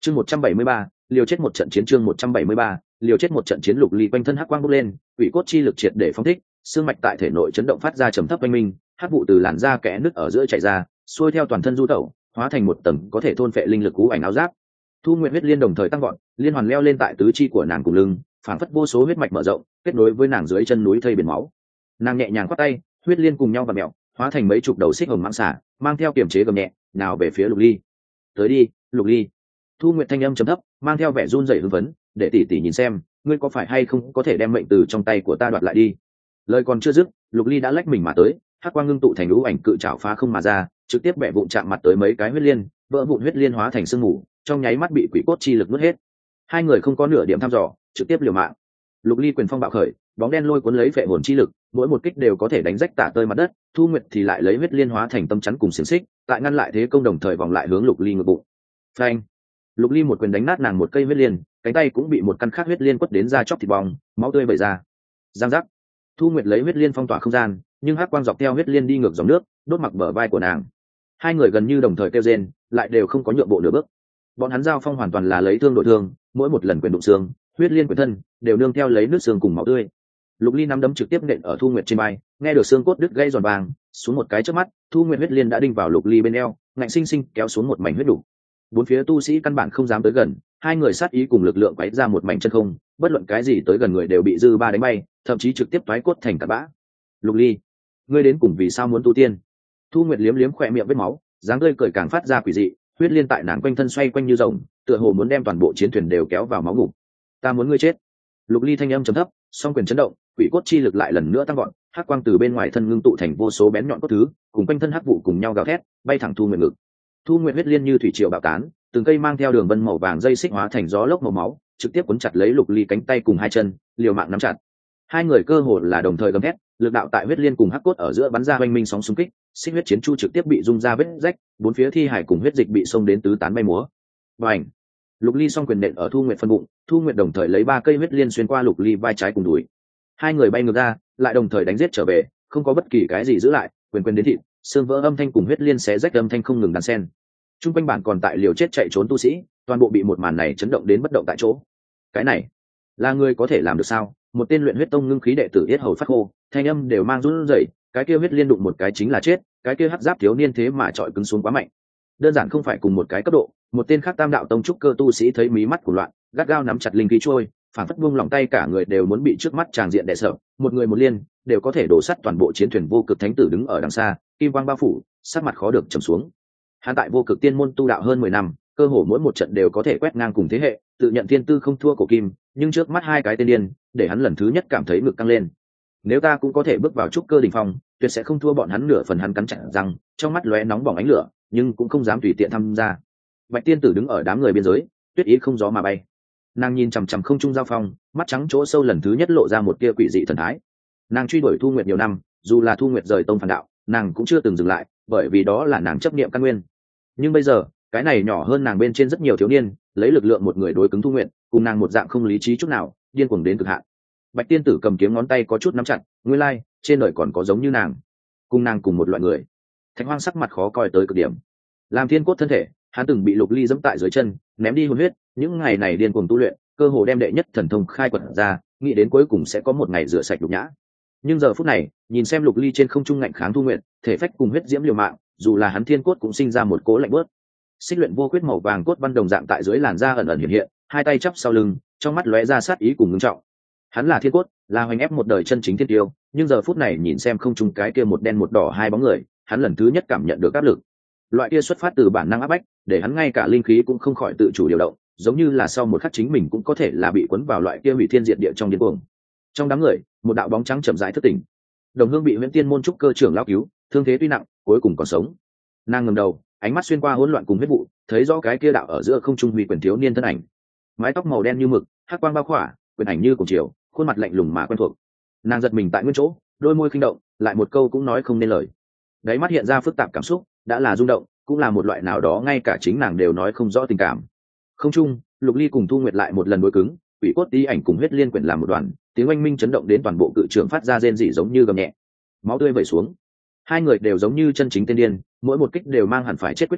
Chương 173, liều chết một trận chiến. Chương 173, liều chết một trận chiến. Lục Ly quanh thân hắc quang bốc lên, quỷ cốt chi lực triệt để phóng thích, xương mạch tại thể nội chấn động phát ra trầm thấp oanh minh, hắc vụ từ làn da kẽ nứt ở giữa chạy ra, xuôi theo toàn thân du tẩu, hóa thành một tầng có thể thôn phệ linh lực cú ảnh áo giáp. Thu Nguyệt huyết liên đồng thời tăng vọt, liên hoàn leo lên tại tứ chi của nàng cùng lưng, phảng phất vô số huyết mạch mở rộng, kết nối với nàng dưới chân núi thây biển máu. Nàng nhẹ nhàng quát tay, huyết liên cùng nhau vặn mèo, hóa thành mấy chục đầu xích hồng mãng xà, mang theo kiềm chế gầm nhẹ, nào về phía Lục Ly. Tới đi, Lục Ly. Thu Nguyệt thanh âm trầm thấp, mang theo vẻ run rẩy hưng phấn, để tỷ tỷ nhìn xem, ngươi có phải hay không có thể đem mệnh từ trong tay của ta đoạt lại đi. Lời còn chưa dứt, Lục Ly đã lách mình mà tới, hắc quang ngưng tụ thành lũ ảnh cự trảo phá không mà ra, trực tiếp bẻ vụn chạm mặt tới mấy cái huyết liên, vỡ vụn huyết liên hóa thành sương mù, trong nháy mắt bị quỷ cốt chi lực nuốt hết. Hai người không có nửa điểm thăm dò, trực tiếp liều mạng. Lục Ly quyền phong bạo khởi, bóng đen lôi cuốn lấy phệ hồn chi lực, mỗi một kích đều có thể đánh rách tả tơi mặt đất. Thu Nguyệt thì lại lấy huyết liên hóa thành tâm chắn cùng xiềng xích, tại ngăn lại thế công đồng thời vòng lại hướng Lục Ly ngực bụng. Phanh! Lục Ly một quyền đánh nát nàng một cây huyết liên, cánh tay cũng bị một căn khác huyết liên quất đến da chóc thịt bong, máu tươi vẩy ra. Giang giác! Thu Nguyệt lấy huyết liên phong tỏa không gian, nhưng hắc quang dọc theo huyết liên đi ngược dòng nước, đốt mặc bờ vai của nàng. Hai người gần như đồng thời kêu rên, lại đều không có nhượng bộ nửa bước. Bọn hắn giao phong hoàn toàn là lấy thương đổi thương, mỗi một lần quyền đụng xương, huyết liên quyền thân đều nương theo lấy nước xương cùng máu tươi. Lục Ly nắm đấm trực tiếp nện ở Thu Nguyệt trên vai, nghe được xương cốt đứt gãy giòn vàng, xuống một cái chớp mắt, Thu Nguyệt huyết liên đã đinh vào Lục Ly bên eo, ngạnh sinh sinh kéo xuống một mảnh huyết đủ. Bốn phía tu sĩ căn bản không dám tới gần, hai người sát ý cùng lực lượng quấy ra một mảnh chân không, bất luận cái gì tới gần người đều bị dư ba đánh bay, thậm chí trực tiếp toái cốt thành cát bã. Lục Ly, ngươi đến cùng vì sao muốn tu tiên? Thu Nguyệt liếm liếm khỏe miệng vết máu, dáng tươi cười càng phát ra quỷ dị, huyết liên tại nàng quanh thân xoay quanh như rồng, tựa hồ muốn đem toàn bộ chiến thuyền đều kéo vào máu ngục. Ta muốn ngươi chết. Lục Ly thanh âm trầm thấp, song quyền chấn động, quỷ cốt chi lực lại lần nữa tăng vọt, hắc quang từ bên ngoài thân ngưng tụ thành vô số bén nhọn cốt thứ, cùng quanh thân hắc vụ cùng nhau gào thét, bay thẳng Thu Nguyệt ngực. Thu Nguyệt huyết liên như thủy triều bạo tán, từng cây mang theo đường vân màu vàng dây xích hóa thành gió lốc màu máu, trực tiếp cuốn chặt lấy Lục Ly cánh tay cùng hai chân, liều mạng nắm chặt. Hai người cơ hồ là đồng thời gầm thét, lực đạo tại huyết liên cùng hắc cốt ở giữa bắn ra oanh minh sóng xung kích, xích huyết chiến chu trực tiếp bị rung ra vết rách, bốn phía thi hải cùng huyết dịch bị xông đến tứ tán bay múa. Bành! Lục Ly song quyền nện ở Thu Nguyệt phân bụng, Thu Nguyệt đồng thời lấy ba cây huyết liên xuyên qua Lục Ly vai trái cùng đùi. Hai người bay ngược ra, lại đồng thời đánh giết trở về, không có bất kỳ cái gì giữ lại, quyền quyền đến thịt, xương vỡ âm thanh cùng huyết liên xé rách âm thanh không ngừng đan xen. Trung quanh bản còn tại liều chết chạy trốn tu sĩ, toàn bộ bị một màn này chấn động đến bất động tại chỗ. Cái này, là người có thể làm được sao? Một tên luyện huyết tông ngưng khí đệ tử yết hầu phát khô, thanh âm đều mang run rẩy, cái kia huyết liên đụng một cái chính là chết, cái kia hắc giáp thiếu niên thế mà trọi cứng xuống quá mạnh. Đơn giản không phải cùng một cái cấp độ. Một tên khác tam đạo tông trúc cơ tu sĩ thấy mí mắt của loạn, gắt gao nắm chặt linh khí trôi, phản phất buông lòng tay cả người đều muốn bị trước mắt tràng diện đè sợ, một người một liên đều có thể đổ sắt toàn bộ chiến thuyền. Vô cực thánh tử đứng ở đằng xa, kim quang bao phủ, sắc mặt khó được trầm xuống. Hắn tại vô cực tiên môn tu đạo hơn 10 năm, cơ hồ mỗi một trận đều có thể quét ngang cùng thế hệ, tự nhận thiên tư không thua cổ kim, nhưng trước mắt hai cái tên điên, để hắn lần thứ nhất cảm thấy ngực căng lên. Nếu ta cũng có thể bước vào trúc cơ đỉnh phong, tuyệt sẽ không thua bọn hắn nửa phần. Hắn cắn chặt răng, trong mắt lóe nóng bỏng ánh lửa, nhưng cũng không dám tùy tiện tham gia. Bạch tiên tử đứng ở đám người biên giới, tuyết ý không gió mà bay. Nàng nhìn chằm chằm không trung giao phong, mắt trắng chỗ sâu lần thứ nhất lộ ra một tia quỷ dị thần thái. Nàng truy đuổi Thu Nguyệt nhiều năm, dù là Thu Nguyệt rời tông phản đạo, nàng cũng chưa từng dừng lại, bởi vì đó là nàng chấp niệm căn nguyên. Nhưng bây giờ, cái này nhỏ hơn nàng bên trên rất nhiều thiếu niên, lấy lực lượng một người đối cứng Thu Nguyệt, cùng nàng một dạng không lý trí chút nào, điên cuồng đến cực hạn. Bạch tiên tử cầm kiếm ngón tay có chút nắm chặt, nguyên lai, trên đời còn có giống như nàng, cùng nàng cùng một loại người. Thạch Hoang sắc mặt khó coi tới cực điểm. Làm thiên cốt thân thể, hắn từng bị Lục Ly giẫm tại dưới chân, ném đi hồn huyết, những ngày này điên cuồng tu luyện, cơ hồ đem đệ nhất thần thông khai quật ra, nghĩ đến cuối cùng sẽ có một ngày rửa sạch nhục nhã. Nhưng giờ phút này, nhìn xem Lục Ly trên không trung ngạnh kháng Thu Nguyệt, thể phách cùng huyết diễm liều mạng, dù là hắn thiên cốt cũng sinh ra một cố lạnh bớt. Xích luyện vô quyết màu vàng cốt văn đồng dạng tại dưới làn da ẩn ẩn hiện hiện, hai tay chắp sau lưng, trong mắt lóe ra sát ý cùng ngưng trọng. Hắn là thiên cốt, là hoành ép một đời chân chính thiên tiêu, nhưng giờ phút này nhìn xem không trung cái kia một đen một đỏ hai bóng người, hắn lần thứ nhất cảm nhận được áp lực. Loại kia xuất phát từ bản năng áp bách, để hắn ngay cả linh khí cũng không khỏi tự chủ điều động, giống như là sau một khắc chính mình cũng có thể là bị cuốn vào loại kia hủy thiên diệt địa trong điên cuồng. Trong đám người, một đạo bóng trắng chậm rãi thức tỉnh. Đồng Hương bị Huyễn Tiên môn trúc cơ trưởng lao cứu, thương thế tuy nặng, cuối cùng còn sống. Nàng ngẩng đầu, ánh mắt xuyên qua hỗn loạn cùng huyết vụ, thấy rõ cái kia đạo ở giữa không trung huy quyền thiếu niên thân ảnh. Mái tóc màu đen như mực, hắc quang bao khỏa, quyền ảnh như cùng chiều, khuôn mặt lạnh lùng mà quen thuộc. Nàng giật mình tại nguyên chỗ, đôi môi khinh động, lại một câu cũng nói không nên lời. Đáy mắt hiện ra phức tạp cảm xúc, đã là rung động, cũng là một loại nào đó ngay cả chính nàng đều nói không rõ tình cảm. Không trung, Lục Ly cùng Thu Nguyệt lại một lần đối cứng, quỷ cốt tí ảnh cùng huyết liên quyển làm một đoàn, tiếng oanh minh chấn động đến toàn bộ cự trường phát ra rên rỉ giống như gầm nhẹ. Máu tươi vẩy xuống. Hai người đều giống như chân chính tiên điên, mỗi một kích đều mang hẳn phải chết quyết ý,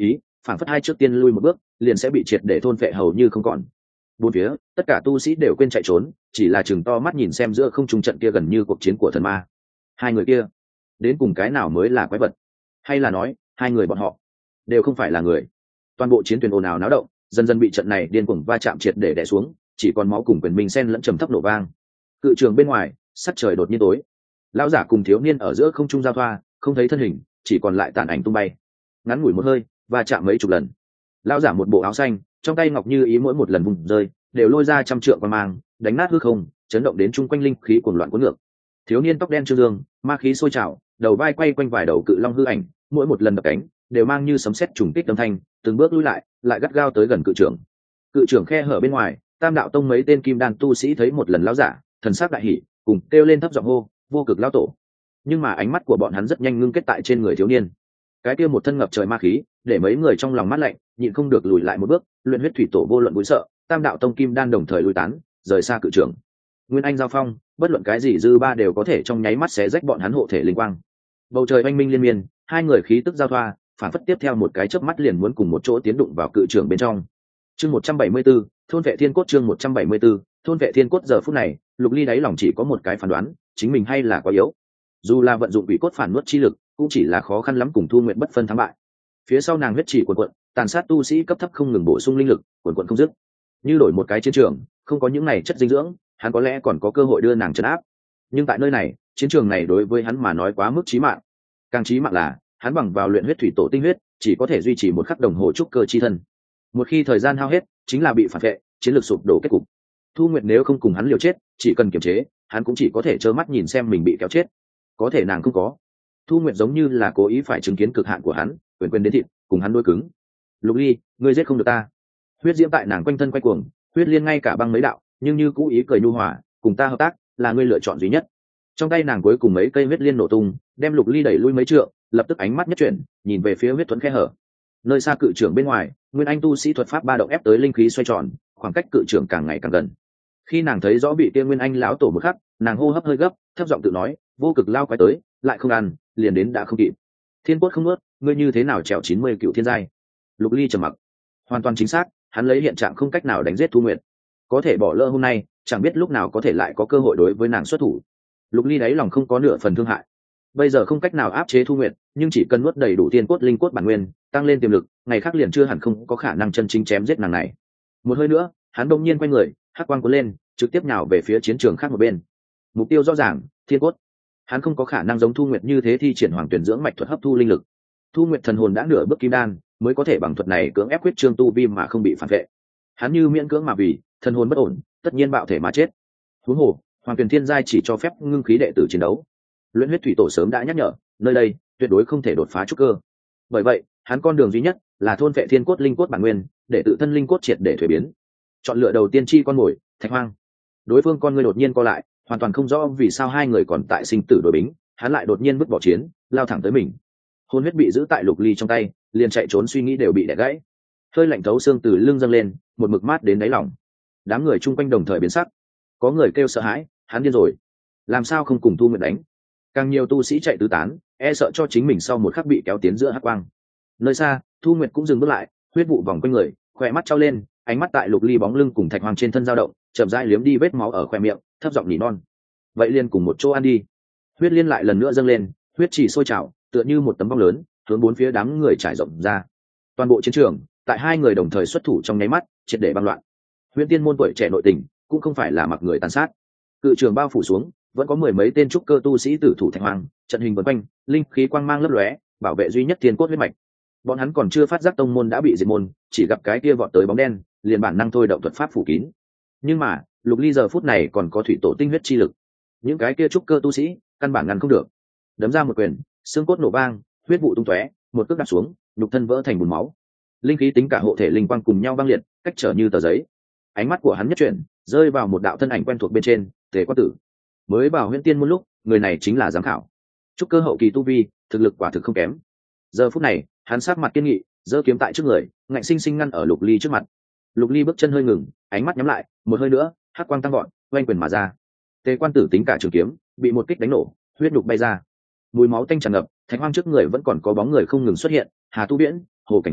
phản phất hai trước tiên lui một bước liền sẽ bị triệt để thôn phệ hầu như không còn. Bốn phía tất cả tu sĩ đều quên chạy trốn, chỉ là chừng to mắt nhìn xem giữa không trung trận kia gần như cuộc chiến của thần ma. Hai người kia đến cùng cái nào mới là quái vật, hay là nói hai người bọn họ đều không phải là người? Toàn bộ chiến thuyền ồn ào náo động, dần dần bị trận này điên cuồng va chạm triệt để đè xuống, chỉ còn máu cùng quyền minh xen lẫn trầm thấp nổ vang. Cự trường bên ngoài sắc trời đột nhiên tối, lão giả cùng thiếu niên ở giữa không trung giao thoa, không thấy thân hình, chỉ còn lại tàn ảnh tung bay. Ngắn ngủi một hơi va chạm mấy chục lần, lão giả một bộ áo xanh, trong tay ngọc như ý mỗi một lần vùng rơi đều lôi ra trăm trượng qua mang, đánh nát hư không, chấn động đến chung quanh linh khí cuồng loạn cuốn ngược. Thiếu niên tóc đen trương dương, ma khí sôi trào, đầu vai quay quanh vài đầu cự long hư ảnh, mỗi một lần đập cánh đều mang như sấm sét trùng kích âm thanh, từng bước lui lại gắt gao tới gần cự trưởng. Cự trưởng khe hở bên ngoài, Tam đạo tông mấy tên kim đan tu sĩ thấy một lần lão giả, thần sắc đại hỉ, cùng kêu lên thấp giọng hô, vô cực lão tổ. Nhưng mà ánh mắt của bọn hắn rất nhanh ngưng kết tại trên người thiếu niên. Cái kia một thân ngập trời ma khí, để mấy người trong lòng mát lạnh, nhịn không được lùi lại một bước. Luyện huyết thủy tổ vô luận bối sợ, Tam đạo tông kim đan đồng thời lùi tán, rời xa cự trưởng. Nguyên anh giao phong, bất luận cái gì dư ba đều có thể trong nháy mắt xé rách bọn hắn hộ thể linh quang. Bầu trời oanh minh liên miên, hai người khí tức giao thoa, phản phất tiếp theo một cái chớp mắt liền muốn cùng một chỗ tiến đụng vào cự trưởng bên trong. Chương 174, thôn vệ thiên cốt. Chương 174, thôn vệ thiên cốt. Giờ phút này, Lục Ly đáy lòng chỉ có một cái phán đoán, chính mình hay là quá yếu. Dù là vận dụng quỷ cốt phản nuốt chi lực, cũng chỉ là khó khăn lắm cùng Thu Nguyện bất phân thắng bại. Phía sau nàng huyết chỉ cuồn cuộn, tàn sát tu sĩ cấp thấp không ngừng bổ sung linh lực, cuồn cuộn không dứt. Như đổi một cái chiến trường, không có những này chất dinh dưỡng, hắn có lẽ còn có cơ hội đưa nàng trấn áp. Nhưng tại nơi này, chiến trường này đối với hắn mà nói quá mức chí mạng. Càng chí mạng là, hắn bằng vào luyện huyết thủy tổ tinh huyết, chỉ có thể duy trì một khắc đồng hồ trúc cơ chi thân. Một khi thời gian hao hết, chính là bị phản vệ, chiến lược sụp đổ kết cục. Thu Nguyệt nếu không cùng hắn liều chết, chỉ cần kiềm chế, hắn cũng chỉ có thể trơ mắt nhìn xem mình bị kéo chết. Có thể nàng không có. Thu Nguyệt giống như là cố ý phải chứng kiến cực hạn của hắn, quyền quyền đến thịt, cùng hắn đối cứng. Lục Ly, ngươi giết không được ta. Huyết diễm tại nàng quanh thân quay cuồng, huyết liên ngay cả băng mấy đạo, nhưng như cố ý cười nhu hòa, cùng ta hợp tác, là ngươi lựa chọn duy nhất. Trong tay nàng cuối cùng mấy cây huyết liên nổ tung, đem Lục Ly đẩy lui mấy trượng, lập tức ánh mắt nhất chuyển, nhìn về phía huyết thuẫn khe hở. Nơi xa cự trưởng bên ngoài, nguyên anh tu sĩ thuật pháp ba động ép tới linh khí xoay tròn, khoảng cách cự trưởng càng ngày càng gần. Khi nàng thấy rõ bị kia nguyên anh lão tổ một khắc, nàng hô hấp hơi gấp, thấp giọng tự nói, vô cực lao quái tới, lại không ăn, liền đến đã không kịp. Thiên cốt không nuốt, ngươi như thế nào trèo 90 cựu thiên giai? Lục Ly trầm mặc. Hoàn toàn chính xác, hắn lấy hiện trạng không cách nào đánh giết Thu Nguyệt, có thể bỏ lỡ hôm nay, chẳng biết lúc nào có thể lại có cơ hội đối với nàng xuất thủ. Lục Ly đáy lòng không có nửa phần thương hại. Bây giờ không cách nào áp chế Thu Nguyệt, nhưng chỉ cần nuốt đầy đủ tiên cốt linh cốt bản nguyên, tăng lên tiềm lực, ngày khác liền chưa hẳn không có khả năng chân chính chém giết nàng này. Một hơi nữa, hắn bỗng nhiên quay người, hắc quang cuốn lên, trực tiếp nhào về phía chiến trường khác một bên. Mục tiêu rõ ràng, thiên cốt. Hắn không có khả năng giống Thu Nguyệt như thế thi triển hoàng tuyển dưỡng mạch thuật hấp thu linh lực. Thu Nguyệt thần hồn đã nửa bước kim đan, mới có thể bằng thuật này cưỡng ép quyết trương tu vi mà không bị phản vệ. Hắn như miễn cưỡng mà vì thần hồn bất ổn, tất nhiên bạo thể mà chết. Huống hồ, hoàng tuyển thiên giai chỉ cho phép ngưng khí đệ tử chiến đấu. Luyện huyết thủy tổ sớm đã nhắc nhở, nơi đây tuyệt đối không thể đột phá trúc cơ. Bởi vậy, hắn con đường duy nhất là thôn vệ thiên cốt linh cốt bản nguyên, để tự thân linh cốt triệt để thuế biến. Chọn lựa đầu tiên chi con mồi, Thạch Hoang. Đối phương con ngươi đột nhiên co lại, hoàn toàn không rõ vì sao hai người còn tại sinh tử đối bính, hắn lại đột nhiên vứt bỏ chiến, lao thẳng tới mình. Hồn huyết bị giữ tại Lục Ly trong tay, liền chạy trốn suy nghĩ đều bị đè gãy. Hơi lạnh thấu xương từ lưng dâng lên, một mực mát đến đáy lòng. Đám người chung quanh đồng thời biến sắc, có người kêu sợ hãi, hắn điên rồi, làm sao không cùng Thu Nguyệt đánh? Càng nhiều tu sĩ chạy tứ tán, e sợ cho chính mình sau một khắc bị kéo tiến giữa hắc quang. Nơi xa, Thu Nguyệt cũng dừng bước lại, huyết vụ vòng quanh người, khỏe mắt trao lên, ánh mắt tại Lục Ly bóng lưng cùng Thạch Hoàng trên thân dao động, chậm rãi liếm đi vết máu ở khóe miệng, thấp giọng nỉ non. Vậy liền cùng một chỗ ăn đi. Huyết liên lại lần nữa dâng lên, huyết chỉ sôi trào, tựa như một tấm bong lớn, hướng bốn phía đám người trải rộng ra. Toàn bộ chiến trường, tại hai người đồng thời xuất thủ trong nháy mắt, triệt để băng loạn. Huyễn Tiên môn tuổi trẻ nội tình, cũng không phải là mặc người tàn sát. Cự trường bao phủ xuống, vẫn có mười mấy tên trúc cơ tu sĩ tử thủ Thạch Hoàng, trận hình vần quanh, linh khí quang mang lấp lóe, bảo vệ duy nhất thiên cốt huyết mạch. Bọn hắn còn chưa phát giác tông môn đã bị diệt môn, chỉ gặp cái kia vọt tới bóng đen, liền bản năng thôi động thuật pháp phủ kín. Nhưng mà, Lục Ly giờ phút này còn có thủy tổ tinh huyết chi lực, những cái kia trúc cơ tu sĩ căn bản ngăn không được. Đấm ra một quyền, xương cốt nổ vang, huyết vụ tung tóe, một cước đạp xuống, nhục thân vỡ thành bùn máu. Linh khí tính cả hộ thể linh quang cùng nhau băng liệt, cách trở như tờ giấy. Ánh mắt của hắn nhất chuyển, rơi vào một đạo thân ảnh quen thuộc bên trên, Tề Quát Tử. Mới vào Huyễn Tiên môn lúc, người này chính là giám khảo. Trúc cơ hậu kỳ tu vi, thực lực quả thực không kém. Giờ phút này, hắn sát mặt kiên nghị, giơ kiếm tại trước người, ngạnh sinh sinh ngăn ở Lục Ly trước mặt. Lục Ly bước chân hơi ngừng, ánh mắt nhắm lại, một hơi nữa, hắc quang tăng vọt, oanh quyền mà ra. Tề Quan Tử tính cả trường kiếm, bị một kích đánh nổ, huyết nhục bay ra. Mùi máu tanh tràn ngập, Thạch Hoang trước người vẫn còn có bóng người không ngừng xuất hiện, Hà Tu Viễn, Hồ Cảnh Hành,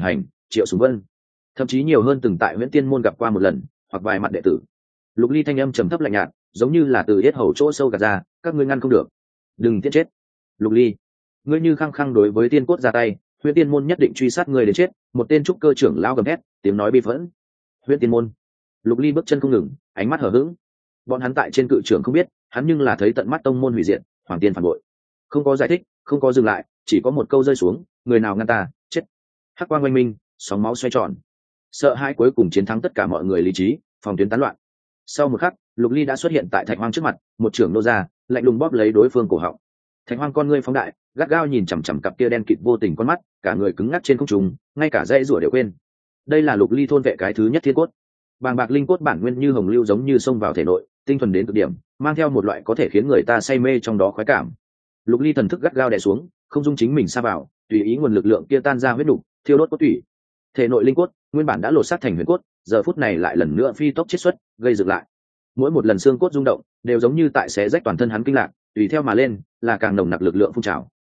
Triệu Sùng Vân, thậm chí nhiều hơn từng tại Huyễn Tiên môn gặp qua một lần hoặc vài mặt đệ tử. Lục Ly thanh âm trầm thấp lạnh nhạt, giống như là từ yết hầu chỗ sâu gạt ra, các ngươi ngăn không được, đừng tiết chết. Lục Ly, ngươi như khăng khăng đối với tiên cốt ra tay, Huyễn Tiên môn nhất định truy sát ngươi đến chết. Một tên trúc cơ trưởng lão gầm thét, tiếng nói bi phẫn. Huyễn Tiên môn. Lục Ly bước chân không ngừng, ánh mắt hờ hững. Bọn hắn tại trên cự trưởng không biết, hắn nhưng là thấy tận mắt tông môn hủy diệt, hoàng tiên phản bội. Không có giải thích, không có dừng lại, chỉ có một câu rơi xuống, người nào ngăn ta, chết. Hắc quang oanh minh, sóng máu xoay tròn. Sợ hãi cuối cùng chiến thắng tất cả mọi người lý trí, phòng tuyến tán loạn. Sau một khắc, Lục Ly đã xuất hiện tại Thạch Hoang trước mặt, một trưởng nô ra, lạnh lùng bóp lấy đối phương cổ họng. Thạch Hoang con ngươi phóng đại, gắt gao nhìn chằm chằm cặp kia đen kịt vô tình con mắt, cả người cứng ngắc trên không trung, ngay cả dãy rủa đều quên. Đây là Lục Ly thôn vệ cái thứ nhất thiên cốt. Bàng bạc linh cốt bản nguyên như hồng lưu giống như xông vào thể nội, tinh thuần đến cực điểm, mang theo một loại có thể khiến người ta say mê trong đó khoái cảm. Lục Ly thần thức gắt gao đè xuống, không dung chính mình sa vào, tùy ý nguồn lực lượng kia tan ra huyết đủ, thiêu đốt cốt tủy. Thể nội linh cốt nguyên bản đã lột xác thành huyền cốt, giờ phút này lại lần nữa phi tốc chiết xuất, gây dựng lại. Mỗi một lần xương cốt rung động, đều giống như tại xé rách toàn thân hắn kinh lạc, tùy theo mà lên, là càng nồng nặc lực lượng phun trào.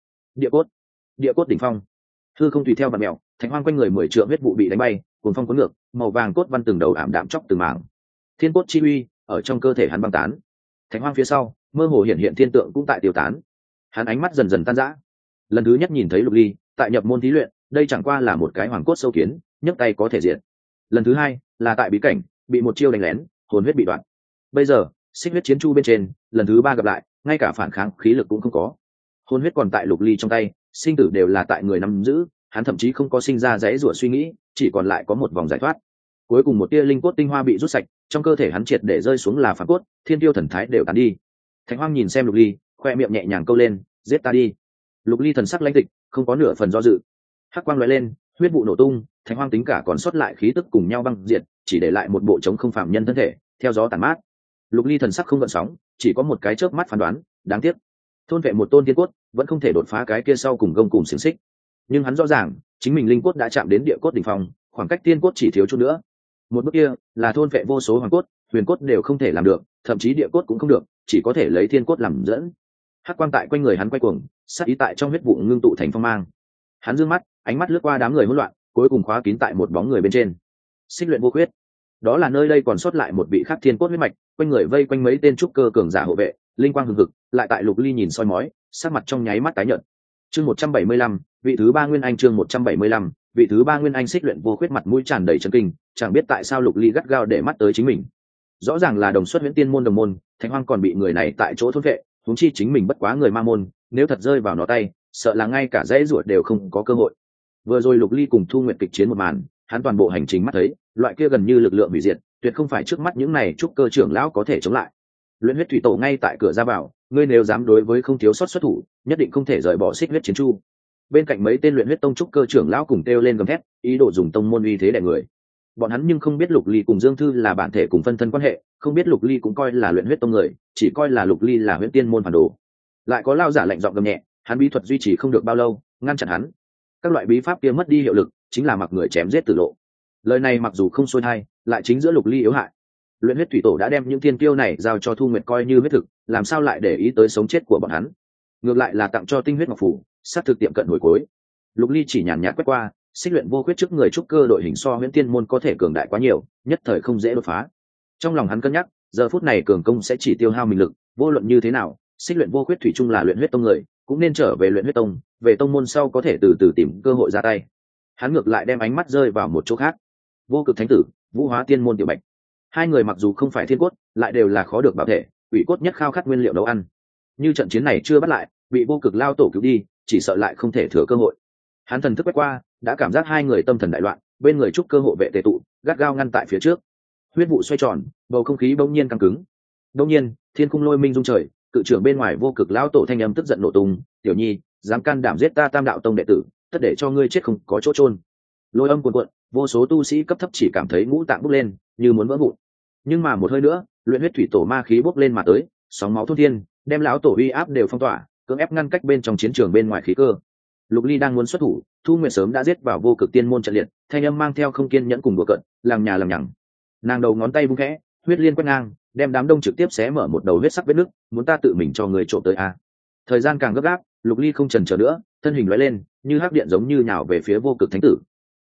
Địa cốt đỉnh phong. Hư không tùy theo vặn mèo, Thạch Hoang quanh người 10 trượng huyết vụ bị đánh bay, cuồng phong cuốn ngược, màu vàng cốt văn từng đầu ảm đạm chóc từng mảng. Thiên cốt chi uy ở trong cơ thể hắn băng tán. Thạch Hoang phía sau, mơ hồ hiện hiện thiên tượng cũng tại tiêu tán. Hắn ánh mắt dần dần tan rã. Lần thứ nhất nhìn thấy Lục Ly, tại nhập môn thí luyện, đây chẳng qua là một cái hoàng cốt sâu kiến, nhấc tay có thể diệt. Lần thứ hai, là tại bí cảnh, bị một chiêu đánh lén, hồn huyết bị đoạn. Bây giờ, xích huyết chiến chu bên trên, lần thứ ba gặp lại, ngay cả phản kháng khí lực cũng không có. Hồn huyết còn tại Lục Ly trong tay, sinh tử đều là tại người nắm giữ, hắn thậm chí không có sinh ra dãy rủa suy nghĩ, chỉ còn lại có một vòng giải thoát. Cuối cùng một tia linh cốt tinh hoa bị rút sạch, trong cơ thể hắn triệt để rơi xuống là phản cốt, thiên tiêu thần thái đều tán đi. Thạch Hoang nhìn xem Lục Ly, khoe miệng nhẹ nhàng câu lên, giết ta đi. Lục Ly thần sắc lãnh tịch, không có nửa phần do dự. Hắc quang lóe lên, huyết vụ nổ tung, Thạch Hoang tính cả còn sót lại khí tức cùng nhau băng diệt, chỉ để lại một bộ trống không phạm nhân thân thể, theo gió tàn mát. Lục Ly thần sắc không gợn sóng, chỉ có một cái chớp mắt phán đoán, đáng tiếc. Thôn vệ một tôn tiên cốt, vẫn không thể đột phá cái kia sau cùng gông cùng xiềng xích. Nhưng hắn rõ ràng, chính mình linh cốt đã chạm đến địa cốt đỉnh phong, khoảng cách tiên cốt chỉ thiếu chút nữa. Một bước kia, là thôn vệ vô số hoàng cốt, huyền cốt đều không thể làm được, thậm chí địa cốt cũng không được, chỉ có thể lấy thiên cốt làm dẫn. Hắc quang tại quanh người hắn quay cuồng, sát ý tại trong huyết vụ ngưng tụ thành phong mang. Hắn dương mắt, ánh mắt lướt qua đám người hỗn loạn, cuối cùng khóa kín tại một bóng người bên trên. Xích luyện vô khuyết. Đó là nơi đây còn sót lại một vị khắc thiên cốt huyết mạch, quanh người vây quanh mấy tên trúc cơ cường giả hộ vệ, linh quang hừng hực, lại tại Lục Ly nhìn soi mói, sắc mặt trong nháy mắt tái nhợt. Chương 175, vị thứ ba nguyên anh chương 175, vị thứ ba nguyên anh xích luyện vô khuyết mặt mũi tràn đầy chấn kinh, chẳng biết tại sao Lục Ly gắt gao để mắt tới chính mình. Rõ ràng là đồng xuất Huyễn Tiên môn đồng môn, Thạch Hoang còn bị người này tại chỗ thôn vệ, huống chi chính mình bất quá người ma môn, nếu thật rơi vào nó tay, sợ là ngay cả dãy ruột đều không có cơ hội. Vừa rồi Lục Ly cùng Thu Nguyệt kịch chiến một màn, hắn toàn bộ hành trình mắt thấy, loại kia gần như lực lượng hủy diệt, tuyệt không phải trước mắt những này trúc cơ trưởng lão có thể chống lại. Luyện huyết thủy tổ ngay tại cửa ra vào, ngươi nếu dám đối với không thiếu sót xuất thủ, nhất định không thể rời bỏ xích huyết chiến chu. Bên cạnh mấy tên luyện huyết tông trúc cơ trưởng lão cùng kêu lên gầm thét, ý đồ dùng tông môn uy thế đè người. Bọn hắn nhưng không biết Lục Ly cùng Dương Thư là bản thể cùng phân thân quan hệ, không biết Lục Ly cũng coi là luyện huyết tông người, chỉ coi là Lục Ly là Huyễn Tiên môn phản đồ. Lại có lao giả lạnh giọng gầm nhẹ, hắn bí thuật duy trì không được bao lâu, ngăn chặn hắn. Các loại bí pháp kia mất đi hiệu lực, chính là mặc người chém giết tử lộ. Lời này mặc dù không xuôi hay, lại chính giữa Lục Ly yếu hại. Luyện huyết thủy tổ đã đem những thiên kiêu này giao cho Thu Nguyệt coi như huyết thực, làm sao lại để ý tới sống chết của bọn hắn? Ngược lại là tặng cho tinh huyết ngọc phủ, sát thực tiệm cận hồi cuối. Lục Ly chỉ nhàn nhạt quét qua, xích luyện vô khuyết trước người trúc cơ đội hình so Huyễn Tiên môn có thể cường đại quá nhiều, nhất thời không dễ đột phá. Trong lòng hắn cân nhắc, giờ phút này cường công sẽ chỉ tiêu hao mình lực, vô luận như thế nào, xích luyện vô khuyết thủy chung là luyện huyết tông người, cũng nên trở về luyện huyết tông, về tông môn sau có thể từ từ tìm cơ hội ra tay. Hắn ngược lại đem ánh mắt rơi vào một chỗ khác. Vô Cực Thánh Tử, Vũ Hóa Tiên môn Tiểu Bạch. Hai người mặc dù không phải thiên cốt, lại đều là khó được bảo thể, ủy cốt nhất khao khát nguyên liệu nấu ăn. Như trận chiến này chưa bắt lại, bị Vô Cực lao tổ cứu đi, chỉ sợ lại không thể thừa cơ hội. Hắn thần thức quét qua, đã cảm giác hai người tâm thần đại loạn, bên người trúc cơ hộ vệ tề tụ, gắt gao ngăn tại phía trước. Huyết vụ xoay tròn, bầu không khí bỗng nhiên căng cứng. Bỗng nhiên, thiên cung lôi minh rung trời, cự trưởng bên ngoài Vô Cực lao tổ thanh âm tức giận nổ tung, "Tiểu Nhi, dám can đảm giết ta Tam đạo tông đệ tử, tất để cho ngươi chết không có chỗ chôn." Lôi âm cuồn cuộn, vô số tu sĩ cấp thấp chỉ cảm thấy ngũ tạng bốc lên, như muốn vỡ vụn. Nhưng mà một hơi nữa, luyện huyết thủy tổ ma khí bốc lên mà tới, sóng máu thôn thiên, đem lão tổ uy áp đều phong tỏa, cưỡng ép ngăn cách bên trong chiến trường bên ngoài khí cơ. Lục Ly đang muốn xuất thủ, Thu Nguyệt sớm đã giết vào Vô Cực tiên môn trận liệt, thanh âm mang theo không kiên nhẫn cùng đùa cợt, làm nhà làm nhằng. Nàng đầu ngón tay vung khẽ, huyết liên quét ngang, đem đám đông trực tiếp xé mở một đầu huyết sắc vết nứt, muốn ta tự mình cho người trộm tới a. Thời gian càng gấp gáp, Lục Ly không chần chờ nữa, thân hình lóe lên, như hắc điện giống như nhào về phía Vô Cực thánh tử.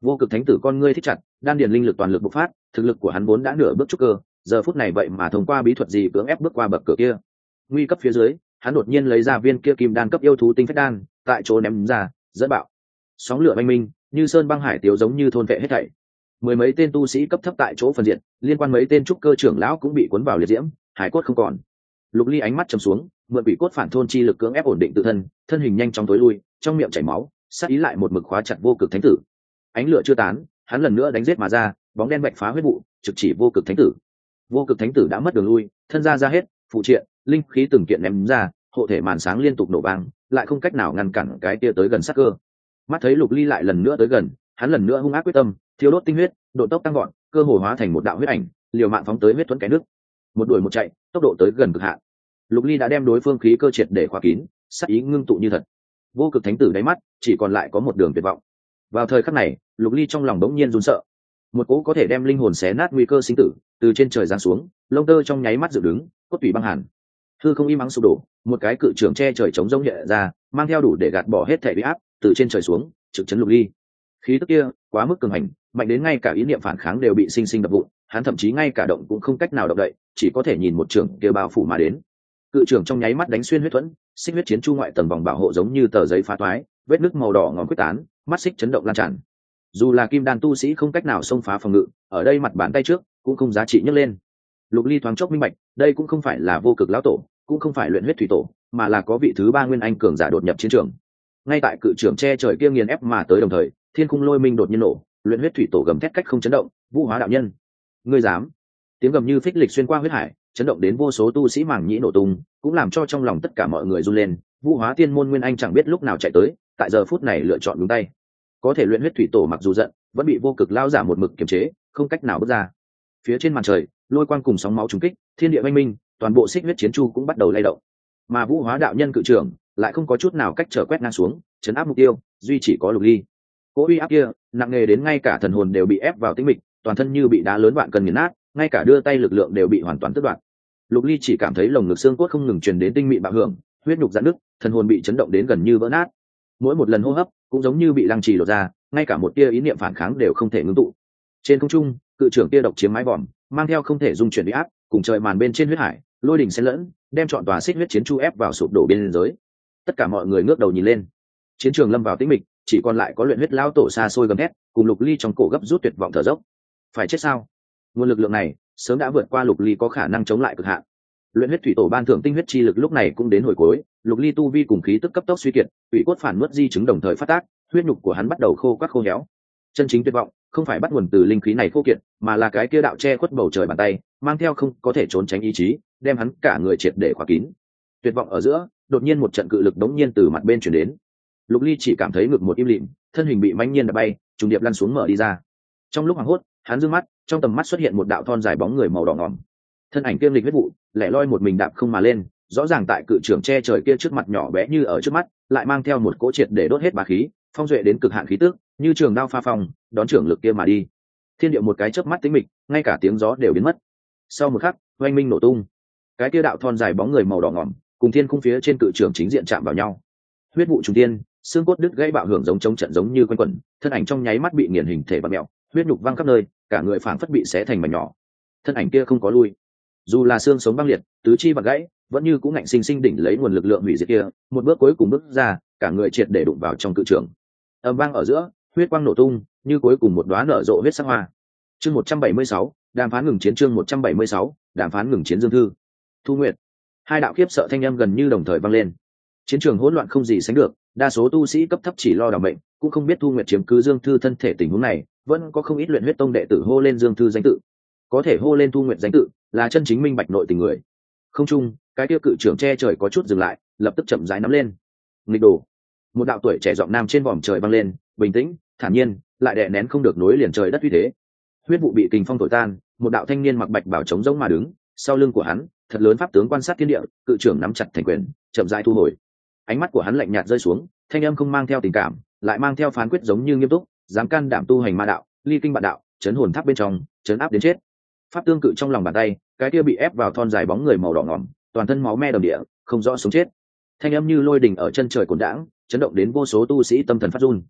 Vô cực thánh tử con ngươi thích chặt, đan điền linh lực toàn lực bộc phát, thực lực của hắn vốn đã nửa bước trúc cơ, giờ phút này vậy mà thông qua bí thuật gì cưỡng ép bước qua bậc cửa kia. Nguy cấp phía dưới, hắn đột nhiên lấy ra viên kia kim đan cấp yêu thú tinh phách đan, tại chỗ ném ra, dẫn bạo. Sóng lửa oanh minh, như sơn băng hải tiếu giống như thôn vệ hết thảy. Mười mấy tên tu sĩ cấp thấp tại chỗ phân diện, liên quan mấy tên trúc cơ trưởng lão cũng bị cuốn vào liệt diễm, hải cốt không còn. Lục Ly ánh mắt trầm xuống, mượn bị cốt phản thôn chi lực cưỡng ép ổn định tự thân, thân hình nhanh chóng tối lui, trong miệng chảy máu, sát ý lại một mực khóa chặt vô cực thánh tử. Ánh lửa chưa tán, hắn lần nữa đánh giết mà ra, bóng đen bạch phá huyết vụ, trực chỉ vô cực thánh tử. Vô cực thánh tử đã mất đường lui, thân ra hết, phụ triện, linh khí từng kiện ném ra, hộ thể màn sáng liên tục nổ vang, lại không cách nào ngăn cản cái tia tới gần sát cơ. Mắt thấy Lục Ly lại lần nữa tới gần, hắn lần nữa hung ác quyết tâm, thiêu đốt tinh huyết, độ tốc tăng gọn, cơ hồ hóa thành một đạo huyết ảnh, liều mạng phóng tới huyết thuẫn cái nước. Một đuổi một chạy, tốc độ tới gần cực hạn. Lục Ly đã đem đối phương khí cơ triệt để khóa kín, sát ý ngưng tụ như thật. Vô cực thánh tử đáy mắt chỉ còn lại có một đường tuyệt vọng. Vào thời khắc này, Lục Ly trong lòng bỗng nhiên run sợ. Một cỗ có thể đem linh hồn xé nát nguy cơ sinh tử từ trên trời giáng xuống, lông tơ trong nháy mắt dựng đứng, cốt tủy băng hàn. Hư không im ắng sụp đổ, một cái cự trường che trời chống rông hiện ra, mang theo đủ để gạt bỏ hết thể uy áp, từ trên trời xuống, trực chấn Lục Ly. Khí tức kia quá mức cường hành, mạnh đến ngay cả ý niệm phản kháng đều bị sinh sinh đập vụn, hắn thậm chí ngay cả động cũng không cách nào động đậy, chỉ có thể nhìn một trường kia bao phủ mà đến. Cự trường trong nháy mắt đánh xuyên huyết thuẫn, xích huyết chiến chu ngoại tầng vòng bảo hộ giống như tờ giấy phá toái, vết nứt màu đỏ ngòm quyết tán, mắt xích chấn động lan tràn. Dù là kim đan tu sĩ không cách nào xông phá phòng ngự, ở đây mặt bàn tay trước cũng không giá trị nhấc lên. Lục Ly thoáng chốc minh bạch, đây cũng không phải là vô cực lão tổ, cũng không phải luyện huyết thủy tổ, mà là có vị thứ ba nguyên anh cường giả đột nhập chiến trường. Ngay tại cự trường che trời kia nghiền ép mà tới đồng thời, thiên khung lôi minh đột nhiên nổ, luyện huyết thủy tổ gầm thét cách không chấn động, Vũ Hóa đạo nhân, ngươi dám? Tiếng gầm như phích lịch xuyên qua huyết hải, chấn động đến vô số tu sĩ màng nhĩ nổ tung, cũng làm cho trong lòng tất cả mọi người run lên. Vũ Hóa tiên môn nguyên anh chẳng biết lúc nào chạy tới, tại giờ phút này lựa chọn đúng tay. Có thể luyện huyết thủy tổ mặc dù giận, vẫn bị vô cực lao giả một mực kiềm chế, không cách nào bước ra. Phía trên màn trời, lôi quang cùng sóng máu trùng kích, thiên địa oanh minh, toàn bộ xích huyết chiến chu cũng bắt đầu lay động. Mà Vũ Hóa đạo nhân cự trưởng lại không có chút nào cách trở quét ngang xuống, chấn áp mục tiêu, duy chỉ có Lục Ly. Cỗ uy áp kia nặng nề đến ngay cả thần hồn đều bị ép vào tĩnh mịch, toàn thân như bị đá lớn vạn cân nghiền nát, ngay cả đưa tay lực lượng đều bị hoàn toàn tước đoạt. Lục Ly chỉ cảm thấy lồng ngực xương cốt không ngừng truyền đến tinh mịn bạo hưởng, huyết nhục giãn nứt, thần hồn bị chấn động đến gần như vỡ nát. Mỗi một lần hô hấp cũng giống như bị lăng trì lột ra, ngay cả một tia ý niệm phản kháng đều không thể ngưng tụ. Trên không trung, cự trưởng kia độc chiếm mái vòm, mang theo không thể dung chuyển uy áp, cùng trời màn bên trên huyết hải, lôi đỉnh xen lẫn, đem trọn tòa xích huyết chiến chu ép vào sụp đổ biên giới. Tất cả mọi người ngước đầu nhìn lên, chiến trường lâm vào tĩnh mịch, chỉ còn lại có luyện huyết lão tổ xa xôi gầm thét, cùng Lục Ly trong cổ gấp rút tuyệt vọng thở dốc. Phải chết sao? Nguồn lực lượng này sớm đã vượt qua Lục Ly có khả năng chống lại cực hạn. Luyện huyết thủy tổ ban thưởng tinh huyết chi lực lúc này cũng đến hồi cuối, Lục Ly tu vi cùng khí tức cấp tốc suy kiệt, ủy cốt phản nuốt di chứng đồng thời phát tác, huyết nhục của hắn bắt đầu khô quắt khô héo. Chân chính tuyệt vọng không phải bắt nguồn từ linh khí này khô kiệt, mà là cái kia đạo che khuất bầu trời bàn tay, mang theo không có thể trốn tránh ý chí, đem hắn cả người triệt để khóa kín. Tuyệt vọng ở giữa, đột nhiên một trận cự lực đống nhiên từ mặt bên chuyển đến. Lục Ly chỉ cảm thấy ngực một im lìm, thân hình bị mãnh nhiên đập bay, trùng điệp lăn xuống mở đi ra. Trong lúc hoảng hốt, hắn dương mắt, trong tầm mắt xuất hiện một đạo thon dài bóng người màu đỏ ngòm. Thân ảnh kiêm lịch huyết vụ, lẻ loi một mình đạp không mà lên, rõ ràng tại cự trưởng che trời kia trước mặt nhỏ bé như ở trước mắt, lại mang theo một cỗ triệt để đốt hết bá khí, phong duệ đến cực hạn khí tức, như trường đao pha phong, đón trưởng lực kia mà đi. Thiên địa một cái chớp mắt tĩnh mịch, ngay cả tiếng gió đều biến mất. Sau một khắc, oanh minh nổ tung. Cái kia đạo thon dài bóng người màu đỏ ngòm, cùng thiên khung phía trên cự trưởng chính diện chạm vào nhau. Huyết vụ trùng tiên, xương cốt đứt gãy bạo hưởng giống chống trận giống như quanh quẩn, thân ảnh trong nháy mắt bị nghiền hình thể bặm mèo, huyết nhục văng khắp nơi, cả người phảng phất bị xé thành mảnh nhỏ. Thân ảnh kia không có lui, dù là xương sống băng liệt, tứ chi vặn gãy, vẫn như cũng ngạnh sinh sinh đỉnh lấy nguồn lực lượng hủy diệt kia, một bước cuối cùng bước ra, cả người triệt để đụng vào trong cự trưởng. Ầm vang ở giữa, huyết quang nổ tung, như cuối cùng một đóa nở rộ huyết sắc hoa. Chương 176, đàm phán ngừng chiến. Chương 176, đàm phán ngừng chiến. Dương Thư, Thu Nguyệt, hai đạo khiếp sợ thanh âm gần như đồng thời vang lên. Chiến trường hỗn loạn không gì sánh được, đa số tu sĩ cấp thấp chỉ lo đảm mệnh, cũng không biết Thu Nguyệt chiếm cứ Dương Thư thân thể tình huống này, vẫn có không ít luyện huyết tông đệ tử hô lên Dương Thư danh tự. Có thể hô lên Thu Nguyệt danh tự, là chân chính minh bạch nội tình người. Không chung, cái tiêu cự trưởng che trời có chút dừng lại, lập tức chậm rãi nắm lên. Nghịch đồ. Một đạo tuổi trẻ giọng nam trên vòm trời vang lên, bình tĩnh, thản nhiên, lại đè nén không được nối liền trời đất uy thế. Huyết vụ bị kình phong thổi tan, một đạo thanh niên mặc bạch bảo chống rỗng mà đứng, sau lưng của hắn, thật lớn pháp tướng quan sát thiên địa, cự trưởng nắm chặt thành quyền, chậm rãi thu hồi. Ánh mắt của hắn lạnh nhạt rơi xuống, thanh âm không mang theo tình cảm, lại mang theo phán quyết giống như nghiêm túc, dám can đảm tu hành ma đạo, ly kinh bạn đạo, chấn hồn tháp bên trong, chấn áp đến chết. Pháp tương cự trong lòng bàn tay, cái kia bị ép vào thon dài bóng người màu đỏ ngòm, toàn thân máu me đầm địa, không rõ sống chết. Thanh âm như lôi đình ở chân trời cuồn đãng, chấn động đến vô số tu sĩ tâm thần phát run.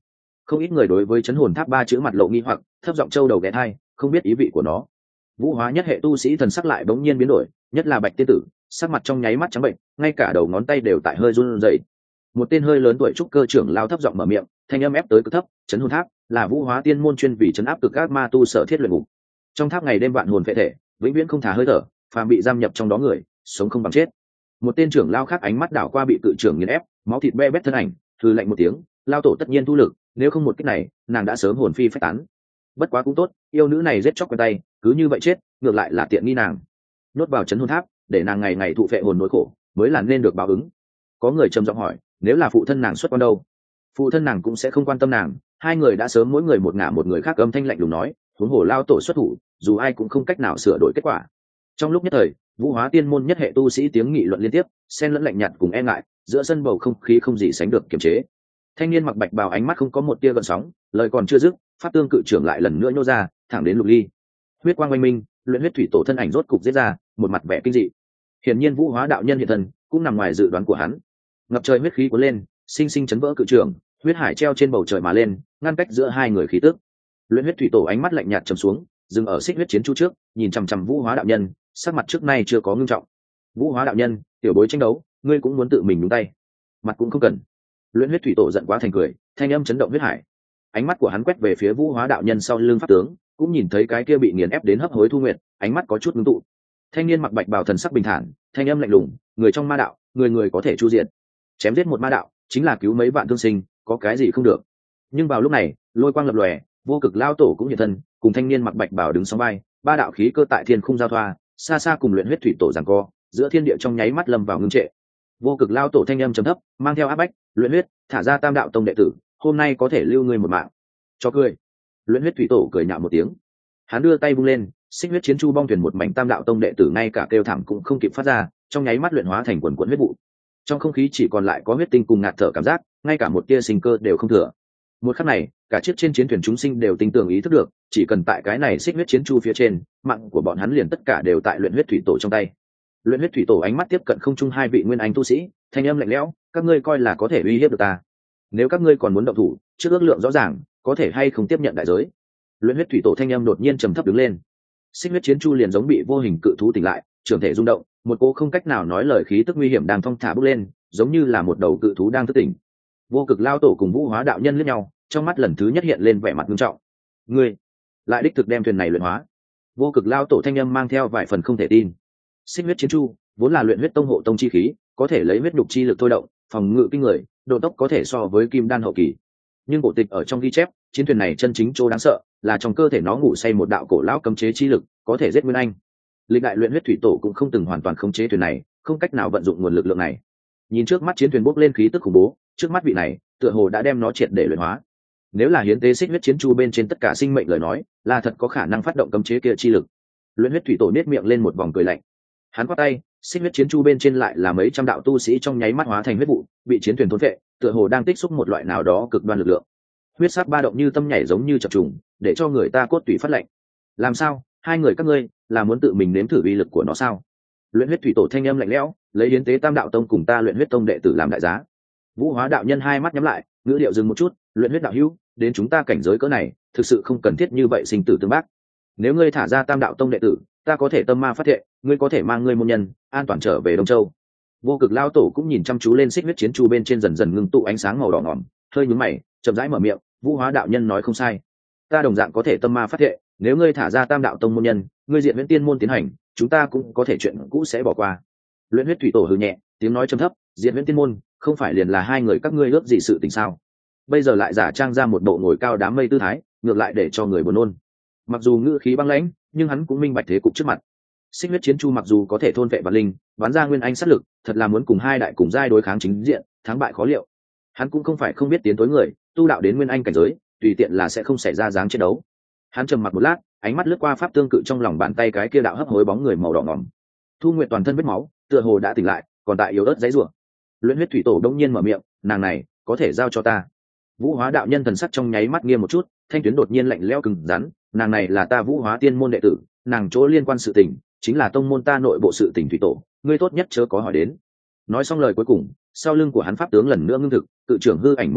Không ít người đối với chấn hồn tháp ba chữ mặt lộ nghi hoặc, thấp giọng châu đầu ghé thai, không biết ý vị của nó. Vũ hóa nhất hệ tu sĩ thần sắc lại bỗng nhiên biến đổi, nhất là Bạch tiên tử, sắc mặt trong nháy mắt trắng bệnh, ngay cả đầu ngón tay đều tại hơi run rẩy. Một tên hơi lớn tuổi trúc cơ trưởng lao thấp giọng mở miệng, thanh âm ép tới cực thấp, chấn hồn tháp là Vũ hóa tiên môn chuyên vì chấn áp cực các ma tu sở thiết luyện ngục. Trong tháp ngày đêm vạn hồn phệ thể, vĩnh viễn không thả hơi thở, phàm bị giam nhập trong đó người, sống không bằng chết. Một tên trưởng lao khác ánh mắt đảo qua bị cự trưởng nghiền ép, máu thịt be bét thân ảnh, hừ lạnh một tiếng, lao tổ tất nhiên thu lực, nếu không một kích này, nàng đã sớm hồn phi phách tán. Bất quá cũng tốt, yêu nữ này giết chóc quen tay, cứ như vậy chết, ngược lại là tiện nghi nàng. Nhốt vào chấn hồn tháp, để nàng ngày ngày thụ phệ hồn nỗi khổ, mới là nên được báo ứng. Có người trầm giọng hỏi, nếu là phụ thân nàng xuất quan đâu? Phụ thân nàng cũng sẽ không quan tâm nàng, hai người đã sớm mỗi người một ngả một người khác, âm thanh lạnh lùng nói, huống hồ lao tổ xuất thủ, dù ai cũng không cách nào sửa đổi kết quả. Trong lúc nhất thời, Vũ hóa tiên môn nhất hệ tu sĩ tiếng nghị luận liên tiếp, xen lẫn lạnh nhạt cùng e ngại, giữa sân bầu không khí không gì sánh được kiềm chế. Thanh niên mặc bạch bào ánh mắt không có một tia gợn sóng, lời còn chưa dứt, pháp tương cự trưởng lại lần nữa nhô ra, thẳng đến Lục Ly. Huyết quang oanh minh, luyện huyết thủy tổ thân ảnh rốt cục giết ra, một mặt vẻ kinh dị. Hiển nhiên Vũ hóa đạo nhân hiện thân, cũng nằm ngoài dự đoán của hắn. Ngập trời huyết khí cuốn lên, sinh sinh chấn vỡ cự trưởng, huyết hải treo trên bầu trời mà lên, ngăn cách giữa hai người khí tức. Luyện huyết thủy tổ ánh mắt lạnh nhạt trầm xuống, dừng ở xích huyết chiến chu trước, nhìn chằm chằm Vũ hóa đạo nhân, sắc mặt trước nay chưa có ngưng trọng. Vũ hóa đạo nhân, tiểu bối tranh đấu, ngươi cũng muốn tự mình nhúng tay? Mặt cũng không cần. Luyện huyết thủy tổ giận quá thành cười, thanh âm chấn động huyết hải. Ánh mắt của hắn quét về phía Vũ hóa đạo nhân sau lưng pháp tướng, cũng nhìn thấy cái kia bị nghiền ép đến hấp hối Thu Nguyệt, ánh mắt có chút ngưng tụ. Thanh niên mặc bạch bào thần sắc bình thản, thanh âm lạnh lùng, người trong ma đạo, người người có thể chu diệt. Chém giết một ma đạo, chính là cứu mấy vạn thương sinh, có cái gì không được. Nhưng vào lúc này, lôi quang lập lòe, vô cực lao tổ cũng hiện thân, cùng thanh niên mặc bạch bào đứng song vai, ba đạo khí cơ tại thiên khung giao thoa, xa xa cùng luyện huyết thủy tổ giằng co, giữa thiên địa trong nháy mắt lâm vào ngưng trệ. Vô cực lao tổ thanh âm trầm thấp, mang theo áp bách, luyện huyết, thả ra tam đạo tông đệ tử, hôm nay có thể lưu ngươi một mạng. Cho cười. Luyện huyết thủy tổ cười nhạo một tiếng, hắn đưa tay vung lên, xích huyết chiến chu bong thuyền một mảnh tam đạo tông đệ tử ngay cả kêu thảm cũng không kịp phát ra, trong nháy mắt luyện hóa thành quần quần huyết vụ. Trong không khí chỉ còn lại có huyết tinh cùng ngạt thở cảm giác, ngay cả một tia sinh cơ đều không thừa. Một khắc này, cả chiếc trên chiến thuyền chúng sinh đều tinh tường ý thức được, chỉ cần tại cái này xích huyết chiến chu phía trên, mạng của bọn hắn liền tất cả đều tại luyện huyết thủy tổ trong tay. Luyện huyết thủy tổ ánh mắt tiếp cận không trung hai vị nguyên anh tu sĩ, thanh âm lạnh lẽo, các ngươi coi là có thể uy hiếp được ta? Nếu các ngươi còn muốn động thủ, trước ước lượng rõ ràng, có thể hay không tiếp nhận đại giới? Luyện huyết thủy tổ thanh âm đột nhiên trầm thấp đứng lên. Xích huyết chiến chu liền giống bị vô hình cự thú tỉnh lại, trường thể rung động, một cô không cách nào nói lời khí tức nguy hiểm đang thong thả bước lên, giống như là một đầu cự thú đang thức tỉnh. Vô cực lao tổ cùng Vũ hóa đạo nhân liếc nhau, trong mắt lần thứ nhất hiện lên vẻ mặt nghiêm trọng. Ngươi lại đích thực đem thuyền này luyện hóa? Vô cực lao tổ thanh âm mang theo vài phần không thể tin. Xích huyết chiến chu vốn là luyện huyết tông hộ tông chi khí, có thể lấy huyết nhục chi lực thôi động, phòng ngự kinh người, độ tốc có thể so với kim đan hậu kỳ. Nhưng cổ tịch ở trong ghi chép, chiến thuyền này chân chính chỗ đáng sợ là trong cơ thể nó ngủ say một đạo cổ lão cấm chế chi lực, có thể giết nguyên anh. Lịch đại luyện huyết thủy tổ cũng không từng hoàn toàn khống chế thuyền này, không cách nào vận dụng nguồn lực lượng này. Nhìn trước mắt chiến thuyền bốc lên khí tức khủng bố, trước mắt vị này tựa hồ đã đem nó triệt để luyện hóa. Nếu là hiến tế xích huyết chiến chu bên trên tất cả sinh mệnh lời nói, là thật có khả năng phát động cấm chế kia chi lực. Luyện huyết thủy tổ nét miệng lên một vòng cười lạnh, hắn quát tay, xích huyết chiến chu bên trên lại là mấy trăm đạo tu sĩ trong nháy mắt hóa thành huyết vụ, bị chiến thuyền thôn phệ, tựa hồ đang tích xúc một loại nào đó cực đoan lực lượng. Huyết sắc ba động như tâm nhảy giống như chập trùng, để cho người ta cốt tủy phát lạnh. Làm sao, hai người các ngươi là muốn tự mình nếm thử uy lực của nó sao? Luyện huyết thủy tổ thanh âm lạnh lẽo, lấy hiến tế tam đạo tông cùng ta luyện huyết tông đệ tử làm đại giá. Vũ hóa đạo nhân hai mắt nhắm lại, ngữ điệu dừng một chút, luyện huyết đạo hữu, đến chúng ta cảnh giới cỡ này, thực sự không cần thiết như vậy sinh tử tương bác. Nếu ngươi thả ra tam đạo tông đệ tử, ta có thể tâm ma phát thệ, ngươi có thể mang ngươi môn nhân an toàn trở về Đông Châu. Vô cực lao tổ cũng nhìn chăm chú lên xích huyết chiến chu bên trên dần dần ngưng tụ ánh sáng màu đỏ ngỏm, hơi nhướng mày, chậm rãi mở miệng, Vũ hóa đạo nhân nói không sai, ta đồng dạng có thể tâm ma phát thệ, nếu ngươi thả ra tam đạo tông môn nhân, ngươi diện viễn tiên môn tiến hành, chúng ta cũng có thể chuyện cũ sẽ bỏ qua. Luyện huyết thủy tổ hừ nhẹ, tiếng nói trầm thấp, diện viễn tiên môn không phải liền là hai người các ngươi ước gì sự tình sao? Bây giờ lại giả trang ra một bộ ngồi cao đám mây tư thái, ngược lại để cho người buồn nôn. Mặc dù ngữ khí băng lãnh, nhưng hắn cũng minh bạch thế cục trước mặt. Xích huyết chiến chu mặc dù có thể thôn vệ vạn linh, bắn ra nguyên anh sát lực, thật là muốn cùng hai đại cùng giai đối kháng chính diện, thắng bại khó liệu. Hắn cũng không phải không biết tiến tối người, tu đạo đến nguyên anh cảnh giới, tùy tiện là sẽ không xảy ra dáng chiến đấu. Hắn trầm mặc một lát, ánh mắt lướt qua pháp tương cự trong lòng bàn tay cái kia đạo hấp hối bóng người màu đỏ ngòm. Thu Nguyệt toàn thân vết máu, tựa hồ đã tỉnh lại, còn tại yếu ớt giãy giụa. Luyện huyết thủy tổ đông nhiên mở miệng, nàng này có thể giao cho ta. Vũ hóa đạo nhân thần sắc trong nháy mắt nghiêm một chút, thanh tuyến đột nhiên lạnh lẽo cứng rắn, nàng này là ta Vũ hóa tiên môn đệ tử, nàng chỗ liên quan sự tình chính là tông môn ta nội bộ sự tình thủy tổ, ngươi tốt nhất chớ có hỏi đến. Nói xong lời cuối cùng, sau lưng của hắn pháp tướng lần nữa ngưng thực, cự trưởng hư ảnh một nắm,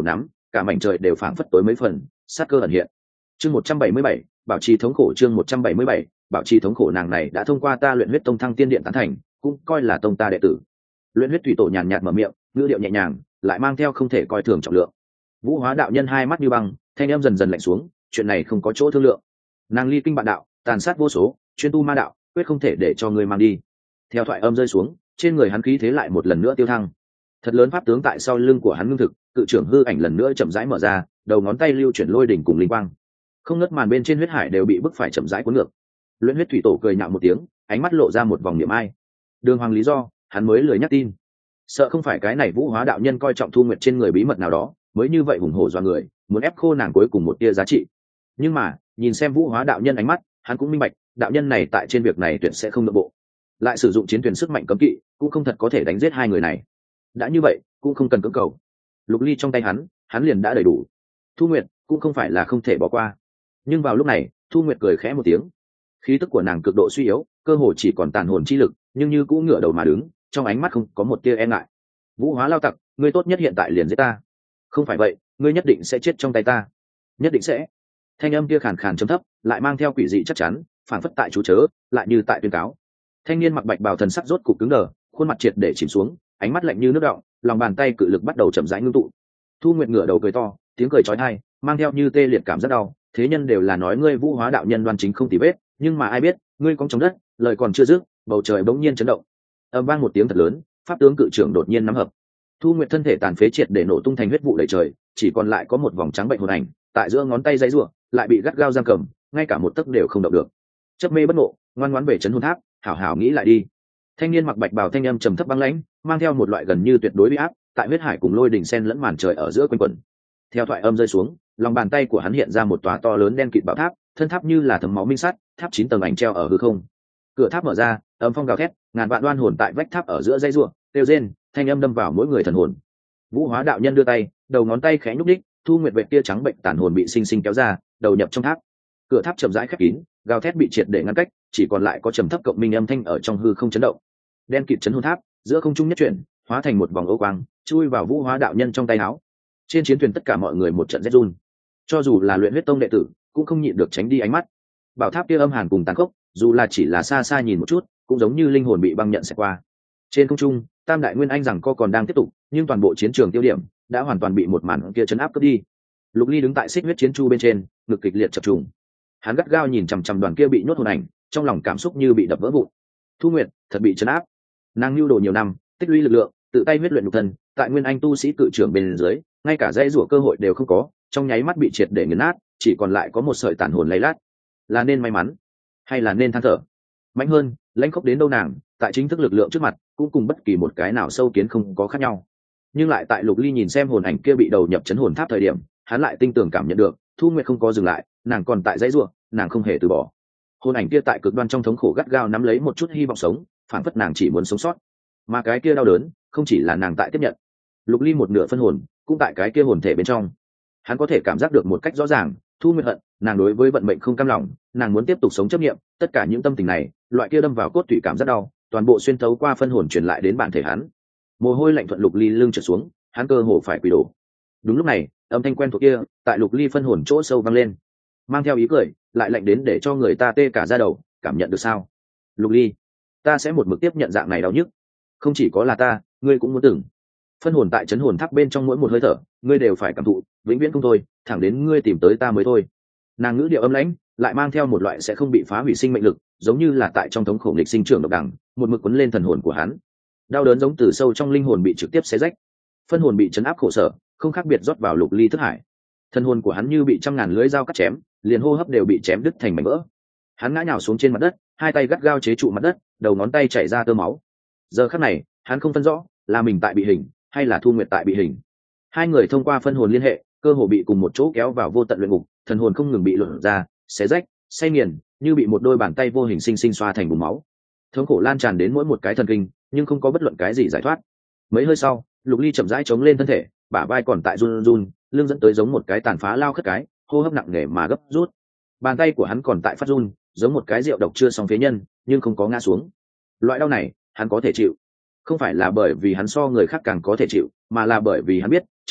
cả mảnh trời đều phảng phất tối mấy phần, sát cơ ẩn hiện. Chương 177, bảo trì thống khổ. Chương 177, bảo trì thống khổ. Nàng này đã thông qua ta luyện huyết tông thăng tiên điện tán thành, cũng coi là tông ta đệ tử. Luyện huyết thủy tổ nhàn nhạt mở miệng, ngữ điệu nhẹ nhàng, lại mang theo không thể coi thường trọng lượng. Vũ Hóa đạo nhân hai mắt như băng, thanh em dần dần lạnh xuống, chuyện này không có chỗ thương lượng. Nàng ly kinh bạn đạo, tàn sát vô số, chuyên tu ma đạo, quyết không thể để cho người mang đi. Theo thoại âm rơi xuống, trên người hắn khí thế lại một lần nữa tiêu thăng. Thật lớn pháp tướng tại sau lưng của hắn ngưng thực, cự trưởng hư ảnh lần nữa chậm rãi mở ra, đầu ngón tay lưu chuyển lôi đỉnh cùng linh quang. Không ngớt màn bên trên huyết hải đều bị bức phải chậm rãi cuốn ngược. Luyện huyết thủy tổ cười nhạo một tiếng, ánh mắt lộ ra một vòng niệm ai. Đường hoàng lý do, hắn mới lười nhắc tin. Sợ không phải cái này Vũ Hóa đạo nhân coi trọng Thu Nguyệt trên người bí mật nào đó, mới như vậy hùng hổ do người, muốn ép khô nàng cuối cùng một tia giá trị. Nhưng mà, nhìn xem Vũ Hóa đạo nhân ánh mắt, hắn cũng minh bạch, đạo nhân này tại trên việc này tuyệt sẽ không nội bộ. Lại sử dụng chiến thuyền sức mạnh cấm kỵ, cũng không thật có thể đánh giết hai người này. Đã như vậy, cũng không cần cưỡng cầu. Lục ly trong tay hắn liền đã đầy đủ. Thu Nguyệt cũng không phải là không thể bỏ qua. Nhưng vào lúc này, Thu Nguyệt cười khẽ một tiếng. Khí tức của nàng cực độ suy yếu, cơ hồ chỉ còn tàn hồn chi lực, nhưng như cũng ngửa đầu mà đứng, trong ánh mắt không có một tia e ngại. Vũ Hóa lao tặc, ngươi tốt nhất hiện tại liền giết ta. Không phải vậy, ngươi nhất định sẽ chết trong tay ta. Nhất định sẽ. Thanh âm kia khàn khàn trầm thấp, lại mang theo quỷ dị chắc chắn, phản phất tại chú chớ, lại như tại tuyên cáo. Thanh niên mặc bạch bào thần sắc rốt cục cứng đờ, khuôn mặt triệt để chìm xuống, ánh mắt lạnh như nước đọng, lòng bàn tay cự lực bắt đầu chậm rãi ngưng tụ. Thu Nguyệt ngửa đầu cười to, tiếng cười chói tai, mang theo như tê liệt cảm rất đau. Thế nhân đều là nói ngươi Vũ Hóa đạo nhân đoan chính không tì vết, nhưng mà ai biết, ngươi cong trong đất, lời còn chưa dứt, bầu trời bỗng nhiên chấn động. Ầm vang một tiếng thật lớn, pháp tướng cự trưởng đột nhiên nắm hợp. Thu Nguyệt thân thể tàn phế triệt để nổ tung thành huyết vụ đầy trời, chỉ còn lại có một vòng trắng bệnh hồn ảnh, tại giữa ngón tay giãy giụa, lại bị gắt gao giam cầm, ngay cả một tấc đều không động được. Chấp mê bất ngộ, ngoan ngoãn về trấn hồn tháp, hảo hảo nghĩ lại đi. Thanh niên mặc bạch bào thanh âm trầm thấp băng lãnh, mang theo một loại gần như tuyệt đối uy áp, tại huyết hải cùng lôi đỉnh sen lẫn màn trời ở giữa quanh quẩn. Theo thoại âm rơi xuống, lòng bàn tay của hắn hiện ra một tòa to lớn đen kịt bảo tháp, thân tháp như là thấm máu minh sắt, tháp 9 tầng ảnh treo ở hư không. Cửa tháp mở ra, âm phong gào thét, ngàn vạn đoan hồn tại vách tháp ở giữa dây rùa, kêu rên, thanh âm đâm vào mỗi người thần hồn. Vũ Hóa đạo nhân đưa tay, đầu ngón tay khẽ nhúc đích, Thu Nguyệt vệ tia trắng bệnh tàn hồn bị sinh sinh kéo ra, đầu nhập trong tháp. Cửa tháp chậm rãi khép kín, gào thét bị triệt để ngăn cách, chỉ còn lại có trầm thấp cộng minh âm thanh ở trong hư không chấn động. Đen kịt chấn hồn tháp, giữa không trung nhất chuyển, hóa thành một vòng ô quang, chui vào Vũ Hóa đạo nhân trong tay áo. Trên chiến thuyền tất cả mọi người một trận rét run. Cho dù là luyện huyết tông đệ tử, cũng không nhịn được tránh đi ánh mắt. Bảo tháp kia âm hàn cùng tàn khốc, dù là chỉ là xa xa nhìn một chút, cũng giống như linh hồn bị băng nhận xẹt qua. Trên không trung, Tam đại nguyên anh rằng co còn đang tiếp tục, nhưng toàn bộ chiến trường tiêu điểm đã hoàn toàn bị một màn kia chấn áp cướp đi. Lục Ly đứng tại xích huyết chiến chu bên trên, ngực kịch liệt chập trùng. Hắn gắt gao nhìn chằm chằm đoàn kia bị nhốt hồn ảnh, trong lòng cảm xúc như bị đập vỡ vụn. Thu Nguyệt thật bị chấn áp. Nàng lưu đồ nhiều năm, tích lũy lực lượng, tự tay huyết luyện nhục thân, tại nguyên anh tu sĩ cự trưởng bên dưới, ngay cả dãy rủa cơ hội đều không có, trong nháy mắt bị triệt để nghiền nát, chỉ còn lại có một sợi tàn hồn lay lát. Là nên may mắn, hay là nên than thở? Mạnh hơn, lãnh khốc đến đâu nàng, tại chính thức lực lượng trước mặt, cũng cùng bất kỳ một cái nào sâu kiến không có khác nhau. Nhưng lại tại Lục Ly nhìn xem hồn ảnh kia bị đầu nhập chấn hồn tháp thời điểm, hắn lại tinh tường cảm nhận được, Thu Nguyệt không có dừng lại, nàng còn tại dãy rủa, nàng không hề từ bỏ. Hồn ảnh kia tại cực đoan trong thống khổ gắt gao nắm lấy một chút hy vọng sống, phản phất nàng chỉ muốn sống sót. Mà cái kia đau đớn, không chỉ là nàng tại tiếp nhận. Lục Ly một nửa phân hồn, cũng tại cái kia hồn thể bên trong. Hắn có thể cảm giác được một cách rõ ràng, Thu Nguyệt hận, nàng đối với vận mệnh không cam lòng, nàng muốn tiếp tục sống chấp niệm, tất cả những tâm tình này, loại kia đâm vào cốt tủy cảm giác đau, toàn bộ xuyên thấu qua phân hồn truyền lại đến bản thể hắn. Mồ hôi lạnh thuận Lục Ly lưng trượt xuống, hắn cơ hồ phải quỳ đổ. Đúng lúc này, âm thanh quen thuộc kia, tại Lục Ly phân hồn chỗ sâu vang lên, mang theo ý cười, lại lạnh đến để cho người ta tê cả da đầu, cảm nhận được sao? Lục Ly, ta sẽ một mực tiếp nhận dạng này đau nhức. Không chỉ có là ta, ngươi cũng muốn từng. Phân hồn tại chấn hồn tháp bên trong mỗi một hơi thở, ngươi đều phải cảm thụ, vĩnh viễn không thôi, thẳng đến ngươi tìm tới ta mới thôi. Nàng ngữ điệu âm lãnh, lại mang theo một loại sẽ không bị phá hủy sinh mệnh lực, giống như là tại trong thống khổ nghịch sinh trưởng độc đẳng, một mực quấn lên thần hồn của hắn. Đau đớn giống từ sâu trong linh hồn bị trực tiếp xé rách. Phân hồn bị chấn áp khổ sở, không khác biệt rót vào Lục Ly thức hải. Thần hồn của hắn như bị trăm ngàn lưỡi dao cắt chém, liền hô hấp đều bị chém đứt thành mảnh vỡ. Hắn ngã nhào xuống trên mặt đất, hai tay gắt gao chế trụ mặt đất, đầu ngón tay chảy ra tơ máu. Giờ khắc này, hắn không phân rõ là mình tại bị hình hay là Thu Nguyệt tại bị hình. Hai người thông qua phân hồn liên hệ, cơ hồ bị cùng một chỗ kéo vào vô tận luyện ngục, thần hồn không ngừng bị luận ra, xé rách, xay nghiền, như bị một đôi bàn tay vô hình sinh sinh xoa thành bùn máu. Thống khổ lan tràn đến mỗi một cái thần kinh, nhưng không có bất luận cái gì giải thoát. Mấy hơi sau, Lục Ly chậm rãi chống lên thân thể, bả vai còn tại run run, lưng dẫn tới giống một cái tàn phá lao khất cái, hô hấp nặng nề mà gấp rút. Bàn tay của hắn còn tại phát run, giống một cái rượu độc chưa xong phế nhân, nhưng không có ngã xuống. Loại đau này, hắn có thể chịu. Không phải là bởi vì hắn so người khác càng có thể chịu, mà là bởi vì hắn biết, trừ nhịn,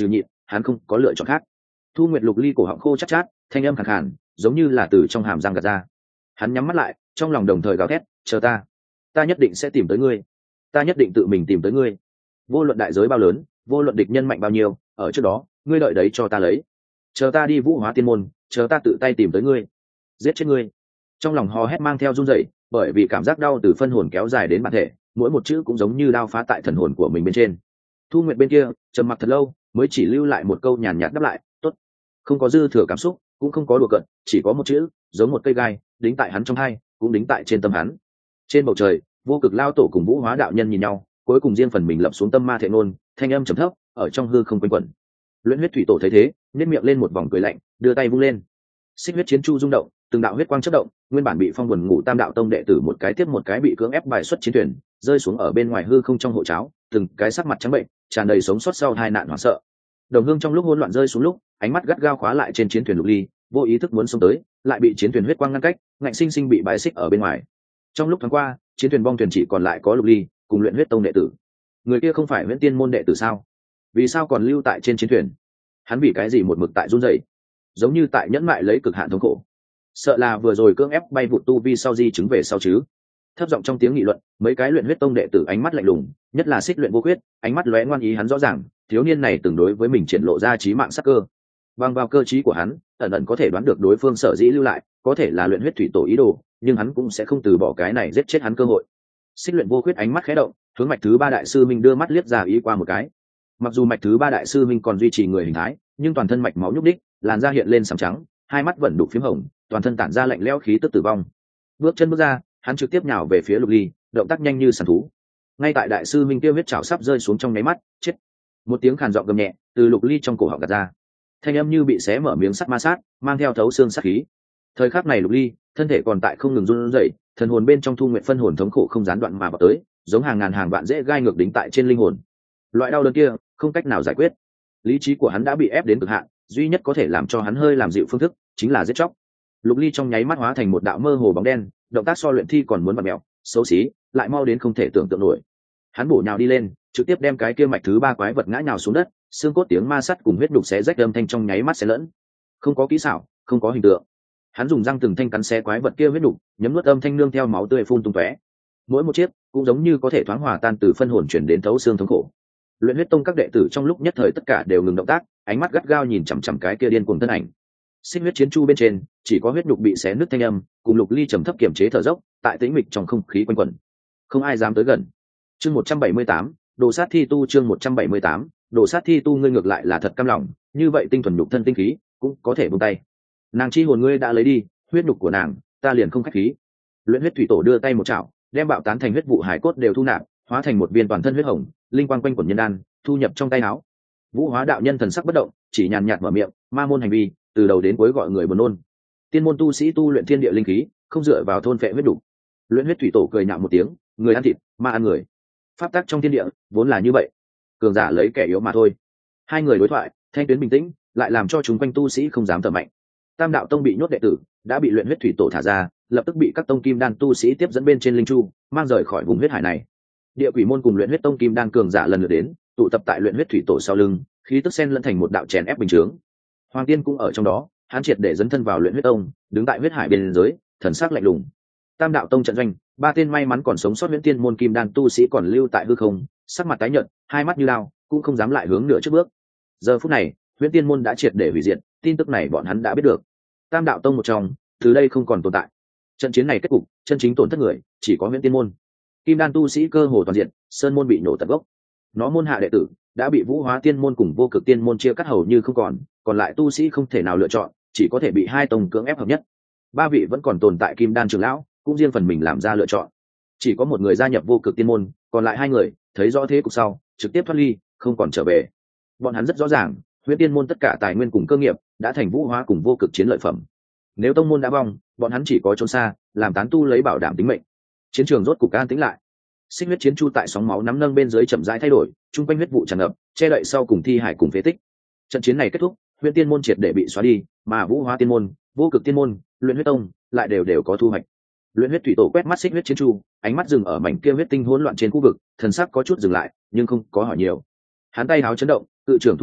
hắn không có lựa chọn khác. Thu Nguyệt Lục Ly cổ họng khô chát chát, thanh âm khàn khàn, giống như là từ trong hàm răng gạt ra. Hắn nhắm mắt lại, trong lòng đồng thời gào thét, chờ ta nhất định sẽ tìm tới ngươi, ta nhất định tự mình tìm tới ngươi. Vô luận đại giới bao lớn, vô luận địch nhân mạnh bao nhiêu, ở trước đó, ngươi đợi đấy cho ta lấy. Chờ ta đi Vũ Hóa Tiên môn, chờ ta tự tay tìm tới ngươi, giết chết ngươi. Trong lòng hò hét mang theo run rẩy, bởi vì cảm giác đau từ phân hồn kéo dài đến bản thể, mỗi một chữ cũng giống như đao phá tại thần hồn của mình bên trên. Thu Nguyệt bên kia trầm mặc thật lâu, mới chỉ lưu lại một câu nhàn nhạt đáp lại, tốt. Không có dư thừa cảm xúc, cũng không có đùa cợt, chỉ có một chữ, giống một cây gai, đính tại hắn trong hai, cũng đính tại trên tâm hắn. Trên bầu trời, Vô Cực Lao Tổ cùng Vũ Hóa đạo nhân nhìn nhau, cuối cùng riêng phần mình lập xuống tâm ma thệ ngôn, thanh âm trầm thấp, ở trong hư không quanh quẩn. Luyện Huyết Thủy Tổ thấy thế, nhếch miệng lên một vòng cười lạnh, đưa tay vung lên. Xích huyết chiến chu rung động, từng đạo huyết quang chớp động, nguyên bản bị phong buồn ngủ Tam đạo tông đệ tử một cái tiếp một cái bị cưỡng ép bài xuất chiến thuyền, rơi xuống ở bên ngoài hư không trong hộ cháo, từng cái sắc mặt trắng bệnh, tràn đầy sống sót sau hai nạn hoảng sợ. Đồng Hương trong lúc hỗn loạn rơi xuống lúc, ánh mắt gắt gao khóa lại trên chiến thuyền Lục Ly, vô ý thức muốn xông tới, lại bị chiến thuyền huyết quang ngăn cách, ngạnh sinh sinh bị bài xích ở bên ngoài. Trong lúc thoáng qua, chiến thuyền bong thuyền chỉ còn lại có Lục Ly cùng Luyện Huyết tông đệ tử. Người kia không phải Huyễn Tiên môn đệ tử sao? Vì sao còn lưu tại trên chiến thuyền? Hắn vì cái gì một mực tại run rẩy, giống như tại nhẫn mại lấy cực hạn thống khổ. Sợ là vừa rồi cưỡng ép bay vụt tu vi sau di chứng về sau chứ. Thấp giọng trong tiếng nghị luận, mấy cái Luyện Huyết tông đệ tử ánh mắt lạnh lùng, nhất là Xích Luyện Vô Quyết, ánh mắt lóe ngoan ý hắn rõ ràng, thiếu niên này từng đối với mình triển lộ ra chí mạng sắc cơ. Bằng vào cơ trí của hắn, ẩn ẩn có thể đoán được đối phương sở dĩ lưu lại, có thể là Luyện Huyết Thủy Tổ ý đồ, nhưng hắn cũng sẽ không từ bỏ cái này giết chết hắn cơ hội. Xích Luyện Vô Quyết ánh mắt khẽ động, hướng Mạch thứ ba đại sư minh đưa mắt liếc ra ý qua một cái. Mặc dù Mạch thứ ba đại sư minh còn duy trì người hình thái, nhưng toàn thân mạch máu nhúc đích, làn da hiện lên sẫm trắng, hai mắt vẫn đục phím hồng, toàn thân tản ra lạnh lẽo khí tức tử vong. Bước chân bước ra, hắn trực tiếp nhào về phía Lục Ly, động tác nhanh như săn thú. Ngay tại đại sư minh tiêu huyết trảo sắp rơi xuống trong nháy mắt, chết. Một tiếng khàn giọng gầm nhẹ từ Lục Ly trong cổ họng gạt ra, thanh âm như bị xé mở miếng sắt ma sát, mang theo thấu xương sát khí. Thời khắc này Lục Ly, thân thể còn tại không ngừng run rẩy, thần hồn bên trong Thu Nguyện phân hồn thống khổ không gián đoạn mà vào tới, giống hàng ngàn hàng vạn rễ gai ngược đính tại trên linh hồn. Loại đau đớn kia, không cách nào giải quyết. Lý trí của hắn đã bị ép đến cực hạn, duy nhất có thể làm cho hắn hơi làm dịu phương thức, chính là giết chóc. Lục Ly trong nháy mắt hóa thành một đạo mơ hồ bóng đen, động tác so luyện thi còn muốn bật mèo, xấu xí, lại mau đến không thể tưởng tượng nổi. Hắn bổ nhào đi lên, trực tiếp đem cái kia mạch thứ ba quái vật ngã nhào xuống đất, xương cốt tiếng ma sắt cùng huyết đục xé rách âm thanh trong nháy mắt xé lẫn. Không có kỹ xảo, không có hình tượng. Hắn dùng răng từng thanh cắn xé quái vật kia huyết đục, nhấm nuốt âm thanh nương theo máu tươi phun tung tóe. Mỗi một chiếc cũng giống như có thể thoáng hòa tan từ phân hồn chuyển đến thấu xương thống khổ. Luyện Huyết tông các đệ tử trong lúc nhất thời tất cả đều ngừng động tác, ánh mắt gắt gao nhìn chằm chằm cái kia điên cuồng thân ảnh. Xích huyết chiến chu bên trên chỉ có huyết nhục bị xé nứt thanh âm, cùng Lục Ly trầm thấp kiểm chế thở dốc, tại tĩnh mịch trong không khí quanh quẩn. Không ai dám tới gần. Chương 178, Đồ sát thi tu chương 178, Đồ sát thi tu ngươi ngược lại là thật cam lòng, như vậy tinh thuần nhục thân tinh khí cũng có thể buông tay. Nàng chi hồn ngươi đã lấy đi, huyết nhục của nàng, ta liền không khách khí. Luyện Huyết thủy tổ đưa tay một chảo, đem bạo tán thành huyết vụ hải cốt đều thu nạp, hóa thành một viên toàn thân huyết hồng, linh quang quanh quẩn nhân đan, thu nhập trong tay áo. Vũ Hóa đạo nhân thần sắc bất động, chỉ nhàn nhạt mở miệng, ma môn hành vi, từ đầu đến cuối gọi người buồn nôn. Tiên môn tu sĩ tu luyện thiên địa linh khí, không dựa vào thôn phệ huyết đủ. Luyện Huyết thủy tổ cười nhạo một tiếng, người ăn thịt, ma ăn người. Pháp tắc trong thiên địa vốn là như vậy, cường giả lấy kẻ yếu mà thôi. Hai người đối thoại, thanh tuyến bình tĩnh, lại làm cho chúng quanh tu sĩ không dám thở mạnh. Tam đạo tông bị nhốt đệ tử, đã bị Luyện Huyết thủy tổ thả ra, lập tức bị các tông kim đan tu sĩ tiếp dẫn bên trên linh chu, mang rời khỏi vùng huyết hải này. Địa Quỷ môn cùng Luyện Huyết tông kim đan cường giả lần lượt đến, tụ tập tại Luyện Huyết thủy tổ sau lưng, khí tức xen lẫn thành một đạo chèn ép bình chướng. Hoàng Tiên cũng ở trong đó, hắn triệt để dấn thân vào Luyện Huyết tông, đứng tại huyết hải bên dưới, thần sắc lạnh lùng. Tam đạo tông trận doanh, ba tên may mắn còn sống sót Huyễn Tiên môn kim đan tu sĩ còn lưu tại hư không, sắc mặt tái nhợt, hai mắt như lao, cũng không dám lại hướng nửa trước bước. Giờ phút này, Huyễn Tiên môn đã triệt để hủy diệt, tin tức này bọn hắn đã biết được. Tam đạo tông một trong, từ đây không còn tồn tại. Trận chiến này kết cục, chân chính tổn thất người, chỉ có Huyễn Tiên môn. Kim đan tu sĩ cơ hồ toàn diện, sơn môn bị nổ tận gốc. Nó môn hạ đệ tử đã bị Vũ Hóa Tiên môn cùng Vô Cực Tiên môn chia cắt hầu như không còn lại tu sĩ không thể nào lựa chọn, chỉ có thể bị hai tông cưỡng ép hợp nhất. Ba vị vẫn còn tồn tại Kim đan trưởng lão, cũng riêng phần mình làm ra lựa chọn. Chỉ có một người gia nhập Vô Cực Tiên môn, còn lại hai người thấy rõ thế cục sau, trực tiếp thoát ly, không còn trở về. Bọn hắn rất rõ ràng, Huyễn Tiên môn tất cả tài nguyên cùng cơ nghiệp đã thành Vũ Hóa cùng Vô Cực chiến lợi phẩm. Nếu tông môn đã vong, bọn hắn chỉ có trốn xa, làm tán tu lấy bảo đảm tính mệnh. Chiến trường rốt cục an tĩnh lại. Xích huyết chiến chu tại sóng máu nắm nâng bên dưới chậm rãi thay đổi, trung quanh huyết vụ tràn ngập, che đậy sau cùng thi hải cùng phế tích. Trận chiến này kết thúc, Huyễn Tiên môn triệt để bị xóa đi, mà Vũ Hóa Tiên môn, Vô Cực Tiên môn, Luyện Huyết tông lại đều có thu hoạch. Luyện Huyết thủy tổ quét mắt xích huyết chiến chu, ánh mắt dừng ở mảnh kia huyết tinh hỗn loạn trên khu vực, thần sắc có chút dừng lại, nhưng không có hỏi nhiều. Hắn tay háo chấn động, cự trưởng thu nạp,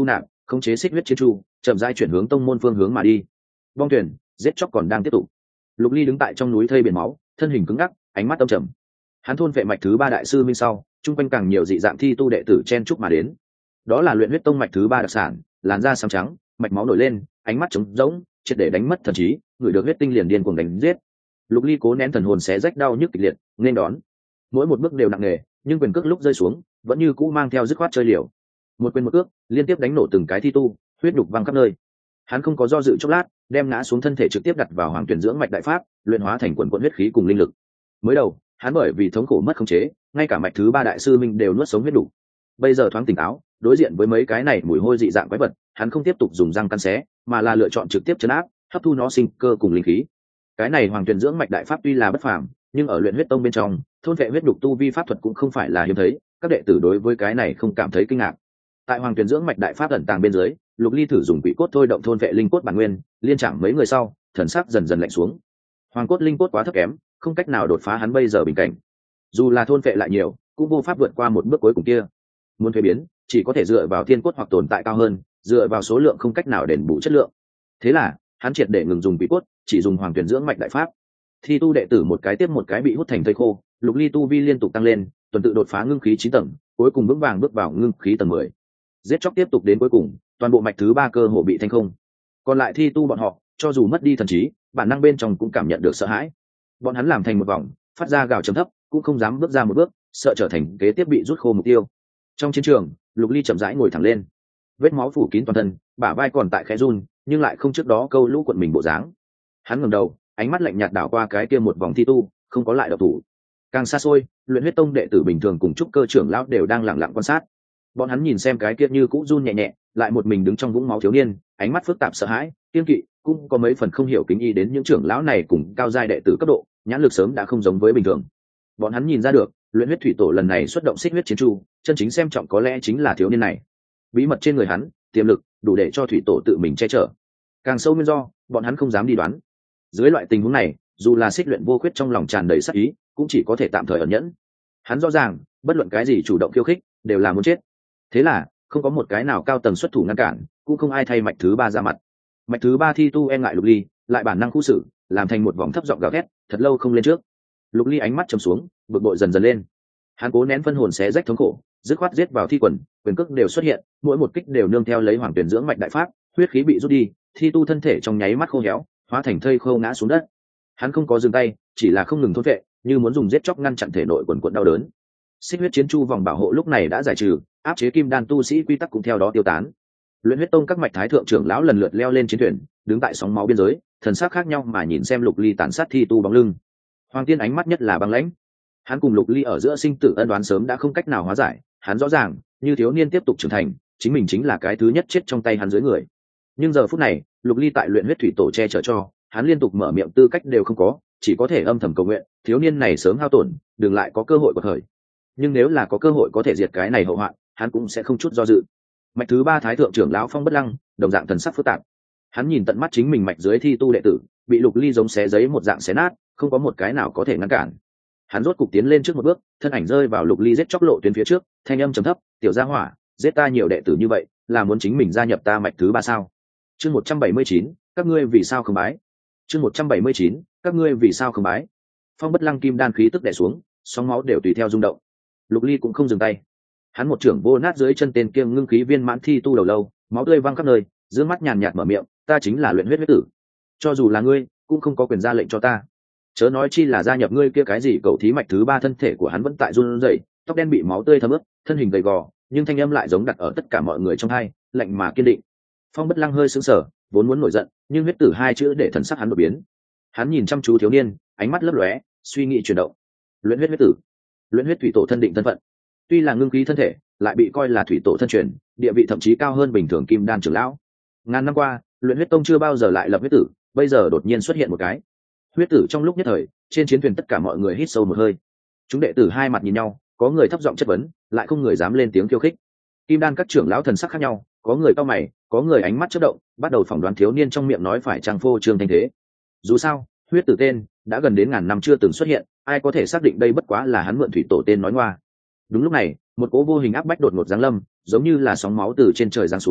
khống chế xích huyết chiến chu chậm rãi chuyển hướng tông môn phương hướng mà đi. Bong thuyền giết chóc còn đang tiếp tục. Lục Ly đứng tại trong núi thây biển máu, thân hình cứng ngắc, ánh mắt âm trầm. Hắn thôn vệ mạch thứ ba đại sư minh sau, chung quanh càng nhiều dị dạng thi tu đệ tử chen chúc mà đến. Đó là luyện huyết tông mạch thứ ba đặc sản, làn da xám trắng, mạch máu nổi lên, ánh mắt trống rỗng, triệt để đánh mất thần trí, người được huyết tinh liền điên cuồng đánh giết. Lục Ly cố nén thần hồn xé rách đau nhức kịch liệt, nên đón. Mỗi một bước đều nặng nề, nhưng quyền cước lúc rơi xuống, vẫn như cũ mang theo dứt khoát chơi liều. Một quyền một cước, liên tiếp đánh nổ từng cái thi tu, huyết đục văng khắp nơi. Hắn không có do dự chốc lát, đem ngã xuống thân thể trực tiếp đặt vào hoàng tuyển dưỡng mạch đại pháp, luyện hóa thành quần quần huyết khí cùng linh lực. Mới đầu, hắn bởi vì thống khổ mất khống chế, ngay cả mạch thứ ba đại sư minh đều nuốt sống huyết đủ. Bây giờ thoáng tỉnh táo, đối diện với mấy cái này mùi hôi dị dạng quái vật, hắn không tiếp tục dùng răng cắn xé, mà là lựa chọn trực tiếp chấn áp, hấp thu nó sinh cơ cùng linh khí. Cái này hoàng tuyển dưỡng mạch đại pháp tuy là bất phàm, nhưng ở luyện huyết tông bên trong, thôn vệ huyết đục tu vi pháp thuật cũng không phải là hiếm thấy, các đệ tử đối với cái này không cảm thấy kinh ngạc. Tại hoàng tuyển dưỡng mạch đại pháp ẩn tàng bên dưới, Lục Ly thử dùng quỷ cốt thôi động thôn vệ linh cốt bản nguyên, liên chạm mấy người sau, thần sắc dần dần lạnh xuống. Hoàng cốt linh cốt quá thấp kém, không cách nào đột phá hắn bây giờ bình cảnh. Dù là thôn vệ lại nhiều, cũng vô pháp vượt qua một bước cuối cùng kia. Muốn thuế biến, chỉ có thể dựa vào thiên cốt hoặc tồn tại cao hơn, dựa vào số lượng không cách nào đền bù chất lượng. Thế là, hắn triệt để ngừng dùng quỷ cốt, chỉ dùng hoàng tuyển dưỡng mạch đại pháp. Thi tu đệ tử một cái tiếp một cái bị hút thành thây khô, Lục Ly tu vi liên tục tăng lên, tuần tự đột phá ngưng khí 9 tầng, cuối cùng vững vàng bước vào ngưng khí tầng 10. Giết chóc tiếp tục đến cuối cùng, toàn bộ mạch thứ ba cơ hồ bị thanh không. Còn lại thi tu bọn họ, cho dù mất đi thần trí, bản năng bên trong cũng cảm nhận được sợ hãi. Bọn hắn làm thành một vòng, phát ra gào trầm thấp, cũng không dám bước ra một bước, sợ trở thành kế tiếp bị rút khô mục tiêu. Trong chiến trường, Lục Ly chậm rãi ngồi thẳng lên, vết máu phủ kín toàn thân, bả vai còn tại khẽ run, nhưng lại không trước đó câu lũ quận mình bộ dáng. Hắn ngẩng đầu, ánh mắt lạnh nhạt đảo qua cái kia một vòng thi tu, không có lại độc thủ. Càng xa xôi, luyện huyết tông đệ tử bình thường cùng trúc cơ trưởng lão đều đang lặng lặng quan sát. Bọn hắn nhìn xem cái kia như cũ run nhẹ nhẹ, lại một mình đứng trong vũng máu thiếu niên, ánh mắt phức tạp sợ hãi, kiên kỵ, cũng có mấy phần không hiểu kính ý đến những trưởng lão này cùng cao giai đệ tử cấp độ, nhãn lực sớm đã không giống với bình thường. Bọn hắn nhìn ra được, luyện huyết thủy tổ lần này xuất động xích huyết chiến chu, chân chính xem trọng có lẽ chính là thiếu niên này. Bí mật trên người hắn, tiềm lực đủ để cho thủy tổ tự mình che chở. Càng sâu nguyên do, bọn hắn không dám đi đoán. Dưới loại tình huống này, dù là xích luyện vô khuyết trong lòng tràn đầy sát ý, cũng chỉ có thể tạm thời ẩn nhẫn. Hắn rõ ràng, bất luận cái gì chủ động khiêu khích, đều là muốn chết. Thế là, không có một cái nào cao tầng xuất thủ ngăn cản, cũng không ai thay mạch thứ ba ra mặt. Mạch thứ ba thi tu e ngại Lục Ly, lại bản năng khu xử, làm thành một vòng thấp giọng gào thét, thật lâu không lên trước. Lục Ly ánh mắt trầm xuống, bực bội dần dần lên. Hắn cố nén phân hồn xé rách thống khổ, dứt khoát giết vào thi quần, quyền cước đều xuất hiện, mỗi một kích đều nương theo lấy hoàng tuyển dưỡng mạch đại pháp, huyết khí bị rút đi, thi tu thân thể trong nháy mắt khô héo, hóa thành thây khô ngã xuống đất. Hắn không có dừng tay, chỉ là không ngừng thôn vệ, như muốn dùng giết chóc ngăn chặn thể nội quần quật đau đớn. Xích huyết chiến chu vòng bảo hộ lúc này đã giải trừ, áp chế kim đan tu sĩ quy tắc cũng theo đó tiêu tán. Luyện huyết tông các mạch thái thượng trưởng lão lần lượt leo lên chiến thuyền, đứng tại sóng máu biên giới, thần sắc khác nhau mà nhìn xem Lục Ly tàn sát thi tu bóng lưng. Hoàng Tiên ánh mắt nhất là băng lãnh. Hắn cùng Lục Ly ở giữa sinh tử ân đoán sớm đã không cách nào hóa giải, hắn rõ ràng, như thiếu niên tiếp tục trưởng thành, chính mình chính là cái thứ nhất chết trong tay hắn dưới người. Nhưng giờ phút này, Lục Ly tại luyện huyết thủy tổ che chở cho, hắn liên tục mở miệng tư cách đều không có, chỉ có thể âm thầm cầu nguyện, thiếu niên này sớm hao tổn, đừng lại có cơ hội quật khởi. Nhưng nếu là có cơ hội có thể diệt cái này hậu hoạn, hắn cũng sẽ không chút do dự. Mạch thứ ba thái thượng trưởng lão Phong Bất Lăng, đồng dạng thần sắc phức tạp. Hắn nhìn tận mắt chính mình mạch dưới thi tu đệ tử, bị Lục Ly giống xé giấy một dạng xé nát, không có một cái nào có thể ngăn cản. Hắn rốt cục tiến lên trước một bước, thân ảnh rơi vào Lục Ly giết chóc lộ tuyến phía trước, thanh âm trầm thấp, "Tiểu gia hỏa, giết ta nhiều đệ tử như vậy, là muốn chính mình gia nhập ta mạch thứ ba sao?" Chương 179, các ngươi vì sao không bái? Chương 179, các ngươi vì sao không bái? Phong Bất Lăng kim đan khí tức đè xuống, sóng máu đều tùy theo rung động. Lục Ly cũng không dừng tay. Hắn một trưởng vô nát dưới chân tên kia ngưng khí viên mãn thi tu đầu lâu, máu tươi văng khắp nơi, dương mắt nhàn nhạt mở miệng, "Ta chính là luyện huyết huyết tử. Cho dù là ngươi, cũng không có quyền ra lệnh cho ta. Chớ nói chi là gia nhập ngươi kia cái gì cậu thí." Mạch thứ ba thân thể của hắn vẫn tại run rẩy, tóc đen bị máu tươi thấm ướt, thân hình gầy gò, nhưng thanh âm lại giống đặt ở tất cả mọi người trong hai, lạnh mà kiên định. Phong Bất Lăng hơi sững sờ, vốn muốn nổi giận, nhưng huyết tử hai chữ để thần sắc hắn đột biến. Hắn nhìn chăm chú thiếu niên, ánh mắt lấp lóe, suy nghĩ chuyển động. Luyện huyết huyết tử, luyện huyết thủy tổ thân định thân phận. Tuy là ngưng khí thân thể, lại bị coi là thủy tổ thân truyền, địa vị thậm chí cao hơn bình thường kim đan trưởng lão. Ngàn năm qua, luyện huyết tông chưa bao giờ lại lập huyết tử, bây giờ đột nhiên xuất hiện một cái huyết tử. Trong lúc nhất thời, trên chiến thuyền tất cả mọi người hít sâu một hơi. Chúng đệ tử hai mặt nhìn nhau, có người thấp giọng chất vấn, lại không người dám lên tiếng khiêu khích. Kim đan các trưởng lão thần sắc khác nhau, có người cau mày, có người ánh mắt chớp động, bắt đầu phỏng đoán thiếu niên trong miệng nói phải trang phô trương thanh thế. Dù sao, huyết tử tên đã gần đến ngàn năm chưa từng xuất hiện, ai có thể xác định đây bất quá là hắn mượn thủy tổ tên nói ngoa. Đúng lúc này, một cỗ vô hình áp bách đột ngột giáng lâm, giống như là sóng máu từ trên trời giáng xuống,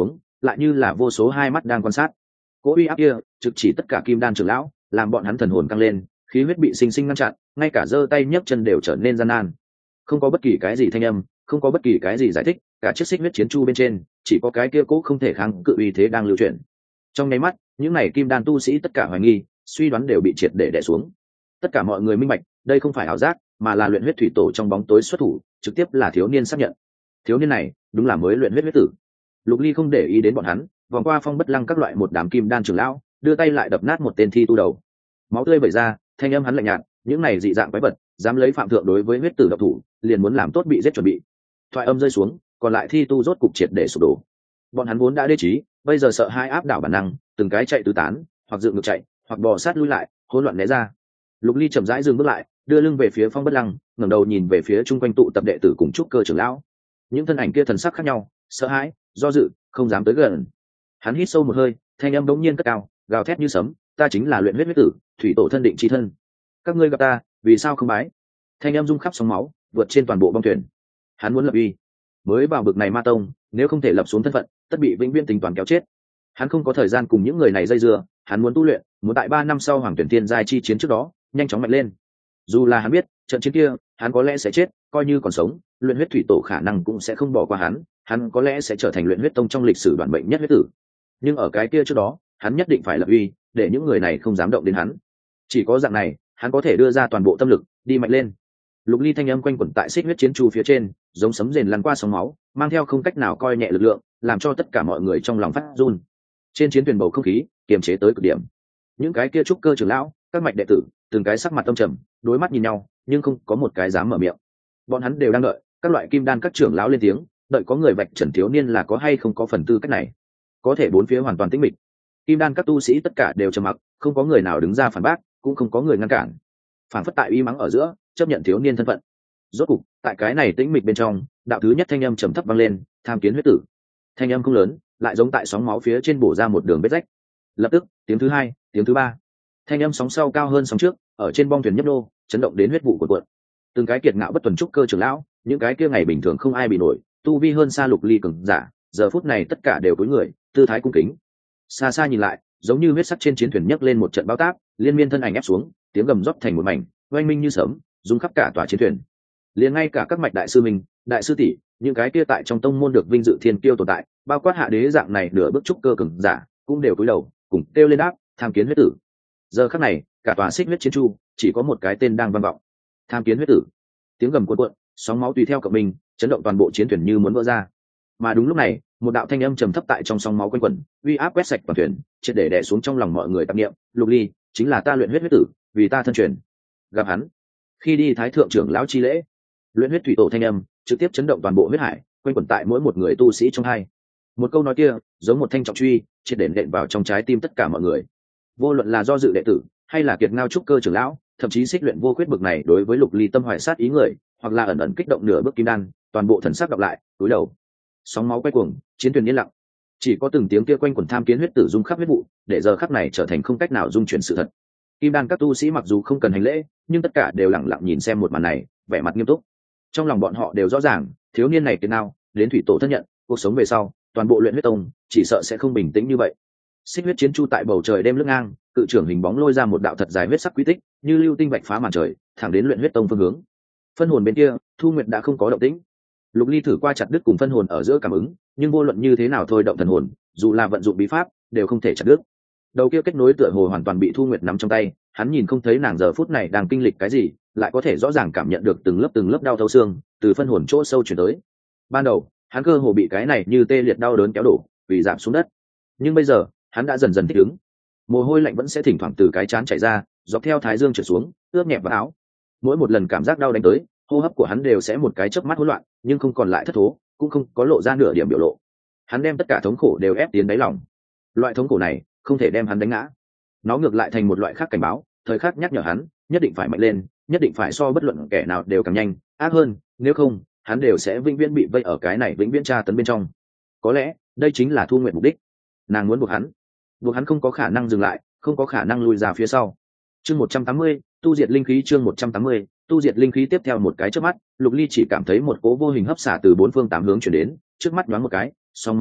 lại như là vô số hai mắt đang quan sát. Cỗ uy áp kia trực chỉ tất cả kim đan trưởng lão, làm bọn hắn thần hồn căng lên, khí huyết bị sinh sinh ngăn chặn, ngay cả giơ tay nhấc chân đều trở nên gian nan. Không có bất kỳ cái gì thanh âm, không có bất kỳ cái gì giải thích, cả chiếc xích huyết chiến chu bên trên chỉ có cái kia cố không thể kháng cự uy thế đang lưu chuyển. Trong nháy mắt, những này kim đan tu sĩ tất cả hoài nghi, suy đoán đều bị triệt để đè xuống. Tất cả mọi người minh bạch, đây không phải ảo giác, mà là luyện huyết thủy tổ trong bóng tối xuất thủ, trực tiếp là thiếu niên xác nhận. Thiếu niên này, đúng là mới luyện huyết huyết tử. Lục Ly không để ý đến bọn hắn, vòng qua Phong Bất Lăng các loại một đám kim đan trưởng lão, đưa tay lại đập nát một tên thi tu đầu. Máu tươi vẩy ra, thanh âm hắn lạnh nhạt, những này dị dạng quái vật, dám lấy phạm thượng đối với huyết tử độc thủ, liền muốn làm tốt bị giết chuẩn bị. Thoại âm rơi xuống, còn lại thi tu rốt cục triệt để sụp đổ. Bọn hắn vốn đã đê trí, bây giờ sợ hai áp đảo bản năng, từng cái chạy tứ tán, hoặc dựng ngược chạy, hoặc bò sát lui lại, hỗn loạn né ra. Lục Ly chậm rãi dừng bước lại, đưa lưng về phía Phong Bất Lăng, ngẩng đầu nhìn về phía chung quanh tụ tập đệ tử cùng trúc cơ trưởng lão. Những thân ảnh kia thần sắc khác nhau, sợ hãi, do dự, không dám tới gần. Hắn hít sâu một hơi, thanh âm bỗng nhiên cất cao, gào thét như sấm, ta chính là luyện huyết huyết tử, thủy tổ thân định chi thân. Các ngươi gặp ta, vì sao không bái? Thanh âm rung khắp sóng máu, vượt trên toàn bộ bong thuyền. Hắn muốn lập uy, mới vào bực này ma tông, nếu không thể lập xuống thân phận, tất bị vĩnh viễn tính toán kéo chết. Hắn không có thời gian cùng những người này dây dưa, hắn muốn tu luyện, muốn tại 3 năm sau hoàng tuyển tiên giai chi chiến trước đó nhanh chóng mạnh lên. Dù là hắn biết trận chiến kia hắn có lẽ sẽ chết, coi như còn sống luyện huyết thủy tổ khả năng cũng sẽ không bỏ qua hắn có lẽ sẽ trở thành luyện huyết tông trong lịch sử đoàn mệnh nhất huyết tử. Nhưng ở cái kia trước đó hắn nhất định phải lập uy, để những người này không dám động đến hắn. Chỉ có dạng này hắn có thể đưa ra toàn bộ tâm lực đi mạnh lên. Lục Ly thanh âm quanh quẩn tại xích huyết chiến chu phía trên, giống sấm rền lăn qua sóng máu, mang theo không cách nào coi nhẹ lực lượng, làm cho tất cả mọi người trong lòng phát run. Trên chiến thuyền bầu không khí kiềm chế tới cực điểm. Những cái kia trúc cơ trưởng lão, các mạch đệ tử, từng cái sắc mặt âm trầm, đối mắt nhìn nhau, nhưng không có một cái dám mở miệng. Bọn hắn đều đang đợi các loại kim đan các trưởng lão lên tiếng, đợi có người vạch trần thiếu niên là có hay không có phần tư cách này. Có thể bốn phía hoàn toàn tĩnh mịch. Kim đan các tu sĩ tất cả đều trầm mặc, không có người nào đứng ra phản bác, cũng không có người ngăn cản. Phản phất tại uy mắng ở giữa, chấp nhận thiếu niên thân phận. Rốt cục, tại cái này tĩnh mịch bên trong, đạo thứ nhất thanh âm trầm thấp vang lên, tham kiến huyết tử. Thanh âm không lớn, lại giống tại sóng máu phía trên bổ ra một đường vết rách. Lập tức, tiếng thứ hai, tiếng thứ ba, thanh âm sóng sau cao hơn sóng trước, ở trên bong thuyền nhấp nô, chấn động đến huyết vụ của cuộn. Từng cái kiệt ngạo bất tuần trúc cơ trưởng lão, những cái kia ngày bình thường không ai bị nổi, tu vi hơn xa Lục Ly cường giả, giờ phút này tất cả đều cúi người, tư thái cung kính. Xa xa nhìn lại, giống như huyết sắc trên chiến thuyền nhấc lên một trận bão táp, liên miên thân ảnh ép xuống, tiếng gầm rót thành một mảnh, oanh minh như sấm, rung khắp cả tòa chiến thuyền. Liền ngay cả các mạch đại sư mình, đại sư tỷ, những cái kia tại trong tông môn được vinh dự thiên kiêu tồn tại, bao quát hạ đế dạng này nửa bước trúc cơ cường giả, cũng đều cúi đầu, cùng kêu lên đáp, tham kiến huyết tử. Giờ khắc này, cả tòa xích huyết chiến chu chỉ có một cái tên đang vang vọng, tham kiến huyết tử. Tiếng gầm cuộn cuộn, sóng máu tùy theo cộng mình, chấn động toàn bộ chiến thuyền như muốn vỡ ra. Mà đúng lúc này, một đạo thanh âm trầm thấp tại trong sóng máu quanh quẩn, uy áp quét sạch toàn thuyền, triệt để đè xuống trong lòng mọi người tạp niệm. Lục Ly chính là ta luyện huyết huyết tử, vì ta thân truyền. Gặp hắn, khi đi thái thượng trưởng lão chi lễ, luyện huyết thủy tổ thanh âm trực tiếp chấn động toàn bộ huyết hải, quanh quẩn tại mỗi một người tu sĩ trong hai. Một câu nói kia giống một thanh trọng truy, triệt để nện vào trong trái tim tất cả mọi người. Vô luận là do dự đệ tử hay là kiệt ngao trúc cơ trưởng lão, thậm chí xích luyện vô quyết bực này đối với Lục Ly tâm hoài sát ý người, hoặc là ẩn ẩn kích động nửa bước kim đan, toàn bộ thần sắc đọc lại, cúi đầu. Sóng máu quay cuồng, chiến thuyền yên lặng, chỉ có từng tiếng kia quanh quẩn tham kiến huyết tử rung khắp huyết vụ, để giờ khắc này trở thành không cách nào dung chuyển sự thật. Kim đan các tu sĩ mặc dù không cần hành lễ, nhưng tất cả đều lặng lặng nhìn xem một màn này, vẻ mặt nghiêm túc. Trong lòng bọn họ đều rõ ràng, thiếu niên này thế nào, đến thủy tổ thân nhận, cuộc sống về sau, toàn bộ luyện huyết tông chỉ sợ sẽ không bình tĩnh như vậy. Xích huyết chiến chu tại bầu trời đêm lướt ngang, cự trưởng hình bóng lôi ra một đạo thật dài huyết sắc quy tích, như lưu tinh bạch phá màn trời, thẳng đến luyện huyết tông phương hướng. Phân hồn bên kia, Thu Nguyệt đã không có động tĩnh. Lục Ly thử qua chặt đứt cùng phân hồn ở giữa cảm ứng, nhưng vô luận như thế nào thôi động thần hồn, dù là vận dụng bí pháp, đều không thể chặt đứt. Đầu kia kết nối tựa hồ hoàn toàn bị Thu Nguyệt nắm trong tay, hắn nhìn không thấy nàng giờ phút này đang kinh lịch cái gì, lại có thể rõ ràng cảm nhận được từng lớp đau thấu xương từ phân hồn chỗ sâu chuyển tới. Ban đầu, hắn cơ hồ bị cái này như tê liệt đau đớn kéo đổ, vì giảm xuống đất. Nhưng bây giờ, hắn đã dần dần thích ứng. Mồ hôi lạnh vẫn sẽ thỉnh thoảng từ cái trán chảy ra, dọc theo thái dương trở xuống, ướt nhẹp vào áo. Mỗi một lần cảm giác đau đánh tới, hô hấp của hắn đều sẽ một cái chớp mắt hỗn loạn, nhưng không còn lại thất thố, cũng không có lộ ra nửa điểm biểu lộ. Hắn đem tất cả thống khổ đều ép tiến đáy lòng. Loại thống khổ này không thể đem hắn đánh ngã, nó ngược lại thành một loại khác cảnh báo, thời khắc nhắc nhở hắn nhất định phải mạnh lên, nhất định phải so bất luận kẻ nào đều càng nhanh, ác hơn, nếu không hắn đều sẽ vĩnh viễn bị vây ở cái này vĩnh viễn tra tấn bên trong. Có lẽ đây chính là Thu Nguyệt mục đích, nàng muốn buộc hắn không có khả năng dừng lại, không có khả năng lùi ra phía sau. Chương 180, tu diệt linh khí. Chương 180, tu diệt linh khí. Tiếp theo một cái chớp mắt, Lục Ly chỉ cảm thấy một cỗ vô hình hấp xả từ bốn phương tám hướng chuyển đến, trước mắt nhoáng một cái, sóng máu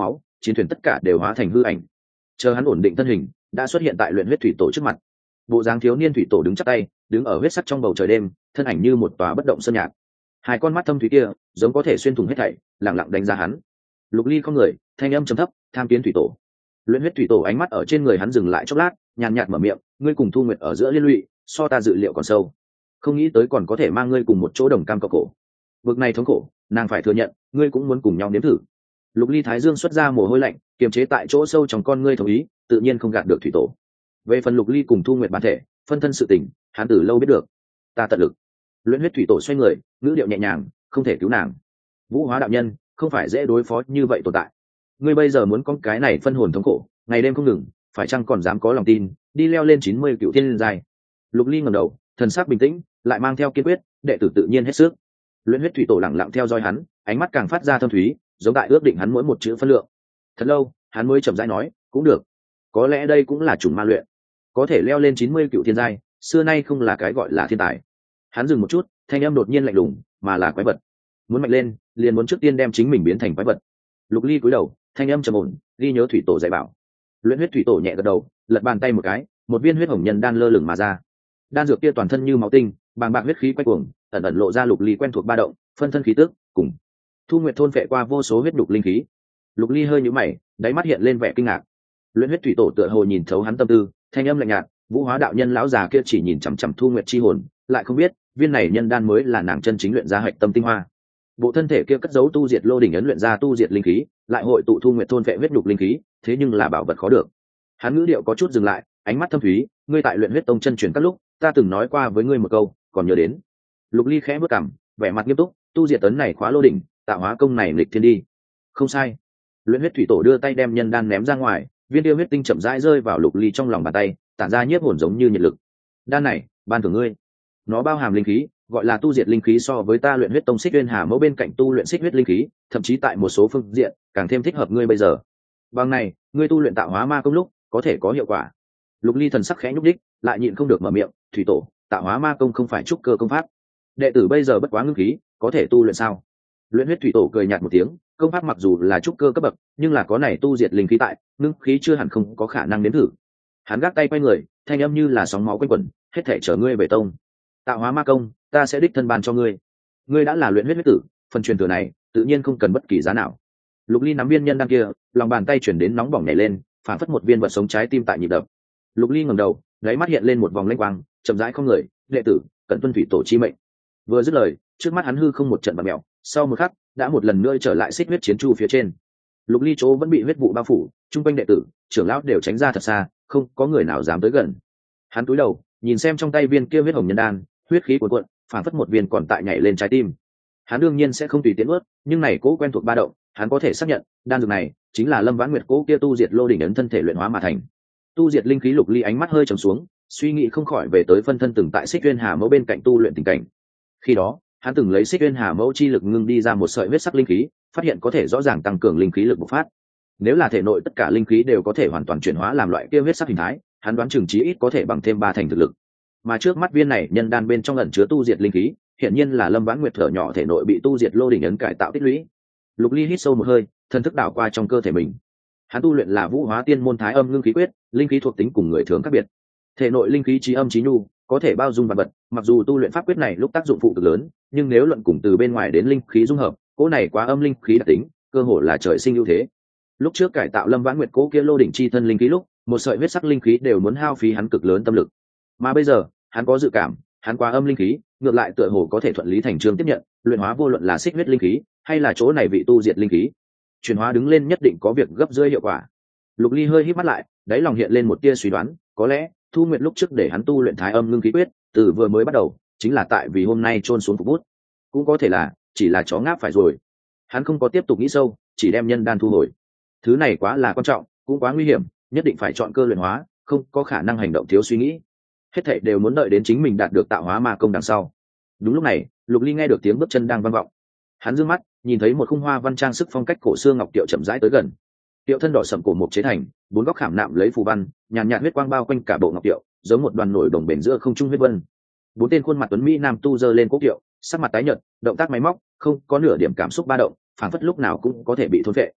chiến thuyền tất cả đều hóa thành hư ảnh. Chờ hắn ổn định thân hình, đã xuất hiện tại luyện huyết thủy tổ trước mặt. Bộ dáng thiếu niên thủy tổ đứng chắp tay, đứng ở huyết sắc trong bầu trời đêm, thân ảnh như một tòa bất động sơn nhạc. Hai con mắt thâm thúy kia giống có thể xuyên thủng hết thảy, lặng lặng đánh giá hắn. Lục Ly không người, thanh âm trầm thấp, tham kiến thủy tổ. Luyện huyết thủy tổ ánh mắt ở trên người hắn dừng lại chốc lát, nhàn nhạt mở miệng, ngươi cùng Thu Nguyệt ở giữa liên lụy, so ta dự liệu còn sâu. Không nghĩ tới còn có thể mang ngươi cùng một chỗ đồng cam cộng khổ. Vực này thống khổ, nàng phải thừa nhận, ngươi cũng muốn cùng nhau nếm thử. Lục Ly thái dương xuất ra mồ hôi lạnh, kiềm chế tại chỗ sâu trong con ngươi,同ý, tự nhiên không gạt được thủy tổ. Về phần Lục Ly cùng Thu Nguyệt bản thể, phân thân sự tình, hắn từ lâu biết được. Ta tận lực. Luyện huyết thủy tổ xoay người, ngữ điệu nhẹ nhàng, không thể cứu nàng. Vũ Hóa đạo nhân không phải dễ đối phó như vậy tồn tại. Ngươi bây giờ muốn con cái này phân hồn thống khổ, ngày đêm không ngừng, phải chăng còn dám có lòng tin đi leo lên 90 cựu thiên giai? Lục Ly ngẩng đầu, thần sắc bình tĩnh, lại mang theo kiên quyết, đệ tử tự nhiên hết sức. Luyện huyết thủy tổ lặng lặng theo dõi hắn, ánh mắt càng phát ra thâm thúy, giống đại ước định hắn mỗi một chữ phân lượng. Thật lâu, hắn mới chậm rãi nói, cũng được. Có lẽ đây cũng là chủng ma luyện, có thể leo lên 90 cựu thiên giai, xưa nay không là cái gọi là thiên tài. Hắn dừng một chút, thanh âm đột nhiên lạnh lùng, mà là quái vật. Muốn mạnh lên, liền muốn trước tiên đem chính mình biến thành quái vật. Lục Ly cúi đầu, thanh âm trầm ổn, ghi nhớ thủy tổ dạy bảo. Luyện huyết thủy tổ nhẹ gật đầu, lật bàn tay một cái, một viên huyết hồng nhân đan lơ lửng mà ra. Đan dược kia toàn thân như máu tinh, bàng bạc huyết khí quay cuồng, ẩn ẩn lộ ra Lục Ly quen thuộc ba động, phân thân khí tức, cùng Thu Nguyệt thôn phệ qua vô số huyết đục linh khí. Lục Ly hơi nhíu mày, đáy mắt hiện lên vẻ kinh ngạc. Luyện huyết thủy tổ tựa hồ nhìn thấu hắn tâm tư, thanh âm lạnh nhạt, Vũ Hóa đạo nhân lão già kia chỉ nhìn chằm chằm Thu Nguyệt chi hồn, lại không biết viên này nhân đan mới là nàng chân chính luyện ra hạch tâm tinh hoa. Bộ thân thể kia cất giấu tu diệt lô đỉnh ấn luyện ra tu diệt linh khí, lại hội tụ Thu Nguyệt thôn phệ huyết đục linh khí, thế nhưng là bảo vật khó được. Hắn ngữ điệu có chút dừng lại, ánh mắt thâm thúy, ngươi tại luyện huyết tông chân truyền các lúc, ta từng nói qua với ngươi một câu, còn nhớ đến? Lục Ly khẽ bước cằm, vẻ mặt nghiêm túc, tu diệt ấn này khóa lô đỉnh, tạo hóa công này nghịch thiên đi. Không sai. Luyện huyết thủy tổ đưa tay đem nhân đan ném ra ngoài, viên tiêu huyết tinh chậm rãi rơi vào Lục Ly trong lòng bàn tay, tản ra nhiếp hồn giống như nhiệt lực. Đan này, ban thưởng ngươi. Nó bao hàm linh khí, gọi là tu diệt linh khí, so với ta luyện huyết tông xích uyên hà mẫu bên cạnh tu luyện xích huyết linh khí, thậm chí tại một số phương diện càng thêm thích hợp ngươi bây giờ. Bằng này, ngươi tu luyện tạo hóa ma công lúc có thể có hiệu quả. Lục Ly thần sắc khẽ nhúc đích, lại nhịn không được mở miệng, thủy tổ, tạo hóa ma công không phải trúc cơ công pháp, đệ tử bây giờ bất quá ngưng khí, có thể tu luyện sao? Luyện huyết thủy tổ cười nhạt một tiếng, công pháp mặc dù là trúc cơ cấp bậc, nhưng là có này tu diệt linh khí tại, ngưng khí chưa hẳn không có khả năng đến thử. Hắn gác tay quay người, thanh âm như là sóng máu quanh quẩn, hết thể chở ngươi về tông. Tạo hóa ma công, ta sẽ đích thân ban cho ngươi. Ngươi đã là luyện huyết huyết tử, phần truyền thừa này tự nhiên không cần bất kỳ giá nào. Lục Ly nắm viên nhân đan kia, lòng bàn tay chuyển đến nóng bỏng nhảy lên, phản phất một viên vật sống trái tim tại nhịp đập. Lục Ly ngẩng đầu, đáy mắt hiện lên một vòng lanh quang, chậm rãi không người, đệ tử cẩn tuân thủy tổ chi mệnh. Vừa dứt lời, trước mắt hắn hư không một trận bạt mèo, sau một khắc đã một lần nữa trở lại xích huyết chiến chu phía trên. Lục Ly chỗ vẫn bị huyết vụ bao phủ, trung quanh đệ tử trưởng lão đều tránh ra thật xa, không có người nào dám tới gần. Hắn cúi đầu nhìn xem trong tay viên kia huyết hồng nhân đan, huyết khí cuồn cuộn, phản phất một viên còn tại nhảy lên trái tim. Hắn đương nhiên sẽ không tùy tiện nuốt, nhưng này cố quen thuộc ba động, hắn có thể xác nhận đan dược này chính là Lâm Vãn Nguyệt cố kia tu diệt lô đỉnh ấn thân thể luyện hóa mà thành. Tu diệt linh khí. Lục Ly ánh mắt hơi trầm xuống, suy nghĩ không khỏi về tới phân thân từng tại xích uyên hà mẫu bên cạnh tu luyện tình cảnh. Khi đó hắn từng lấy xích uyên hà mẫu chi lực ngưng đi ra một sợi huyết sắc linh khí, phát hiện có thể rõ ràng tăng cường linh khí lực bộc phát. Nếu là thể nội tất cả linh khí đều có thể hoàn toàn chuyển hóa làm loại kia huyết sắc hình thái, hắn đoán chừng chí ít có thể bằng thêm 3 thành thực lực. Mà trước mắt viên này nhân đan bên trong ẩn chứa tu diệt linh khí, hiển nhiên là Lâm Vãn Nguyệt thở nhỏ thể nội bị tu diệt lô đỉnh ấn cải tạo tích lũy. Lục Ly hít sâu một hơi, thần thức đảo qua trong cơ thể mình. Hắn tu luyện là Vũ Hóa Tiên môn Thái Âm Ngưng Khí Quyết, linh khí thuộc tính cùng người thường khác biệt. Thể nội linh khí chí âm chí nhu, có thể bao dung vạn vật, mặc dù tu luyện pháp quyết này lúc tác dụng phụ cực lớn, nhưng nếu luận cùng từ bên ngoài đến linh khí dung hợp, cỗ này quá âm linh khí đặc tính, cơ hồ là trời sinh ưu thế. Lúc trước cải tạo Lâm Vãn Nguyệt cố kia lô đỉnh chi thân linh khí lúc, một sợi huyết sắc linh khí đều muốn hao phí hắn cực lớn tâm lực. Mà bây giờ, hắn có dự cảm, hắn quá âm linh khí, ngược lại tựa hồ có thể thuận lý thành chương tiếp nhận, luyện hóa vô luận là xích huyết linh khí, hay là chỗ này vị tu diệt linh khí. Chuyển hóa đứng lên nhất định có việc gấp rưỡi hiệu quả. Lục Ly hơi híp mắt lại, đáy lòng hiện lên một tia suy đoán, có lẽ Thu Nguyệt lúc trước để hắn tu luyện Thái Âm Ngưng Khí Quyết, từ vừa mới bắt đầu, chính là tại vì hôm nay trôn xuống phục bút. Cũng có thể là chỉ là chó ngáp phải rồi. Hắn không có tiếp tục nghĩ sâu, chỉ đem nhân đan thu hồi. Thứ này quá là quan trọng, cũng quá nguy hiểm, nhất định phải chọn cơ luyện hóa, không có khả năng hành động thiếu suy nghĩ. Hết thảy đều muốn đợi đến chính mình đạt được tạo hóa ma công đằng sau. Đúng lúc này, Lục Ly nghe được tiếng bước chân đang vang vọng. Hắn dương mắt, nhìn thấy một khung hoa văn trang sức phong cách cổ xưa ngọc tiệu chậm rãi tới gần. Tiệu thân đỏ sẫm cổ mục chế thành, 4 góc khảm nạm lấy phù văn, nhàn nhạt huyết quang bao quanh cả bộ ngọc tiệu, giống một đoàn nổi đồng bền giữa không trung huyết vân. 4 tên khuôn mặt tuấn mỹ nam tu giơ lên cố tiệu, sắc mặt tái nhợt, động tác máy móc, không có nửa điểm cảm xúc ba động, phảng phất lúc nào cũng có thể bị thôn phệ.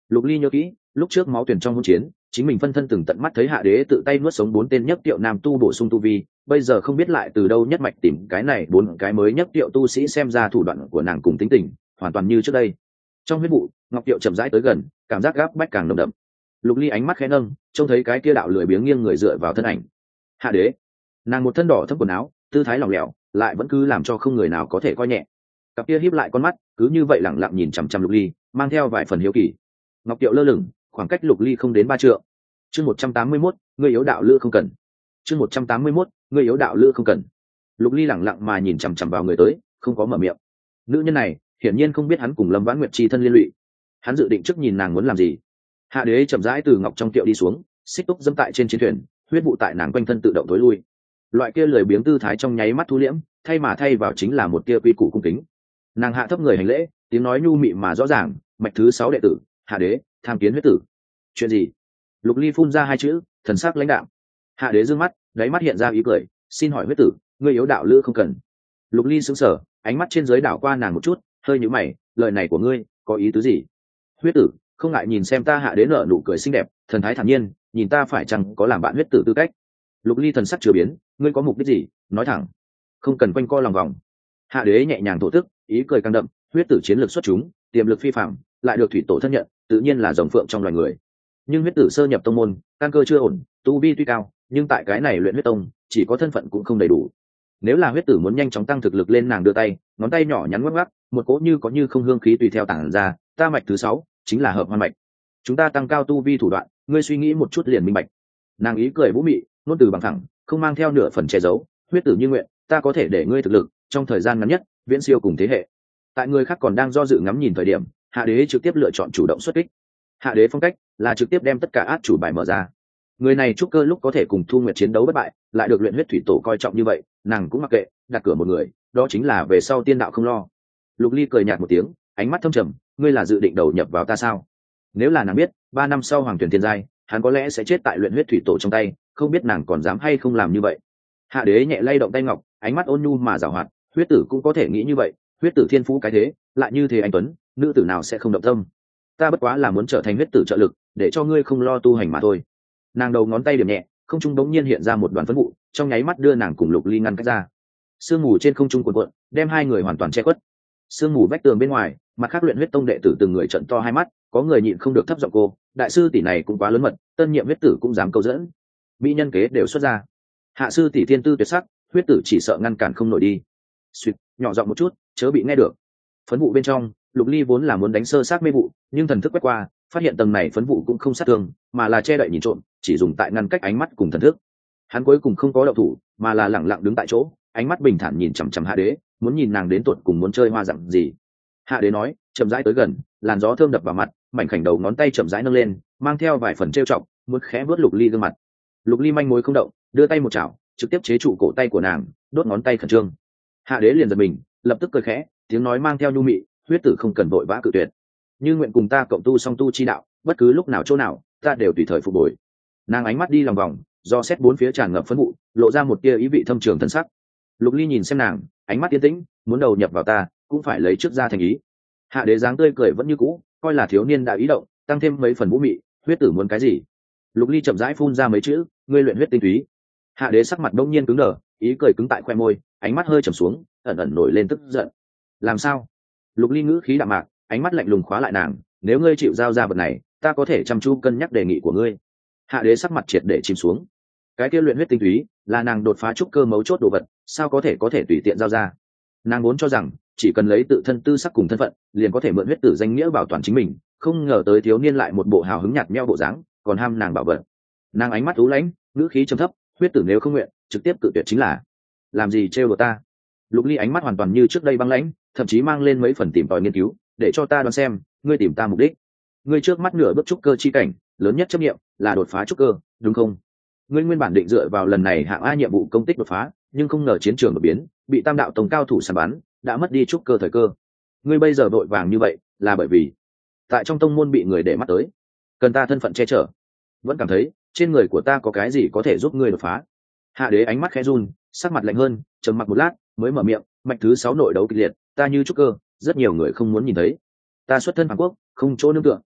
Lục Ly nhớ kỹ, lúc trước máu tuyển trong hỗn chiến, chính mình phân thân từng tận mắt thấy Hạ Đế tự tay nuốt sống 4 tên nhất tiệu nam tu bổ sung tu vi, bây giờ không biết lại từ đâu nhất mạch tìm cái này 4 cái mới nhất tiệu tu sĩ, xem ra thủ đoạn của nàng cùng tính tình hoàn toàn như trước đây. Trong huyết vụ, Ngọc Tiệu chậm rãi tới gần, cảm giác gáp bách càng nồng đậm. Lục Ly ánh mắt khẽ nâng, trông thấy cái kia đạo lười biếng nghiêng người dựa vào thân ảnh. Hạ Đế, nàng một thân đỏ thẫm quần áo, tư thái lỏng lẻo, lại vẫn cứ làm cho không người nào có thể coi nhẹ. Cặp kia híp lại con mắt, cứ như vậy lẳng lặng nhìn chằm chằm Lục Ly, mang theo vài phần hiếu kỳ. Ngọc Tiệu lơ lửng, khoảng cách Lục Ly không đến 3 trượng. Chương 181, ngươi yếu đạo lữ không cần. Chương 181, ngươi yếu đạo lữ không cần. Lục Ly lẳng lặng mà nhìn chằm chằm vào người tới, không có mở miệng. Nữ nhân này, hiển nhiên không biết hắn cùng Lâm Vãn Nguyệt chi thân liên lụy. Hắn dự định trước nhìn nàng muốn làm gì. Hạ Đế chậm rãi từ ngọc trong tiệu đi xuống, xích túc dẫm tại trên chiến thuyền, huyết vụ tại nàng quanh thân tự động tối lui. Loại kia lười biếng tư thái trong nháy mắt thu liễm, thay vào chính là một tia quy củ cung kính. Nàng hạ thấp người hành lễ, tiếng nói nhu mị mà rõ ràng, mạch thứ 6 đệ tử, Hạ Đế, tham kiến huyết tử. Chuyện gì? Lục Ly phun ra hai chữ, thần sắc lãnh đạm. Hạ Đế dương mắt, đáy mắt hiện ra ý cười, xin hỏi huyết tử, ngươi yếu đạo lữ không cần. Lục Ly sững sờ, ánh mắt trên dưới đảo qua nàng một chút, hơi nhíu mày, lời này của ngươi có ý tứ gì? Huyết tử, không ngại nhìn xem ta. Hạ Đế nở nụ cười xinh đẹp, thần thái thản nhiên, nhìn ta phải chăng có làm bạn huyết tử tư cách. Lục Ly thần sắc chưa biến, ngươi có mục đích gì, nói thẳng, không cần quanh co lòng vòng. Hạ Đế nhẹ nhàng thổ tức, ý cười căng đậm, huyết tử chiến lược xuất chúng, tiềm lực phi phàm, lại được thủy tổ thân nhận, tự nhiên là rồng phượng trong loài người. Nhưng huyết tử sơ nhập tông môn, căn cơ chưa ổn, tu vi tuy cao, nhưng tại cái này luyện huyết tông chỉ có thân phận cũng không đầy đủ. Nếu là huyết tử muốn nhanh chóng tăng thực lực lên, nàng đưa tay, ngón tay nhỏ nhắn ngoắc ngoắc, một cỗ như có như không hương khí tùy theo tản ra, ta mạch thứ 6 chính là hợp hoan mạch. Chúng ta tăng cao tu vi thủ đoạn, ngươi suy nghĩ một chút liền minh bạch. Nàng ý cười vũ mị, ngôn từ bằng thẳng, không mang theo nửa phần che giấu. Huyết tử như nguyện, ta có thể để ngươi thực lực trong thời gian ngắn nhất viễn siêu cùng thế hệ. Tại người khác còn đang do dự ngắm nhìn thời điểm, Hạ Đế trực tiếp lựa chọn chủ động xuất kích. Hạ Đế phong cách là trực tiếp đem tất cả át chủ bài mở ra. Người này trúc cơ lúc có thể cùng Thu Nguyệt chiến đấu bất bại, lại được luyện huyết thủy tổ coi trọng như vậy, nàng cũng mặc kệ, đặt cửa một người, đó chính là về sau tiên đạo không lo. Lục Ly cười nhạt một tiếng, ánh mắt thâm trầm, ngươi là dự định đầu nhập vào ta sao? Nếu là nàng biết 3 năm sau Hoàng Tuyển Thiên giai, hắn có lẽ sẽ chết tại luyện huyết thủy tổ trong tay, không biết nàng còn dám hay không làm như vậy. Hạ Đế nhẹ lay động tay ngọc, ánh mắt ôn nhu mà giảo hoạt, huyết tử cũng có thể nghĩ như vậy, huyết tử thiên phú cái thế, lại như thế anh tuấn, nữ tử nào sẽ không động tâm. Ta bất quá là muốn trở thành huyết tử trợ lực, để cho ngươi không lo tu hành mà thôi. Nàng đầu ngón tay điểm nhẹ, không trung bỗng nhiên hiện ra một đoàn phấn vụ, trong nháy mắt đưa nàng cùng Lục Ly ngăn cách ra. Sương mù trên không trung cuộn cuộn, đem hai người hoàn toàn che khuất. Sương mù vách tường bên ngoài, mặt khác luyện huyết tông đệ tử từng người trợn to hai mắt, có người nhịn không được thấp giọng cô, đại sư tỷ này cũng quá lớn mật, tân nhiệm huyết tử cũng dám câu dẫn. Mỹ nhân kế đều xuất ra. Hạ sư tỷ thiên tư tuyệt sắc, huyết tử chỉ sợ ngăn cản không nổi đi. Suýt, nhỏ giọng một chút, chớ bị nghe được. Phấn vụ bên trong, Lục Ly vốn là muốn đánh sơ sát mê vụ, nhưng thần thức quét qua, phát hiện tầng này phấn vụ cũng không sát thương, mà là che đậy nhìn trộm, chỉ dùng tại ngăn cách ánh mắt cùng thần thức. Hắn cuối cùng không có động thủ, mà là lẳng lặng đứng tại chỗ, ánh mắt bình thản nhìn chằm chằm Hạ Đế, muốn nhìn nàng đến tuột cùng muốn chơi hoa dạng gì. Hạ Đế nói, chậm rãi tới gần, làn gió thơm đập vào mặt, mảnh khảnh đầu ngón tay chậm rãi nâng lên, mang theo vài phần trêu chọc, muốn khẽ vuốt Lục Ly gương mặt. Lục Ly manh mối không động, đưa tay một chảo, trực tiếp chế trụ cổ tay của nàng, đốt ngón tay khẩn trương. Hạ Đế liền giật mình, lập tức cười khẽ, tiếng nói mang theo nhu mị, huyết tử không cần vội vã cự tuyệt, như nguyện cùng ta cộng tu song tu chi đạo, bất cứ lúc nào chỗ nào, ta đều tùy thời phục bồi. Nàng ánh mắt đi lòng vòng, do xét bốn phía tràn ngập phấn vụ, lộ ra một tia ý vị thâm trường thân sắc. Lục Ly nhìn xem nàng, ánh mắt yên tĩnh, muốn đầu nhập vào ta, cũng phải lấy trước ra thành ý. Hạ Đế dáng tươi cười vẫn như cũ, coi là thiếu niên đã ý động, tăng thêm mấy phần vũ mị. Huyết tử muốn cái gì? Lục Ly chậm rãi phun ra mấy chữ, ngươi luyện huyết tinh túy. Hạ Đế sắc mặt đông nhiên cứng đờ, ý cười cứng tại khoe môi, ánh mắt hơi trầm xuống, ẩn ẩn nổi lên tức giận. Làm sao? Lục Ly ngữ khí đạm mạc, ánh mắt lạnh lùng khóa lại nàng, nếu ngươi chịu giao ra vật này, ta có thể chăm chú cân nhắc đề nghị của ngươi. Hạ Đế sắc mặt triệt để chìm xuống. Cái kia luyện huyết tinh túy là nàng đột phá trúc cơ mấu chốt đồ vật, sao có thể tùy tiện giao ra. Nàng vốn cho rằng chỉ cần lấy tự thân tư sắc cùng thân phận, liền có thể mượn huyết tử danh nghĩa bảo toàn chính mình, không ngờ tới thiếu niên lại một bộ hào hứng nhạt nhẽo bộ dáng, còn ham nàng bảo vật. Nàng ánh mắt u lãnh, ngữ khí trầm thấp, huyết tử nếu không nguyện, trực tiếp cự tuyệt chính là. Làm gì trêu đùa ta? Lục Ly ánh mắt hoàn toàn như trước đây băng lãnh, thậm chí mang lên mấy phần tìm tòi nghiên cứu, để cho ta đoán xem, ngươi tìm ta mục đích. Ngươi trước mắt nửa bước trúc cơ chi cảnh, lớn nhất chấp nghiệm là đột phá trúc cơ, đúng không? Ngươi nguyên bản định dựa vào lần này hạng A nhiệm vụ công tích đột phá, nhưng không ngờ chiến trường đột biến, bị Tam đạo tổng cao thủ săn bắn, đã mất đi trúc cơ thời cơ. Ngươi bây giờ vội vàng như vậy, là bởi vì tại trong tông môn bị người để mắt tới, cần ta thân phận che chở, vẫn cảm thấy trên người của ta có cái gì có thể giúp ngươi đột phá. Hạ Đế ánh mắt khẽ run, sắc mặt lạnh hơn, trầm mặc một lát, mới mở miệng, mạch thứ 6 nội đấu kịch liệt, ta như trúc cơ, rất nhiều người không muốn nhìn thấy. Ta xuất thân Phàm Quốc, không chỗ nương tựa,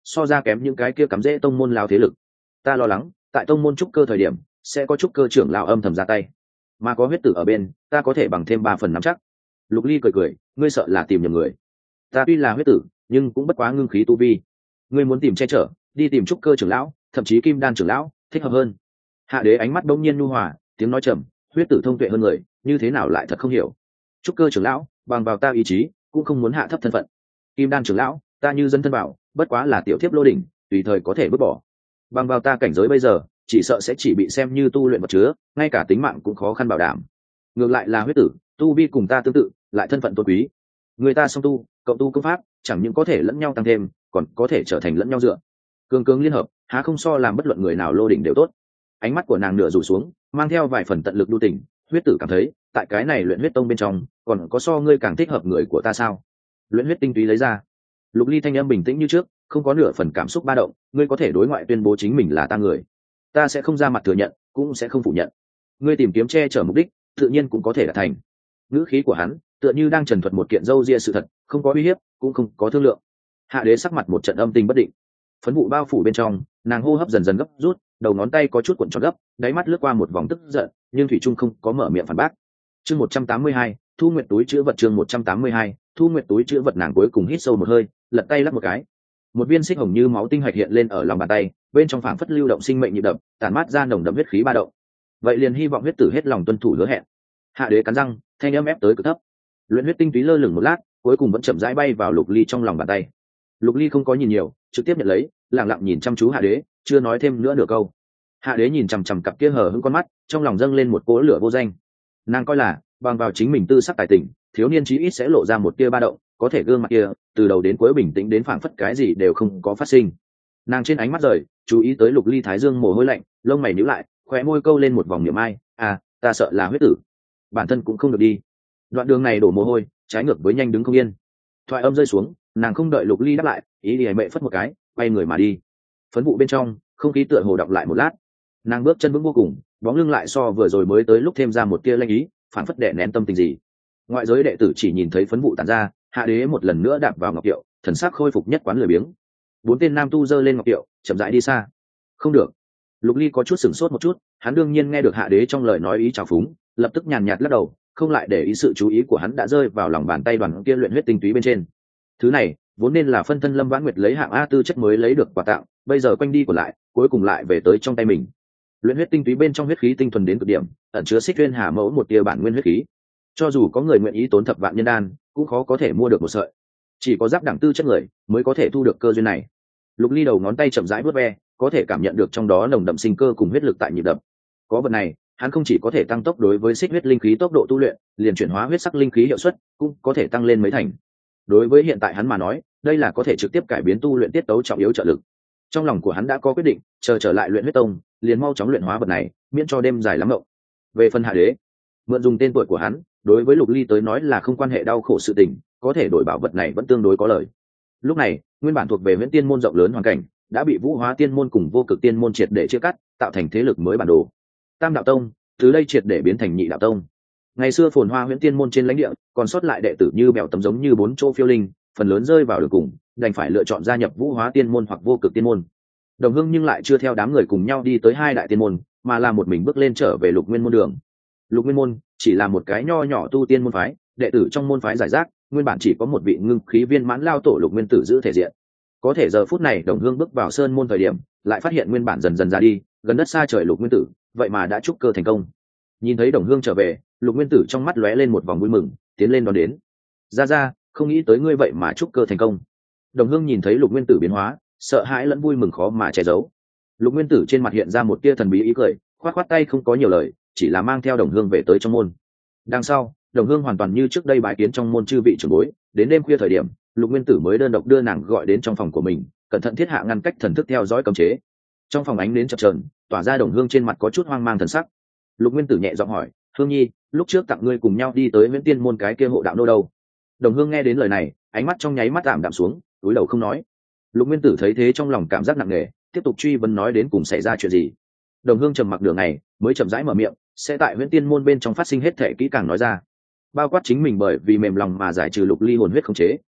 so ra kém những cái kia cắm rễ tông môn lao thế lực. Ta lo lắng tại tông môn trúc cơ thời điểm sẽ có trúc cơ trưởng lão âm thầm ra tay, mà có huyết tử ở bên ta có thể bằng thêm 3 phần nắm chắc. Lục Ly cười cười, ngươi sợ là tìm nhầm người. Ta tuy là huyết tử nhưng cũng bất quá ngưng khí tu vi, ngươi muốn tìm che chở đi tìm trúc cơ trưởng lão, thậm chí kim đan trưởng lão thích hợp hơn. Hạ đế ánh mắt đông nhiên nhu hòa, tiếng nói trầm, huyết tử thông tuệ hơn người, như thế nào lại thật không hiểu. Trúc cơ trưởng lão bằng vào ta ý chí cũng không muốn hạ thấp thân phận. Kim đan trưởng lão ta như dân thân bảo, bất quá là tiểu thiếp lô đỉnh, tùy thời có thể vứt bỏ. Bằng vào ta cảnh giới bây giờ chỉ sợ sẽ chỉ bị xem như tu luyện vật chứa, ngay cả tính mạng cũng khó khăn bảo đảm. Ngược lại là huyết tử tu vi cùng ta tương tự, lại thân phận tôn quý, người ta song tu cộng tu công pháp chẳng những có thể lẫn nhau tăng thêm, còn có thể trở thành lẫn nhau dựa, cường cường liên hợp, há không so làm bất luận người nào lô đỉnh đều tốt. Ánh mắt của nàng nửa rủ xuống, mang theo vài phần tận lực đu tình. Huyết tử cảm thấy tại cái này luyện huyết tông bên trong còn có so ngươi càng thích hợp người của ta sao? Luyện huyết tinh túy lấy ra. Lục Ly thanh âm bình tĩnh như trước, không có nửa phần cảm xúc ba động. Ngươi có thể đối ngoại tuyên bố chính mình là ta người, ta sẽ không ra mặt thừa nhận, cũng sẽ không phủ nhận. Ngươi tìm kiếm che chở mục đích tự nhiên cũng có thể đạt thành. Ngữ khí của hắn tựa như đang trần thuật một kiện dâu ria sự thật, không có uy hiếp cũng không có thương lượng. Hạ đế sắc mặt một trận âm tình bất định, phấn vụ bao phủ bên trong, nàng hô hấp dần dần gấp rút, đầu ngón tay có chút cuộn tròn gấp, đáy mắt lướt qua một vòng tức giận, nhưng thủy trung không có mở miệng phản bác. Chương 182, Thu Nguyệt túi chứa vật. Chương 182, Thu Nguyệt túi chứa vật. Nàng cuối cùng hít sâu một hơi, lật tay lắc một cái, một viên xích hồng như máu tinh hạch hiện lên ở lòng bàn tay, bên trong phảng phất lưu động sinh mệnh nhịp đập, tản mát ra nồng đậm huyết khí ba động. Vậy liền hy vọng huyết tử hết lòng tuân thủ hứa hẹn. Hạ đế cắn răng, thanh âm ép tới cực thấp. Luyện huyết tinh túy lơ lửng một lát, cuối cùng vẫn chậm rãi bay vào Lục Ly trong lòng bàn tay. Lục Ly không có nhìn nhiều, trực tiếp nhận lấy, lặng lặng nhìn chăm chú Hạ đế, chưa nói thêm nữa nửa câu. Hạ đế nhìn chằm chằm cặp kia hờ hững con mắt, trong lòng dâng lên một cỗ lửa vô danh. Nàng coi là bằng vào chính mình tư sắc tài tình, thiếu niên chí ít sẽ lộ ra một tia ba động, có thể gương mặt kia từ đầu đến cuối bình tĩnh đến phảng phất cái gì đều không có phát sinh. Nàng trên ánh mắt rời, chú ý tới Lục Ly thái dương mồ hôi lạnh, lông mày nhíu lại, khóe môi câu lên một vòng niệm ai, ta sợ là huyết tử, bản thân cũng không được đi. Đoạn đường này đổ mồ hôi, trái ngược với nhanh đứng không yên. Thoại âm rơi xuống, nàng không đợi Lục Ly đáp lại, ý đi mẹ phất một cái, quay người mà đi. Phấn vụ bên trong, không khí tựa hồ đọng lại một lát. Nàng bước chân vững vô cùng, bóng lưng lại so vừa rồi mới tới lúc thêm ra một tia lanh ý, phản phất đè nén tâm tình gì. Ngoại giới đệ tử chỉ nhìn thấy phấn vụ tản ra, Hạ đế một lần nữa đạp vào ngọc kiệu, thần sắc khôi phục nhất quán lười biếng. 4 tên nam tu giơ lên ngọc kiệu, chậm rãi đi xa. Không được. Lục Ly có chút sửng sốt một chút, hắn đương nhiên nghe được Hạ đế trong lời nói ý trào phúng, lập tức nhàn nhạt lắc đầu, không lại để ý. Sự chú ý của hắn đã rơi vào lòng bàn tay đoàn kia luyện huyết tinh túy bên trên. Thứ này vốn nên là phân thân Lâm Vãn Nguyệt lấy hạng A tư chất mới lấy được quà tặng, bây giờ quanh đi của lại, cuối cùng lại về tới trong tay mình. Luyện huyết tinh túy bên trong huyết khí tinh thuần đến cực điểm, ẩn chứa xích huyên hà mẫu một tia bản nguyên huyết khí. Cho dù có người nguyện ý tốn thập vạn nhân đan, cũng khó có thể mua được một sợi. Chỉ có giáp đẳng tư chất người mới có thể thu được cơ duyên này. Lục Ly đầu ngón tay chậm rãi vuốt ve, có thể cảm nhận được trong đó nồng đậm sinh cơ cùng huyết lực tại nhịp đập. Có vật này, hắn không chỉ có thể tăng tốc đối với xích huyết linh khí tốc độ tu luyện, liền chuyển hóa huyết sắc linh khí hiệu suất cũng có thể tăng lên mấy thành. Đối với hiện tại hắn mà nói, đây là có thể trực tiếp cải biến tu luyện tiết tấu trọng yếu trợ lực. Trong lòng của hắn đã có quyết định, chờ trở lại luyện huyết tông, liền mau chóng luyện hóa vật này, miễn cho đêm dài lắm mộng. Về phần Hạ đế, mượn dùng tên tuổi của hắn, đối với Lục Ly tới nói là không quan hệ đau khổ sự tình, có thể đổi bảo vật này vẫn tương đối có lợi. Lúc này, nguyên bản thuộc về Huyễn Tiên môn rộng lớn hoàn cảnh, đã bị Vũ Hóa Tiên môn cùng Vô Cực Tiên môn triệt để chia cắt, tạo thành thế lực mới bản đồ. Tam đạo tông, từ đây triệt để biến thành Nhị đạo tông. Ngày xưa phồn hoa Huyễn Tiên môn trên lãnh địa, còn sót lại đệ tử như bèo tấm giống như 4 chỗ phiêu linh, phần lớn rơi vào đường cùng, đành phải lựa chọn gia nhập Vũ Hóa Tiên môn hoặc Vô Cực Tiên môn. Đồng Hưng nhưng lại chưa theo đám người cùng nhau đi tới 2 đại tiên môn, mà là một mình bước lên trở về Lục Nguyên môn đường. Lục Nguyên môn chỉ là một cái nho nhỏ tu tiên môn phái, đệ tử trong môn phái giải rác, nguyên bản chỉ có một vị ngưng khí viên mãn lao tổ Lục Nguyên tử giữ thể diện. Có thể giờ phút này Đồng Hương bước vào sơn môn thời điểm, lại phát hiện nguyên bản dần dần ra đi, gần đất xa trời Lục Nguyên tử, vậy mà đã trúc cơ thành công. Nhìn thấy Đồng Hương trở về, Lục Nguyên tử trong mắt lóe lên một vòng vui mừng, tiến lên đón đến. Ra, không nghĩ tới ngươi vậy mà trúc cơ thành công. Đồng Hương nhìn thấy Lục Nguyên tử biến hóa, sợ hãi lẫn vui mừng khó mà che giấu. Lục Nguyên tử trên mặt hiện ra một tia thần bí ý cười, khoát tay không có nhiều lời, chỉ là mang theo Đồng Hương về tới trong môn. Đằng sau, Đồng Hương hoàn toàn như trước đây bái kiến trong môn chư vị trưởng bối, đến đêm khuya thời điểm, Lục Nguyên tử mới đơn độc đưa nàng gọi đến trong phòng của mình, cẩn thận thiết hạ ngăn cách thần thức theo dõi cấm chế. Trong phòng ánh nến chập chờn, tỏa ra Đồng Hương trên mặt có chút hoang mang thần sắc. Lục Nguyên tử nhẹ giọng hỏi, "Hương nhi, lúc trước tặng ngươi cùng nhau đi tới Viễn Tiên môn cái kia hộ đạo nô đâu?" Đồng Hương nghe đến lời này, ánh mắt trong nháy mắt tạm đạm xuống, cúi đầu không nói. Lục Nguyên tử thấy thế trong lòng cảm giác nặng nề, tiếp tục truy vấn nói đến cùng xảy ra chuyện gì. Đồng Hương trầm mặc nửa ngày, mới chậm rãi mở miệng, sẽ tại Viễn Tiên môn bên trong phát sinh hết thảy kỹ càng nói ra, bao quát chính mình bởi vì mềm lòng mà giải trừ Lục Ly hồn huyết khống chế,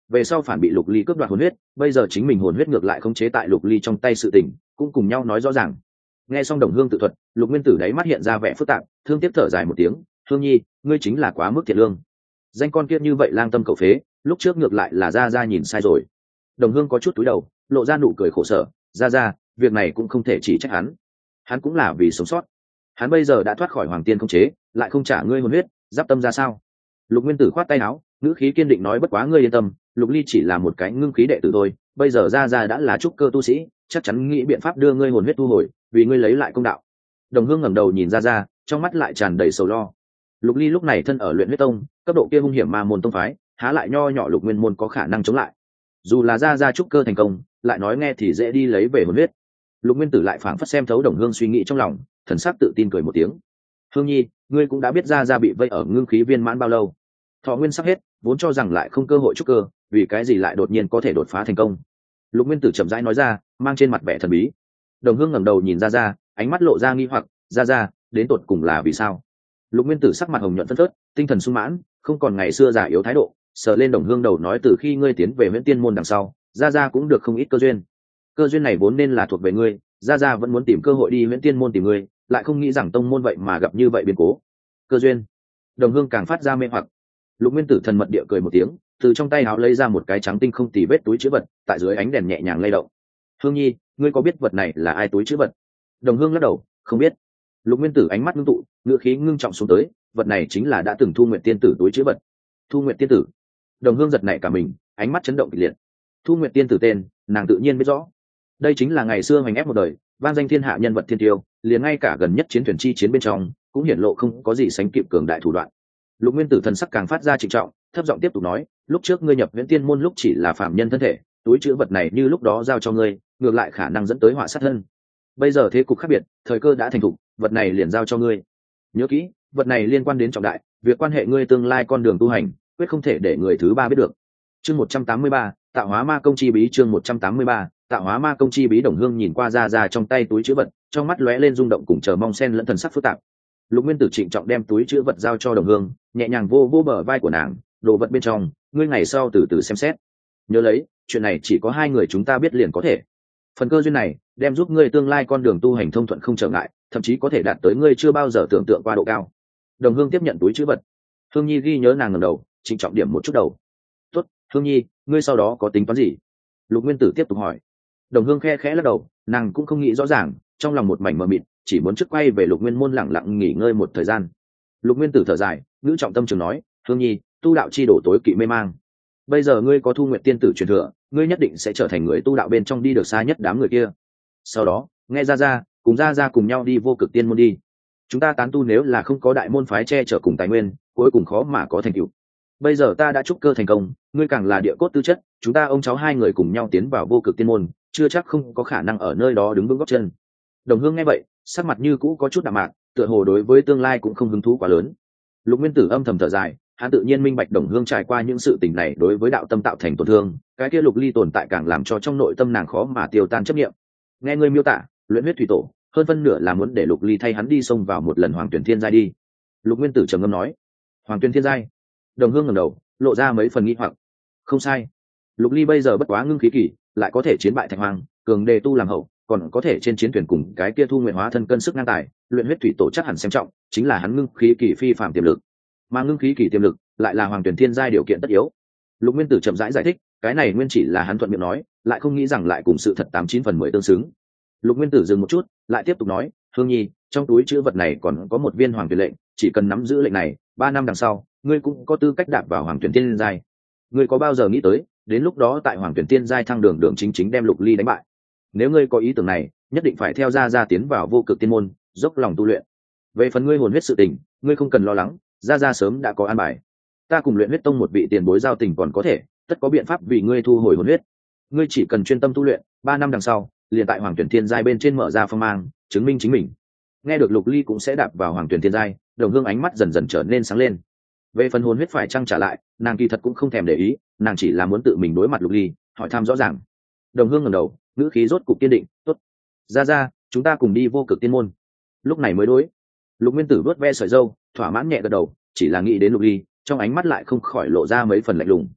về sau phản bị Lục Ly cướp đoạt hồn huyết, bây giờ chính mình hồn huyết ngược lại khống chế tại Lục Ly trong tay sự tình, cũng cùng nhau nói rõ ràng. Nghe xong Đồng Hương tự thuật, Lục Nguyên Tử đáy mắt hiện ra vẻ phức tạp, thương tiếc thở dài một tiếng, "Hương Nhi, ngươi chính là quá mức thiệt lương. Danh con kia như vậy lang tâm cầu phế, lúc trước ngược lại là gia gia nhìn sai rồi." Đồng Hương có chút cúi đầu, lộ ra nụ cười khổ sở, "Gia gia, việc này cũng không thể chỉ trách hắn cũng là vì sống sót. Hắn bây giờ đã thoát khỏi Hoàng Tiên khống chế, lại không trả ngươi hồn huyết, giáp tâm ra sao?" Lục Nguyên Tử khoát tay áo, ngữ khí kiên định nói, "Bất quá ngươi yên tâm, Lục Ly chỉ là một cái ngưng khí đệ tử thôi, bây giờ gia gia đã là trúc cơ tu sĩ, chắc chắn nghĩ biện pháp đưa ngươi hồn huyết thu hồi, vì ngươi lấy lại công đạo." Đồng Hương ngẩng đầu nhìn gia, trong mắt lại tràn đầy sầu lo. Lục Ly lúc này thân ở Luyện Huyết Tông, cấp độ kia hung hiểm ma môn tông phái, há lại nho nhỏ Lục Nguyên môn có khả năng chống lại. Dù là gia trúc cơ thành công, lại nói nghe thì dễ đi lấy về hồn huyết. Lục Nguyên Tử lại phảng phất xem thấu Đồng Hương suy nghĩ trong lòng, thần sắc tự tin cười một tiếng. "Hương Nhi, ngươi cũng đã biết gia bị vây ở ngưng khí viên mãn bao lâu. Thọ nguyên sắp hết, vốn cho rằng lại không cơ hội trúc cơ, vì cái gì lại đột nhiên có thể đột phá thành công?" Lục Nguyên Tử chậm rãi nói ra, mang trên mặt vẻ thần bí. Đồng Hương ngẩng đầu nhìn gia, ánh mắt lộ ra nghi hoặc, "Gia, đến tột cùng là vì sao?" Lục Nguyên Tử sắc mặt hồng nhuận phấn phớt, tinh thần sung mãn, không còn ngày xưa già yếu thái độ, sờ lên Đồng Hương đầu nói, "Từ khi ngươi tiến về Huyễn Tiên môn đằng sau, gia cũng được không ít cơ duyên. Cơ duyên này vốn nên là thuộc về ngươi, gia vẫn muốn tìm cơ hội đi Huyễn Tiên môn tìm ngươi, lại không nghĩ rằng tông môn vậy mà gặp như vậy biến cố." Cơ duyên? Đồng Hương càng phát ra mê hoặc. Lục Nguyên Tử thần mật địa cười một tiếng, từ trong tay áo lấy ra một cái trắng tinh không tì vết túi trữ vật, tại dưới ánh đèn nhẹ nhàng lay động. "Hương Nhi, ngươi có biết vật này là ai túi trữ vật?" Đồng Hương lắc đầu, "Không biết." Lục Nguyên Tử ánh mắt ngưng tụ, ngữ khí ngưng trọng xuống tới, "Vật này chính là đã từng Thu Nguyệt tiên tử túi trữ vật." Thu Nguyệt tiên tử? Đồng Hương giật nảy cả mình, ánh mắt chấn động kịch liệt. Thu Nguyệt tiên tử tên, nàng tự nhiên biết rõ. Đây chính là ngày xưa hoành ép một đời, vang danh thiên hạ nhân vật thiên tiêu, liền ngay cả gần nhất chiến thuyền chi chiến bên trong, cũng hiển lộ không có gì sánh kịp cường đại thủ đoạn. Lục Nguyên Tử thần sắc càng phát ra trịnh trọng, thấp giọng tiếp tục nói, "Lúc trước ngươi nhập Viễn Tiên môn lúc chỉ là phàm nhân thân thể, túi trữ vật này như lúc đó giao cho ngươi, ngược lại khả năng dẫn tới họa sát thân. Bây giờ thế cục khác biệt, thời cơ đã thành thục, vật này liền giao cho ngươi. Nhớ kỹ, vật này liên quan đến trọng đại, việc quan hệ ngươi tương lai con đường tu hành, quyết không thể để người thứ ba biết được." Chương 183, Tạo Hóa Ma Công Chi Bí. Chương 183, Tạo Hóa Ma Công Chi Bí. Đồng Hương nhìn qua ra trong tay túi trữ vật, trong mắt lóe lên rung động cùng chờ mong xen lẫn thần sắc phức tạp. Lục Nguyên Tử trịnh trọng đem túi trữ vật giao cho Đồng Hương, nhẹ nhàng vô bờ vai của nàng, "Đồ vật bên trong, ngươi ngày sau từ từ xem xét. Nhớ lấy, chuyện này chỉ có hai người chúng ta biết liền có thể. Phần cơ duyên này, đem giúp ngươi tương lai con đường tu hành thông thuận không trở ngại, thậm chí có thể đạt tới ngươi chưa bao giờ tưởng tượng qua độ cao." Đồng Hương tiếp nhận túi trữ vật. Hương Nhi ghi nhớ nàng ngẩng đầu, trịnh trọng điểm một chút đầu. "Tốt, Hương Nhi, ngươi sau đó có tính toán gì?" Lục Nguyên Tử tiếp tục hỏi. Đồng Hương khe khẽ lắc đầu, nàng cũng không nghĩ rõ ràng, trong lòng một mảnh mờ mịt, chỉ muốn trước quay về Lục Nguyên môn lặng lặng nghỉ ngơi một thời gian. Lục Nguyên Tử thở dài, ngữ trọng tâm trường nói, "Hương Nhi, tu đạo chi đổ tối kỵ mê mang. Bây giờ ngươi có Thu Nguyệt tiên tử truyền thừa, ngươi nhất định sẽ trở thành người tu đạo bên trong đi được xa nhất đám người kia. Sau đó, nghe ra cùng ra cùng nhau đi Vô Cực Tiên môn đi. Chúng ta tán tu nếu là không có đại môn phái che chở cùng tài nguyên, cuối cùng khó mà có thành tựu. Bây giờ ta đã trúc cơ thành công, ngươi càng là địa cốt tư chất, chúng ta ông cháu hai người cùng nhau tiến vào Vô Cực Tiên môn, chưa chắc không có khả năng ở nơi đó đứng vững gót chân." Đồng Hương nghe vậy, sắc mặt như cũ có chút đạm mạc, tựa hồ đối với tương lai cũng không hứng thú quá lớn. Lục Nguyên Tử âm thầm thở dài, hắn tự nhiên minh bạch Đồng Hương trải qua những sự tình này đối với đạo tâm tạo thành tổn thương, cái kia Lục Ly tồn tại càng làm cho trong nội tâm nàng khó mà tiêu tan chấp niệm. Nghe ngươi miêu tả, luyện huyết thủy tổ, hơn phân nửa là muốn để Lục Ly thay hắn đi xông vào một lần Hoàng Tuyển Thiên giai đi. Lục Nguyên Tử trầm ngâm nói. Hoàng Tuyển Thiên giai? Đồng Hương ngẩng đầu, lộ ra mấy phần nghi hoặc. Không sai, Lục Ly bây giờ bất quá ngưng khí kỳ, lại có thể chiến bại Thạch Hoàng, cường đề tu làm hậu, còn có thể trên chiến thuyền cùng cái kia Thu Nguyệt hóa thân cân sức ngang tài, luyện huyết thủy tổ chắc hẳn xem trọng, chính là hắn ngưng khí kỳ phi phàm tiềm lực. Mà ngưng khí kỳ tiềm lực lại là Hoàng Tuyển Thiên giai điều kiện tất yếu. Lục Nguyên Tử chậm rãi giải thích, cái này nguyên chỉ là hắn thuận miệng nói, lại không nghĩ rằng lại cùng sự thật 89/10 tương xứng. Lục Nguyên Tử dừng một chút, lại tiếp tục nói, Hương Nhi, trong túi chữ vật này còn có một viên Hoàng Tuyển lệnh, chỉ cần nắm giữ lệnh này, 3 năm đằng sau, ngươi cũng có tư cách đạp vào Hoàng Tuyển Thiên giai. Ngươi có bao giờ nghĩ tới, đến lúc đó tại Hoàng Tuyển Thiên giai thăng đường chính đem Lục Ly đánh bại? Nếu ngươi có ý tưởng này, nhất định phải theo ra tiến vào Vô Cực Tiên môn, dốc lòng tu luyện. Về phần ngươi hồn huyết sự tình, ngươi không cần lo lắng, ra sớm đã có an bài. Ta cùng Luyện Huyết Tông một vị tiền bối giao tình còn có thể, tất có biện pháp vì ngươi thu hồi hồn huyết. Ngươi chỉ cần chuyên tâm tu luyện, 3 năm đằng sau, liền tại Hoàng Tuyển Thiên giai bên trên mở ra phong mang, chứng minh chính mình. Nghe được Lục Ly cũng sẽ đạp vào Hoàng Tuyển Thiên giai, Đồng Hương ánh mắt dần dần trở nên sáng lên. Về phần hồn huyết phải trăng trả lại, nàng kỳ thật cũng không thèm để ý, nàng chỉ là muốn tự mình đối mặt Lục Ly, hỏi thăm rõ ràng. Đồng Hương ngẩng đầu, ngữ khí rốt cục kiên định, "Tốt, ra, chúng ta cùng đi Vô Cực Tiên môn." Lúc này mới đối. Lục Nguyên Tử vuốt ve sợi râu, thỏa mãn nhẹ gật đầu, chỉ là nghĩ đến Lục Ly, trong ánh mắt lại không khỏi lộ ra mấy phần lạnh lùng.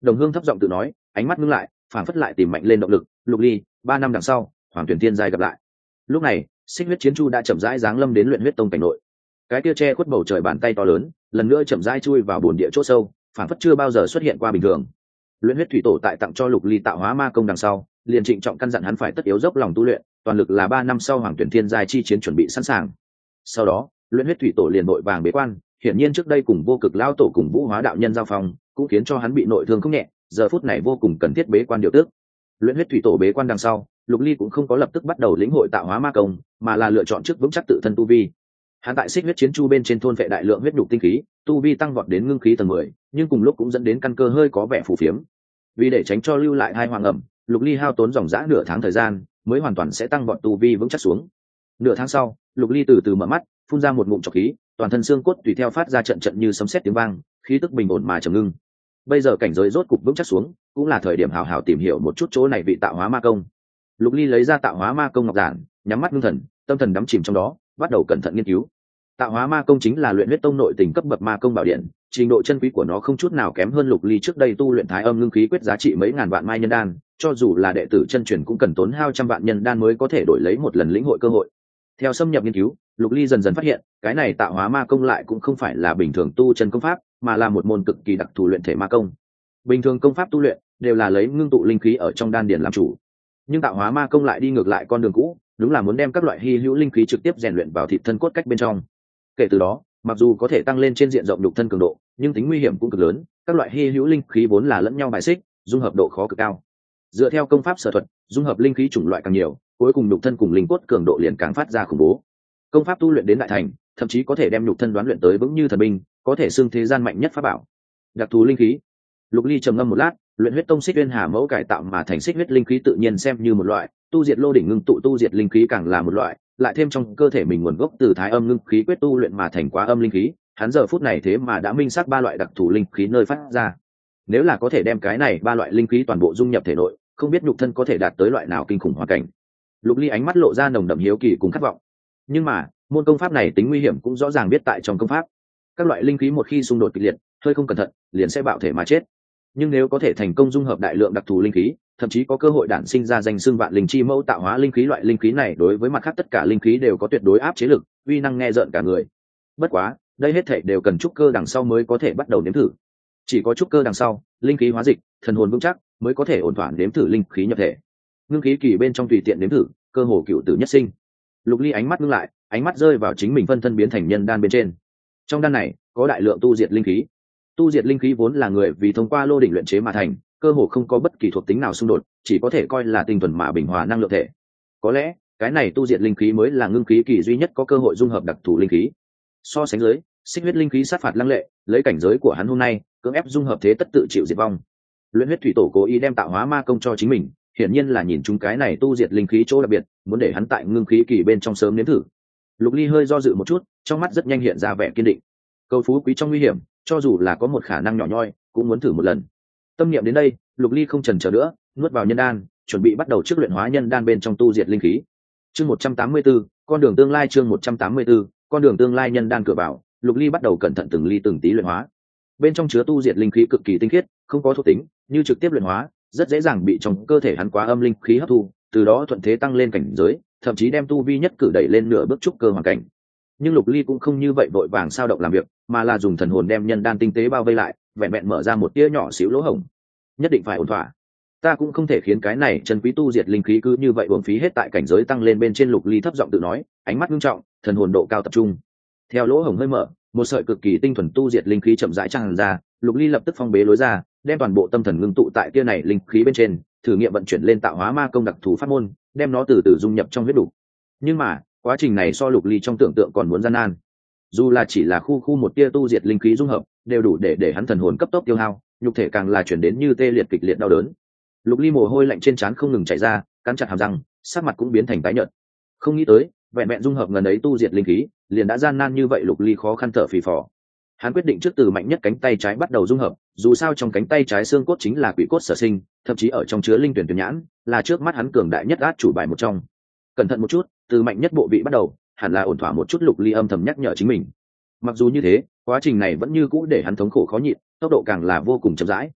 Đồng Hương thấp giọng tự nói, ánh mắt ngưng lại, phảng phất lại tìm mạnh lên động lực. Lục Ly, 3 năm đằng sau, Hoàng Tuyển Thiên giai gặp lại. Lúc này, Xích Huyết Chiến Chu đã chậm rãi giáng lâm đến Luyện Huyết Tông cảnh nội. Cái kia che khuất bầu trời bàn tay to lớn, lần nữa chậm rãi chui vào bồn địa chỗ sâu, phảng phất chưa bao giờ xuất hiện qua bình thường. Luyện Huyết Thủy Tổ tại tặng cho Lục Ly tạo hóa ma công đằng sau, liền trịnh trọng căn dặn hắn phải tất yếu dốc lòng tu luyện, toàn lực là 3 năm sau Hoàng Tuyển Thiên giai chi chiến chuẩn bị sẵn sàng. Sau đó, Luyện Huyết Thủy Tổ liền vội vàng bế quan, hiển nhiên trước đây cùng Vô Cực lão tổ cùng Vũ Hóa đạo nhân giao phòng, cũng khiến cho hắn bị nội thương không nhẹ, giờ phút này vô cùng cần thiết bế quan điều tước. Luyện Huyết Thủy Tổ bế quan đằng sau, Lục Ly cũng không có lập tức bắt đầu lĩnh hội tạo hóa ma công, mà là lựa chọn trước vững chắc tự thân tu vi. Hắn tại Xích Huyết Chiến Chu bên trên thôn vệ đại lượng huyết nhục tinh khí, tu vi tăng vọt đến ngưng khí tầng 10, nhưng cùng lúc cũng dẫn đến căn cơ hơi có vẻ phù phiếm. Vì để tránh cho lưu lại hai hoàng ẩm, Lục Ly hao tốn dòng dã nửa tháng thời gian, mới hoàn toàn sẽ tăng vọt tu vi vững chắc xuống. Nửa tháng sau, Lục Ly từ từ mở mắt, phun ra một ngụm trọc khí, toàn thân xương cốt tùy theo phát ra trận trận như sấm sét tiếng vang, khí tức bình ổn mà trầm ngưng. Bây giờ cảnh giới rốt cục vững chắc xuống, cũng là thời điểm hào hào tìm hiểu một chút chỗ này vị tạo hóa ma công. Lục Ly lấy ra tạo hóa ma công ngọc giản, nhắm mắt ngưng thần, tâm thần đắm chìm trong đó, bắt đầu cẩn thận nghiên cứu. Tạo hóa ma công chính là Luyện Huyết Tông nội tình cấp bậc ma công bảo điện, trình độ chân quý của nó không chút nào kém hơn Lục Ly trước đây tu luyện Thái Âm ngưng khí quyết giá trị mấy ngàn vạn mai nhân đan, cho dù là đệ tử chân truyền cũng cần tốn hao trăm vạn nhân đan mới có thể đổi lấy một lần lĩnh hội cơ hội. Theo xâm nhập nghiên cứu, Lục Ly dần dần phát hiện, cái này tạo hóa ma công lại cũng không phải là bình thường tu chân công pháp, mà là một môn cực kỳ đặc thù luyện thể ma công. Bình thường công pháp tu luyện đều là lấy ngưng tụ linh khí ở trong đan điền làm chủ, nhưng tạo hóa ma công lại đi ngược lại con đường cũ, đúng là muốn đem các loại hy hữu linh khí trực tiếp rèn luyện vào thịt thân cốt cách bên trong. Kể từ đó, mặc dù có thể tăng lên trên diện rộng nhục thân cường độ, nhưng tính nguy hiểm cũng cực lớn, các loại hy hữu linh khí vốn là lẫn nhau bài xích, dung hợp độ khó cực cao. Dựa theo công pháp sở thuật, dung hợp linh khí chủng loại càng nhiều, cuối cùng nhục thân cùng linh cốt cường độ liền càng phát ra khủng bố. Công pháp tu luyện đến đại thành, thậm chí có thể đem nhục thân đoán luyện tới vững như thần binh, có thể xưng thế gian mạnh nhất pháp bảo. Đặc thù linh khí. Lục Ly trầm ngâm một lát, Luyện Huyết Tông Xích Uyên Hà mẫu cải tạo mà thành xích huyết linh khí tự nhiên xem như một loại, tu diệt lô đỉnh ngưng tụ tu diệt linh khí càng là một loại, lại thêm trong cơ thể mình nguồn gốc từ Thái Âm ngưng khí quyết tu luyện mà thành Quá Âm linh khí, hắn giờ phút này thế mà đã minh xác 3 loại đặc thù linh khí nơi phát ra. Nếu là có thể đem cái này 3 loại linh khí toàn bộ dung nhập thể nội, không biết nhục thân có thể đạt tới loại nào kinh khủng hoàn cảnh. Lục Ly ánh mắt lộ ra nồng đậm hiếu kỳ cùng khát vọng. Nhưng mà, môn công pháp này tính nguy hiểm cũng rõ ràng biết tại trong công pháp. Các loại linh khí một khi xung đột kịch liệt, hơi không cẩn thận, liền sẽ bạo thể mà chết. Nhưng nếu có thể thành công dung hợp đại lượng đặc thù linh khí, thậm chí có cơ hội đản sinh ra danh xưng vạn linh chi mẫu tạo hóa linh khí, loại linh khí này đối với mặt khác tất cả linh khí đều có tuyệt đối áp chế lực, uy năng nghe rợn cả người. Bất quá, đây hết thảy đều cần trúc cơ đằng sau mới có thể bắt đầu nếm thử. Chỉ có trúc cơ đằng sau, linh khí hóa dịch, thần hồn vững chắc, mới có thể ổn thỏa nếm thử linh khí nhập thể. Ngưng khí kỳ bên trong tùy tiện nếm thử, cơ hồ cựu tử nhất sinh. Lục Ly ánh mắt ngưng lại, ánh mắt rơi vào chính mình phân thân biến thành nhân đan bên trên. Trong đan này có đại lượng tu diệt linh khí. Tu diệt linh khí vốn là người vì thông qua lô đỉnh luyện chế mà thành, cơ hồ không có bất kỳ thuộc tính nào xung đột, chỉ có thể coi là tinh thuần mà bình hòa năng lượng thể. Có lẽ cái này tu diệt linh khí mới là ngưng khí kỳ duy nhất có cơ hội dung hợp đặc thù linh khí. So sánh dưới, xích huyết linh khí sát phạt lăng lệ, lấy cảnh giới của hắn hôm nay, cưỡng ép dung hợp thế tất tự chịu diệt vong. Luyện Huyết Thủy Tổ cố ý đem tạo hóa ma công cho chính mình, hiển nhiên là nhìn chúng cái này tu diệt linh khí chỗ đặc biệt, muốn để hắn tại ngưng khí kỳ bên trong sớm nếm thử. Lục Ly hơi do dự một chút, trong mắt rất nhanh hiện ra vẻ kiên định. Cầu phú quý trong nguy hiểm, cho dù là có một khả năng nhỏ nhoi, cũng muốn thử một lần. Tâm niệm đến đây, Lục Ly không chần chờ nữa, nuốt vào nhân đan, chuẩn bị bắt đầu trước luyện hóa nhân đan bên trong tu diệt linh khí. Chương 184, con đường tương lai. Chương 184, con đường tương lai. Nhân đan cửa vào, Lục Ly bắt đầu cẩn thận từng ly từng tí luyện hóa. Bên trong chứa tu diệt linh khí cực kỳ tinh khiết, không có thuộc tính, như trực tiếp luyện hóa, rất dễ dàng bị trong cơ thể hắn Quá Âm linh khí hấp thu, từ đó thuận thế tăng lên cảnh giới, thậm chí đem tu vi nhất cử đẩy lên nửa bước trúc cơ hoàn cảnh. Nhưng Lục Ly cũng không như vậy vội vàng sao động làm việc, mà là dùng thần hồn đem nhân đan tinh tế bao vây lại, vẹn vẹn mở ra một tia nhỏ xíu lỗ hổng. Nhất định phải ổn thỏa, ta cũng không thể khiến cái này chân quý tu diệt linh khí cứ như vậy uổng phí hết tại cảnh giới tăng lên bên trên. Lục Ly thấp giọng tự nói, ánh mắt nghiêm trọng, thần hồn độ cao tập trung. Theo lỗ hổng hơi mở, một sợi cực kỳ tinh thuần tu diệt linh khí chậm rãi tràn ra. Lục Ly lập tức phong bế lối ra, đem toàn bộ tâm thần ngưng tụ tại tia này linh khí bên trên, thử nghiệm vận chuyển lên tạo hóa ma công đặc thù pháp môn, đem nó từ từ dung nhập trong huyết đủ. Nhưng mà quá trình này so Lục Ly trong tưởng tượng còn muốn gian nan. Dù là chỉ là khu một tia tu diệt linh khí dung hợp, đều đủ để hắn thần hồn cấp tốc tiêu hao, nhục thể càng là chuyển đến như tê liệt kịch liệt đau đớn. Lục Ly mồ hôi lạnh trên trán không ngừng chảy ra, cắn chặt hàm răng, sắc mặt cũng biến thành tái nhợt. Không nghĩ tới, vẹn vẹn dung hợp ngần ấy tu diệt linh khí, liền đã gian nan như vậy. Lục Ly khó khăn thở phì phò. Hắn quyết định trước từ mạnh nhất cánh tay trái bắt đầu dung hợp, dù sao trong cánh tay trái xương cốt chính là quỷ cốt sở sinh, thậm chí ở trong chứa linh tuyển tuyển nhãn, là trước mắt hắn cường đại nhất át chủ bài một trong. Cẩn thận một chút, từ mạnh nhất bộ vị bắt đầu, hẳn là ổn thỏa một chút. Lục Ly âm thầm nhắc nhở chính mình. Mặc dù như thế, quá trình này vẫn như cũ để hắn thống khổ khó nhịn, tốc độ càng là vô cùng chậm rãi.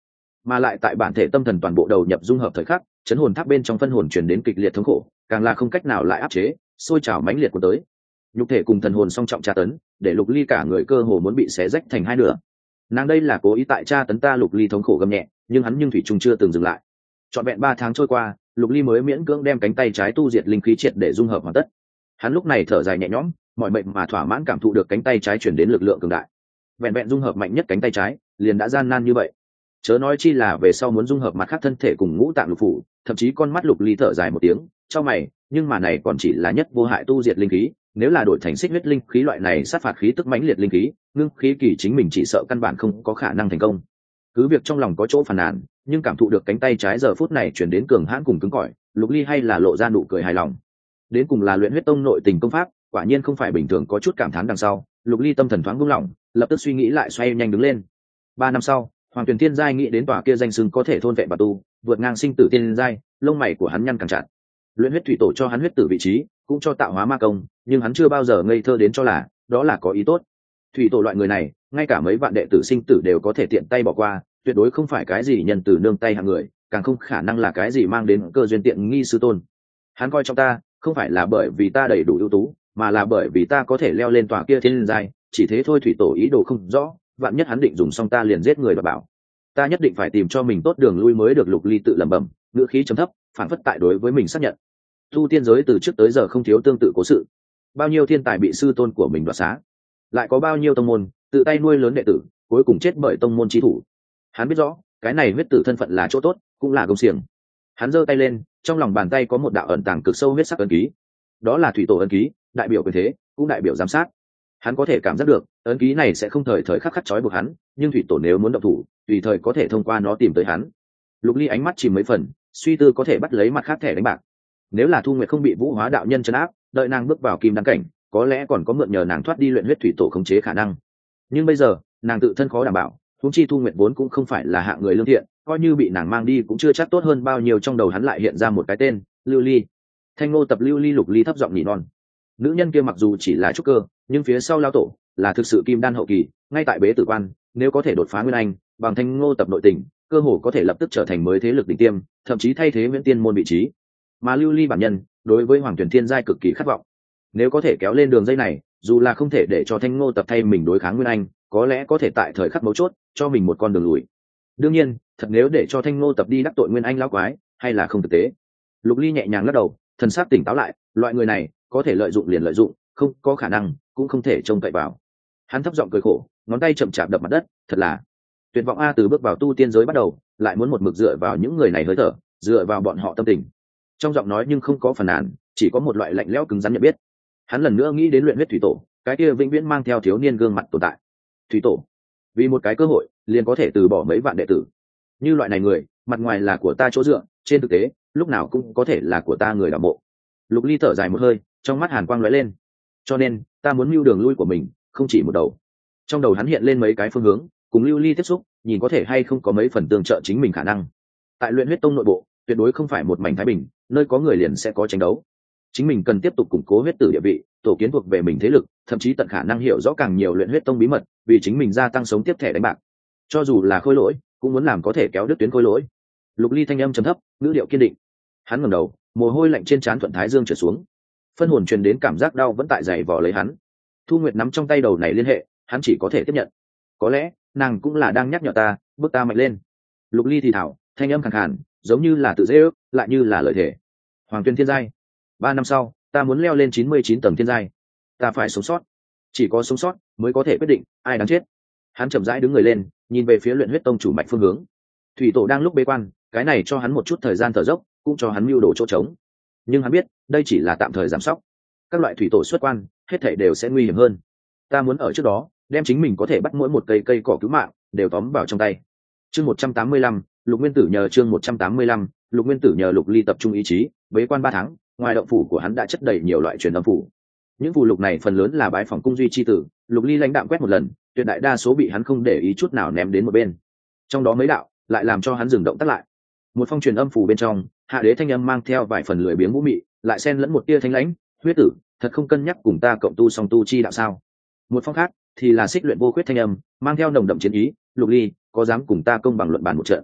mà lại tại bản thể tâm thần toàn bộ đầu nhập dung hợp thời khắc, chấn hồn tháp bên trong phân hồn truyền đến kịch liệt thống khổ, càng là không cách nào lại áp chế, sôi trào mãnh liệt của tới. Nhục thể cùng thần hồn song trọng tra tấn, để Lục Ly cả người cơ hồ muốn bị xé rách thành hai nửa. Nàng đây là cố ý tại tra tấn ta. Lục Ly thống khổ gầm nhẹ, nhưng hắn thủy chung chưa từng dừng lại. Trọn vẹn 3 tháng trôi qua, Lục Ly mới miễn cưỡng đem cánh tay trái tu diệt linh khí triệt để dung hợp hoàn tất. Hắn lúc này thở dài nhẹ nhõm, mọi mệnh mà thỏa mãn cảm thụ được cánh tay trái chuyển đến lực lượng cường đại. Vẹn vẹn dung hợp mạnh nhất cánh tay trái, liền đã gian nan như vậy. Chớ nói chi là về sau muốn dung hợp mặt khác thân thể cùng ngũ tạng lục phủ, thậm chí con mắt Lục Ly thở dài một tiếng, chau mày, nhưng mà này còn chỉ là nhất vô hại tu diệt linh khí, nếu là đổi thành xích huyết linh khí loại này sát phạt khí tức mãnh liệt linh khí, ngưng khí kỳ chính mình chỉ sợ căn bản không có khả năng thành công. Cứ việc trong lòng có chỗ phàn nàn, nhưng cảm thụ được cánh tay trái giờ phút này chuyển đến cường hãn cùng cứng cỏi, Lục Ly hay là lộ ra nụ cười hài lòng. Đến cùng là luyện huyết tông nội tình công pháp, quả nhiên không phải bình thường. Có chút cảm thán đằng sau, Lục Ly tâm thần thoáng buông lỏng, lập tức suy nghĩ lại xoay nhanh đứng lên. 3 năm sau, Hoàng Tuyền Thiên giai nghĩ đến tòa kia danh xưng có thể thôn vệ và tu, vượt ngang sinh tử tiên giai, lông mày của hắn nhăn càng chặt. Luyện huyết thủy tổ cho hắn huyết tử vị trí, cũng cho tạo hóa ma công, nhưng hắn chưa bao giờ ngây thơ đến cho là đó là có ý tốt. Thủy tổ loại người này, ngay cả mấy vạn đệ tử sinh tử đều có thể tiện tay bỏ qua, tuyệt đối không phải cái gì nhân từ nương tay hạng người, càng không khả năng là cái gì mang đến cơ duyên tiện nghi sư tôn. Hắn coi trọng ta, không phải là bởi vì ta đầy đủ ưu tú, mà là bởi vì ta có thể leo lên tòa kia thiên giai, chỉ thế thôi. Thủy tổ ý đồ không rõ, vạn nhất hắn định dùng xong ta liền giết người và bảo. Ta nhất định phải tìm cho mình tốt đường lui mới được. Lục Ly tự lẩm bẩm, ngữ khí trầm thấp, phản phất tại đối với mình xác nhận. Tu tiên giới từ trước tới giờ không thiếu tương tự cố sự, bao nhiêu thiên tài bị sư tôn của mình đoạt xá, lại có bao nhiêu tông môn tự tay nuôi lớn đệ tử, cuối cùng chết bởi tông môn chí thủ. Hắn biết rõ, cái này huyết tử thân phận là chỗ tốt, cũng là công xiềng. Hắn giơ tay lên, trong lòng bàn tay có một đạo ẩn tàng cực sâu huyết sắc ấn ký, đó là thủy tổ ấn ký, đại biểu quyền thế, cũng đại biểu giám sát. Hắn có thể cảm giác được ấn ký này sẽ không thời thời khắc khắc trói buộc hắn, nhưng thủy tổ nếu muốn động thủ, tùy thời có thể thông qua nó tìm tới hắn. Lục Ly ánh mắt chìm mấy phần, suy tư có thể bắt lấy mặt khác thẻ đánh bạc. Nếu là Thu Nguyệt không bị Vũ Hóa đạo nhân trấn áp, đợi nàng bước vào kim đăng cảnh, có lẽ còn có mượn nhờ nàng thoát đi luyện huyết thủy tổ khống chế khả năng. Nhưng bây giờ, nàng tự thân khó đảm bảo, huống chi Thu Nguyệt vốn cũng không phải là hạng người lương thiện, coi như bị nàng mang đi cũng chưa chắc tốt hơn bao nhiêu. Trong đầu hắn lại hiện ra một cái tên, Lưu Ly. Thanh Ngô tập Lưu Ly. Lục Ly thấp giọng nhỉ non. Nữ nhân kia mặc dù chỉ là trúc cơ, nhưng phía sau lao tổ là thực sự kim đan hậu kỳ, ngay tại bế tử quan, nếu có thể đột phá nguyên anh, bằng Thanh Ngô tập nội tình, cơ hồ có thể lập tức trở thành mới thế lực đỉnh tiêm, thậm chí thay thế Viễn Tiên môn vị trí. Mà Lưu Ly bản nhân, đối với Hoàng Tuyển Thiên giai cực kỳ khát vọng. Nếu có thể kéo lên đường dây này, dù là không thể để cho Thanh Ngô tập thay mình đối kháng nguyên anh, có lẽ có thể tại thời khắc mấu chốt cho mình một con đường lùi. Đương nhiên, thật nếu để cho Thanh Ngô tập đi đắc tội nguyên anh lão quái, hay là không thực tế. Lục Ly nhẹ nhàng lắc đầu, thần sắc tỉnh táo lại, loại người này có thể lợi dụng liền lợi dụng, không có khả năng cũng không thể trông cậy vào. Hắn thấp giọng cười khổ, ngón tay chậm chạp đập mặt đất, thật là tuyệt vọng a. Từ bước vào tu tiên giới bắt đầu, lại muốn một mực dựa vào những người này hơi thở, dựa vào bọn họ tâm tình. Trong giọng nói nhưng không có phàn nàn, chỉ có một loại lạnh lẽo cứng rắn nhận biết. Hắn lần nữa nghĩ đến luyện huyết thủy tổ, cái kia vĩnh viễn mang theo thiếu niên gương mặt tồn tại. Thủy tổ, vì một cái cơ hội liền có thể từ bỏ mấy vạn đệ tử, như loại này người, mặt ngoài là của ta chỗ dựa, trên thực tế lúc nào cũng có thể là của ta người đảm mộ. Lục Ly thở dài một hơi, trong mắt hàn quang lóe lên. Cho nên ta muốn mưu đường lui của mình, không chỉ một đầu. Trong đầu hắn hiện lên mấy cái phương hướng, cùng Lưu Ly tiếp xúc, nhìn có thể hay không có mấy phần tương trợ chính mình khả năng. Tại luyện huyết tông nội bộ, tuyệt đối không phải một mảnh thái bình, nơi có người liền sẽ có tranh đấu. Chính mình cần tiếp tục củng cố huyết tử địa vị, tổ kiến thuộc về mình thế lực, thậm chí tận khả năng hiểu rõ càng nhiều luyện huyết tông bí mật, vì chính mình gia tăng sống tiếp thẻ đánh bạc. Cho dù là khôi lỗi, cũng muốn làm có thể kéo đứt tuyến khôi lỗi. Lục Ly thanh âm trầm thấp, ngữ điệu kiên định. Hắn ngẩng đầu, mồ hôi lạnh trên trán thuận thái dương trượt xuống. Phân hồn truyền đến cảm giác đau vẫn tại dày vò lấy hắn. Thu Nguyệt nắm trong tay đầu này liên hệ, hắn chỉ có thể tiếp nhận. Có lẽ nàng cũng là đang nhắc nhở ta, bước ta mạnh lên. Lục Ly thì thảo, thanh âm khàn khàn, giống như là tự dễ ước, lại như là lời thề. Hoàng Tuyên Thiên giai, 3 năm sau, ta muốn leo lên 99 tầng thiên giai. Ta phải sống sót, chỉ có sống sót mới có thể quyết định ai đáng chết. Hắn chậm rãi đứng người lên, nhìn về phía luyện huyết tông chủ mạch phương hướng. Thủy tổ đang lúc bế quan, cái này cho hắn một chút thời gian thở dốc, cũng cho hắn mưu đồ chỗ trống. Nhưng hắn biết, đây chỉ là tạm thời giảm sóc. Các loại thủy tổ xuất quan, hết thảy đều sẽ nguy hiểm hơn. Ta muốn ở trước đó, đem chính mình có thể bắt mỗi một cây cỏ cứu mạng đều tóm vào trong tay. Chương 185, Lục Nguyên Tử nhờ chương 185, Lục Nguyên Tử nhờ Lục Ly tập trung ý chí, bế quan 3 tháng, ngoài động phủ của hắn đã chất đầy nhiều loại truyền âm phủ. Những phù lục này phần lớn là bái phỏng cung duy chi tử, Lục Ly lãnh đạm quét một lần, tuyệt đại đa số bị hắn không để ý chút nào ném đến một bên. Trong đó mấy đạo lại làm cho hắn dừng động tác lại. Một phong truyền âm phủ bên trong, hạ đế thanh âm mang theo vài phần lười biếng vũ mị, lại xen lẫn một tia thanh lãnh, huyết tử, thật không cân nhắc cùng ta cộng tu song tu chi đạo sao? Một phong khác thì là xích luyện vô khuyết thanh âm, mang theo nồng đậm chiến ý, Lục Ly, có dám cùng ta công bằng luận bàn một trận?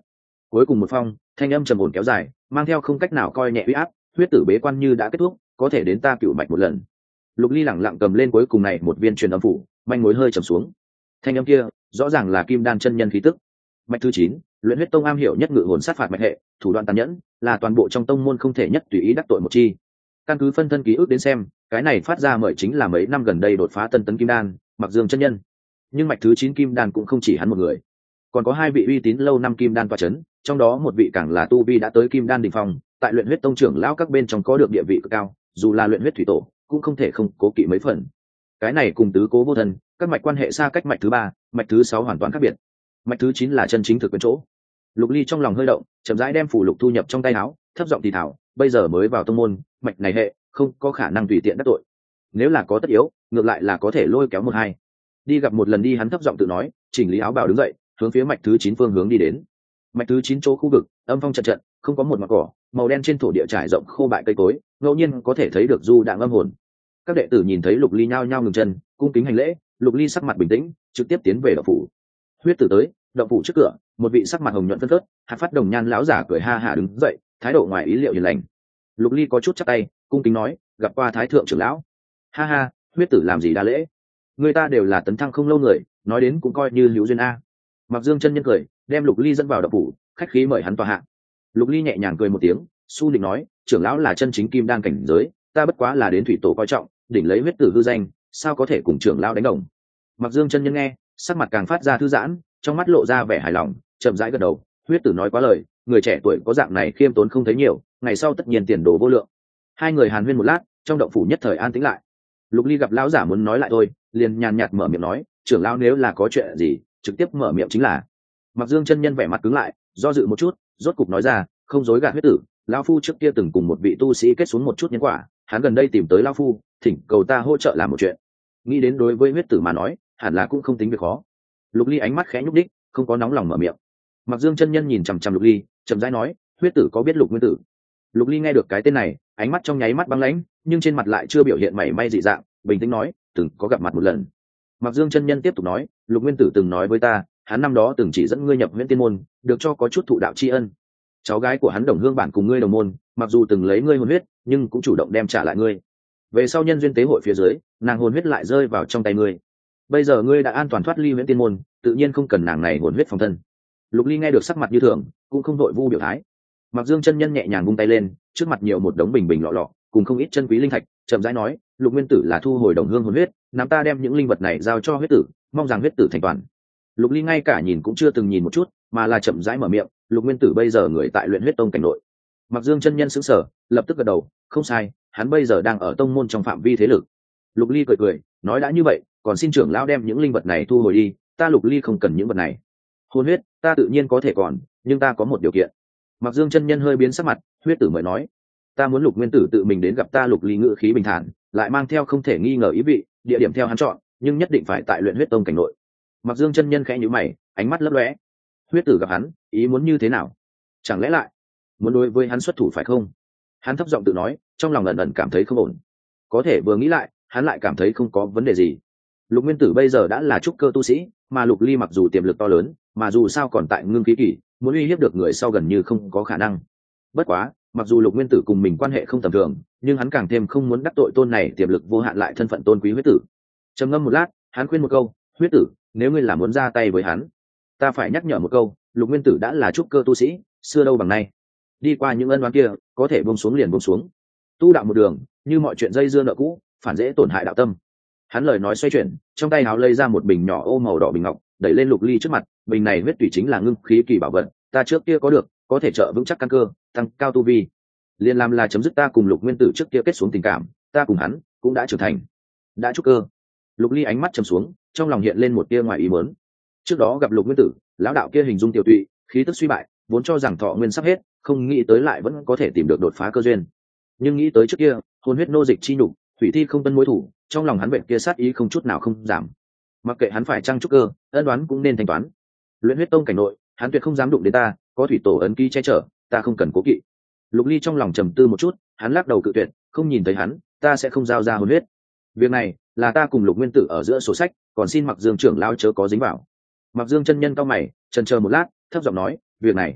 Cuối cùng một phong, thanh âm trầm ổn kéo dài, mang theo không cách nào coi nhẹ uy áp. Huyết tử bế quan như đã kết thúc, có thể đến ta cửu mạch một lần. Lục Ly lẳng lặng cầm lên cuối cùng này một viên truyền âm phủ, manh mối hơi trầm xuống. Thanh âm kia rõ ràng là kim đan chân nhân khí tức. Mạch thứ 9, luyện huyết tông am hiểu nhất ngự hồn sát phạt mạch hệ, thủ đoạn tàn nhẫn, là toàn bộ trong tông môn không thể nhất tùy ý đắc tội một chi. Căn cứ phân thân ký ức đến xem, cái này phát ra mời chính là mấy năm gần đây đột phá tân tấn kim đan, Mặc Dương chân nhân. Nhưng mạch thứ 9 kim đan cũng không chỉ hắn một người, còn có hai vị uy tín lâu năm kim đan tọa chấn, trong đó một vị càng là tu vi đã tới kim đan đỉnh phong, tại luyện huyết tông trưởng lão các bên trong có được địa vị cực cao, dù là luyện huyết thủy tổ, cũng không thể không cố kỵ mấy phần. Cái này cùng tứ cố vô thần, các mạch quan hệ xa cách mạch thứ 3, mạch thứ 6 hoàn toàn khác biệt. Mạch thứ 9 là chân chính thực quyền chỗ. Lục Ly trong lòng hơi động, chậm rãi đem phủ lục thu nhập trong tay áo, thấp giọng thì thảo, bây giờ mới vào tông môn, mạch này hệ không có khả năng tùy tiện đắc tội. Nếu là có tất yếu, ngược lại là có thể lôi kéo một hai. Đi gặp một lần đi, hắn thấp giọng tự nói, chỉnh lý áo bào đứng dậy, hướng phía mạch thứ 9 phương hướng đi đến. Mạch thứ 9 chỗ khu vực, âm phong trận trận, không có một mảng cỏ, màu đen trên thổ địa trải rộng khô bại cây cối, ngẫu nhiên có thể thấy được du đãng âm hồn. Các đệ tử nhìn thấy Lục Ly nhao nhao ngừng chân, cung kính hành lễ. Lục Ly sắc mặt bình tĩnh, trực tiếp tiến về động phủ. Huyết tử tới, động phủ trước cửa, một vị sắc mặt hồng nhuận phân phớt, hạt phát đồng nhan lão giả cười ha hả đứng dậy, thái độ ngoài ý liệu hiền lành. Lục Ly có chút chắp tay, cung kính nói, gặp qua thái thượng trưởng lão. Ha ha, huyết tử làm gì đa lễ, người ta đều là tấn thăng không lâu người, nói đến cũng coi như hữu duyên a. Mặc Dương chân nhân cười, đem Lục Ly dẫn vào động phủ, khách khí mời hắn tòa hạ. Lục Ly nhẹ nhàng cười một tiếng, su định nói, trưởng lão là chân chính kim đan cảnh giới, ta bất quá là đến thủy tổ coi trọng, đỉnh lấy huyết tử hư danh, sao có thể cùng trưởng lão đánh đồng. Mặc Dương chân nhân nghe, sắc mặt càng phát ra thư giãn, trong mắt lộ ra vẻ hài lòng, chậm rãi gật đầu. Huyết tử nói quá lời, người trẻ tuổi có dạng này khiêm tốn không thấy nhiều, ngày sau tất nhiên tiền đồ vô lượng. Hai người hàn huyên một lát, trong động phủ nhất thời an tĩnh lại. Lục Ly gặp lão giả muốn nói lại thôi, liền nhàn nhạt mở miệng nói, trưởng lão nếu là có chuyện gì, trực tiếp mở miệng chính là. Mặc Dương chân nhân vẻ mặt cứng lại, do dự một chút, rốt cục nói ra, không dối gạt huyết tử, lão phu trước kia từng cùng một vị tu sĩ kết xuống một chút nhân quả, hắn gần đây tìm tới lão phu, thỉnh cầu ta hỗ trợ làm một chuyện. Nghĩ đến đối với huyết tử mà nói, hẳn là cũng không tính việc khó. Lục Ly ánh mắt khẽ nhúc đích, không có nóng lòng mở miệng. Mặc Dương chân nhân nhìn chằm chằm Lục Ly, chậm rãi nói, huyết tử có biết Lục Nguyên Tử? Lục Ly nghe được cái tên này, ánh mắt trong nháy mắt băng lãnh, nhưng trên mặt lại chưa biểu hiện mảy may dị dạng, bình tĩnh nói, từng có gặp mặt một lần. Mặc Dương chân nhân tiếp tục nói, Lục Nguyên Tử từng nói với ta, hắn năm đó từng chỉ dẫn ngươi nhập Huyễn Tiên môn, được cho có chút thụ đạo tri ân. Cháu gái của hắn đồng hương bản cùng ngươi đồng môn, mặc dù từng lấy ngươi hồn huyết, nhưng cũng chủ động đem trả lại ngươi. Về sau nhân duyên tế hội phía dưới, nàng hồn huyết lại rơi vào trong tay ngươi. Bây giờ ngươi đã an toàn thoát ly Huyễn Tiên môn, tự nhiên không cần nàng này hồn huyết phòng thân. Lục Ly nghe được sắc mặt như thường, cũng không đội vu biểu thái. Mặc Dương chân nhân nhẹ nhàng vung tay lên, trước mặt nhiều một đống bình bình lọ lọ, cùng không ít chân quý linh thạch, chậm rãi nói, Lục Nguyên Tử là thu hồi đồng hương hồn huyết, nắm ta đem những linh vật này giao cho huyết tử, mong rằng huyết tử thành toàn. Lục Ly ngay cả nhìn cũng chưa từng nhìn một chút, mà là chậm rãi mở miệng, Lục Nguyên Tử bây giờ người tại luyện huyết tông cảnh nội. Mặc Dương chân nhân sững sờ, lập tức gật đầu, không sai, hắn bây giờ đang ở tông môn trong phạm vi thế lực. Lục Ly cười cười, nói đã như vậy, còn xin trưởng lão đem những linh vật này thu hồi đi, ta Lục Ly không cần những vật này. Hồn huyết, ta tự nhiên có thể còn, nhưng ta có một điều kiện. Mặc Dương chân nhân hơi biến sắc mặt, huyết tử mới nói, ta muốn Lục Nguyên Tử tự mình đến gặp ta. Lục Ly ngữ khí bình thản, lại mang theo không thể nghi ngờ ý vị, địa điểm theo hắn chọn, nhưng nhất định phải tại luyện huyết tông cảnh nội. Mặc Dương chân nhân khẽ nhíu mày, ánh mắt lấp lóe. Huyết tử gặp hắn, ý muốn như thế nào? Chẳng lẽ lại muốn đối với hắn xuất thủ phải không? Hắn thấp giọng tự nói, trong lòng ẩn ẩn cảm thấy không ổn. Có thể vừa nghĩ lại, hắn lại cảm thấy không có vấn đề gì. Lục Nguyên Tử bây giờ đã là trúc cơ tu sĩ, mà Lục Ly mặc dù tiềm lực to lớn, mà dù sao còn tại ngưng khí kỳ, muốn uy hiếp được người sau gần như không có khả năng. Bất quá, mặc dù Lục Nguyên Tử cùng mình quan hệ không tầm thường, nhưng hắn càng thêm không muốn đắc tội tôn này tiềm lực vô hạn lại thân phận tôn quý huyết tử. Trầm ngâm một lát, hắn khuyên một câu, huyết tử, nếu ngươi là muốn ra tay với hắn, ta phải nhắc nhở một câu, Lục Nguyên Tử đã là trúc cơ tu sĩ, xưa đâu bằng nay. Đi qua những ân oán kia, có thể buông xuống liền buông xuống. Tu đạo một đường, như mọi chuyện dây dưa nợ cũ, phản dễ tổn hại đạo tâm. Hắn lời nói xoay chuyển, trong tay áo lấy ra một bình nhỏ ô màu đỏ bình ngọc, đẩy lên Lục Ly trước mặt, bình này huyết tủy chính là ngưng khí kỳ bảo vật, ta trước kia có được, có thể trợ vững chắc căn cơ, tăng cao tu vi. Liên làm là chấm dứt ta cùng Lục Nguyên Tử trước kia kết xuống tình cảm, ta cùng hắn cũng đã trưởng thành, đã trúc cơ. Lục Ly ánh mắt trầm xuống, trong lòng hiện lên một tia ngoài ý muốn. Trước đó gặp Lục Nguyên Tử, lão đạo kia hình dung tiểu tụy, khí tức suy bại, vốn cho rằng thọ nguyên sắp hết, không nghĩ tới lại vẫn có thể tìm được đột phá cơ duyên. Nhưng nghĩ tới trước kia, hồn huyết nô dịch chi nhục, thủy thi không tân mối thủ, trong lòng hắn bệnh kia sát ý không chút nào không giảm. Mặc kệ hắn phải trăng trúc cơ, ân đoán cũng nên thanh toán. Luyện huyết tông cảnh nội, hắn tuyệt không dám đụng đến ta, có thủy tổ ấn ký che chở, ta không cần cố kỵ. Lục Ly trong lòng trầm tư một chút, hắn lắc đầu cự tuyệt, không nhìn thấy hắn, ta sẽ không giao ra hồn huyết. Việc này là ta cùng Lục Nguyên Tử ở giữa sổ sách, còn xin Mặc Dương trưởng lão chớ có dính vào. Mặc Dương chân nhân cau mày, chần chờ một lát, thấp giọng nói, việc này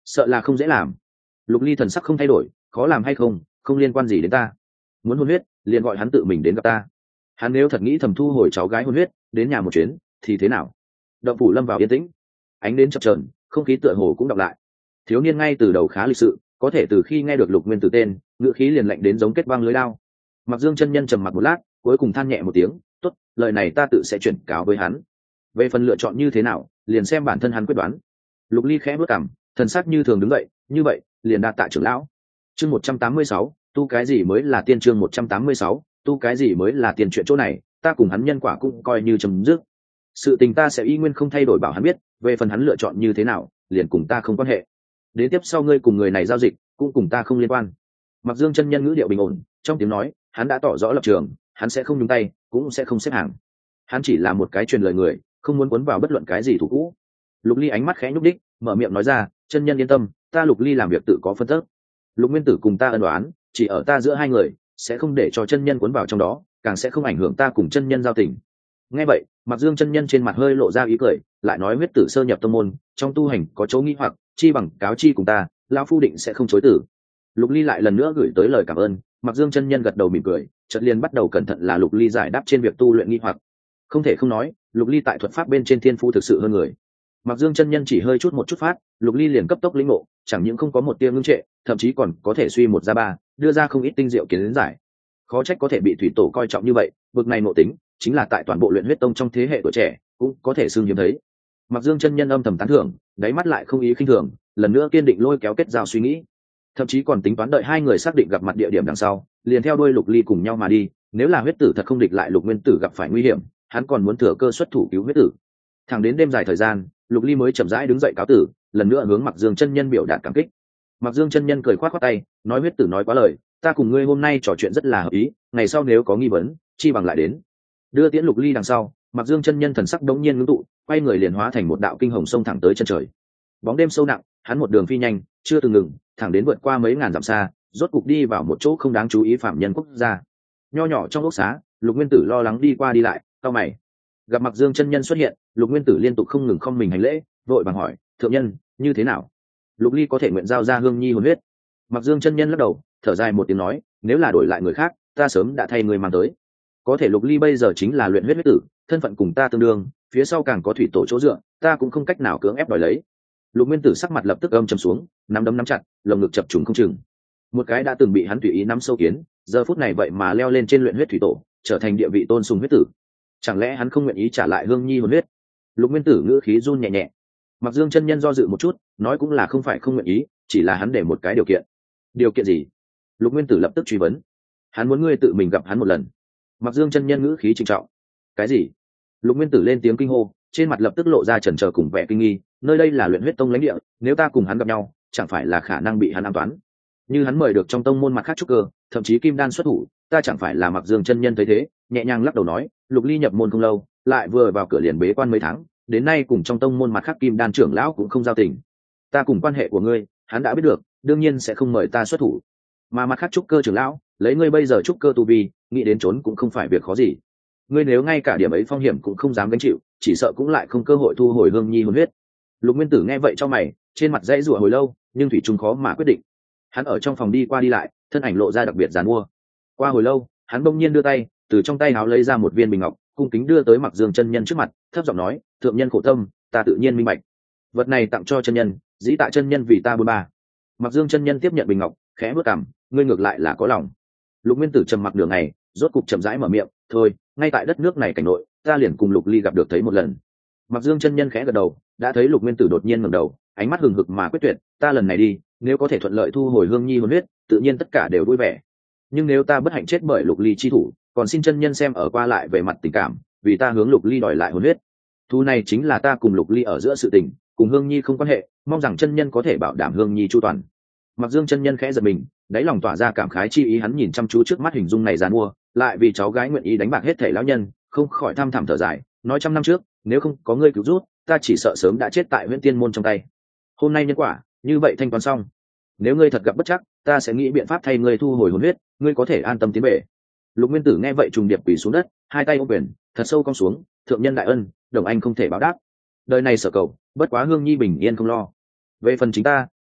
sợ là không dễ làm. Lục ly thần sắc không thay đổi, khó làm hay không liên quan gì đến ta. Muốn hôn huyết liền gọi hắn tự mình đến gặp ta. Hắn nếu thật nghĩ thầm thu hồi cháu gái hôn huyết đến nhà một chuyến thì thế nào? Động phủ lâm vào yên tĩnh, ánh đến chập chờn, không khí tựa hồ cũng đọc lại. Thiếu niên ngay từ đầu khá lịch sự, có thể từ khi nghe được Lục Nguyên Tử tên, ngữ khí liền lạnh đến giống kết băng lưới lao. Mặc Dương chân nhân trầm mặc một lát, cuối cùng than nhẹ một tiếng, tốt, lời này ta tự sẽ chuyển cáo với hắn. Về phần lựa chọn như thế nào, liền xem bản thân hắn quyết đoán. Lục Ly khẽ bước cằm, thần sắc như thường đứng dậy, như vậy, liền đa tạ trưởng lão. Chương 186, tu cái gì mới là tiên, chương 186, tu cái gì mới là tiền, chuyện chỗ này, ta cùng hắn nhân quả cũng coi như chấm dứt. Sự tình ta sẽ y nguyên không thay đổi bảo hắn biết, về phần hắn lựa chọn như thế nào, liền cùng ta không quan hệ. Đến tiếp sau ngươi cùng người này giao dịch, cũng cùng ta không liên quan. Mặc Dương chân nhân ngữ điệu bình ổn, trong tiếng nói, hắn đã tỏ rõ lập trường, hắn sẽ không nhúng tay, cũng sẽ không xếp hàng. Hắn chỉ là một cái truyền lời người, không muốn cuốn vào bất luận cái gì thủ cũ. Lục Ly ánh mắt khẽ nhúc đích, mở miệng nói ra, chân nhân yên tâm, ta Lục Ly làm việc tự có phân tức. Lục Nguyên Tử cùng ta ân oán, chỉ ở ta giữa hai người, sẽ không để cho chân nhân cuốn vào trong đó, càng sẽ không ảnh hưởng ta cùng chân nhân giao tình. Nghe vậy, Mặc Dương chân nhân trên mặt hơi lộ ra ý cười, lại nói huyết tử sơ nhập tông môn, trong tu hành có chỗ nghi hoặc, chi bằng cáo chi cùng ta, lão phu định sẽ không chối từ. Lục Ly lại lần nữa gửi tới lời cảm ơn, Mặc Dương chân nhân gật đầu mỉm cười, chợt liền bắt đầu cẩn thận là Lục Ly giải đáp trên việc tu luyện nghi hoặc. Không thể không nói, Lục Ly tại thuật pháp bên trên thiên phu thực sự hơn người. Mặc Dương chân nhân chỉ hơi chút một chút phát, Lục Ly liền cấp tốc lĩnh ngộ, chẳng những không có một tia ngưng trệ, thậm chí còn có thể suy một ra ba, đưa ra không ít tinh diệu kiến giải. Khó trách có thể bị thủy tổ coi trọng như vậy, bực này nội tính, chính là tại toàn bộ luyện huyết tông trong thế hệ tuổi trẻ, cũng có thể xưng hiếm thấy. Mặc Dương chân nhân âm thầm tán thưởng, đáy mắt lại không ý khinh thường, lần nữa kiên định lôi kéo kết giao suy nghĩ, thậm chí còn tính toán đợi hai người xác định gặp mặt địa điểm đằng sau, liền theo đuôi Lục Ly cùng nhau mà đi. Nếu là huyết tử thật không địch lại Lục Nguyên Tử gặp phải nguy hiểm, hắn còn muốn thừa cơ xuất thủ cứu huyết tử. Thẳng đến đêm dài thời gian, Lục Ly mới chậm rãi đứng dậy cáo tử, lần nữa hướng Mặc Dương chân nhân biểu đạt cảm kích. Mặc Dương chân nhân cười khoát khoát tay, nói huyết tử nói quá lời, ta cùng ngươi hôm nay trò chuyện rất là hợp ý, ngày sau nếu có nghi vấn, chi bằng lại đến. Đưa tiễn Lục Ly đằng sau, Mặc Dương chân nhân thần sắc đống nhiên ngưng tụ, quay người liền hóa thành một đạo kinh hồng sông thẳng tới chân trời. Bóng đêm sâu nặng, hắn một đường phi nhanh, chưa từng ngừng, thẳng đến vượt qua mấy ngàn dặm xa, rốt cục đi vào một chỗ không đáng chú ý phạm nhân quốc gia. Nho nhỏ trong ốc xá, Lục Nguyên Tử lo lắng đi qua đi lại, cau mày. Gặp Mặc Dương chân nhân xuất hiện, Lục Nguyên Tử liên tục không ngừng không mình hành lễ, vội vàng hỏi, thượng nhân, như thế nào? Lục Ly có thể nguyện giao ra hương nhi hồn huyết. Mặc Dương chân nhân lắc đầu, thở dài một tiếng nói, nếu là đổi lại người khác, ta sớm đã thay người mang tới. Có thể Lục Ly bây giờ chính là luyện huyết huyết tử, thân phận cùng ta tương đương, phía sau càng có thủy tổ chỗ dựa, ta cũng không cách nào cưỡng ép đòi lấy. Lục Nguyên Tử sắc mặt lập tức âm trầm xuống, nắm đấm nắm chặt, lồng ngực chập trùng không chừng. Một cái đã từng bị hắn tùy ý nắm sâu kiến, giờ phút này vậy mà leo lên trên luyện huyết thủy tổ, trở thành địa vị tôn sùng huyết tử. Chẳng lẽ hắn không nguyện ý trả lại hương nhi hồn huyết? Lục Nguyên Tử ngữ khí run nhẹ nhẹ. Mặc Dương chân nhân do dự một chút, nói cũng là không phải không nguyện ý, chỉ là hắn để một cái điều kiện. Điều kiện gì? Lục Nguyên Tử lập tức truy vấn. Hắn muốn ngươi tự mình gặp hắn một lần. Mặc Dương chân nhân ngữ khí trịnh trọng. Cái gì? Lục Nguyên Tử lên tiếng kinh hô, trên mặt lập tức lộ ra chần chờ cùng vẻ kinh nghi, nơi đây là luyện huyết tông lãnh địa, nếu ta cùng hắn gặp nhau, chẳng phải là khả năng bị hắn ám toán. Như hắn mời được trong tông môn mặt khác trúc cơ, thậm chí kim đan xuất thủ, ta chẳng phải là Mặc Dương chân nhân thấy thế, nhẹ nhàng lắc đầu nói, Lục Ly nhập môn không lâu, lại vừa vào cửa liền bế quan mấy tháng, đến nay cùng trong tông môn mặt khác kim đan trưởng lão cũng không giao tình. Ta cùng quan hệ của ngươi, hắn đã biết được, đương nhiên sẽ không mời ta xuất thủ. Mà mặt khác trúc cơ trưởng lão, lấy ngươi bây giờ trúc cơ tu vi, nghĩ đến trốn cũng không phải việc khó gì. Ngươi nếu ngay cả điểm ấy phong hiểm cũng không dám gánh chịu, chỉ sợ cũng lại không cơ hội thu hồi hương nhi hồn huyết. Lục Nguyên Tử nghe vậy cho mày, trên mặt dãy rủa hồi lâu, nhưng thủy chung khó mà quyết định. Hắn ở trong phòng đi qua đi lại, thân ảnh lộ ra đặc biệt giàn mua. Qua hồi lâu, hắn bỗng nhiên đưa tay, từ trong tay áo lấy ra một viên bình ngọc, cung kính đưa tới Mặc Dương chân nhân trước mặt, thấp giọng nói, thượng nhân khổ tâm, ta tự nhiên minh bạch. Vật này tặng cho chân nhân, dĩ tại chân nhân vì ta bôn ba. Mặc Dương chân nhân tiếp nhận bình ngọc, khẽ bước cằm, ngươi ngược lại là có lòng. Lục Nguyên Tử trầm mặc nửa ngày, rốt cục chậm rãi mở miệng, thôi, ngay tại đất nước này cảnh nội, ta liền cùng Lục Ly gặp được thấy một lần. Mặc Dương chân nhân khẽ gật đầu, đã thấy Lục Nguyên Tử đột nhiên ngẩng đầu, ánh mắt hừng hực mà quyết tuyệt, ta lần này đi, nếu có thể thuận lợi thu hồi hương nhi hồn huyết, tự nhiên tất cả đều vui vẻ. Nhưng nếu ta bất hạnh chết bởi Lục Ly chi thủ, còn xin chân nhân xem ở qua lại về mặt tình cảm, vì ta hướng Lục Ly đòi lại hồn huyết. Thu này chính là ta cùng Lục Ly ở giữa sự tình, cùng hương nhi không quan hệ, mong rằng chân nhân có thể bảo đảm hương nhi chu toàn. Mặc Dương chân nhân khẽ giật mình, đáy lòng tỏa ra cảm khái chi ý, hắn nhìn chăm chú trước mắt hình dung này giàn mua, lại vì cháu gái nguyện ý đánh bạc hết thể lão nhân, không khỏi thăm thẳm thở dài, nói trăm năm trước, nếu không có ngươi cứu rút, ta chỉ sợ sớm đã chết tại Huyễn Tiên môn trong tay. Hôm nay nhân quả, như vậy thanh toán xong. Nếu ngươi thật gặp bất chắc, ta sẽ nghĩ biện pháp thay ngươi thu hồi hồn huyết, ngươi có thể an tâm tiến bể. Lục Nguyên Tử nghe vậy trùng điệp quỳ xuống đất, hai tay ôm quyền, thật sâu cong xuống, thượng nhân đại ân, đồng anh không thể báo đáp. Đời này sở cầu, bất quá hương nhi bình yên không lo. Về phần chính ta,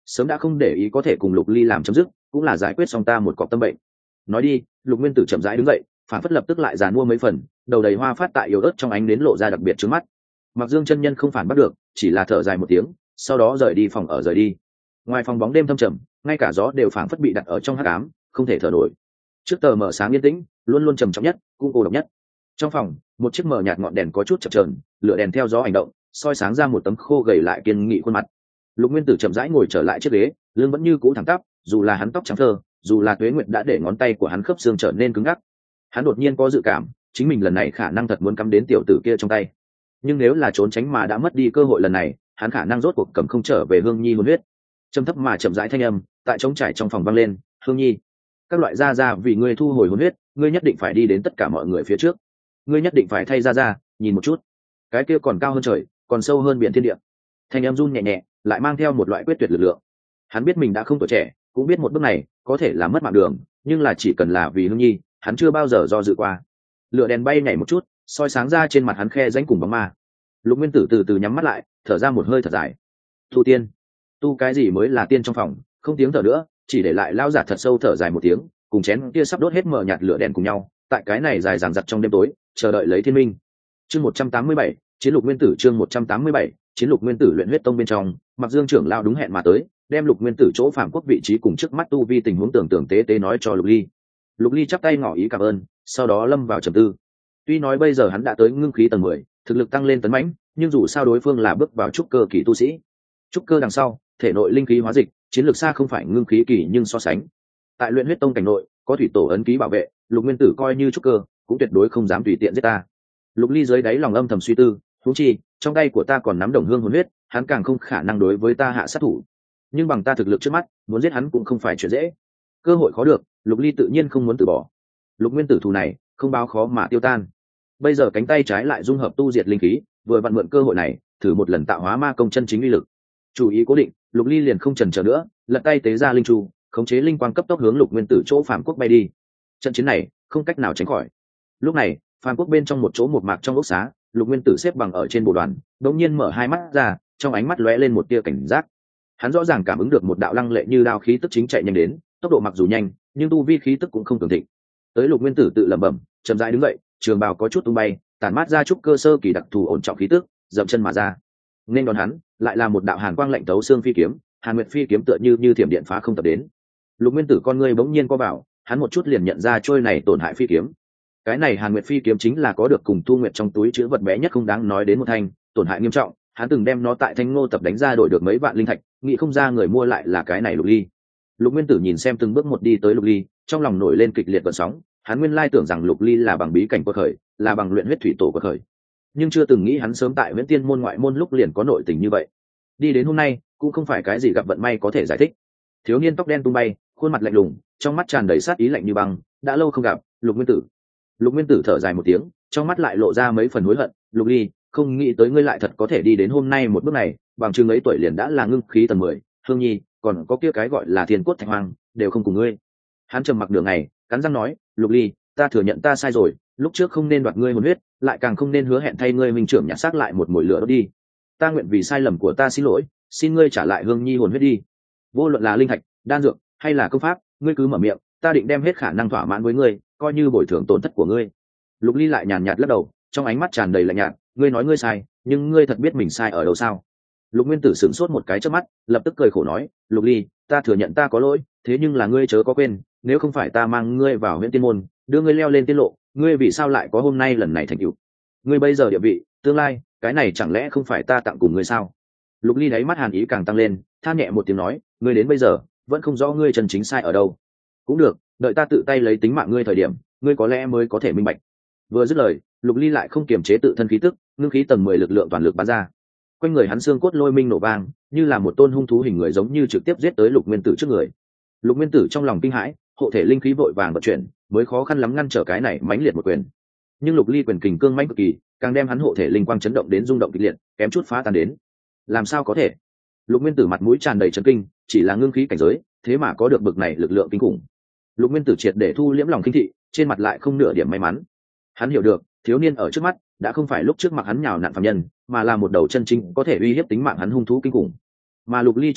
sớm đã không để ý có thể cùng Lục Ly làm chấm dứt, cũng là giải quyết xong ta một cọc tâm bệnh. Nói đi. Lục Nguyên Tử chậm rãi đứng dậy, phản phất lập tức lại giàn mua mấy phần, đầu đầy hoa phát tại yếu ớt trong ánh đến lộ ra đặc biệt trước mắt. Mặc Dương chân nhân không phản bắt được, chỉ là thở dài một tiếng, sau đó rời đi phòng ở rời đi. Ngoài phòng bóng đêm thâm trầm, ngay cả gió đều phảng phất bị đặt ở trong hắc ám, không thể thở nổi. Trước tờ mở sáng yên tĩnh, luôn luôn trầm trọng nhất, cũng cô độc nhất. Trong phòng, một chiếc mở nhạt ngọn đèn có chút chập chờn, lửa đèn theo gió hành động, soi sáng ra một tấm khô gầy lại kiên nghị khuôn mặt. Lục Nguyên Tử chậm rãi ngồi trở lại chiếc ghế, lưng vẫn như cũ thẳng tắp, dù là hắn tóc trắng phơ, dù là tuế nguyệt đã để ngón tay của hắn khớp xương trở nên cứng ngắc. Hắn đột nhiên có dự cảm, chính mình lần này khả năng thật muốn cắm đến tiểu tử kia trong tay. Nhưng nếu là trốn tránh mà đã mất đi cơ hội lần này, hắn khả năng rốt cuộc cầm không trở về Hương Nhi hồn huyết. Trầm thấp mà chậm rãi thanh âm tại trống trải trong phòng vang lên, "Hương Nhi, các loại gia gia vì ngươi thu hồi hồn huyết, ngươi nhất định phải đi đến tất cả mọi người phía trước. Ngươi nhất định phải thay gia gia nhìn một chút. Cái kia còn cao hơn trời, còn sâu hơn biển thiên địa." Thanh âm run nhẹ nhẹ, lại mang theo một loại quyết tuyệt lực lượng. Hắn biết mình đã không tuổi trẻ, cũng biết một bước này có thể là mất mạng đường, nhưng là chỉ cần là vì Hương Nhi, hắn chưa bao giờ do dự qua. Lửa đèn bay nhảy một chút, soi sáng ra trên mặt hắn khe rãnh cùng bóng ma. Lục Nguyên Tử từ từ nhắm mắt lại, thở ra một hơi thật dài. Tu tiên, tu cái gì mới là tiên trong phòng, không tiếng thở nữa, chỉ để lại lao giả thật sâu thở dài một tiếng, cùng chén kia sắp đốt hết mở nhạt lửa đèn cùng nhau, tại cái này dài dằng dặc trong đêm tối, chờ đợi lấy thiên minh. Chương 187, Chiến Lục Nguyên Tử chương 187, Chiến Lục Nguyên Tử luyện huyết tông bên trong, Mặc Dương trưởng lao đúng hẹn mà tới, đem Lục Nguyên Tử chỗ Phạm Quốc vị trí cùng trước mắt tu vi tình huống tưởng tế tế nói cho Lục Ly. Lục Ly chắp tay ngỏ ý cảm ơn, sau đó lâm vào trầm tư. Tuy nói bây giờ hắn đã tới ngưng khí tầng 10, thực lực tăng lên tấn mãnh, nhưng dù sao đối phương là bước vào trúc cơ kỳ tu sĩ. Trúc cơ đằng sau, thể nội linh khí hóa dịch, chiến lược xa không phải ngưng khí kỳ nhưng so sánh. Tại luyện huyết tông cảnh nội, có thủy tổ ấn ký bảo vệ, Lục Nguyên Tử coi như trúc cơ, cũng tuyệt đối không dám tùy tiện giết ta. Lục Ly dưới đáy lòng âm thầm suy tư, huống chi, trong tay của ta còn nắm đồng hương hồn huyết, hắn càng không khả năng đối với ta hạ sát thủ. Nhưng bằng ta thực lực trước mắt, muốn giết hắn cũng không phải chuyện dễ. Cơ hội khó được, Lục Ly tự nhiên không muốn từ bỏ. Lục Nguyên Tử thù này, không báo khó mà tiêu tan. Bây giờ cánh tay trái lại dung hợp tu diệt linh khí, vừa vặn mượn cơ hội này, thử một lần tạo hóa ma công chân chính uy lực. Chủ ý cố định, Lục Ly liền không chần chờ nữa, lật tay tế ra linh chu, khống chế linh quang cấp tốc hướng Lục Nguyên Tử chỗ Phạm Quốc bay đi. Trận chiến này, không cách nào tránh khỏi. Lúc này, Phạm Quốc bên trong một chỗ một mạc trong ốc xá, Lục Nguyên Tử xếp bằng ở trên bộ đoàn, đột nhiên mở hai mắt ra, trong ánh mắt lóe lên một tia cảnh giác. Hắn rõ ràng cảm ứng được một đạo lăng lệ như đao khí tức chính chạy nhanh đến, tốc độ mặc dù nhanh, nhưng tu vi khí tức cũng không cường thịnh. Tới Lục Nguyên Tử tự lẩm bẩm, chậm rãi đứng dậy, trường bào có chút tung bay, tản mát ra chút cơ sơ kỳ đặc thù ổn trọng khí tức, dậm chân mà ra. Nên đón hắn, lại là một đạo hàn quang lạnh tấu xương phi kiếm, Hàn Nguyệt phi kiếm tựa như thiểm điện phá không tập đến. Lục Nguyên Tử con ngươi bỗng nhiên co vào, hắn một chút liền nhận ra trôi này tổn hại phi kiếm. Cái này Hàn Nguyệt phi kiếm chính là có được cùng Tu Nguyệt trong túi chứa vật bé nhất không đáng nói đến một thanh, tổn hại nghiêm trọng, hắn từng đem nó tại Thanh Ngô tập đánh ra đổi được mấy vạn linh thạch, nghĩ không ra người mua lại là cái này Lục Ly. Lục Nguyên Tử nhìn xem từng bước một đi tới Lục Ly, trong lòng nổi lên kịch liệt gợn sóng, hắn nguyên lai tưởng rằng Lục Ly là bằng bí cảnh quật khởi, là bằng luyện huyết thủy tổ quật khởi, nhưng chưa từng nghĩ hắn sớm tại Viễn Tiên môn ngoại môn lúc liền có nội tình như vậy. Đi đến hôm nay, cũng không phải cái gì gặp vận may có thể giải thích. Thiếu niên tóc đen tung bay, khuôn mặt lạnh lùng, trong mắt tràn đầy sát ý lạnh như băng, đã lâu không gặp, Lục Nguyên Tử. Lục Nguyên Tử thở dài một tiếng, trong mắt lại lộ ra mấy phần hối hận, Lục Ly, không nghĩ tới ngươi lại thật có thể đi đến hôm nay một bước này, bằng chừng ấy tuổi liền đã là ngưng khí tầng 10, Hương Nhi, còn có kia cái gọi là Thiên Cốt Thạch Hoang, đều không cùng ngươi. Hắn trầm mặc đường ngày, cắn răng nói, Lục Ly, ta thừa nhận ta sai rồi, lúc trước không nên đoạt ngươi hồn huyết, lại càng không nên hứa hẹn thay ngươi minh trưởng nhặt xác lại một mồi lửa đốt đi. Ta nguyện vì sai lầm của ta xin lỗi, xin ngươi trả lại Hương Nhi hồn huyết đi. Vô luận là linh thạch, đan dược hay là công pháp, ngươi cứ mở miệng, ta định đem hết khả năng thỏa mãn với ngươi, coi như bồi thường tổn thất của ngươi. Lục Ly lại nhàn nhạt lắc đầu, trong ánh mắt tràn đầy lạnh nhạt, ngươi nói ngươi sai, nhưng ngươi thật biết mình sai ở đâu sao? Lục Nguyên Tử sửng sốt một cái chớp mắt, lập tức cười khổ nói, Lục Ly, ta thừa nhận ta có lỗi, thế nhưng là ngươi chớ có quên, nếu không phải ta mang ngươi vào Viễn Tiên môn, đưa ngươi leo lên tiên lộ, ngươi vì sao lại có hôm nay lần này thành tựu? Ngươi bây giờ địa vị, tương lai, cái này chẳng lẽ không phải ta tặng cùng ngươi sao? Lục Ly đáy mắt hàn ý càng tăng lên, than nhẹ một tiếng nói, ngươi đến bây giờ vẫn không rõ ngươi chân chính sai ở đâu. Cũng được, đợi ta tự tay lấy tính mạng ngươi thời điểm, ngươi có lẽ mới có thể minh bạch. Vừa dứt lời, Lục Ly lại không kiềm chế tự thân khí tức, ngưng khí tầng 10 lực lượng toàn lực bắn ra. Quanh người hắn xương cốt lôi minh nổ vang, như là một tôn hung thú hình người giống như trực tiếp giết tới Lục Nguyên Tử trước người. Lục Nguyên Tử trong lòng kinh hãi, hộ thể linh khí vội vàng vận chuyển, mới khó khăn lắm ngăn trở cái này mãnh liệt một quyền. Nhưng Lục Ly quyền kình cương mãnh cực kỳ, càng đem hắn hộ thể linh quang chấn động đến rung động kịch liệt, kém chút phá tan đến. Làm sao có thể? Lục Nguyên Tử mặt mũi tràn đầy chấn kinh, chỉ là ngưng khí cảnh giới, thế mà có được bực này lực lượng kinh khủng. Lục Nguyên Tử triệt để thu liễm lòng kinh thị, trên mặt lại không nửa điểm may mắn. Hắn hiểu được, thiếu niên ở trước mắt đã không phải lúc trước mặt hắn nhào nặn phàm nhân, mà là một đầu chân chính có thể uy hiếp tính mạng hắn hung thú kinh khủng. Mà Lục Ly trong mắt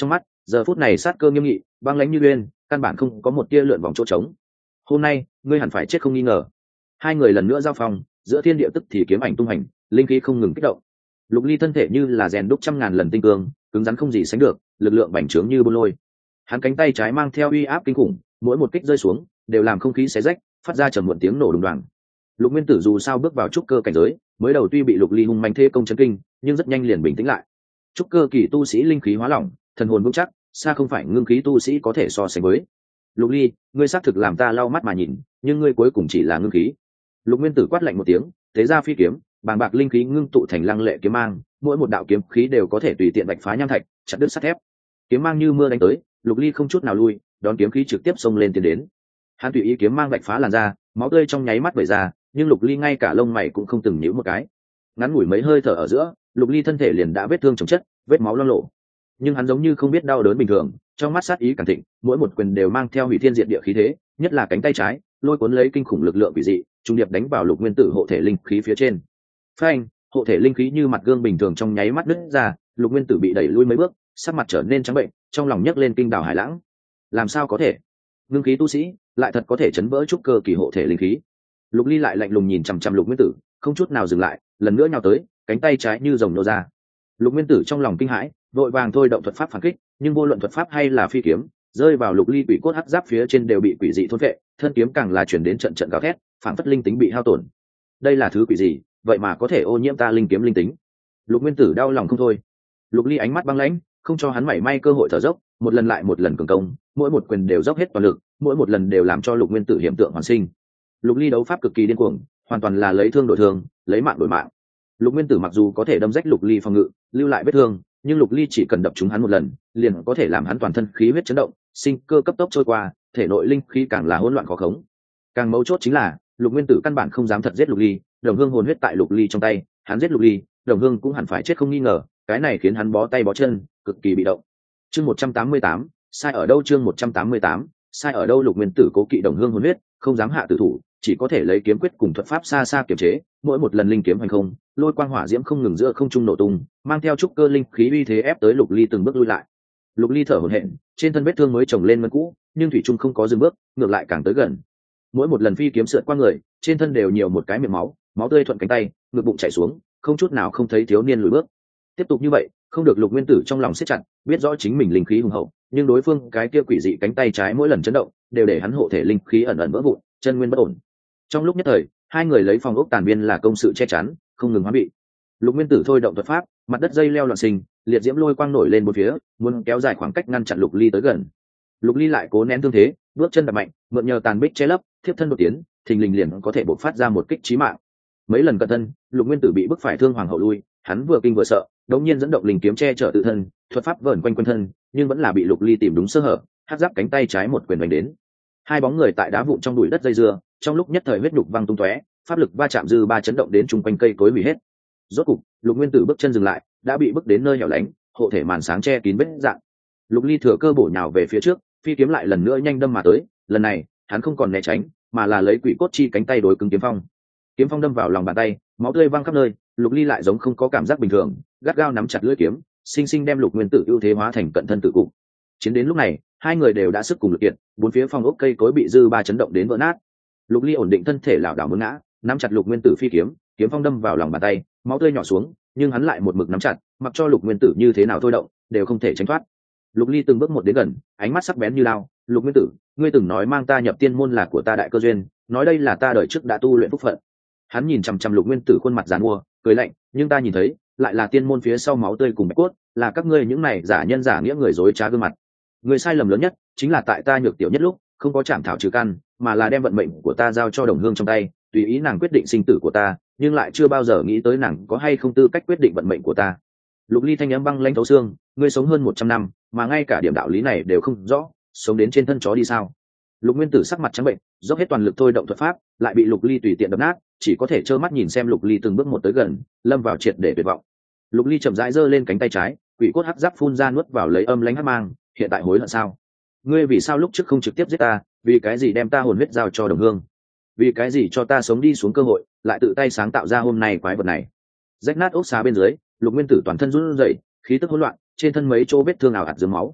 giờ phút này sát cơ nghiêm nghị, băng lãnh như uyên, căn bản không có một tia lượn vòng chỗ trống. Hôm nay ngươi hẳn phải chết không nghi ngờ. Hai người lần nữa giao phong, giữa thiên địa tức thì kiếm ảnh tung hành, linh khí không ngừng kích động. Lục Ly thân thể như là rèn đúc trăm ngàn lần tinh cương, cứng rắn không gì sánh được, lực lượng bành trướng như bôn lôi. Hắn cánh tay trái mang theo uy áp kinh khủng, mỗi một kích rơi xuống đều làm không khí xé rách, phát ra trầm muộn tiếng nổ đùng đoàng. Lục Nguyên Tử dù sao bước vào trúc cơ cảnh giới, mới đầu tuy bị Lục Ly hung manh thế công chấn kinh, nhưng rất nhanh liền bình tĩnh lại. Trúc cơ kỳ tu sĩ linh khí hóa lỏng, thần hồn vững chắc, xa không phải ngưng khí tu sĩ có thể so sánh với. Lục Ly, ngươi xác thực làm ta lau mắt mà nhìn, nhưng ngươi cuối cùng chỉ là ngưng khí. Lục Nguyên Tử quát lạnh một tiếng, thế ra phi kiếm, bàng bạc linh khí ngưng tụ thành lăng lệ kiếm mang, mỗi một đạo kiếm khí đều có thể tùy tiện vạch phá nham thạch, chặt đứt sắt thép. Kiếm mang như mưa đánh tới, Lục Ly không chút nào lui, đón kiếm khí trực tiếp xông lên tiến đến. Hắn tùy ý kiếm mang vạch phá làn da, máu tươi trong nháy mắt vẩy ra, nhưng Lục Ly ngay cả lông mày cũng không từng nhíu một cái. Ngắn ngủi mấy hơi thở ở giữa, Lục Ly thân thể liền đã vết thương chồng chất, vết máu loang lổ. Nhưng hắn giống như không biết đau đớn bình thường, trong mắt sát ý càng thịnh, mỗi một quyền đều mang theo hủy thiên diệt địa khí thế, nhất là cánh tay trái, lôi cuốn lấy kinh khủng lực lượng quỷ dị, trung điệp đánh vào Lục Nguyên Tử hộ thể linh khí phía trên. Phanh, hộ thể linh khí như mặt gương bình thường trong nháy mắt nứt ra, Lục Nguyên Tử bị đẩy lui mấy bước, sắc mặt trở nên trắng bệnh, trong lòng nhấc lên kinh đảo hải lãng. Làm sao có thể? Ngưng khí tu sĩ lại thật có thể chấn vỡ trúc cơ kỳ hộ thể linh khí. Lục Ly lại lạnh lùng nhìn chằm chằm Lục Nguyên Tử, không chút nào dừng lại, lần nữa nhào tới, cánh tay trái như rồng nô ra. Lục Nguyên Tử trong lòng kinh hãi, vội vàng thôi động thuật pháp phản kích, nhưng vô luận thuật pháp hay là phi kiếm, rơi vào Lục Ly quỷ cốt hắc giáp phía trên đều bị quỷ dị thôn phệ, thân kiếm càng là chuyển đến trận trận gào thét, phản phất linh tính bị hao tổn. Đây là thứ quỷ gì, vậy mà có thể ô nhiễm ta linh kiếm linh tính? Lục Nguyên Tử đau lòng không thôi. Lục Ly ánh mắt băng lãnh, không cho hắn mảy may cơ hội thở dốc, một lần lại một lần cường công, mỗi một quyền đều dốc hết toàn lực, mỗi một lần đều làm cho Lục Nguyên Tử hiểm tượng hoàn sinh. Lục Ly đấu pháp cực kỳ điên cuồng, hoàn toàn là lấy thương đổi thương, lấy mạng đổi mạng. Lục Nguyên Tử mặc dù có thể đâm rách Lục Ly phòng ngự, lưu lại vết thương, nhưng Lục Ly chỉ cần đập trúng hắn một lần, liền có thể làm hắn toàn thân khí huyết chấn động, sinh cơ cấp tốc trôi qua, thể nội linh khí càng là hỗn loạn khó khống. Càng mấu chốt chính là, Lục Nguyên Tử căn bản không dám thật giết Lục Ly, đồng hương hồn huyết tại Lục Ly trong tay, hắn giết Lục Ly, đồng hương cũng hẳn phải chết không nghi ngờ, cái này khiến hắn bó tay bó chân, cực kỳ bị động. Chương 188, sai ở đâu? Chương 188, sai ở đâu? Lục Nguyên Tử cố kỵ đồng hương hồn huyết, không dám hạ tử thủ, chỉ có thể lấy kiếm quyết cùng thuật pháp xa xa kiềm chế, mỗi một lần linh kiếm hành không, lôi quang hỏa diễm không ngừng giữa không trung nổ tung, mang theo trúc cơ linh khí uy thế ép tới Lục Ly từng bước lui lại. Lục Ly thở hổn hển, trên thân vết thương mới chồng lên mân cũ, nhưng thủy trung không có dừng bước, ngược lại càng tới gần. Mỗi một lần phi kiếm sượt qua người, trên thân đều nhiều một cái miệng máu, máu tươi thuận cánh tay, ngực bụng chảy xuống, không chút nào không thấy thiếu niên lùi bước. Tiếp tục như vậy, không được. Lục Nguyên Tử trong lòng siết chặt, biết rõ chính mình linh khí hùng hậu, nhưng đối phương cái kia quỷ dị cánh tay trái mỗi lần chấn động, đều để hắn hộ thể linh khí ẩn ẩn vỡ vụn, chân nguyên bất ổn. Trong lúc nhất thời, hai người lấy phòng ốc tàn biên là công sự che chắn, không ngừng hóa bị. Lục Nguyên Tử thôi động thuật pháp, mặt đất dây leo loạn sinh, liệt diễm lôi quang nổi lên bốn phía, muốn kéo dài khoảng cách ngăn chặn Lục Ly tới gần. Lục Ly lại cố nén thương thế, bước chân đập mạnh, mượn nhờ tàn bích che lấp, thiếp thân đột tiến, thình lình liền có thể bộc phát ra một kích chí mạng. Mấy lần cận thân, Lục Nguyên Tử bị bức phải thương hoàng hậu lui, hắn vừa kinh vừa sợ, đột nhiên dẫn động linh kiếm che chở tự thân, thuật pháp vờn quanh quanh thân, nhưng vẫn là bị Lục Ly tìm đúng sơ hở, hắc giáp cánh tay trái một quyền đánh đến. Hai bóng người tại đá vụn trong bụi đất dây dưa, trong lúc nhất thời huyết nhục văng tung tóe, pháp lực va chạm dư ba chấn động đến chung quanh cây cối hủy hết. Rốt cục, Lục Nguyên Tử bước chân dừng lại, đã bị bước đến nơi hẻo lánh, hộ thể màn sáng che kín vết dạn. Lục Ly thừa cơ bổ nhào về phía trước, phi kiếm lại lần nữa nhanh đâm mà tới, lần này, hắn không còn né tránh, mà là lấy quỷ cốt chi cánh tay đối cứng kiếm phong. Kiếm phong đâm vào lòng bàn tay, máu tươi văng khắp nơi, Lục Ly lại giống không có cảm giác bình thường, gắt gao nắm chặt lưỡi kiếm, sinh sinh đem Lục Nguyên Tử ưu thế hóa thành cận thân tự cục. Chiến đến lúc này, hai người đều đã sức cùng lực kiện, bốn phía phong ốc cây cối bị dư ba chấn động đến vỡ nát. Lục Ly ổn định thân thể lảo đảo muốn ngã, nắm chặt Lục Nguyên Tử phi kiếm, kiếm phong đâm vào lòng bàn tay, máu tươi nhỏ xuống, nhưng hắn lại một mực nắm chặt, mặc cho Lục Nguyên Tử như thế nào thôi động, đều không thể tránh thoát. Lục Ly từng bước một đến gần, ánh mắt sắc bén như lao. Lục Nguyên Tử, ngươi từng nói mang ta nhập tiên môn là của ta đại cơ duyên, nói đây là ta đời trước đã tu luyện phúc phận. Hắn nhìn chằm chằm Lục Nguyên Tử khuôn mặt giàn mua, cười lạnh, nhưng ta nhìn thấy, lại là tiên môn phía sau máu tươi cùng bạch cốt, là các ngươi những này giả nhân giả nghĩa người dối trá gương mặt. Người sai lầm lớn nhất chính là tại ta nhược tiểu nhất lúc, không có chạm thảo trừ căn, mà là đem vận mệnh của ta giao cho đồng hương trong tay, tùy ý nàng quyết định sinh tử của ta, nhưng lại chưa bao giờ nghĩ tới nàng có hay không tư cách quyết định vận mệnh của ta. Lục Ly thanh âm băng lãnh thấu xương, ngươi sống hơn 100 năm, mà ngay cả điểm đạo lý này đều không rõ, sống đến trên thân chó đi sao? Lục Nguyên Tử sắc mặt trắng bệnh, dốc hết toàn lực thôi động thuật pháp, lại bị Lục Ly tùy tiện đập nát, chỉ có thể trơ mắt nhìn xem Lục Ly từng bước một tới gần, lâm vào triệt để tuyệt vọng. Lục Ly chậm rãi giơ lên cánh tay trái, quỷ cốt hắc giáp phun ra nuốt vào lấy âm lãnh hắc mang, hiện tại hối hận sao? Ngươi vì sao lúc trước không trực tiếp giết ta, vì cái gì đem ta hồn huyết giao cho đồng hương? Vì cái gì cho ta sống đi xuống cơ hội, lại tự tay sáng tạo ra hôm nay quái vật này? Rách nát ốc xá bên dưới, Lục Nguyên Tử toàn thân run rẩy, khí tức hỗn loạn, trên thân mấy chỗ vết thương ảo ạt dưới máu.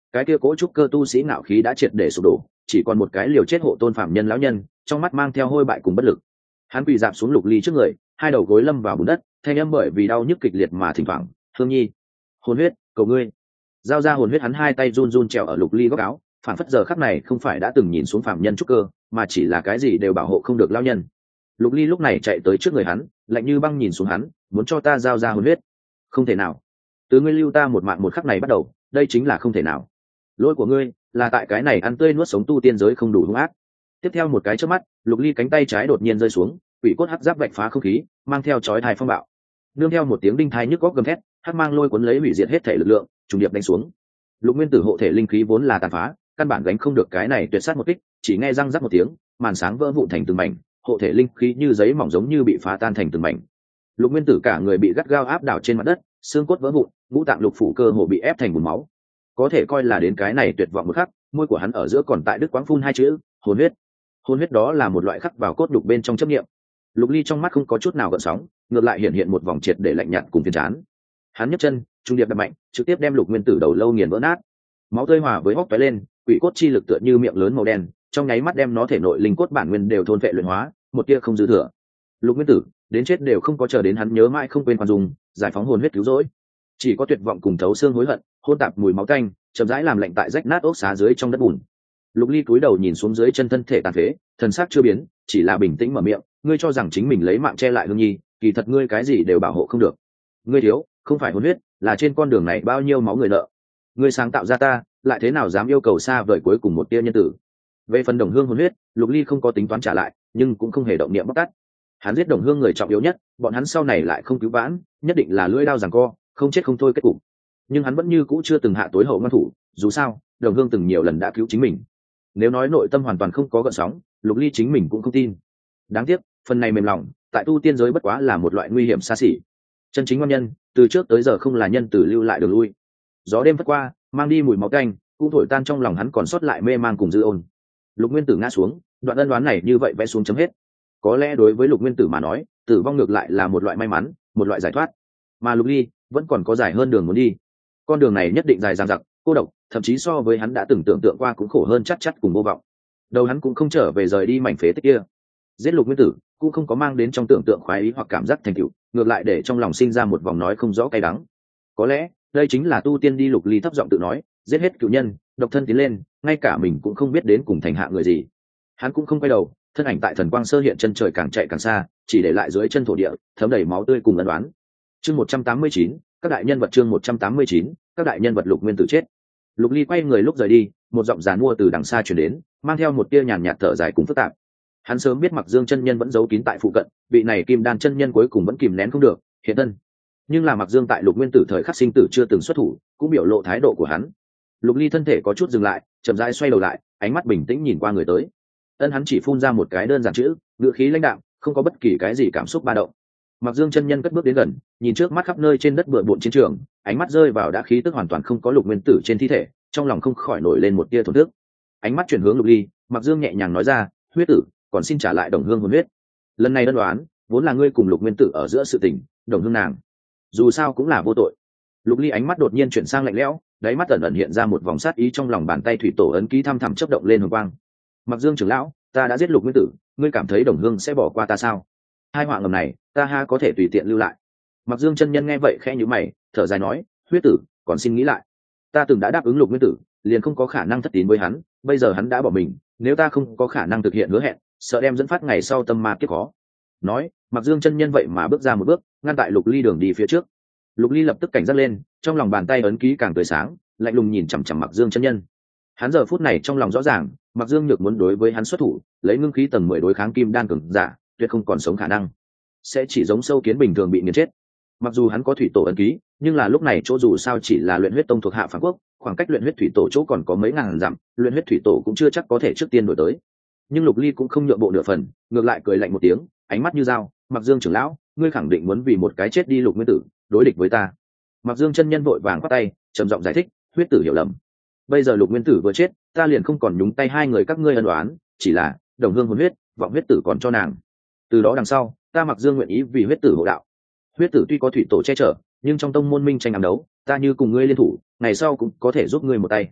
cái kia cố trúc cơ tu sĩ ngạo khí đã triệt để sụp đổ, chỉ còn một cái liều chết hộ tôn phạm nhân lão nhân, trong mắt mang theo hôi bại cùng bất lực. Hắn quỳ dạp xuống Lục Ly trước người, hai đầu gối lâm vào bùn đất, thanh âm bởi vì đau nhức kịch liệt mà thỉnh thoảng, "Hương Nhi, hồn huyết, cầu ngươi." Giao ra hồn huyết, hắn hai tay run run trèo ở Lục Ly góc áo, phản phất giờ khắc này không phải đã từng nhìn xuống phạm nhân trúc cơ, mà chỉ là cái gì đều bảo hộ không được lão nhân. Lục Ly lúc này chạy tới trước người hắn, lạnh như băng nhìn xuống hắn, "Muốn cho ta giao ra hồn huyết?" "Không thể nào. Từ ngươi lưu ta một mạng một khắc này bắt đầu, đây chính là không thể nào. Lỗi của ngươi là tại cái này ăn tươi nuốt sống tu tiên giới không đủ hung ác." Tiếp theo một cái chớp mắt, Lục Ly cánh tay trái đột nhiên rơi xuống, quỷ cốt hắc giáp vạch phá không khí, mang theo chói tai phong bạo. Nương theo một tiếng đinh thai nhức góc gầm thét, hắc mang lôi cuốn lấy hủy diệt hết thể lực lượng, trùng điệp đánh xuống. Lục Nguyên Tử hộ thể linh khí vốn là tàn phá, căn bản gánh không được cái này tuyệt sát một kích, chỉ nghe răng rắc một tiếng, màn sáng vỡ vụn thành từng mảnh, hộ thể linh khí như giấy mỏng giống như bị phá tan thành từng mảnh. Lục Nguyên Tử cả người bị gắt gao áp đảo trên mặt đất, xương cốt vỡ vụn, ngũ tạng lục phủ cơ hồ bị ép thành bùn máu. Có thể coi là đến cái này tuyệt vọng một khắc, môi của hắn ở giữa còn tại đứt quãng phun hai chữ, hồn huyết. Hồn huyết đó là một loại khắc vào cốt đục bên trong chấp niệm. Lục Ly trong mắt không có chút nào gợn sóng, ngược lại hiện một vòng triệt để lạnh nhạt cùng phiền chán. Hắn nhấc chân, trung điệp đập mạnh, trực tiếp đem Lục Nguyên Tử đầu lâu nghiền vỡ nát. Máu tươi hòa với hốc tóe lên, quỷ cốt chi lực tựa như miệng lớn màu đen, trong nháy mắt đem nó thể nội linh cốt bản nguyên đều thôn vệ luyện hóa, một tia không dư thừa. Lục Nguyên Tử đến chết đều không có chờ đến hắn nhớ mãi không quên khoan dung, giải phóng hồn huyết cứu rỗi, chỉ có tuyệt vọng cùng thấu xương hối hận, hôn tạp mùi máu tanh, chậm rãi làm lạnh tại rách nát ốc xá dưới trong đất bùn. Lục Ly cúi đầu nhìn xuống dưới chân thân thể tàn phế, thần sắc chưa biến, chỉ là bình tĩnh mở miệng, "Ngươi cho rằng chính mình lấy mạng che lại Hương Nhi, kỳ thật ngươi cái gì đều bảo hộ không được. Ngươi thiếu, không phải hồn huyết, là trên con đường này bao nhiêu máu người nợ. Ngươi sáng tạo ra ta, lại thế nào dám yêu cầu xa vời cuối cùng một tia nhân tử." Về phần Đồng Hương hồn huyết, Lục Ly không có tính toán trả lại, nhưng cũng không hề động niệm bóc tát. Hắn giết Đồng Hương người trọng yếu nhất, bọn hắn sau này lại không cứu vãn, nhất định là lưỡi đao giằng co, không chết không thôi kết cục. Nhưng hắn vẫn như cũ chưa từng hạ tối hậu ngoan thủ, dù sao, Đồng Hương từng nhiều lần đã cứu chính mình. Nếu nói nội tâm hoàn toàn không có gợn sóng, Lục Ly chính mình cũng không tin. Đáng tiếc, phần này mềm lòng, tại tu tiên giới bất quá là một loại nguy hiểm xa xỉ. Chân chính ngon nhân, từ trước tới giờ không là nhân từ lưu lại đường lui. Gió đêm phất qua, mang đi mùi máu tanh, cũng thổi tan trong lòng hắn còn sót lại mê man cùng dư ôn. Lục Nguyên Tử ngã xuống, đoạn ân đoán này như vậy vẽ xuống chấm hết. Có lẽ đối với Lục Nguyên Tử mà nói, tử vong ngược lại là một loại may mắn, một loại giải thoát. Mà Lục Ly vẫn còn có dài hơn đường muốn đi. Con đường này nhất định dài dằng dặc, cô độc, thậm chí so với hắn đã từng tưởng tượng qua cũng khổ hơn chắc chắn cùng vô vọng. Đầu hắn cũng không trở về rời đi mảnh phế tích kia. Giết Lục Nguyên Tử cũng không có mang đến trong tưởng tượng khoái ý hoặc cảm giác thành tựu, ngược lại để trong lòng sinh ra một vòng nói không rõ cay đắng. Có lẽ đây chính là tu tiên đi. Lục Ly thấp giọng tự nói, giết hết cựu nhân, độc thân tiến lên, ngay cả mình cũng không biết đến cùng thành hạ người gì. Hắn cũng không quay đầu, thân ảnh tại thần quang sơ hiện, chân trời càng chạy càng xa, chỉ để lại dưới chân thổ địa thấm đầy máu tươi cùng ân đoán. Chương 189, các đại nhân vật. Chương 189, các đại nhân vật. Lục Nguyên Tử chết. Lục Ly quay người lúc rời đi, một giọng giàn mua từ đằng xa truyền đến, mang theo một tia nhàn nhạt thở dài cùng phức tạp. Hắn sớm biết Mặc Dương chân nhân vẫn giấu kín tại phụ cận, vị này Kim Đan chân nhân cuối cùng vẫn kìm nén không được, hiện thân. Nhưng là Mặc Dương tại Lục Nguyên Tử thời khắc sinh tử chưa từng xuất thủ, cũng biểu lộ thái độ của hắn. Lục Ly thân thể có chút dừng lại, chậm rãi xoay đầu lại, ánh mắt bình tĩnh nhìn qua người tới. Hắn chỉ phun ra một cái đơn giản chữ, ngữ khí lãnh đạm, không có bất kỳ cái gì cảm xúc ba động. Mặc Dương chân nhân cất bước đến gần, nhìn trước mắt khắp nơi trên đất bừa bộn chiến trường, ánh mắt rơi vào đã khí tức hoàn toàn không có Lục Nguyên Tử trên thi thể, trong lòng không khỏi nổi lên một tia thổn thức. Ánh mắt chuyển hướng Lục Ly, Mặc Dương nhẹ nhàng nói ra, "Huyết tử, còn xin trả lại Đồng Hương hồn huyết. Lần này đơn đoán, vốn là ngươi cùng Lục Nguyên Tử ở giữa sự tình, Đồng Hương nàng, dù sao cũng là vô tội." Lục Ly ánh mắt đột nhiên chuyển sang lạnh lẽo, đáy mắt ẩn ẩn hiện ra một vòng sát ý, trong lòng bàn tay thủy tổ ấn ký thăm thẳm chớp động lên hồng quang. "Mặc Dương trưởng lão, ta đã giết Lục Nguyên Tử, ngươi cảm thấy Đồng Hương sẽ bỏ qua ta sao? Hai họa ngầm này, ta ha có thể tùy tiện lưu lại." Mặc Dương chân nhân nghe vậy khẽ nhíu mày, thở dài nói, "Huyết tử, còn xin nghĩ lại. Ta từng đã đáp ứng Lục Nguyên Tử, liền không có khả năng thất tín với hắn, bây giờ hắn đã bỏ mình, nếu ta không có khả năng thực hiện hứa hẹn, sợ đem dẫn phát ngày sau tâm ma kiếp khó." Nói, Mặc Dương chân nhân vậy mà bước ra một bước, ngăn tại Lục Ly đường đi phía trước. Lục Ly lập tức cảnh giác lên, trong lòng bàn tay ấn ký càng tươi sáng, lạnh lùng nhìn chằm chằm Mặc Dương chân nhân. Hắn giờ phút này trong lòng rõ ràng, Mặc Dương Nhược muốn đối với hắn xuất thủ, lấy ngưng khí tầng 10 đối kháng Kim Đan cường giả, tuyệt không còn sống khả năng, sẽ chỉ giống sâu kiến bình thường bị nghiền chết. Mặc dù hắn có thủy tổ ấn ký, nhưng là lúc này chỗ dù sao chỉ là luyện huyết tông thuộc hạ phản quốc, khoảng cách luyện huyết thủy tổ chỗ còn có mấy ngàn dặm, luyện huyết thủy tổ cũng chưa chắc có thể trước tiên đổi tới. Nhưng Lục Ly cũng không nhượng bộ nửa phần, ngược lại cười lạnh một tiếng, ánh mắt như dao, "Mặc Dương trưởng lão, ngươi khẳng định muốn vì một cái chết đi Lục Nguyên Tử đối địch với ta?" Mặc Dương chân nhân vội vàng quát tay, trầm giọng giải thích, "Huyết tử hiểu lầm. Bây giờ Lục Nguyên Tử vừa chết, ta liền không còn nhúng tay hai người các ngươi ân oán, chỉ là Đồng Hương hồn huyết, vọng huyết tử còn cho nàng. Từ đó đằng sau, ta Mặc Dương nguyện ý vì huyết tử hộ đạo. Huyết tử tuy có thủy tổ che chở, nhưng trong tông môn minh tranh ám đấu, ta như cùng ngươi liên thủ, ngày sau cũng có thể giúp ngươi một tay."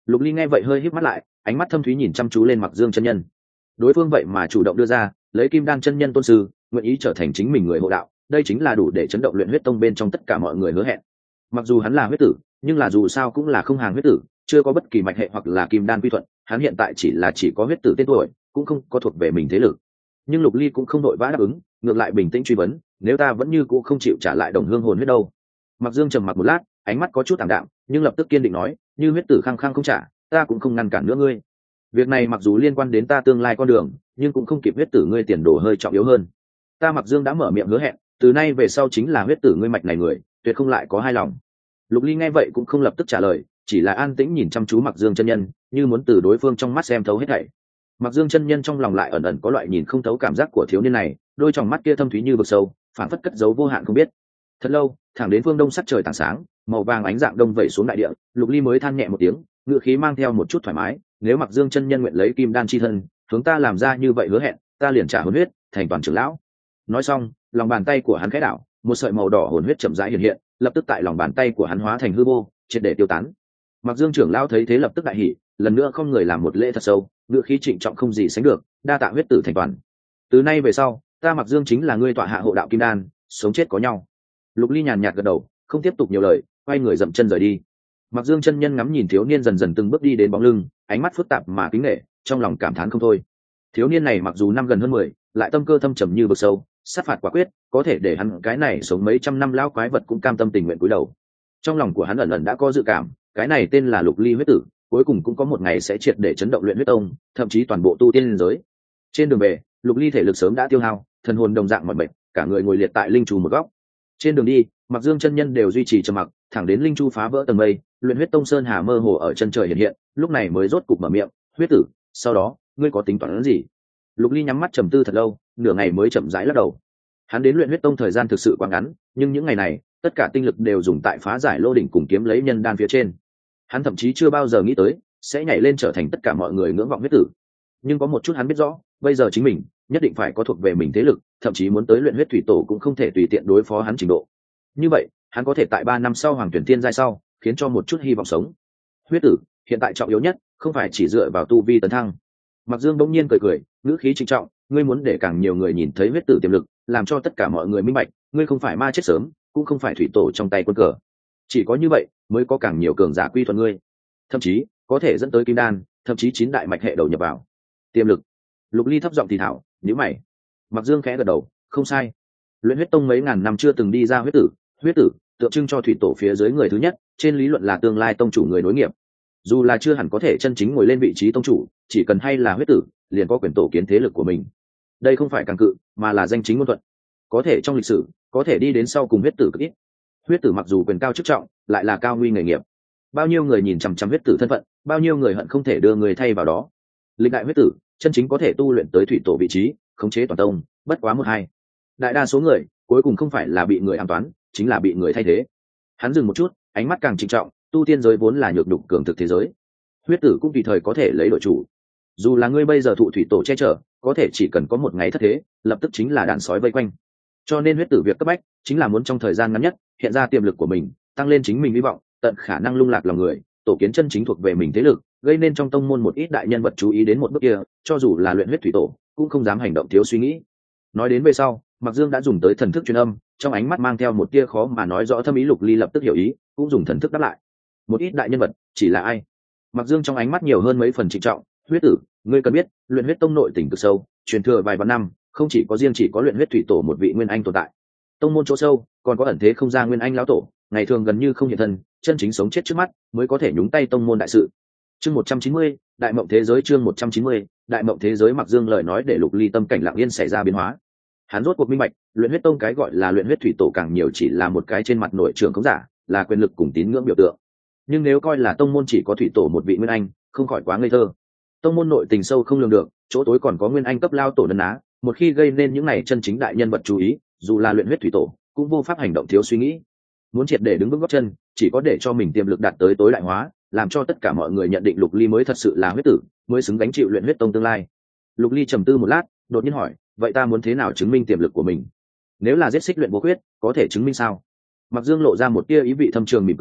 Lục Ly nghe vậy hơi híp mắt lại, ánh mắt thâm thúy nhìn chăm chú lên Mặc Dương chân nhân. Đối phương vậy mà chủ động đưa ra, lấy Kim Đan chân nhân tôn sư, nguyện ý trở thành chính mình người hộ đạo, đây chính là đủ để chấn động Luyện Huyết Tông bên trong tất cả mọi người hứa hẹn. Mặc dù hắn là huyết tử, nhưng là dù sao cũng là không hàng huyết tử, chưa có bất kỳ mạch hệ hoặc là kim đan quy thuận, hắn hiện tại chỉ có huyết tử tên tuổi, cũng không có thuộc về mình thế lực. Nhưng Lục Ly cũng không đội vã đáp ứng, ngược lại bình tĩnh truy vấn, nếu ta vẫn như cũ không chịu trả lại đồng hương hồn huyết đâu? Mặc Dương trầm mặc một lát, ánh mắt có chút tạm đạm, nhưng lập tức kiên định nói, như huyết tử khăng khăng không trả, ta cũng không ngăn cản nữa ngươi. Việc này mặc dù liên quan đến ta tương lai con đường, nhưng cũng không kịp huyết tử ngươi tiền đồ hơi trọng yếu hơn. Ta Mặc Dương đã mở miệng hứa hẹn, từ nay về sau chính là huyết tử ngươi mạch này người, tuyệt không lại có hai lòng. Lục Ly nghe vậy cũng không lập tức trả lời, chỉ là an tĩnh nhìn chăm chú Mặc Dương chân nhân, như muốn từ đối phương trong mắt xem thấu hết thảy. Mặc Dương chân nhân trong lòng lại ẩn ẩn có loại nhìn không thấu cảm giác của thiếu niên này, đôi tròng mắt kia thâm thúy như vực sâu, phản phất cất giấu vô hạn không biết. Thật lâu, thẳng đến phương đông sắc trời tảng sáng, màu vàng ánh dạng đông vẩy xuống đại địa, Lục Ly mới than nhẹ một tiếng, ngựa khí mang theo một chút thoải mái, nếu Mặc Dương chân nhân nguyện lấy kim đan chi thân, hướng ta làm ra như vậy hứa hẹn, ta liền trả hồn huyết, thành toàn trưởng lão. Nói xong, lòng bàn tay của hắn khẽ đảo, một sợi màu đỏ hồn huyết chậm rãi hiện hiện, lập tức tại lòng bàn tay của hắn hóa thành hư vô, triệt để tiêu tán. Mặc Dương trưởng lão thấy thế lập tức đại hỉ, lần nữa không người làm một lễ thật sâu, ngựa khí trịnh trọng không gì sánh được, đa tạ huyết tử thành toàn. Từ nay về sau, ta Mặc Dương chính là ngươi tọa hạ hộ đạo kim đan, sống chết có nhau. Lục Ly nhàn nhạt gật đầu, không tiếp tục nhiều lời, quay người dậm chân rời đi. Mặc Dương chân nhân ngắm nhìn thiếu niên dần dần từng bước đi đến bóng lưng, ánh mắt phức tạp mà kính nể, trong lòng cảm thán không thôi. Thiếu niên này mặc dù năm gần hơn 10, lại tâm cơ thâm trầm như vực sâu, sát phạt quả quyết, có thể để hắn cái này sống mấy trăm năm lão quái vật cũng cam tâm tình nguyện cúi đầu. Trong lòng của hắn ẩn ẩn đã có dự cảm, cái này tên là Lục Ly huyết tử, cuối cùng cũng có một ngày sẽ triệt để chấn động Luyện Huyết Tông, thậm chí toàn bộ tu tiên liên giới. Trên đường về, Lục Ly thể lực sớm đã tiêu hao, thần hồn đồng dạng mỏi mệt, cả người ngồi liệt tại linh chu một góc. Trên đường đi, Mặc Dương chân nhân đều duy trì trầm mặc, thẳng đến linh chu phá vỡ tầng mây, Luyện Huyết Tông sơn hà mơ hồ ở chân trời hiện hiện, lúc này mới rốt cục mở miệng, "Huyết tử, sau đó, ngươi có tính toán gì?" Lục Ly nhắm mắt trầm tư thật lâu, nửa ngày mới chậm rãi lắc đầu. Hắn đến Luyện Huyết Tông thời gian thực sự quá ngắn, nhưng những ngày này, tất cả tinh lực đều dùng tại phá giải lô đỉnh cùng kiếm lấy nhân đan phía trên. Hắn thậm chí chưa bao giờ nghĩ tới sẽ nhảy lên trở thành tất cả mọi người ngưỡng vọng huyết tử. Nhưng có một chút hắn biết rõ, bây giờ chính mình nhất định phải có thuộc về mình thế lực, thậm chí muốn tới luyện huyết thủy tổ cũng không thể tùy tiện đối phó hắn trình độ. Như vậy, hắn có thể tại 3 năm sau Hoàng Tuyển Tiên giai sau, khiến cho một chút hy vọng sống. Huyết tử, hiện tại trọng yếu nhất, không phải chỉ dựa vào tu vi tấn thăng. Mặc Dương bỗng nhiên cười cười, ngữ khí trịnh trọng, ngươi muốn để càng nhiều người nhìn thấy huyết tử tiềm lực, làm cho tất cả mọi người minh bạch, ngươi không phải ma chết sớm, cũng không phải thủy tổ trong tay quân cờ. Chỉ có như vậy, mới có càng nhiều cường giả quy thuận ngươi, thậm chí có thể dẫn tới kim đan, thậm chí 9 đại mạch hệ đầu nhập vào. Tiềm lực. Lục Ly thấp giọng thì thảo, nhíu mày. Mặc Dương khẽ gật đầu, không sai. Luyện Huyết Tông mấy ngàn năm chưa từng đi ra huyết tử tượng trưng cho thủy tổ phía dưới người thứ nhất, trên lý luận là tương lai tông chủ người nối nghiệp. Dù là chưa hẳn có thể chân chính ngồi lên vị trí tông chủ, chỉ cần hay là huyết tử, liền có quyền tổ kiến thế lực của mình. Đây không phải càng cự, mà là danh chính ngôn thuận. Có thể trong lịch sử, có thể đi đến sau cùng huyết tử cực ít. Huyết tử mặc dù quyền cao chức trọng, lại là cao nguy nghề nghiệp. Bao nhiêu người nhìn chằm chằm huyết tử thân phận, bao nhiêu người hận không thể đưa người thay vào đó. Lịch đại huyết tử, chân chính có thể tu luyện tới thủy tổ vị trí, khống chế toàn tông, bất quá 1-2. Đại đa số người, cuối cùng không phải là bị người ám toán, chính là bị người thay thế. Hắn dừng một chút, ánh mắt càng trịnh trọng, tu tiên giới vốn là nhược nhục cường thực thế giới. Huyết tử cũng tùy thời có thể lấy đội chủ. Dù là ngươi bây giờ thụ thủy tổ che chở, có thể chỉ cần có một ngày thất thế, lập tức chính là đàn sói vây quanh. Cho nên huyết tử việc cấp bách chính là muốn trong thời gian ngắn nhất hiện ra tiềm lực của mình, tăng lên chính mình hy vọng, tận khả năng lung lạc lòng người, tổ kiến chân chính thuộc về mình thế lực, gây nên trong tông môn một ít đại nhân vật chú ý đến một bước kia, cho dù là luyện huyết thủy tổ cũng không dám hành động thiếu suy nghĩ. Nói đến về sau, Mặc Dương đã dùng tới thần thức truyền âm, trong ánh mắt mang theo một tia khó mà nói rõ thâm ý. Lục Ly lập tức hiểu ý, cũng dùng thần thức đáp lại. Một ít đại nhân vật, chỉ là ai? Mặc Dương trong ánh mắt nhiều hơn mấy phần trịnh trọng, huyết tử, ngươi cần biết, luyện huyết tông nội tình cực sâu, truyền thừa vài vạn năm, không chỉ có luyện huyết thủy tổ một vị nguyên anh tồn tại. Tông môn chỗ sâu, còn có ẩn thế không ra nguyên anh lão tổ, ngày thường gần như không hiện thân, chân chính sống chết trước mắt, mới có thể nhúng tay tông môn đại sự. Chương 190, Đại Mộng Thế Giới. Chương 190, Đại Mộng Thế Giới. Mặc Dương lời nói để Lục Ly tâm cảnh lặng yên xảy ra biến hóa. Hắn rốt cuộc minh bạch, luyện huyết tông cái gọi là luyện huyết thủy tổ càng nhiều chỉ là một cái trên mặt nội trưởng không giả, là quyền lực cùng tín ngưỡng biểu tượng. Nhưng nếu coi là tông môn chỉ có thủy tổ một vị nguyên anh, không khỏi quá ngây thơ. Tông môn nội tình sâu không lường được, chỗ tối còn có nguyên anh cấp lao tổ nấn ná, một khi gây nên những này chân chính đại nhân vật chú ý, dù là luyện huyết thủy tổ cũng vô pháp hành động thiếu suy nghĩ. Muốn triệt để đứng vững gót chân, chỉ có để cho mình tiềm lực đạt tới tối đại hóa, làm cho tất cả mọi người nhận định Lục Ly mới thật sự là huyết tử, mới xứng gánh chịu luyện huyết tông tương lai. Lục Ly trầm tư một lát, đột nhiên hỏi, vậy ta muốn thế nào chứng minh tiềm lực của mình? Nếu là giết xích luyện vô huyết, có thể chứng minh sao? Mặc Dương lộ ra một tia ý vị thâm trường mỉm cười,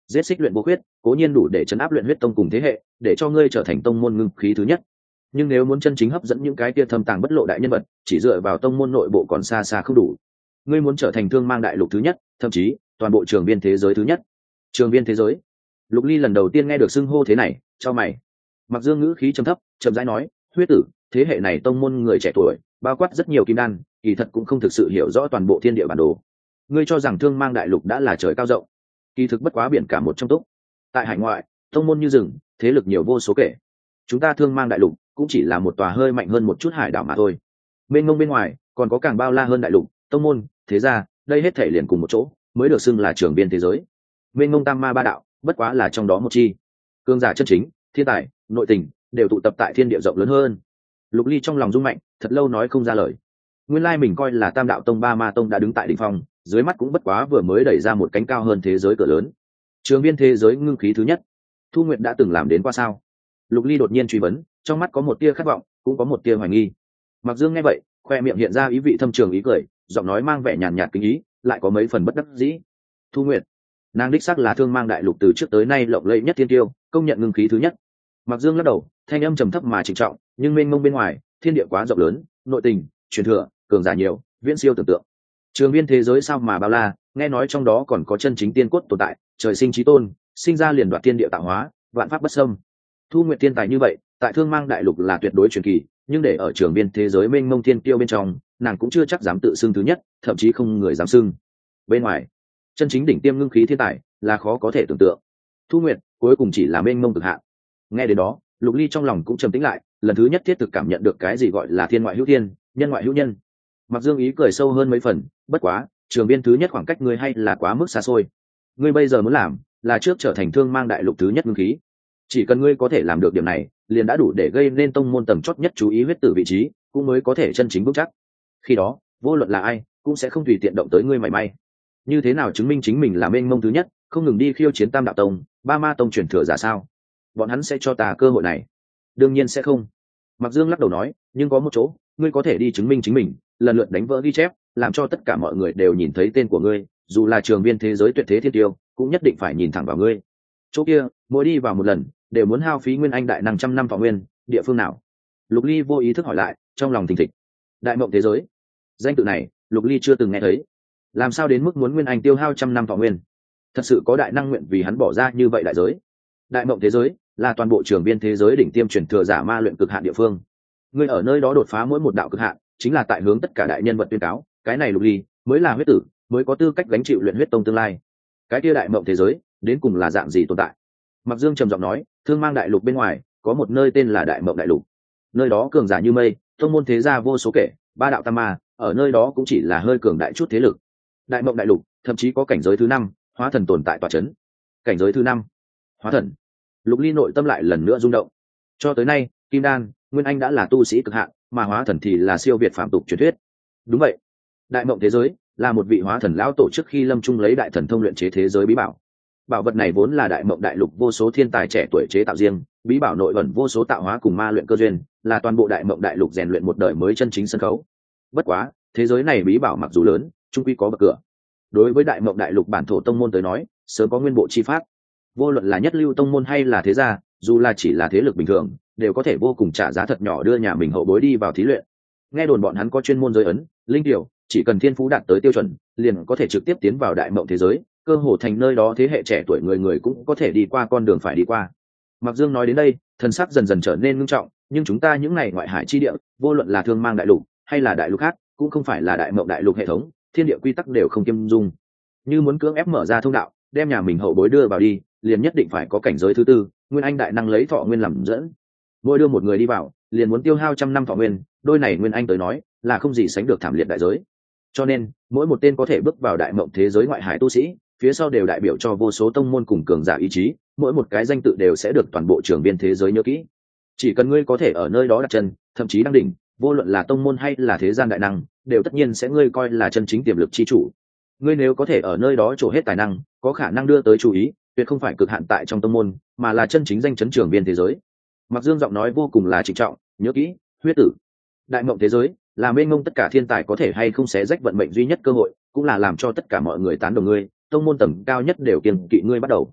giết xích luyện vô huyết cố nhiên đủ để chấn áp luyện huyết tông cùng thế hệ, để cho ngươi trở thành tông môn ngưng khí thứ nhất, nhưng nếu muốn chân chính hấp dẫn những cái kia thâm tàng bất lộ đại nhân vật, chỉ dựa vào tông môn nội bộ còn xa xa không đủ. Ngươi muốn trở thành Thương Mang đại lục thứ nhất, thậm chí toàn bộ trường biên thế giới thứ nhất. Trường biên thế giới? Lục Ly lần đầu tiên nghe được xưng hô thế này, chau mày. Mặc Dương ngữ khí trầm thấp, chậm rãi nói, huyết tử, thế hệ này tông môn người trẻ tuổi, bao quát rất nhiều kim đan, kỳ thật cũng không thực sự hiểu rõ toàn bộ thiên địa bản đồ. Ngươi cho rằng Thương Mang đại lục đã là trời cao rộng, kỳ thực bất quá biển cả một trong túc. Tại hải ngoại, tông môn như rừng, thế lực nhiều vô số kể. Chúng ta Thương Mang đại lục cũng chỉ là một tòa hơi mạnh hơn một chút hải đảo mà thôi. Bên ngông bên ngoài còn có càng bao la hơn đại lục, tông môn, thế ra, đây hết thể liền cùng một chỗ, mới được xưng là trường biên thế giới. Bên ngông tam ma ba đạo, bất quá là trong đó một chi. Cương giả chân chính, thiên tài, nội tình đều tụ tập tại thiên địa rộng lớn hơn. Lục Ly trong lòng rung mạnh, thật lâu nói không ra lời. Nguyên lai mình coi là Tam đạo tông ba ma tông đã đứng tại đỉnh phong, dưới mắt cũng bất quá vừa mới đẩy ra một cánh cao hơn thế giới cửa lớn. Trường biên thế giới ngưng khí thứ nhất, Thu Nguyệt đã từng làm đến qua sao? Lục Ly đột nhiên truy vấn, trong mắt có một tia khát vọng, cũng có một tia hoài nghi. Mặc Dương nghe vậy, khoe miệng hiện ra ý vị thâm trường ý cười, giọng nói mang vẻ nhàn nhạt kính ý, lại có mấy phần bất đắc dĩ. Thu Nguyệt, nàng đích xác là Thương Mang đại lục từ trước tới nay lộng lẫy nhất thiên tiêu, công nhận ngưng khí thứ nhất. Mặc Dương lắc đầu, thanh âm trầm thấp mà trịnh trọng, nhưng mênh mông bên ngoài, thiên địa quá rộng lớn, nội tình, truyền thừa, cường giả nhiều, viễn siêu tưởng tượng. Trường biên thế giới sao mà bao la, nghe nói trong đó còn có chân chính tiên cốt tồn tại, trời sinh chí tôn, sinh ra liền đoạt thiên địa tạo hóa, vạn pháp bất xâm. Thu Nguyệt thiên tài như vậy, tại Thương Mang đại lục là tuyệt đối truyền kỳ, nhưng để ở trường biên thế giới mênh mông thiên tiêu bên trong, nàng cũng chưa chắc dám tự xưng thứ nhất, thậm chí không người dám xưng. Bên ngoài, chân chính đỉnh tiêm ngưng khí thiên tài là khó có thể tưởng tượng. Thu Nguyệt cuối cùng chỉ là mênh mông cực hạn. Nghe đến đó, Lục Ly trong lòng cũng trầm tĩnh lại, lần thứ nhất thiết thực cảm nhận được cái gì gọi là thiên ngoại hữu thiên, nhân ngoại hữu nhân. Mặc Dương ý cười sâu hơn mấy phần, bất quá, trường biên thứ nhất khoảng cách ngươi hay là quá mức xa xôi. Ngươi bây giờ muốn làm, là trước trở thành Thương Mang đại lục thứ nhất ngưng khí. Chỉ cần ngươi có thể làm được điểm này, liền đã đủ để gây nên tông môn tầng chót nhất chú ý huyết tử vị trí, cũng mới có thể chân chính vững chắc. Khi đó, vô luận là ai, cũng sẽ không tùy tiện động tới ngươi mảy may. Như thế nào chứng minh chính mình là mênh mông thứ nhất, không ngừng đi khiêu chiến Tam đạo tông, ba ma tông truyền thừa giả sao? Bọn hắn sẽ cho ta cơ hội này? Đương nhiên sẽ không. Mặc Dương lắc đầu nói, nhưng có một chỗ, ngươi có thể đi chứng minh chính mình, lần lượt đánh vỡ ghi chép, làm cho tất cả mọi người đều nhìn thấy tên của ngươi, dù là trường biên thế giới tuyệt thế thiên tiêu, cũng nhất định phải nhìn thẳng vào ngươi. Chỗ kia, mỗi đi vào một lần, đều muốn hao phí nguyên anh đại năng 100 năm thọ nguyên, địa phương nào? Lục Ly vô ý thức hỏi lại, trong lòng thình thịch. Đại mộng thế giới. Danh tự này, Lục Ly chưa từng nghe thấy. Làm sao đến mức muốn nguyên anh tiêu hao 100 năm thọ nguyên? Thật sự có đại năng nguyện vì hắn bỏ ra như vậy đại giới? Đại mộng thế giới là toàn bộ trường biên thế giới đỉnh tiêm truyền thừa giả ma luyện cực hạn địa phương. Ngươi ở nơi đó đột phá mỗi một đạo cực hạn, chính là tại hướng tất cả đại nhân vật tuyên cáo, cái này Lục Ly mới là huyết tử, mới có tư cách gánh chịu luyện huyết tông tương lai. Cái kia đại mộng thế giới, đến cùng là dạng gì tồn tại? Mặc Dương trầm giọng nói, Thương Mang đại lục bên ngoài, có một nơi tên là Đại Mộng đại lục. Nơi đó cường giả như mây, tông môn thế gia vô số kể, ba đạo tam ma, ở nơi đó cũng chỉ là hơi cường đại chút thế lực. Đại Mộng đại lục, thậm chí có cảnh giới thứ 5, hóa thần tồn tại tọa chấn. Cảnh giới thứ 5, hóa thần. Lục Ly nội tâm lại lần nữa rung động. Cho tới nay, Kim Đan, Nguyên Anh đã là tu sĩ cực hạn, mà hóa thần thì là siêu việt phạm tục truyền thuyết. Đúng vậy. Đại Mộng thế giới là một vị hóa thần lão tổ trước khi lâm chung lấy đại thần thông luyện chế thế giới bí bảo. Bảo vật này vốn là Đại Mộng đại lục vô số thiên tài trẻ tuổi chế tạo riêng, bí bảo nội ẩn vô số tạo hóa cùng ma luyện cơ duyên, là toàn bộ Đại Mộng đại lục rèn luyện một đời mới chân chính sân khấu. Bất quá, thế giới này bí bảo mặc dù lớn, chung quy có bậc cửa. Đối với Đại Mộng đại lục bản thổ tông môn tới nói, sớm có nguyên bộ chi pháp. Vô luận là nhất lưu tông môn hay là thế gia, dù là chỉ là thế lực bình thường, đều có thể vô cùng trả giá thật nhỏ đưa nhà mình hậu bối đi vào thí luyện. Nghe đồn bọn hắn có chuyên môn giới ấn, linh tiểu, chỉ cần thiên phú đạt tới tiêu chuẩn, liền có thể trực tiếp tiến vào Đại Mộng thế giới, cơ hồ thành nơi đó thế hệ trẻ tuổi người người cũng có thể đi qua con đường phải đi qua. Mặc Dương nói đến đây, thần sắc dần dần trở nên nghiêm trọng, nhưng chúng ta những ngày ngoại hải chi địa, vô luận là Thương Mang đại lục hay là đại lục khác, cũng không phải là Đại Mộng đại lục hệ thống, thiên địa quy tắc đều không kiêm dung. Như muốn cưỡng ép mở ra thông đạo, đem nhà mình hậu bối đưa vào đi, liền nhất định phải có cảnh giới thứ 4, Nguyên Anh đại năng lấy thọ nguyên làm dẫn. Mỗi đưa một người đi vào, liền muốn tiêu hao 100 năm thọ nguyên, đôi này Nguyên Anh tới nói, là không gì sánh được thảm liệt đại giới. Cho nên, mỗi một tên có thể bước vào Đại Mộng thế giới ngoại hải tu sĩ, phía sau đều đại biểu cho vô số tông môn cùng cường giả ý chí, mỗi một cái danh tự đều sẽ được toàn bộ trường biên thế giới nhớ kỹ. Chỉ cần ngươi có thể ở nơi đó đặt chân, thậm chí đăng đỉnh, vô luận là tông môn hay là thế gian đại năng, đều tất nhiên sẽ ngươi coi là chân chính tiềm lực chi chủ. Ngươi nếu có thể ở nơi đó trổ hết tài năng, có khả năng đưa tới chú ý, tuyệt không phải cực hạn tại trong tông môn, mà là chân chính danh chấn trường biên thế giới. Mặc Dương giọng nói vô cùng là trịnh trọng, nhớ kỹ, huyết tử. Đại Mộng thế giới là mênh mông tất cả thiên tài có thể hay không xé rách vận mệnh duy nhất cơ hội, cũng là làm cho tất cả mọi người tán đồng ngươi, tông môn tầng cao nhất đều kiêng kỵ ngươi bắt đầu.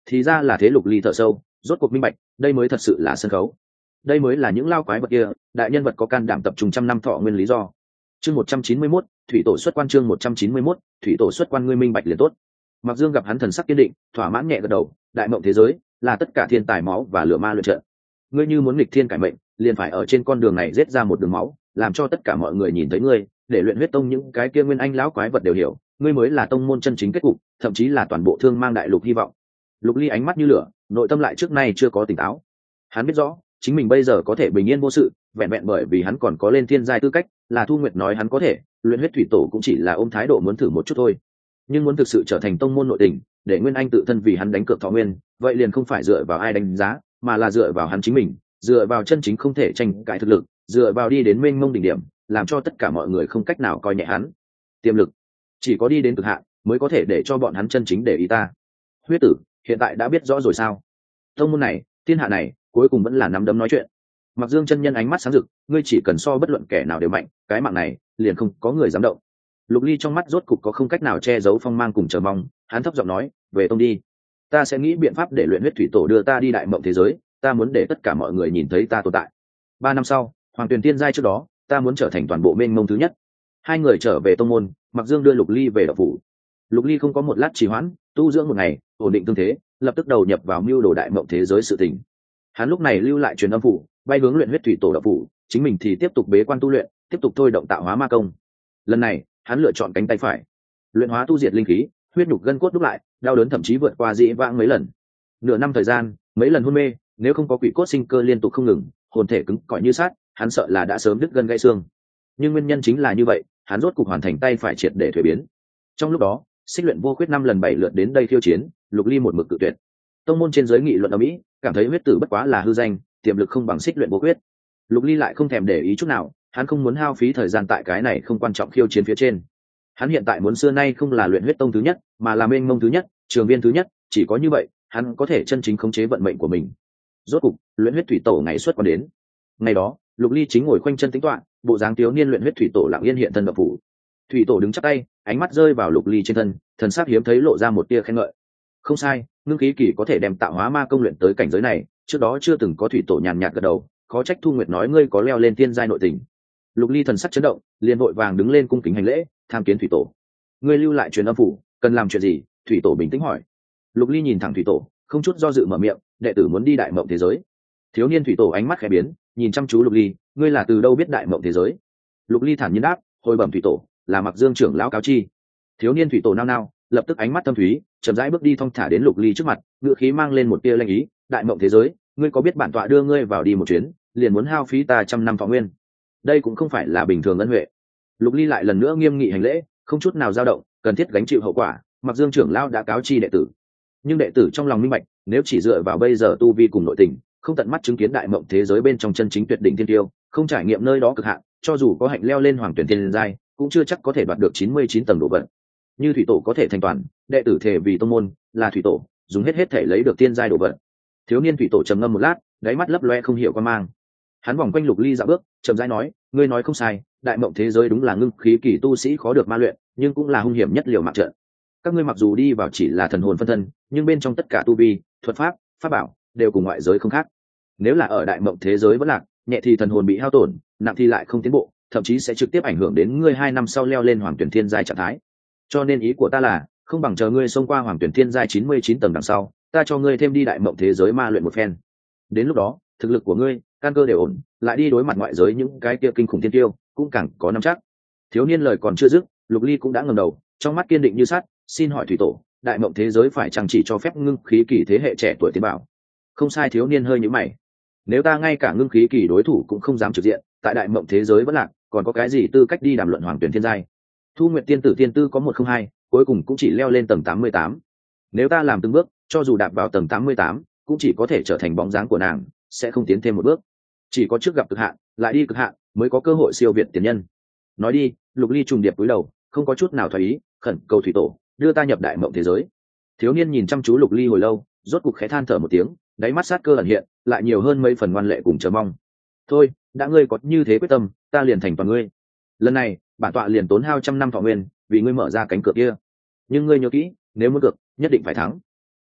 Thì ra là thế. Lục Ly thở sâu, rốt cuộc minh bạch, đây mới thật sự là sân khấu, đây mới là những lao quái vật kia đại nhân vật có can đảm tập trung trăm năm thọ nguyên lý do. Chương 191, thủy tổ xuất quan. Chương 191, thủy tổ xuất quan. Ngươi minh bạch liền tốt. Mặc Dương gặp hắn thần sắc kiên định, thỏa mãn nhẹ gật đầu. Đại mộng thế giới là tất cả thiên tài máu và lửa ma luyện trận. Ngươi như muốn nghịch thiên cải mệnh, liền phải ở trên con đường này giết ra một đường máu, làm cho tất cả mọi người nhìn thấy ngươi, để luyện huyết tông những cái kia nguyên anh lão quái vật đều hiểu, ngươi mới là tông môn chân chính kết cục, thậm chí là toàn bộ Thương Mang đại lục hy vọng. Lục Ly ánh mắt như lửa, nội tâm lại trước nay chưa có tỉnh táo. Hắn biết rõ, chính mình bây giờ có thể bình yên vô sự, vẹn vẹn bởi vì hắn còn có lên thiên giai tư cách, là Thu Nguyệt nói hắn có thể, luyện huyết thủy tổ cũng chỉ là ôm thái độ muốn thử một chút thôi. Nhưng muốn thực sự trở thành tông môn nội tình, để nguyên anh tự thân vì hắn đánh cược thọ nguyên, vậy liền không phải dựa vào ai đánh giá, mà là dựa vào hắn chính mình, dựa vào chân chính không thể tranh cãi thực lực, dựa vào đi đến mênh mông đỉnh điểm, làm cho tất cả mọi người không cách nào coi nhẹ hắn. Tiềm lực chỉ có đi đến cực hạn mới có thể để cho bọn hắn chân chính để ý ta. Huyết tử hiện tại đã biết rõ rồi sao? Tông môn này, thiên hạ này, cuối cùng vẫn là nắm đấm nói chuyện. Mặc Dương chân nhân ánh mắt sáng rực, ngươi chỉ cần so bất luận kẻ nào đều mạnh, cái mạng này liền không có người dám động. Lục Ly trong mắt rốt cục có không cách nào che giấu phong mang cùng chờ mong, hắn thấp giọng nói, về tông đi, ta sẽ nghĩ biện pháp để luyện huyết thủy tổ đưa ta đi đại mộng thế giới, ta muốn để tất cả mọi người nhìn thấy ta tồn tại. 3 năm sau, Hoàng Tuyền Tiên giai trước đó, ta muốn trở thành toàn bộ mênh mông thứ nhất. Hai người trở về tông môn, Mặc Dương đưa Lục Ly về đạo phủ. Lục Ly không có một lát trì hoãn, tu dưỡng một ngày, ổn định tương thế, lập tức đầu nhập vào mưu đồ đại mộng thế giới sự tình. Hắn lúc này lưu lại truyền âm phủ, bay hướng luyện huyết thủy tổ đạo phủ, chính mình thì tiếp tục bế quan tu luyện, tiếp tục thôi động tạo hóa ma công. Lần này, hắn lựa chọn cánh tay phải, luyện hóa tu diệt linh khí, huyết nhục gân cốt đúc lại, đau đớn thậm chí vượt qua dĩ vãng mấy lần. Nửa năm thời gian, mấy lần hôn mê, nếu không có quỷ cốt sinh cơ liên tục không ngừng, hồn thể cứng cỏi như sắt, hắn sợ là đã sớm đứt gân gãy xương. Nhưng nguyên nhân chính là như vậy, hắn rốt cục hoàn thành tay phải triệt để thuế biến. Trong lúc đó, Xích Luyện Vô Khuyết 5 lần 7 lượt đến đây khiêu chiến, Lục Ly một mực cự tuyệt. Tông môn trên giới nghị luận ở Mỹ, cảm thấy huyết tử bất quá là hư danh, tiềm lực không bằng Xích Luyện Vô Khuyết. Lục Ly lại không thèm để ý chút nào, hắn không muốn hao phí thời gian tại cái này không quan trọng khiêu chiến phía trên. Hắn hiện tại muốn xưa nay không là luyện huyết tông thứ nhất, mà là mênh mông thứ nhất, trường viên thứ nhất, chỉ có như vậy, hắn có thể chân chính khống chế vận mệnh của mình. Rốt cục, luyện huyết thủy tổ ngày xuất quan đến. Ngày đó, Lục Ly chính ngồi khoanh chân tính toán, bộ dáng thiếu niên luyện huyết thủy tổ lặng yên hiện thân đạo phủ. Thủy tổ đứng chắp tay, ánh mắt rơi vào Lục Ly trên thân, thần sắc hiếm thấy lộ ra một tia khen ngợi. Không sai, ngưng khí kỳ có thể đem tạo hóa ma công luyện tới cảnh giới này, trước đó chưa từng có. Thủy tổ nhàn nhạt gật đầu, khó trách Thu Nguyệt nói ngươi có leo lên tiên giai nội tình. Lục Ly thần sắc chấn động, liền vội vàng đứng lên cung kính hành lễ, tham kiến thủy tổ. Ngươi lưu lại truyền âm phủ, cần làm chuyện gì? Thủy tổ bình tĩnh hỏi. Lục Ly nhìn thẳng thủy tổ, không chút do dự mở miệng, đệ tử muốn đi đại mộng thế giới. Thiếu niên thủy tổ ánh mắt khẽ biến, nhìn chăm chú Lục Ly, ngươi là từ đâu biết đại mộng thế giới? Lục Ly thản nhiên đáp, hồi bẩm thủy tổ, là Mặc Dương trưởng lão cáo chi. Thiếu niên thủy tổ nao nao, lập tức ánh mắt thâm thúy, chậm rãi bước đi thong thả đến Lục Ly trước mặt, ngựa khí mang lên một tia lanh ý, đại mộng thế giới, ngươi có biết bản tọa đưa ngươi vào đi một chuyến, liền muốn hao phí ta 100 năm thọ nguyên. Đây cũng không phải là bình thường ân huệ. Lục Ly lại lần nữa nghiêm nghị hành lễ, không chút nào dao động, cần thiết gánh chịu hậu quả. Mặc Dương trưởng lão đã cáo chi đệ tử, nhưng đệ tử trong lòng minh bạch, nếu chỉ dựa vào bây giờ tu vi cùng nội tình, không tận mắt chứng kiến đại mộng thế giới bên trong chân chính tuyệt đỉnh thiên tiêu, không trải nghiệm nơi đó cực hạn, cho dù có hạnh leo lên hoàng tuyển thiên giai, cũng chưa chắc có thể đoạt được 99 tầng độ vận. Như thủy tổ có thể thành toàn, đệ tử thể vì tông môn, là thủy tổ, dùng hết thể lấy được tiên giai độ vận. Thiếu niên thủy tổ trầm ngâm một lát, đáy mắt lấp loe không hiểu quan mang. Hắn vòng quanh Lục Ly dạo bước, chậm rãi nói, ngươi nói không sai, đại mộng thế giới đúng là ngưng khí kỳ tu sĩ khó được ma luyện, nhưng cũng là hung hiểm nhất liều mạng trận. Các ngươi mặc dù đi vào chỉ là thần hồn phân thân, nhưng bên trong tất cả tu vi, thuật pháp, pháp bảo đều cùng ngoại giới không khác. Nếu là ở đại mộng thế giới vẫn lạc, nhẹ thì thần hồn bị hao tổn, nặng thì lại không tiến bộ, thậm chí sẽ trực tiếp ảnh hưởng đến ngươi 2 năm sau leo lên hoàng tuyển thiên giai trạng thái. Cho nên ý của ta là, không bằng chờ ngươi xông qua hoàng tuyển thiên giai 99 tầng đằng sau, ta cho ngươi thêm đi đại mộng thế giới ma luyện một phen. Đến lúc đó, thực lực của ngươi, căn cơ đều ổn, lại đi đối mặt ngoại giới những cái kia kinh khủng thiên tiêu, cũng càng có nắm chắc. Thiếu niên lời còn chưa dứt, Lục Ly cũng đã ngẩng đầu, trong mắt kiên định như sắt, xin hỏi thủy tổ, đại mộng thế giới phải chăng chỉ cho phép ngưng khí kỳ thế hệ trẻ tuổi tiến bảo? Không sai. Thiếu niên hơi nhíu mày, nếu ta ngay cả ngưng khí kỳ đối thủ cũng không dám trực diện, tại đại mộng thế giới vẫn lạc, còn có cái gì tư cách đi đàm luận hoàng tuyển thiên giai? Thu Nguyệt tiên tử tiên tư có 102, cuối cùng cũng chỉ leo lên tầng 88. Nếu ta làm từng bước, cho dù đạp vào tầng 88, cũng chỉ có thể trở thành bóng dáng của nàng, sẽ không tiến thêm một bước. Chỉ có trước gặp cực hạn, lại đi cực hạn, mới có cơ hội siêu việt tiền nhân. Nói đi. Lục Ly trùng điệp cúi đầu, không có chút nào thoái ý, khẩn cầu thủy tổ đưa ta nhập đại mộng thế giới. Thiếu niên nhìn chăm chú Lục Ly hồi lâu, rốt cục khẽ than thở một tiếng, đáy mắt sát cơ ẩn hiện, lại nhiều hơn mấy phần ngoan lệ cùng chờ mong. Thôi, đã ngươi có như thế quyết tâm, ta liền thành toàn ngươi. Lần này, bản tọa liền tốn hao 100 năm thọ nguyên, vì ngươi mở ra cánh cửa kia. Nhưng ngươi nhớ kỹ, nếu muốn cược, nhất định phải thắng.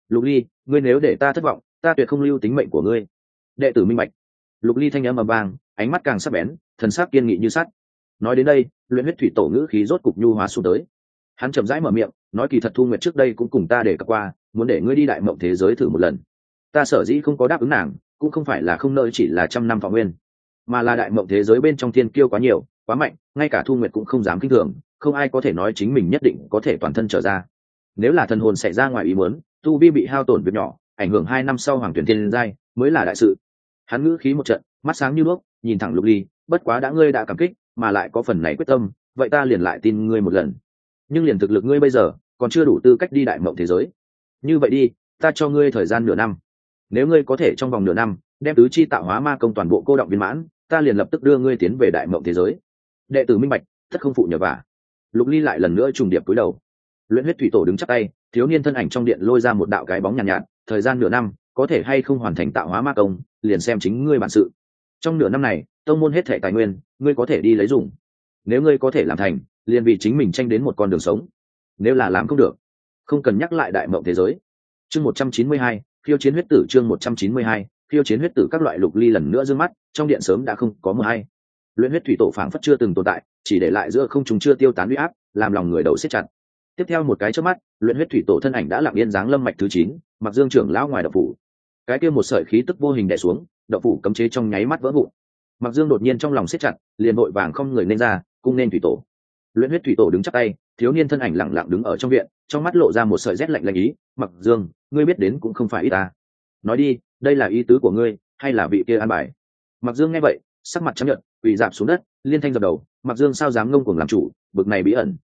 Lục Ly, ngươi nếu để ta thất vọng, ta tuyệt không lưu tính mệnh của ngươi. Đệ tử minh bạch. Lục Ly thanh âm ầm vang, ánh mắt càng sắc bén, thần sắc kiên nghị như sắt. Nói đến đây, luyện huyết thủy tổ ngữ khí rốt cục nhu hóa xuống tới. Hắn chậm rãi mở miệng, nói kỳ thật Thu Nguyệt trước đây cũng cùng ta để cập qua, muốn để ngươi đi đại mộng thế giới thử một lần. Ta sở dĩ không có đáp ứng nàng, cũng không phải là không nợ chỉ là trăm năm thọ nguyên, mà là đại mộng thế giới bên trong thiên kiêu quá nhiều, quá mạnh, ngay cả Thu Nguyệt cũng không dám kinh thường, không ai có thể nói chính mình nhất định có thể toàn thân trở ra. Nếu là thần hồn xảy ra ngoài ý muốn, tu vi bị hao tổn việc nhỏ, ảnh hưởng 2 năm sau hoàng tuyển thiên giai mới là đại sự. Hắn ngữ khí một trận, mắt sáng như đuốc, nhìn thẳng Lục Ly, bất quá đã ngươi đã cảm kích, mà lại có phần này quyết tâm, vậy ta liền lại tin ngươi một lần. Nhưng liền thực lực ngươi bây giờ, còn chưa đủ tư cách đi đại mộng thế giới. Như vậy đi, ta cho ngươi thời gian nửa năm. Nếu ngươi có thể trong vòng nửa năm đem tứ chi tạo hóa ma công toàn bộ cô động viên mãn, ta liền lập tức đưa ngươi tiến về đại mộng thế giới. Đệ tử minh bạch, tất không phụ nhờ vả. Lục Ly lại lần nữa trùng điệp cúi đầu. Luyện huyết thủy tổ đứng chắp tay, thiếu niên thân ảnh trong điện lôi ra một đạo cái bóng nhàn nhạt, thời gian nửa năm, có thể hay không hoàn thành tạo hóa ma công, liền xem chính ngươi bản sự. Trong nửa năm này, tông môn hết thảy tài nguyên, ngươi có thể đi lấy dùng. Nếu ngươi có thể làm thành, liền vì chính mình tranh đến một con đường sống. Nếu là làm không được, không cần nhắc lại đại mộng thế giới. Chương 192, phiêu chiến huyết tử. Chương 192, phiêu chiến huyết tử. Các loại Lục Ly lần nữa dương mắt, trong điện sớm đã không có mưa hay. Luyện huyết thủy tổ phảng phất chưa từng tồn tại, chỉ để lại giữa không trung chưa tiêu tán uy áp, làm lòng người đầu siết chặt. Tiếp theo một cái chớp mắt, luyện huyết thủy tổ thân ảnh đã lặng yên dáng lâm mạch thứ 9, Mặc Dương trưởng lão ngoài động phủ. Cái kia một sợi khí tức vô hình đè xuống, động phủ cấm chế trong nháy mắt vỡ vụn. Mặc Dương đột nhiên trong lòng siết chặt, liền vội vàng không người nên ra, cung nên thủy tổ. Luyện huyết thủy tổ đứng chắp tay, thiếu niên thân ảnh lặng lặng đứng ở trong viện, trong mắt lộ ra một sợi rét lạnh lạnh ý. Mặc Dương, ngươi biết đến cũng không phải ít ta. Nói đi, đây là ý tứ của ngươi, hay là vị kia an bài? Mặc Dương nghe vậy, sắc mặt trắng nhợt, quỳ rạp xuống đất, liên thanh dập đầu. Mặc Dương sao dám ngông cuồng làm chủ, bực này bí ẩn,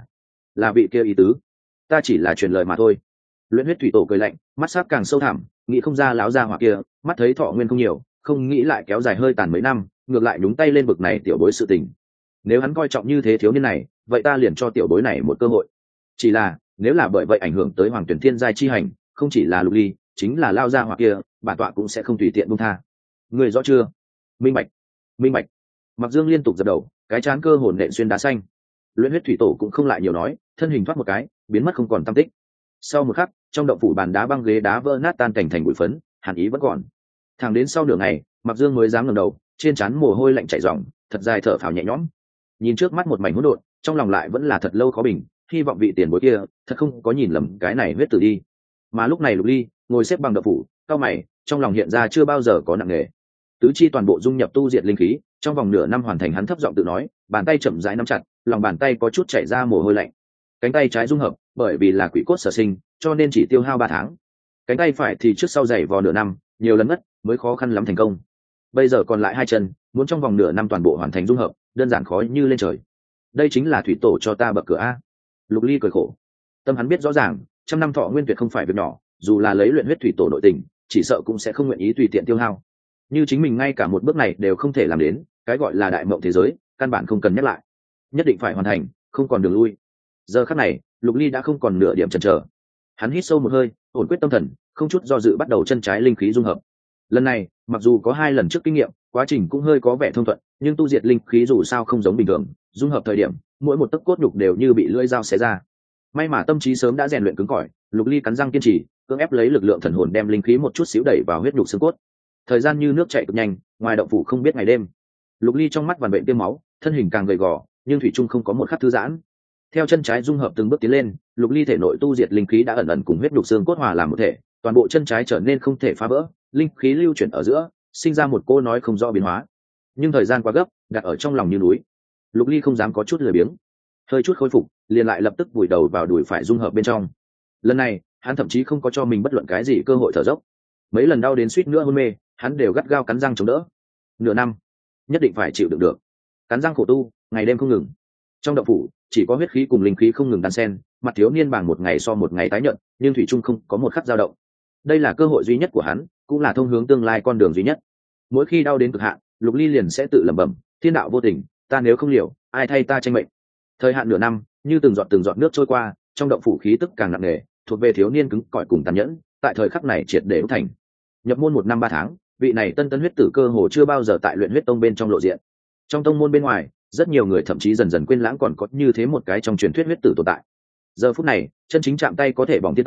là vị kia ý tứ. Ta chỉ là truyền lời mà thôi. Luyện huyết thủy tổ cười lạnh, mắt sắc càng sâu thẳm, nghĩ không ra láo ra hỏa kia, mắt thấy thọ nguyên không nhiều, không nghĩ lại kéo dài hơi tàn mấy năm, ngược lại nhúng tay lên bực này tiểu bối sự tình. Nếu hắn coi trọng như thế thiếu niên này, vậy ta liền cho tiểu bối này một cơ hội. Chỉ là, nếu là bởi vậy ảnh hưởng tới hoàng tuyển thiên giai chi hành, không chỉ là Lục Ly, chính là lao ra hỏa kia, bản tọa cũng sẽ không tùy tiện buông tha. Người rõ chưa? Minh bạch, minh bạch. Mặc Dương liên tục dập đầu, cái chán cơ hồn nện xuyên đá xanh. Luyện huyết thủy tổ cũng không lại nhiều nói, thân hình thoát một cái, biến mất không còn tăm tích. Sau một khắc, trong động phủ bàn đá băng ghế đá vỡ nát tan cảnh thành bụi phấn, hàn ý vẫn còn. Thẳng đến sau nửa ngày, Mặc Dương mới dám ngẩng đầu, trên trán mồ hôi lạnh chảy ròng, thật dài thở phào nhẹ nhõm. Nhìn trước mắt một mảnh hỗn độn, trong lòng lại vẫn là thật lâu khó bình, hy vọng vị tiền bối kia thật không có nhìn lầm cái này huyết tử đi. Mà lúc này Lục Ly ngồi xếp bằng động phủ, cao mày, trong lòng hiện ra chưa bao giờ có nặng nề. Tứ chi toàn bộ dung nhập tu diệt linh khí, trong vòng nửa năm hoàn thành. Hắn thấp giọng tự nói, bàn tay chậm rãi nắm chặt, lòng bàn tay có chút chảy ra mồ hôi lạnh. Cánh tay trái dung hợp, bởi vì là quỷ cốt sở sinh, cho nên chỉ tiêu hao 3 tháng. Cánh tay phải thì trước sau dày vò nửa năm, nhiều lần mất mới khó khăn lắm thành công. Bây giờ còn lại 2 chân, muốn trong vòng nửa năm toàn bộ hoàn thành dung hợp, đơn giản khó như lên trời. Đây chính là thủy tổ cho ta bậc cửa a. Lục Ly cười khổ, tâm hắn biết rõ ràng, trăm năm thọ nguyên tuyệt không phải việc nhỏ, dù là lấy luyện huyết thủy tổ nội tình, chỉ sợ cũng sẽ không nguyện ý tùy tiện tiêu hao. Như chính mình ngay cả một bước này đều không thể làm đến, cái gọi là đại mộng thế giới, căn bản không cần nhắc lại, nhất định phải hoàn thành, không còn đường lui. Giờ khắc này, Lục Ly đã không còn nửa điểm chần chờ. Hắn hít sâu một hơi, ổn quyết tâm thần, không chút do dự bắt đầu chân trái linh khí dung hợp. Lần này, mặc dù có 2 lần trước kinh nghiệm, quá trình cũng hơi có vẻ thông thuận, nhưng tu diệt linh khí dù sao không giống bình thường, dung hợp thời điểm, mỗi một tấc cốt nhục đều như bị lưỡi dao xé ra. May mà tâm trí sớm đã rèn luyện cứng cỏi, Lục Ly cắn răng kiên trì, cưỡng ép lấy lực lượng thần hồn đem linh khí một chút xíu đẩy vào huyết nhục xương cốt. Thời gian như nước chảy cực nhanh, ngoài động phủ không biết ngày đêm. Lục Ly trong mắt vằn vện tiêm máu, thân hình càng gầy gò, nhưng thủy trung không có một khắc thư giãn. Theo chân trái dung hợp từng bước tiến lên, Lục Ly thể nội tu diệt linh khí đã ẩn ẩn cùng huyết nhục xương cốt hòa làm một thể, toàn bộ chân trái trở nên không thể phá vỡ, linh khí lưu chuyển ở giữa, sinh ra một cô nói không rõ biến hóa. Nhưng thời gian quá gấp, đặt ở trong lòng như núi. Lục Ly không dám có chút lười biếng, hơi chút khôi phục, liền lại lập tức vùi đầu vào đùi phải dung hợp bên trong. Lần này, hắn thậm chí không có cho mình bất luận cái gì cơ hội thở dốc. Mấy lần đau đến suýt nữa hôn mê, hắn đều gắt gao cắn răng chống đỡ. Nửa năm, nhất định phải chịu đựng được. Cắn răng khổ tu, ngày đêm không ngừng. Trong động phủ chỉ có huyết khí cùng linh khí không ngừng đan xen, mặt thiếu niên bảng một ngày so một ngày tái nhợt, nhưng thủy trung không có một khắc dao động. Đây là cơ hội duy nhất của hắn, cũng là thông hướng tương lai con đường duy nhất. Mỗi khi đau đến cực hạn, Lục Ly liền sẽ tự lẩm bẩm, thiên đạo vô tình, ta nếu không liều, ai thay ta tranh mệnh. Thời hạn nửa năm như từng giọt nước trôi qua, trong động phủ khí tức càng nặng nề, thuộc về thiếu niên cứng cỏi cùng tàn nhẫn, tại thời khắc này triệt để đúc thành. Nhập môn 1 năm 3 tháng, vị này tân huyết tử cơ hồ chưa bao giờ tại luyện huyết tông bên trong lộ diện. Trong tông môn bên ngoài, rất nhiều người thậm chí dần dần quên lãng còn có như thế một cái trong truyền thuyết huyết tử tồn tại. Giờ phút này, chân chính chạm tay có thể bỏng thiên tài,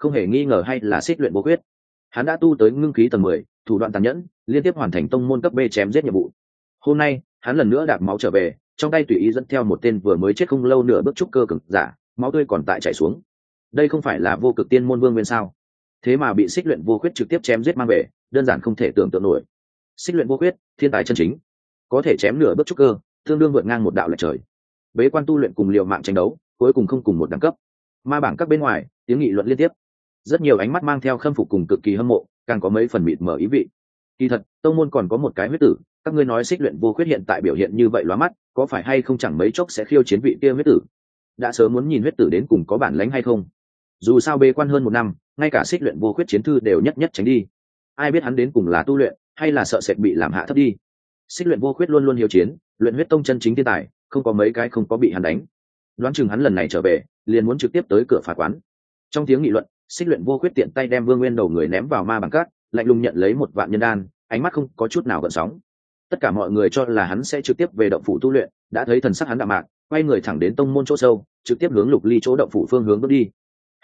không hề nghi ngờ hay là xích luyện vô khuyết. Hắn đã tu tới ngưng khí tầng 10, thủ đoạn tàn nhẫn, liên tiếp hoàn thành tông môn cấp B chém giết nhiệm vụ. Hôm nay, hắn lần nữa đạp máu trở về, trong tay tùy ý dẫn theo một tên vừa mới chết không lâu nửa bước trúc cơ cường giả, máu tươi còn tại chảy xuống. Đây không phải là vô cực tiên môn vương nguyên sao? Thế mà bị xích luyện vô khuyết trực tiếp chém giết mang về, đơn giản không thể tưởng tượng nổi. Xích luyện vô khuyết, thiên tài chân chính, có thể chém nửa bước trúc cơ, tương đương vượt ngang một đạo lệch trời. Bế quan tu luyện cùng liều mạng tranh đấu, cuối cùng không cùng một đẳng cấp. Ma bảng các bên ngoài, tiếng nghị luận liên tiếp. Rất nhiều ánh mắt mang theo khâm phục cùng cực kỳ hâm mộ, càng có mấy phần mịt mờ ý vị. Kỳ thật, tông môn còn có một cái huyết tử, các ngươi nói xích luyện vô khuyết hiện tại biểu hiện như vậy lóa mắt, có phải hay không chẳng mấy chốc sẽ khiêu chiến vị kia huyết tử. Đã sớm muốn nhìn huyết tử đến cùng có bản lĩnh hay không. Dù sao bế quan hơn một năm, ngay cả xích luyện vô khuyết chiến thư đều nhất nhất tránh đi. Ai biết hắn đến cùng là tu luyện, hay là sợ sệt bị làm hạ thấp đi. Xích luyện vô khuyết luôn luôn hiếu chiến, luyện huyết tông chân chính thiên tài, không có mấy cái không có bị hắn đánh. Đoán chừng hắn lần này trở về, liền muốn trực tiếp tới cửa phá quán. Trong tiếng nghị luận, xích luyện vô khuyết tiện tay đem Vương Nguyên đầu người ném vào ma bằng cát, lạnh lùng nhận lấy 1 vạn nhân đan, ánh mắt không có chút nào gợn sóng. Tất cả mọi người cho là hắn sẽ trực tiếp về động phủ tu luyện, đã thấy thần sắc hắn đạm mạc, quay người thẳng đến tông môn chỗ sâu, trực tiếp hướng Lục Ly chỗ động phủ phương hướng bước đi.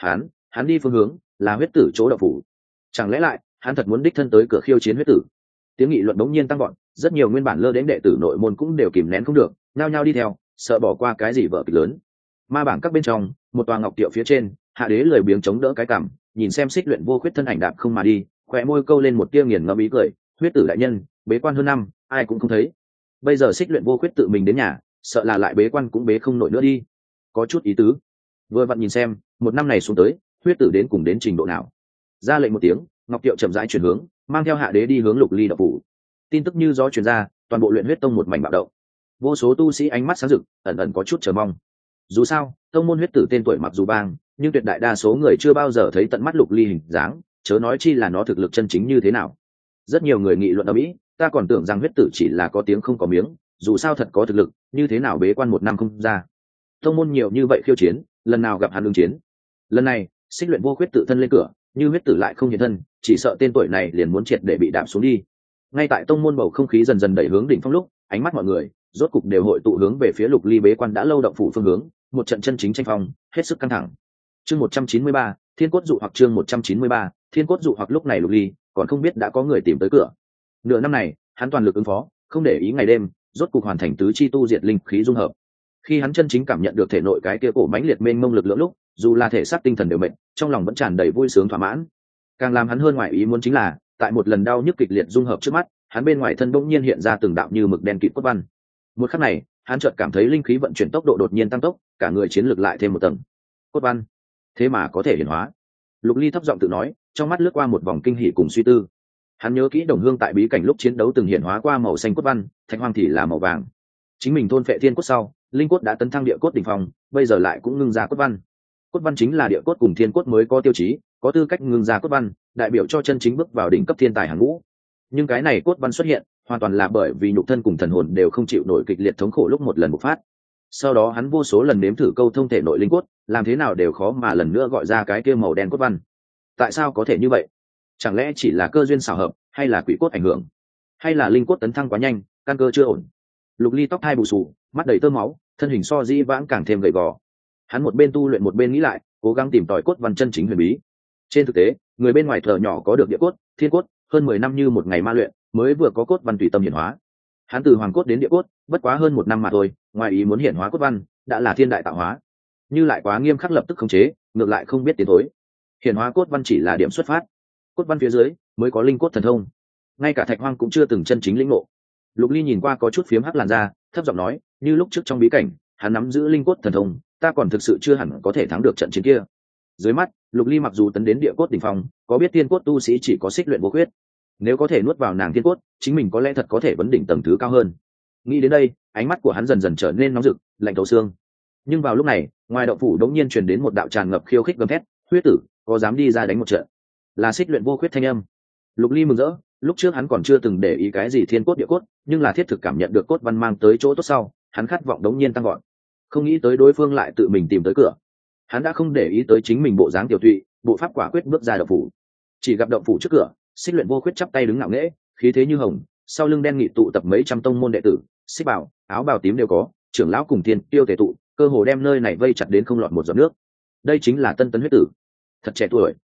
Hắn đi phương hướng là huyết tử chỗ động phủ. Chẳng lẽ lại hắn thật muốn đích thân tới cửa khiêu chiến huyết tử? Tiếng nghị luận bỗng nhiên tăng vọt, rất nhiều nguyên bản lơ đến đệ tử nội môn cũng đều kìm nén không được, nhao nhao đi theo, sợ bỏ qua cái gì vở kịch lớn. Ma bảng các bên trong, một tòa ngọc tiệu phía trên, Hạ Đế lười biếng chống đỡ cái cằm, nhìn xem xích luyện vô khuyết thân ảnh đạp không mà đi, khóe môi câu lên một tia nghiền ngẫm ý cười. Huyết tử đại nhân, bế quan hơn năm, ai cũng không thấy. Bây giờ xích luyện vô khuyết tự mình đến nhà, sợ là lại bế quan cũng bế không nổi nữa đi. Có chút ý tứ. Vừa vặn nhìn xem, một năm này xuống tới, huyết tử đến cùng đến trình độ nào. Ra lệnh một tiếng, ngọc tiệu chậm rãi chuyển hướng, mang theo Hạ Đế đi hướng Lục Ly động phủ. Tin tức như gió truyền ra, toàn bộ luyện huyết tông một mảnh bạo động. Vô số tu sĩ ánh mắt sáng rực, ẩn ẩn có chút chờ mong. Dù sao, tông môn huyết tử tên tuổi mặc dù bang, nhưng tuyệt đại đa số người chưa bao giờ thấy tận mắt Lục Ly hình dáng, chớ nói chi là nó thực lực chân chính như thế nào. Rất nhiều người nghị luận ở Mỹ, ta còn tưởng rằng huyết tử chỉ là có tiếng không có miếng, dù sao thật có thực lực, như thế nào bế quan 1 năm không ra. Tông môn nhiều như vậy khiêu chiến, lần nào gặp hắn ứng chiến. Lần này, xích luyện vô khuyết tự thân lên cửa, như huyết tử lại không hiện thân, chỉ sợ tên tuổi này liền muốn triệt để bị đạp xuống đi. Ngay tại tông môn bầu không khí dần dần đẩy hướng đỉnh phong lúc, ánh mắt mọi người rốt cục đều hội tụ hướng về phía Lục Ly bế quan đã lâu động phủ phương hướng, một trận chân chính tranh phong, hết sức căng thẳng. Chương 193, Thiên cốt dụ hoặc chương 193, Thiên cốt dụ hoặc lúc này Lục Ly còn không biết đã có người tìm tới cửa. Nửa năm này, hắn toàn lực ứng phó, không để ý ngày đêm, rốt cục hoàn thành tứ chi tu diệt linh khí dung hợp. Khi hắn chân chính cảm nhận được thể nội cái kia cổ mãnh liệt mênh mông lực lượng lúc, dù là thể xác tinh thần đều mệt, trong lòng vẫn tràn đầy vui sướng thỏa mãn. Càng làm hắn hơn ngoài ý muốn chính là, tại một lần đau nhức kịch liệt dung hợp trước mắt, hắn bên ngoài thân bỗng nhiên hiện ra từng đạo như mực đen kịt cốt văn. Một khắc này, hắn chợt cảm thấy linh khí vận chuyển tốc độ đột nhiên tăng tốc, cả người chiến lược lại thêm một tầng. Cốt văn, thế mà có thể hiển hóa. Lục Ly thấp giọng tự nói, trong mắt lướt qua một vòng kinh hỉ cùng suy tư. Hắn nhớ kỹ Đồng Hương tại bí cảnh lúc chiến đấu từng hiển hóa qua màu xanh cốt văn, Thạch Hoang thì là màu vàng. Chính mình thôn phệ thiên cốt sau, linh cốt đã tấn thăng địa cốt đỉnh phong, bây giờ lại cũng ngưng ra cốt văn. Cốt văn chính là địa cốt cùng thiên cốt mới có tiêu chí, có tư cách ngưng ra cốt văn, đại biểu cho chân chính bước vào đỉnh cấp thiên tài hàng ngũ. Nhưng cái này cốt văn xuất hiện, hoàn toàn là bởi vì nhục thân cùng thần hồn đều không chịu nổi kịch liệt thống khổ lúc một lần bộc phát. Sau đó hắn vô số lần nếm thử câu thông thể nội linh cốt, làm thế nào đều khó mà lần nữa gọi ra cái kia màu đen cốt văn. Tại sao có thể như vậy? Chẳng lẽ chỉ là cơ duyên xảo hợp, hay là quỷ cốt ảnh hưởng, hay là linh cốt tấn thăng quá nhanh, căn cơ chưa ổn? Lục Ly tóc hai bù xù, mắt đầy tơ máu, thân hình so dĩ vãng càng thêm gầy gò. Hắn một bên tu luyện một bên nghĩ lại, cố gắng tìm tòi cốt văn chân chính huyền bí. Trên thực tế, người bên ngoài thợ nhỏ có được địa cốt, thiên cốt, hơn 10 năm như một ngày ma luyện, mới vừa có cốt văn tùy tâm hiển hóa. Hắn từ hoàng cốt đến địa cốt, bất quá hơn 1 năm mà thôi, ngoài ý muốn hiển hóa cốt văn, đã là thiên đại tạo hóa. Như lại quá nghiêm khắc lập tức khống chế, ngược lại không biết tiến thối. Hiển hóa cốt văn chỉ là điểm xuất phát, cốt văn phía dưới mới có linh cốt thần thông. Ngay cả Thạch Hoang cũng chưa từng chân chính lĩnh ngộ. Lục Ly nhìn qua có chút phiếm hắc làn da, thấp giọng nói, như lúc trước trong bí cảnh, hắn nắm giữ linh cốt thần thông, ta còn thực sự chưa hẳn có thể thắng được trận chiến kia. Dưới mắt, Lục Ly mặc dù tấn đến địa cốt đỉnh phong, có biết tiên cốt tu sĩ chỉ có xích luyện vô khuyết. Nếu có thể nuốt vào nàng tiên cốt, chính mình có lẽ thật có thể vấn đỉnh tầng thứ cao hơn. Nghĩ đến đây, ánh mắt của hắn dần dần trở nên nóng rực, lạnh thấu xương. Nhưng vào lúc này, ngoài động phủ đống nhiên truyền đến một đạo tràn ngập khiêu khích gầm thét, huyết tử, có dám đi ra đánh một trận? Là xích luyện vô khuyết thanh âm. Lục Ly mừng rỡ, lúc trước hắn còn chưa từng để ý cái gì thiên cốt địa cốt, nhưng là thiết thực cảm nhận được cốt văn mang tới chỗ tốt sau, hắn khát vọng đống nhiên tăng gọn. Không nghĩ tới đối phương lại tự mình tìm tới cửa. Hắn đã không để ý tới chính mình bộ dáng tiểu tụy, bộ pháp quả quyết bước ra động phủ. Chỉ gặp động phủ trước cửa, xích luyện vô khuyết chắp tay đứng ngạo nghễ, khí thế như hồng, sau lưng đen nghị tụ tập mấy trăm tông môn đệ tử, xích bảo, áo bào tím đều có, trưởng lão cùng thiên tiêu tề tụ, cơ hồ đem nơi này vây chặt đến không lọt một giọt nước. Đây chính là tân tấn huyết tử, thật trẻ tuổi,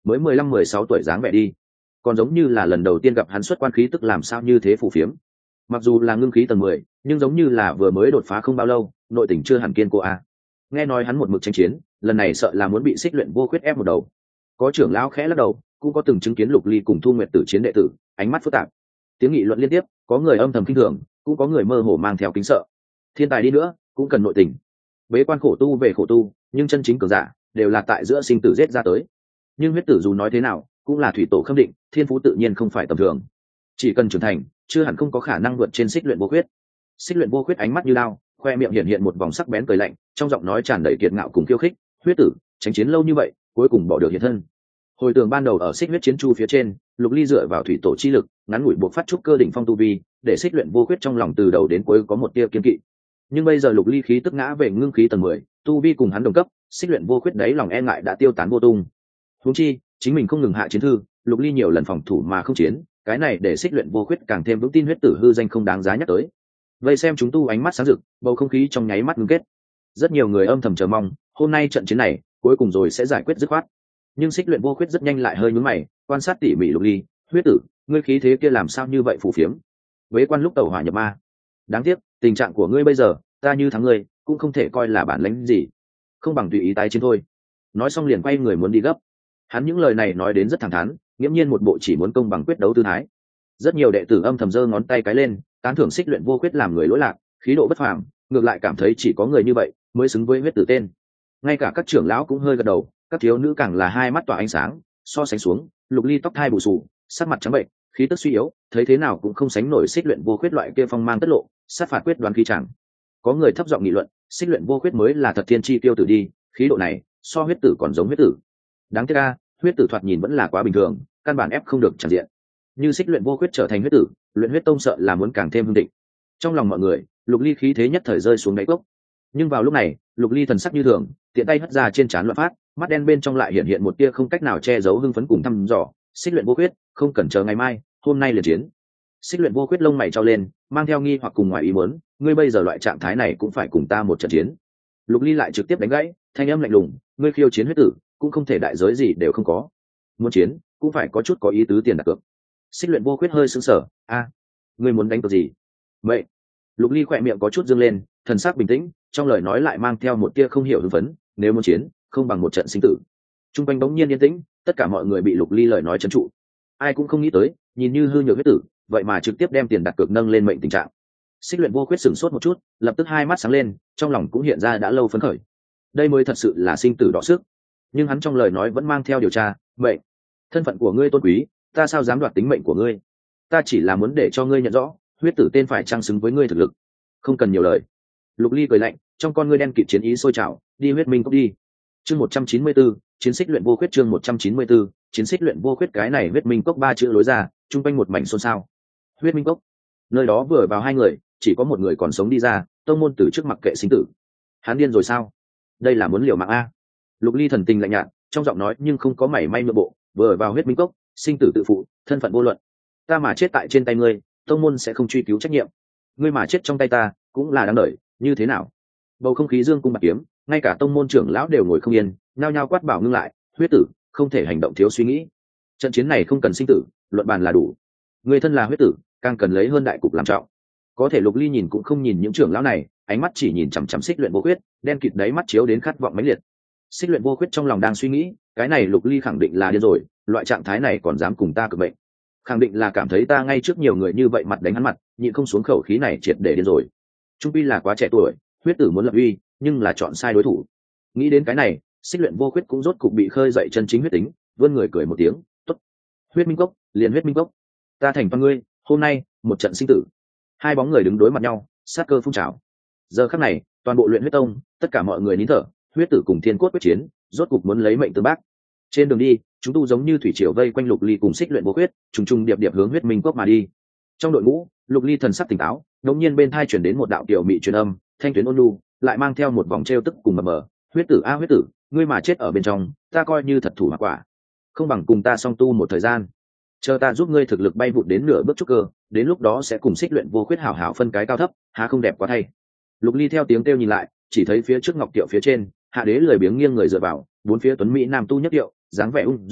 mới 15-16 tuổi dáng vẻ đi, còn giống như là lần đầu tiên gặp hắn xuất quan khí tức làm sao như thế phù phiếm. Mặc dù là ngưng khí tầng 10, nhưng giống như là vừa mới đột phá không bao lâu, nội tình chưa hẳn kiên cố a. Nghe nói hắn một mực tranh chiến, lần này sợ là muốn bị Xích Luyện Vô Khuyết ép một đầu. Có trưởng lão khẽ lắc đầu, cũng có từng chứng kiến Lục Ly cùng Thu Nguyệt Tử chiến đệ tử, ánh mắt phức tạp. Tiếng nghị luận liên tiếp, có người âm thầm kinh thường, cũng có người mơ hồ mang theo kính sợ. Thiên tài đi nữa, cũng cần nội tình. Bế quan khổ tu về khổ tu, nhưng chân chính cường giả đều là tại giữa sinh tử giết ra tới. Nhưng huyết tử dù nói thế nào, cũng là thủy tổ khâm định, thiên phú tự nhiên không phải tầm thường. Chỉ cần trưởng thành, chưa hẳn không có khả năng vượt trên Xích Luyện Vô Khuyết. Xích Luyện Vô Khuyết ánh mắt như lao, khoe miệng hiện hiện một vòng sắc bén cười lạnh, trong giọng nói tràn đầy kiệt ngạo cùng khiêu khích. Huyết tử, tránh chiến lâu như vậy, cuối cùng bỏ được hiện thân. Hồi tưởng ban đầu ở Xích Huyết Chiến Chu phía trên, Lục Ly dựa vào thủy tổ chi lực, ngắn ngủi buộc phát trúc cơ đỉnh phong tu vi, để Xích Luyện Vô Khuyết trong lòng từ đầu đến cuối có một tia kiên kỵ. Nhưng bây giờ Lục Ly khí tức ngã về ngưng khí tầng 10, tu vi cùng hắn đồng cấp, Xích Luyện Vô Khuyết đấy lòng e ngại đã tiêu tán vô tung. Huống chi, chính mình không ngừng hạ chiến thư, Lục Ly nhiều lần phòng thủ mà không chiến, cái này để Xích Luyện Vô Khuyết càng thêm vững tin huyết tử hư danh không đáng giá nhắc tới. Vây xem chúng tu ánh mắt sáng rực, bầu không khí trong nháy mắt ngưng kết. Rất nhiều người âm thầm chờ mong, hôm nay trận chiến này cuối cùng rồi sẽ giải quyết dứt khoát. Nhưng Xích Luyện Vô Khuyết rất nhanh lại hơi nhướng mày, quan sát tỉ mỉ Lục Ly. Huyết tử, ngươi khí thế kia làm sao như vậy phù phiếm? Vế quan lúc tẩu hỏa nhập ma. Đáng tiếc, tình trạng của ngươi bây giờ, ta như thắng ngươi, cũng không thể coi là bản lĩnh gì, không bằng tùy ý tái chiến thôi. Nói xong liền quay người muốn đi gấp. Hắn những lời này nói đến rất thẳng thắn, nghiễm nhiên một bộ chỉ muốn công bằng quyết đấu tư thái. Rất nhiều đệ tử âm thầm giơ ngón tay cái lên, tán thưởng Xích Luyện Vô Khuyết làm người lỗi lạc, khí độ bất phàm, ngược lại cảm thấy chỉ có người như vậy mới xứng với huyết tử tên. Ngay cả các trưởng lão cũng hơi gật đầu, các thiếu nữ càng là hai mắt tỏa ánh sáng. So sánh xuống, Lục Ly tóc thai bù xù, sắc mặt trắng bệnh, khí tức suy yếu, thấy thế nào cũng không sánh nổi Xích Luyện Vô Khuyết loại kia phong mang tất lộ, sát phạt quyết đoán khí chẳng. Có người thấp giọng nghị luận, Xích Luyện Vô Khuyết mới là thật thiên chi tiêu tử đi, khí độ này so huyết tử còn giống huyết tử. Đáng tiếc a, huyết tử thoạt nhìn vẫn là quá bình thường, căn bản ép không được tràn diện. Như Xích Luyện Vô Khuyết trở thành huyết tử, Luyện Huyết Tông sợ là muốn càng thêm hưng định. Trong lòng mọi người, Lục Ly khí thế nhất thời rơi xuống đáy cốc. Nhưng vào lúc này, Lục Ly thần sắc như thường, tiện tay hất ra trên trán loạn phát, mắt đen bên trong lại hiện hiện một tia không cách nào che giấu hưng phấn cùng thăm dò. Xích Luyện Vô Khuyết, không cần chờ ngày mai, hôm nay liền chiến. Xích Luyện Vô Khuyết lông mày trao lên, mang theo nghi hoặc cùng ngoài ý muốn, ngươi bây giờ loại trạng thái này cũng phải cùng ta một trận chiến. Lục Ly lại trực tiếp đánh gãy, thanh âm lạnh lùng, ngươi khiêu chiến huyết tử, cũng không thể đại giới gì đều không có. Muốn chiến, cũng phải có chút có ý tứ tiền đặt cược. Xích Luyện Vô Khuyết hơi sững sờ, a, ngươi muốn đánh cược gì? Vậy, Lục Ly khỏe miệng có chút dương lên, thần sắc bình tĩnh, trong lời nói lại mang theo một tia không hiểu hưng phấn, nếu muốn chiến, không bằng một trận sinh tử. Trung quanh bỗng nhiên yên tĩnh, tất cả mọi người bị Lục Ly lời nói trấn trụ. Ai cũng không nghĩ tới, nhìn như hư nhược huyết tử, vậy mà trực tiếp đem tiền đặt cược nâng lên mệnh tình trạng. Xích Luyện Vô Khuyết sửng sốt một chút, lập tức hai mắt sáng lên, trong lòng cũng hiện ra đã lâu phấn khởi. Đây mới thật sự là sinh tử đọ sức. Nhưng hắn trong lời nói vẫn mang theo điều tra, "Mệnh, thân phận của ngươi tôn quý, ta sao dám đoạt tính mệnh của ngươi? Ta chỉ là muốn để cho ngươi nhận rõ, huyết tử tên phải trang xứng với ngươi thực lực." Không cần nhiều lời. Lục Ly cười lạnh, trong con ngươi đen kịt chiến ý sôi trào, đi huyết minh cốc đi. Chương 194, chiến Xích Luyện Vô Khuyết chương 194, chiến Xích Luyện Vô Khuyết cái này huyết minh cốc ba chữ lối ra, trung quanh một mảnh xôn xao. Huyết minh cốc. Nơi đó vừa vào hai người, chỉ có một người còn sống đi ra, tông môn từ trước mặc kệ sinh tử. Hắn điên rồi sao? Đây là muốn liều mạng a. Lục Ly thần tình lạnh nhạt, trong giọng nói nhưng không có mảy may nhượng bộ, vừa vào huyết minh cốc, sinh tử tự phụ, thân phận vô luận. Ta mà chết tại trên tay ngươi, tông môn sẽ không truy cứu trách nhiệm. Ngươi mà chết trong tay ta, cũng là đáng đợi, như thế nào? Bầu không khí dương cung bạc kiếm, ngay cả tông môn trưởng lão đều ngồi không yên, nhao nhao quát bảo ngưng lại, huyết tử, không thể hành động thiếu suy nghĩ. Trận chiến này không cần sinh tử, luận bàn là đủ. Người thân là huyết tử, càng cần lấy hơn đại cục làm trọng. Có thể Lục Ly nhìn cũng không nhìn những trưởng lão này, ánh mắt chỉ nhìn chằm chằm Xích Luyện Vô Khuyết, đen kịt đáy mắt chiếu đến khát vọng mãnh liệt. Xích Luyện Vô Khuyết trong lòng đang suy nghĩ, cái này Lục Ly khẳng định là điên rồi, loại trạng thái này còn dám cùng ta cược mệnh. Khẳng định là cảm thấy ta ngay trước nhiều người như vậy mặt đánh hắn mặt, nhịn không xuống khẩu khí này triệt để điên rồi. Trung pi là quá trẻ tuổi, huyết tử muốn lập uy, nhưng là chọn sai đối thủ. Nghĩ đến cái này, Xích Luyện Vô Khuyết cũng rốt cục bị khơi dậy chân chính huyết tính, vươn người cười một tiếng, "Tốt. Huyết minh cốc, liền huyết minh cốc. Ta thành toàn ngươi, hôm nay, một trận sinh tử." Hai bóng người đứng đối mặt nhau, sát cơ phun trào. Giờ khắc này, toàn bộ Luyện Huyết Tông, tất cả mọi người nín thở, huyết tử cùng thiên cốt quyết chiến, rốt cục muốn lấy mệnh tương bác. Trên đường đi, chúng tu giống như thủy triều vây quanh Lục Ly cùng Xích Luyện Vô Khuyết, trùng trùng điệp điệp hướng huyết minh cốc mà đi. Trong đội ngũ, Lục Ly thần sắc tỉnh táo, đột nhiên bên tai truyền đến một đạo tiểu mị truyền âm, thanh tuyến ôn nhu, lại mang theo một vòng trêu tức cùng mờ mờ. "Huyết tử a huyết tử, ngươi mà chết ở bên trong, ta coi như thật thủ mà quả. Không bằng cùng ta song tu một thời gian, chờ ta giúp ngươi thực lực bay vụt đến nửa bước trúc cơ, đến lúc đó sẽ cùng Xích Luyện Vô Khuyết hảo hảo phân cái cao thấp, há không đẹp quá thay." Lục Ly theo tiếng kêu nhìn lại, chỉ thấy phía trước ngọc tiệu phía trên, Hạ Đế lười biếng nghiêng người dựa vào, bốn phía tuấn mỹ nam tu nhất tiệu, dáng vẻ ung dung,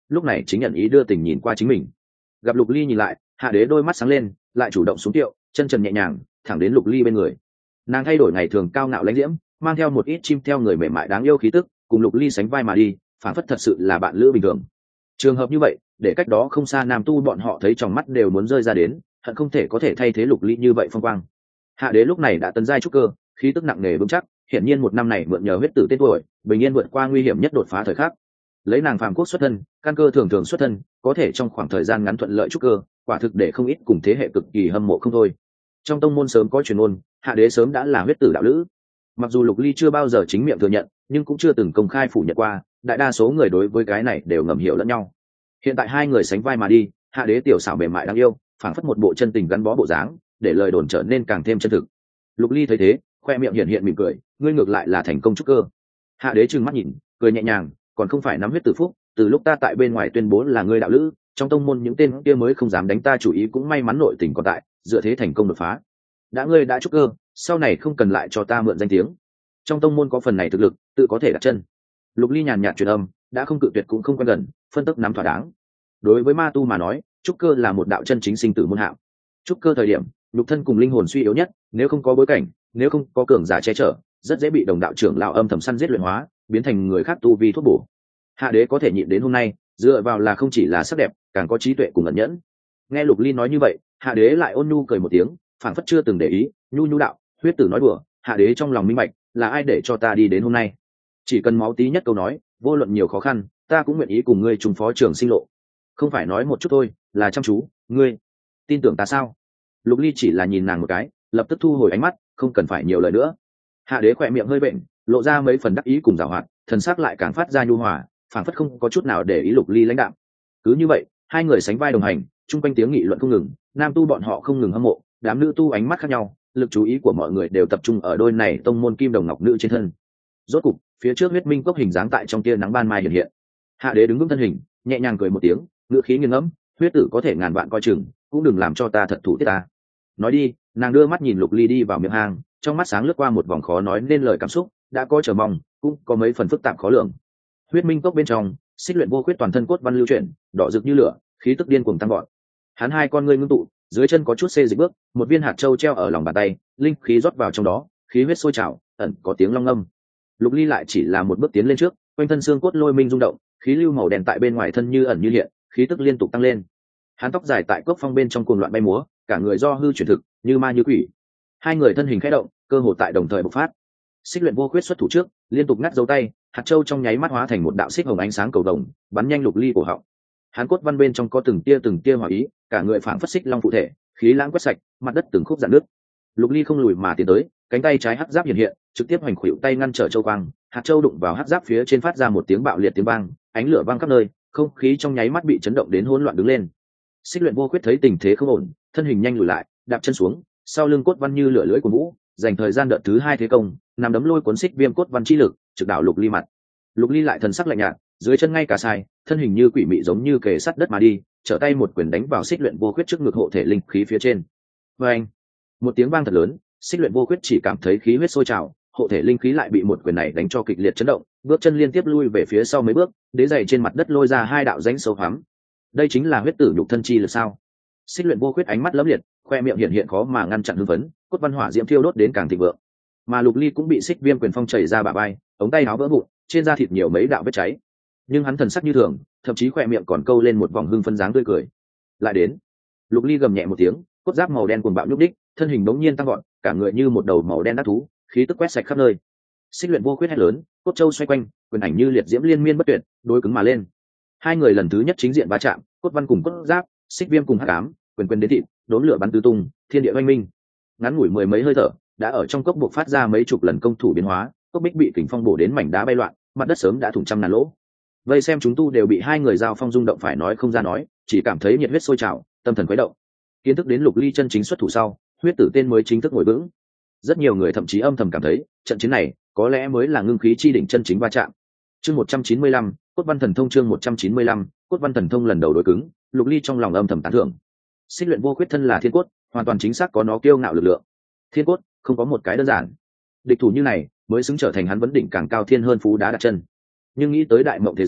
lúc này chính nhận ý đưa tình nhìn qua chính mình. Gặp Lục Ly nhìn lại, Hạ Đế đôi mắt sáng lên, lại chủ động xuống tiệu, chân trần nhẹ nhàng thẳng đến Lục Ly bên người. Nàng thay đổi ngày thường cao ngạo lãnh diễm, mang theo một ít chim theo người mềm mại đáng yêu khí tức, cùng Lục Ly sánh vai mà đi, phản phất thật sự là bạn lữ bình thường. Trường hợp như vậy, để cách đó không xa nam tu bọn họ thấy trong mắt đều muốn rơi ra đến, hận không thể có thể thay thế Lục Ly như vậy phong quang. Hạ Đế lúc này đã tấn giai trúc cơ, khí tức nặng nề vững chắc, hiển nhiên một năm này mượn nhờ huyết tử tên tuổi, bình yên vượt qua nguy hiểm nhất đột phá thời khắc. Lấy nàng phàm quốc xuất thân, căn cơ thường thường xuất thân, có thể trong khoảng thời gian ngắn thuận lợi trúc cơ, quả thực để không ít cùng thế hệ cực kỳ hâm mộ không thôi. Trong tông môn sớm có truyền ngôn, Hạ Đế sớm đã là huyết tử đạo lữ. Mặc dù Lục Ly chưa bao giờ chính miệng thừa nhận, nhưng cũng chưa từng công khai phủ nhận qua, đại đa số người đối với cái này đều ngầm hiểu lẫn nhau. Hiện tại hai người sánh vai mà đi, Hạ Đế tiểu xảo mềm mại đáng yêu, phảng phất một bộ chân tình gắn bó bộ dáng, để lời đồn trở nên càng thêm chân thực. Lục Ly thấy thế, khoe miệng hiện hiện mỉm cười, ngươi ngược lại là thành công trúc cơ. Hạ Đế trừng mắt nhìn, cười nhẹ nhàng, còn không phải nắm huyết tử phúc, từ lúc ta tại bên ngoài tuyên bố là ngươi đạo lữ, trong tông môn những tên kia mới không dám đánh ta chủ ý, cũng may mắn nội tình còn tại, dựa thế thành công đột phá. Đã ngươi đã trúc cơ, sau này không cần lại cho ta mượn danh tiếng. Trong tông môn có phần này thực lực, tự có thể đặt chân. Lục Ly nhàn nhạt truyền âm, đã không cự tuyệt cũng không quen gần, phân tức nắm thỏa đáng. Đối với ma tu mà nói, trúc cơ là một đạo chân chính sinh tử môn hạng. Trúc cơ thời điểm, nhục thân cùng linh hồn suy yếu nhất, nếu không có bối cảnh, nếu không có cường giả che chở, rất dễ bị đồng đạo trưởng lão âm thầm săn giết luyện hóa, biến thành người khác tu vi thuốc bổ. Hạ Đế có thể nhịn đến hôm nay, dựa vào là không chỉ là sắc đẹp, càng có trí tuệ cùng ẩn nhẫn. Nghe Lục Ly nói như vậy, Hạ Đế lại ôn nhu cười một tiếng, phảng phất chưa từng để ý, nhu nhu đạo, huyết tử nói đùa, Hạ Đế trong lòng minh bạch, là ai để cho ta đi đến hôm nay? Chỉ cần máu tí nhất câu nói, vô luận nhiều khó khăn, ta cũng nguyện ý cùng ngươi trùng phó trường sinh lộ. Không phải nói một chút thôi, là chăm chú, ngươi tin tưởng ta sao? Lục Ly chỉ là nhìn nàng một cái, lập tức thu hồi ánh mắt, không cần phải nhiều lời nữa. Hạ Đế khỏe miệng hơi bệnh, lộ ra mấy phần đắc ý cùng giảo hoạt, thần sắc lại càng phát ra nhu hòa, phảng phất không có chút nào để ý Lục Ly lãnh đạm. Cứ như vậy, hai người sánh vai đồng hành, chung quanh tiếng nghị luận không ngừng, nam tu bọn họ không ngừng hâm mộ, đám nữ tu ánh mắt khác nhau, lực chú ý của mọi người đều tập trung ở đôi này tông môn kim đồng ngọc nữ trên thân. Rốt cục, phía trước huyết minh cốc hình dáng tại trong tia nắng ban mai hiện hiện. Hạ Đế đứng vững thân hình, nhẹ nhàng cười một tiếng, ngữ khí nghiêng ngẫm, huyết tử có thể ngàn vạn coi chừng, cũng đừng làm cho ta thật thủ tiết ta. Nói đi, nàng đưa mắt nhìn Lục Ly đi vào miệng hang, trong mắt sáng lướt qua một vòng khó nói nên lời cảm xúc, đã có chờ mong, cũng có mấy phần phức tạp khó lường. Huyết minh cốc bên trong, Xích Luyện Vô Khuyết toàn thân cốt văn lưu chuyển, đỏ rực như lửa, khí tức điên cuồng tăng vọt. Hắn hai con ngươi ngưng tụ, dưới chân có chút xê dịch bước, một viên hạt châu treo ở lòng bàn tay, linh khí rót vào trong đó, khí huyết sôi trào, ẩn có tiếng long ngâm. Lục Ly lại chỉ là một bước tiến lên trước, quanh thân xương cốt lôi minh rung động, khí lưu màu đen tại bên ngoài thân như ẩn như hiện, khí tức liên tục tăng lên. Hắn tóc dài tại cốc phong bên trong cuồng loạn bay múa, cả người do hư chuyển thực, như ma như quỷ. Hai người thân hình khẽ động, cơ hồ tại đồng thời bộc phát. Xích Luyện Vô Khuyết xuất thủ trước, liên tục ngắt dấu tay, hạt châu trong nháy mắt hóa thành một đạo xích hồng ánh sáng cầu vồng, bắn nhanh Lục Ly cổ họng. Hắn cốt văn bên trong có từng tia hỏa ý, cả người phảng phất xích long phụ thể, khí lãng quét sạch, mặt đất từng khúc rạn nước. Lục Ly không lùi mà tiến tới, cánh tay trái hắc giáp hiện hiện, trực tiếp hoành khuỷu tay ngăn trở châu quang, hạt châu đụng vào hắc giáp phía trên phát ra một tiếng bạo liệt tiếng vang, ánh lửa vang khắp nơi, không khí trong nháy mắt bị chấn động đến hỗn loạn đứng lên. Xích Luyện Vô Khuyết thấy tình thế không ổn, thân hình nhanh lùi lại, đạp chân xuống, sau lưng cốt văn như lửa lưỡi của vũ, dành thời gian đợt thứ hai thế công, nằm đấm lôi cuốn xích viêm cốt văn chi lực, trực đảo Lục Ly mặt. Lục Ly lại thần sắc lạnh nhạt, dưới chân ngay cả sai, thân hình như quỷ mị giống như kề sát đất mà đi, trở tay một quyền đánh vào Xích Luyện Vô Khuyết trước ngực hộ thể linh khí phía trên. Oeng! Một tiếng vang thật lớn, Xích Luyện Vô Khuyết chỉ cảm thấy khí huyết sôi trào, hộ thể linh khí lại bị một quyền này đánh cho kịch liệt chấn động, bước chân liên tiếp lui về phía sau mấy bước, đế giày trên mặt đất lôi ra hai đạo rãnh sâu hoắm. Đây chính là huyết tử nhục thân chi lực sao? Xích Luyện Vô Khuyết ánh mắt lấm liệt, khoe miệng hiện hiện khó mà ngăn chặn hưng phấn, cốt văn hỏa diễm thiêu đốt đến càng thịnh vượng. Mà Lục Ly cũng bị xích viêm quyền phong chảy ra bả vai, ống tay áo vỡ vụn, trên da thịt nhiều mấy đạo vết cháy. Nhưng hắn thần sắc như thường, thậm chí khoe miệng còn câu lên một vòng hưng phấn dáng tươi cười. Lại đến. Lục Ly gầm nhẹ một tiếng, cốt giáp màu đen cuồng bạo nhúc đích, thân hình bỗng nhiên tăng vọt, cả người như một đầu màu đen đắc thú, khí tức quét sạch khắp nơi. Xích Luyện Vô Khuyết hét lớn, cốt châu xoay quanh, quyền ảnh như liệt diễm liên miên bất tuyệt, đối cứng mà lên. Hai người lần thứ nhất chính diện va chạm, cốt văn cùng cốt giáp, xích viêm cùng hắc ám, quyền quyền đến thịt, đốn lửa bắn tứ tung, thiên địa oanh minh. Ngắn ngủi mười mấy hơi thở, đã ở trong cốc buộc phát ra mấy chục lần công thủ biến hóa, cốc bích bị kình phong bổ đến mảnh đá bay loạn, mặt đất sớm đã thủng trăm ngàn lỗ. Vây xem chúng tu đều bị hai người giao phong rung động phải nói không ra nói, chỉ cảm thấy nhiệt huyết sôi trào, tâm thần khuấy động. Kiến thức đến Lục Ly chân chính xuất thủ sau, huyết tử tên mới chính thức ngồi vững. Rất nhiều người thậm chí âm thầm cảm thấy, trận chiến này có lẽ mới là ngưng khí chi đỉnh chân chính va chạm. Chương 195, Cốt Văn Thần Thông chương 195, Cốt Văn Thần Thông lần đầu đối cứng, Lục Ly trong lòng âm thầm tán thưởng. Xích Luyện Vô Khuyết thân là thiên cốt, hoàn toàn chính xác có nó kiêu ngạo lực lượng. Thiên cốt không có một cái đơn giản. Địch thủ như này mới xứng trở thành hắn vấn đỉnh càng cao thiên hơn phú đá đặt chân. Nhưng nghĩ tới đại mộng thế giới,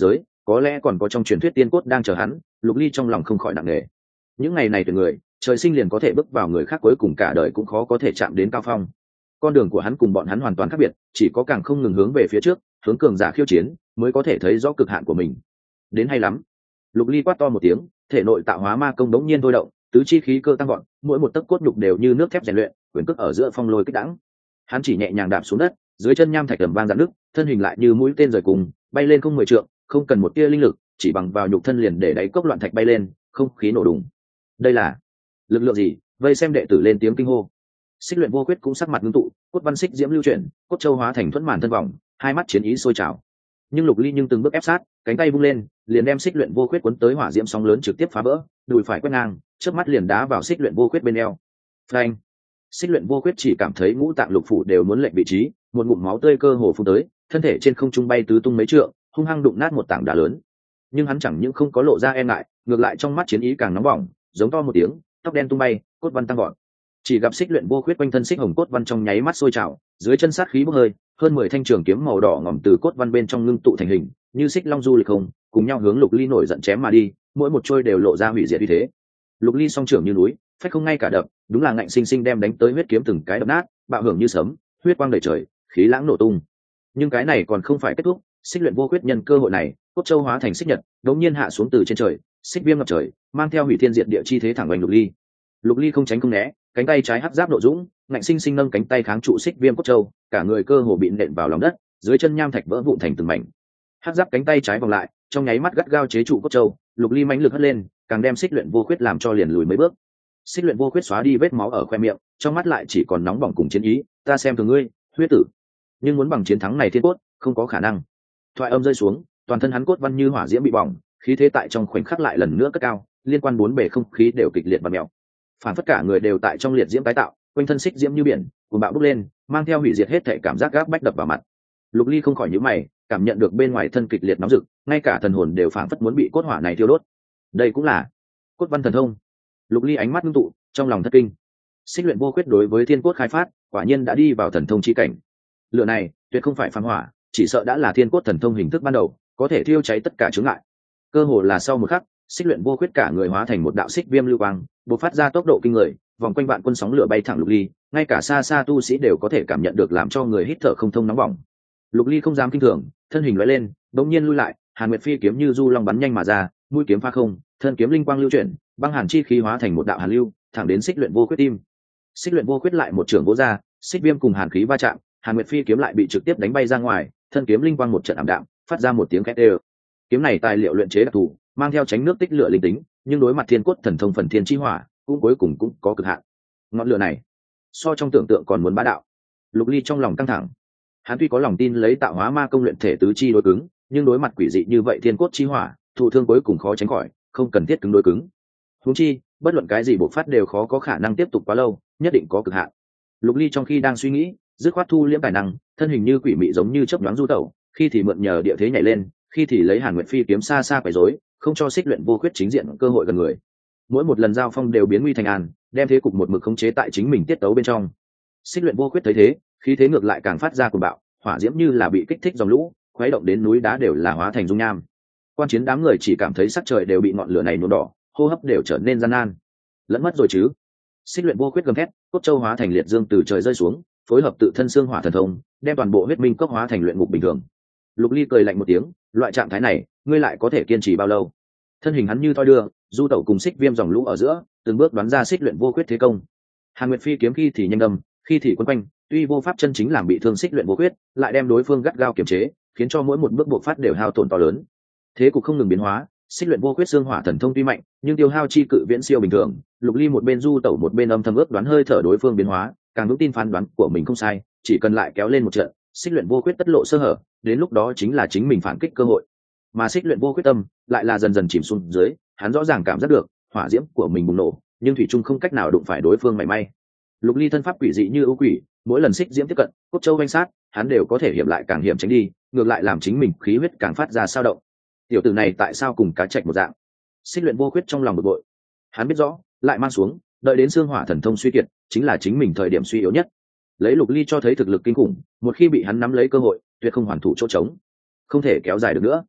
có lẽ còn có trong truyền thuyết tiên cốt đang chờ hắn. Lục Ly trong lòng không khỏi nặng nề. Những ngày này tuyển người, trời sinh liền có thể bước vào người khác cuối cùng cả đời cũng khó có thể chạm đến cao phong. Con đường của hắn cùng bọn hắn hoàn toàn khác biệt, chỉ có càng không ngừng hướng về phía trước, hướng cường giả khiêu chiến, mới có thể thấy rõ cực hạn của mình. Đến hay lắm. Lục Ly quát to một tiếng, thể nội tạo hóa ma công đống nhiên thôi động, tứ chi khí cơ tăng vọt, mỗi một tấc cốt nhục đều như nước thép rèn luyện, quyền cước ở giữa phong lôi kích đãng. Hắn chỉ nhẹ nhàng đạp xuống đất, dưới chân nham thạch ầm vang rạn nứt, thân hình lại như mũi tên rời cùng, bay lên không 10 trượng, không cần một tia linh lực, chỉ bằng vào nhục thân liền để đáy cốc loạn thạch bay lên, không khí nổ đùng. Đây là lực lượng gì? Vây xem đệ tử lên tiếng kinh hô. Xích Luyện Vô Quyết cũng sắc mặt ngưng tụ, cốt văn xích diễm lưu chuyển, cốt châu hóa thành thuẫn màn thân vòng, hai mắt chiến ý sôi trào. Nhưng Lục Ly từng bước ép sát, cánh tay vung lên, liền đem Xích Luyện Vô Quyết cuốn tới hỏa diễm sóng lớn trực tiếp phá vỡ, đùi phải quét ngang, chớp mắt liền đá vào Xích Luyện Vô Quyết bên eo. Phanh! Xích Luyện Vô Quyết chỉ cảm thấy ngũ tạng lục phủ đều muốn lệch vị trí, một ngụm máu tươi cơ hồ phun tới, thân thể trên không trung bay tứ tung mấy trượng, hung hăng đụng nát một tảng đá lớn. Nhưng hắn chẳng những không có lộ ra e ngại, ngược lại trong mắt chiến ý càng nóng bỏng, giống to một tiếng, tóc đen tung bay, cốt văn tăng vọt. Chỉ gặp Xích Luyện Vô Quyết quanh thân xích hồng cốt văn trong nháy mắt sôi trào, dưới chân sát khí bốc hơi, hơn 10 thanh trường kiếm màu đỏ ngòm từ cốt văn bên trong ngưng tụ thành hình, như xích long du lịch hồng, cùng nhau hướng Lục Ly nổi giận chém mà đi, mỗi một trôi đều lộ ra hủy diệt uy thế. Lục Ly song trưởng như núi, phách không ngay cả đập, đúng là ngạnh sinh sinh đem đánh tới huyết kiếm từng cái đập nát, bạo hưởng như sấm, huyết quang đầy trời, khí lãng nổ tung. Nhưng cái này còn không phải kết thúc, Xích Luyện Vô Quyết nhân cơ hội này, cốt châu hóa thành xích nhật, đống nhiên hạ xuống từ trên trời, xích viêm ngập trời, mang theo hủy thiên diệt địa chi thế thẳng oanh Lục Ly. Lục Ly không tránh không né, cánh tay trái hắc giáp nộ dũng, ngạnh sinh sinh nâng cánh tay kháng trụ xích viêm cốt châu, cả người cơ hồ bị nện vào lòng đất, dưới chân nham thạch vỡ vụn thành từng mảnh. Hắc giáp cánh tay trái vòng lại, trong nháy mắt gắt gao chế trụ cốt châu, Lục Ly mãnh lực hất lên, càng đem Xích Luyện Vô Quyết làm cho liền lùi mấy bước. Xích Luyện Vô Quyết xóa đi vết máu ở khoe miệng, trong mắt lại chỉ còn nóng bỏng cùng chiến ý, ta xem thường ngươi, huyết tử. Nhưng muốn bằng chiến thắng này thiên cốt, không có khả năng. Thoại âm rơi xuống, toàn thân hắn cốt văn như hỏa diễm bị bỏng, khí thế tại trong khoảnh khắc lại lần nữa cất cao, liên quan bốn bề không khí đều kịch liệt và mèo. Phản phất cả người đều tại trong liệt diễm tái tạo, quanh thân xích diễm như biển, cuồng bạo bốc lên, mang theo hủy diệt hết thảy cảm giác gáp bách đập vào mặt. Lục Ly không khỏi nhíu mày, cảm nhận được bên ngoài thân kịch liệt nóng rực, ngay cả thần hồn đều phản phất muốn bị cốt hỏa này thiêu đốt. Đây cũng là cốt văn thần thông. Lục Ly ánh mắt ngưng tụ, trong lòng thất kinh. Xích Luyện Vô Quyết đối với thiên cốt khai phát, quả nhiên đã đi vào thần thông chi cảnh. Lửa này tuyệt không phải phàm hỏa, chỉ sợ đã là thiên cốt thần thông hình thức ban đầu, có thể thiêu cháy tất cả chướng ngại. Cơ hồ là sau một khắc, Xích Luyện Vô Quyết cả người hóa thành một đạo xích viêm lưu quang, bộc phát ra tốc độ kinh người, vòng quanh vạn quân sóng lửa bay thẳng Lục Ly, ngay cả xa xa tu sĩ đều có thể cảm nhận được làm cho người hít thở không thông nóng bỏng. Lục Ly không dám kinh thường, thân hình lóe lên, bỗng nhiên lui lại, Hàn Nguyệt Phi kiếm như du long bắn nhanh mà ra, mũi kiếm phá không, thân kiếm linh quang lưu chuyển, băng hàn chi khí hóa thành một đạo hàn lưu, thẳng đến Xích Luyện Vô Quyết tim. Xích Luyện Vô Quyết lại một trường vỗ ra, xích viêm cùng hàn khí va chạm, Hàn Nguyệt Phi kiếm lại bị trực tiếp đánh bay ra ngoài, thân kiếm linh quang một trận ảm đạm, phát ra một tiếng két đều. Kiếm này tài liệu luyện chế đặc thù, mang theo tránh nước tích lửa linh tính, nhưng đối mặt thiên cốt thần thông phần thiên chi hỏa, cũng cuối cùng cũng có cực hạn. Ngọn lửa này, so trong tưởng tượng còn muốn bá đạo. Lục Ly trong lòng căng thẳng. Hắn tuy có lòng tin lấy tạo hóa ma công luyện thể tứ chi đối cứng, nhưng đối mặt quỷ dị như vậy thiên cốt chi hỏa, thụ thương cuối cùng khó tránh khỏi, không cần thiết cứng đối cứng. Huống chi, bất luận cái gì bộc phát đều khó có khả năng tiếp tục quá lâu, nhất định có cực hạn. Lục Ly trong khi đang suy nghĩ, dứt khoát thu liễm tài năng, thân hình như quỷ mị giống như chớp nhoáng du tẩu, khi thì mượn nhờ địa thế nhảy lên, khi thì lấy Hàn Nguyệt Phi kiếm xa xa quấy rối, không cho Xích Luyện Vô Quyết chính diện cơ hội gần người. Mỗi một lần giao phong đều biến nguy thành an, đem thế cục một mực khống chế tại chính mình tiết tấu bên trong. Xích Luyện Vô Quyết thấy thế, khí thế ngược lại càng phát ra cuồng bạo, hỏa diễm như là bị kích thích dòng lũ, khuấy động đến núi đá đều là hóa thành dung nham. Quan chiến đám người chỉ cảm thấy sắc trời đều bị ngọn lửa này nhuộm đỏ, hô hấp đều trở nên gian nan. Lẫn mất rồi chứ? Xích Luyện Vô Quyết gầm thét, cốt châu hóa thành liệt dương từ trời rơi xuống, phối hợp tự thân xương hỏa thần thông, đem toàn bộ huyết minh cốc hóa thành luyện ngục bình thường. Lục Ly cười lạnh một tiếng, loại trạng thái này, ngươi lại có thể kiên trì bao lâu? Thân hình hắn như thoi đưa, du tẩu cùng xích viêm dòng lũ ở giữa, từng bước đoán ra Xích Luyện Vô Quyết thế công. Hàn Nguyệt Phi kiếm khi thì nhanh đâm, khi thì quấn quanh, tuy vô pháp chân chính làm bị thương Xích Luyện Vô Quyết, lại đem đối phương gắt gao kiềm chế, khiến cho mỗi một bước buộc phát đều hao tổn to lớn. Thế cục không ngừng biến hóa, Xích Luyện Vô Quyết xương hỏa thần thông tuy mạnh, nhưng tiêu hao chi cự viễn siêu bình thường. Lục Ly một bên du tẩu một bên âm thầm ước đoán hơi thở đối phương biến hóa, càng vững tin phán đoán của mình không sai, chỉ cần lại kéo lên một trận, Xích Luyện Vô Quyết tất lộ sơ hở, đến lúc đó chính là chính mình phản kích cơ hội. Mà Xích Luyện Vô Quyết tâm lại là dần dần chìm xuống dưới, hắn rõ ràng cảm giác được hỏa diễm của mình bùng nổ, nhưng thủy chung không cách nào đụng phải đối phương mảy may. Lục Ly thân pháp quỷ dị như ưu quỷ, mỗi lần xích diễm tiếp cận, cốt châu vanh sát, hắn đều có thể hiểm lại càng hiểm tránh đi, ngược lại làm chính mình khí huyết càng phát ra sao động. Tiểu tử này tại sao cùng cá trạch một dạng? Xích Luyện Vô Quyết trong lòng bực bội. Hắn biết rõ, lại mang xuống, đợi đến xương hỏa thần thông suy kiệt, chính là chính mình thời điểm suy yếu nhất. Lấy Lục Ly cho thấy thực lực kinh khủng, một khi bị hắn nắm lấy cơ hội, tuyệt không hoàn thủ chỗ trống, không thể kéo dài được nữa.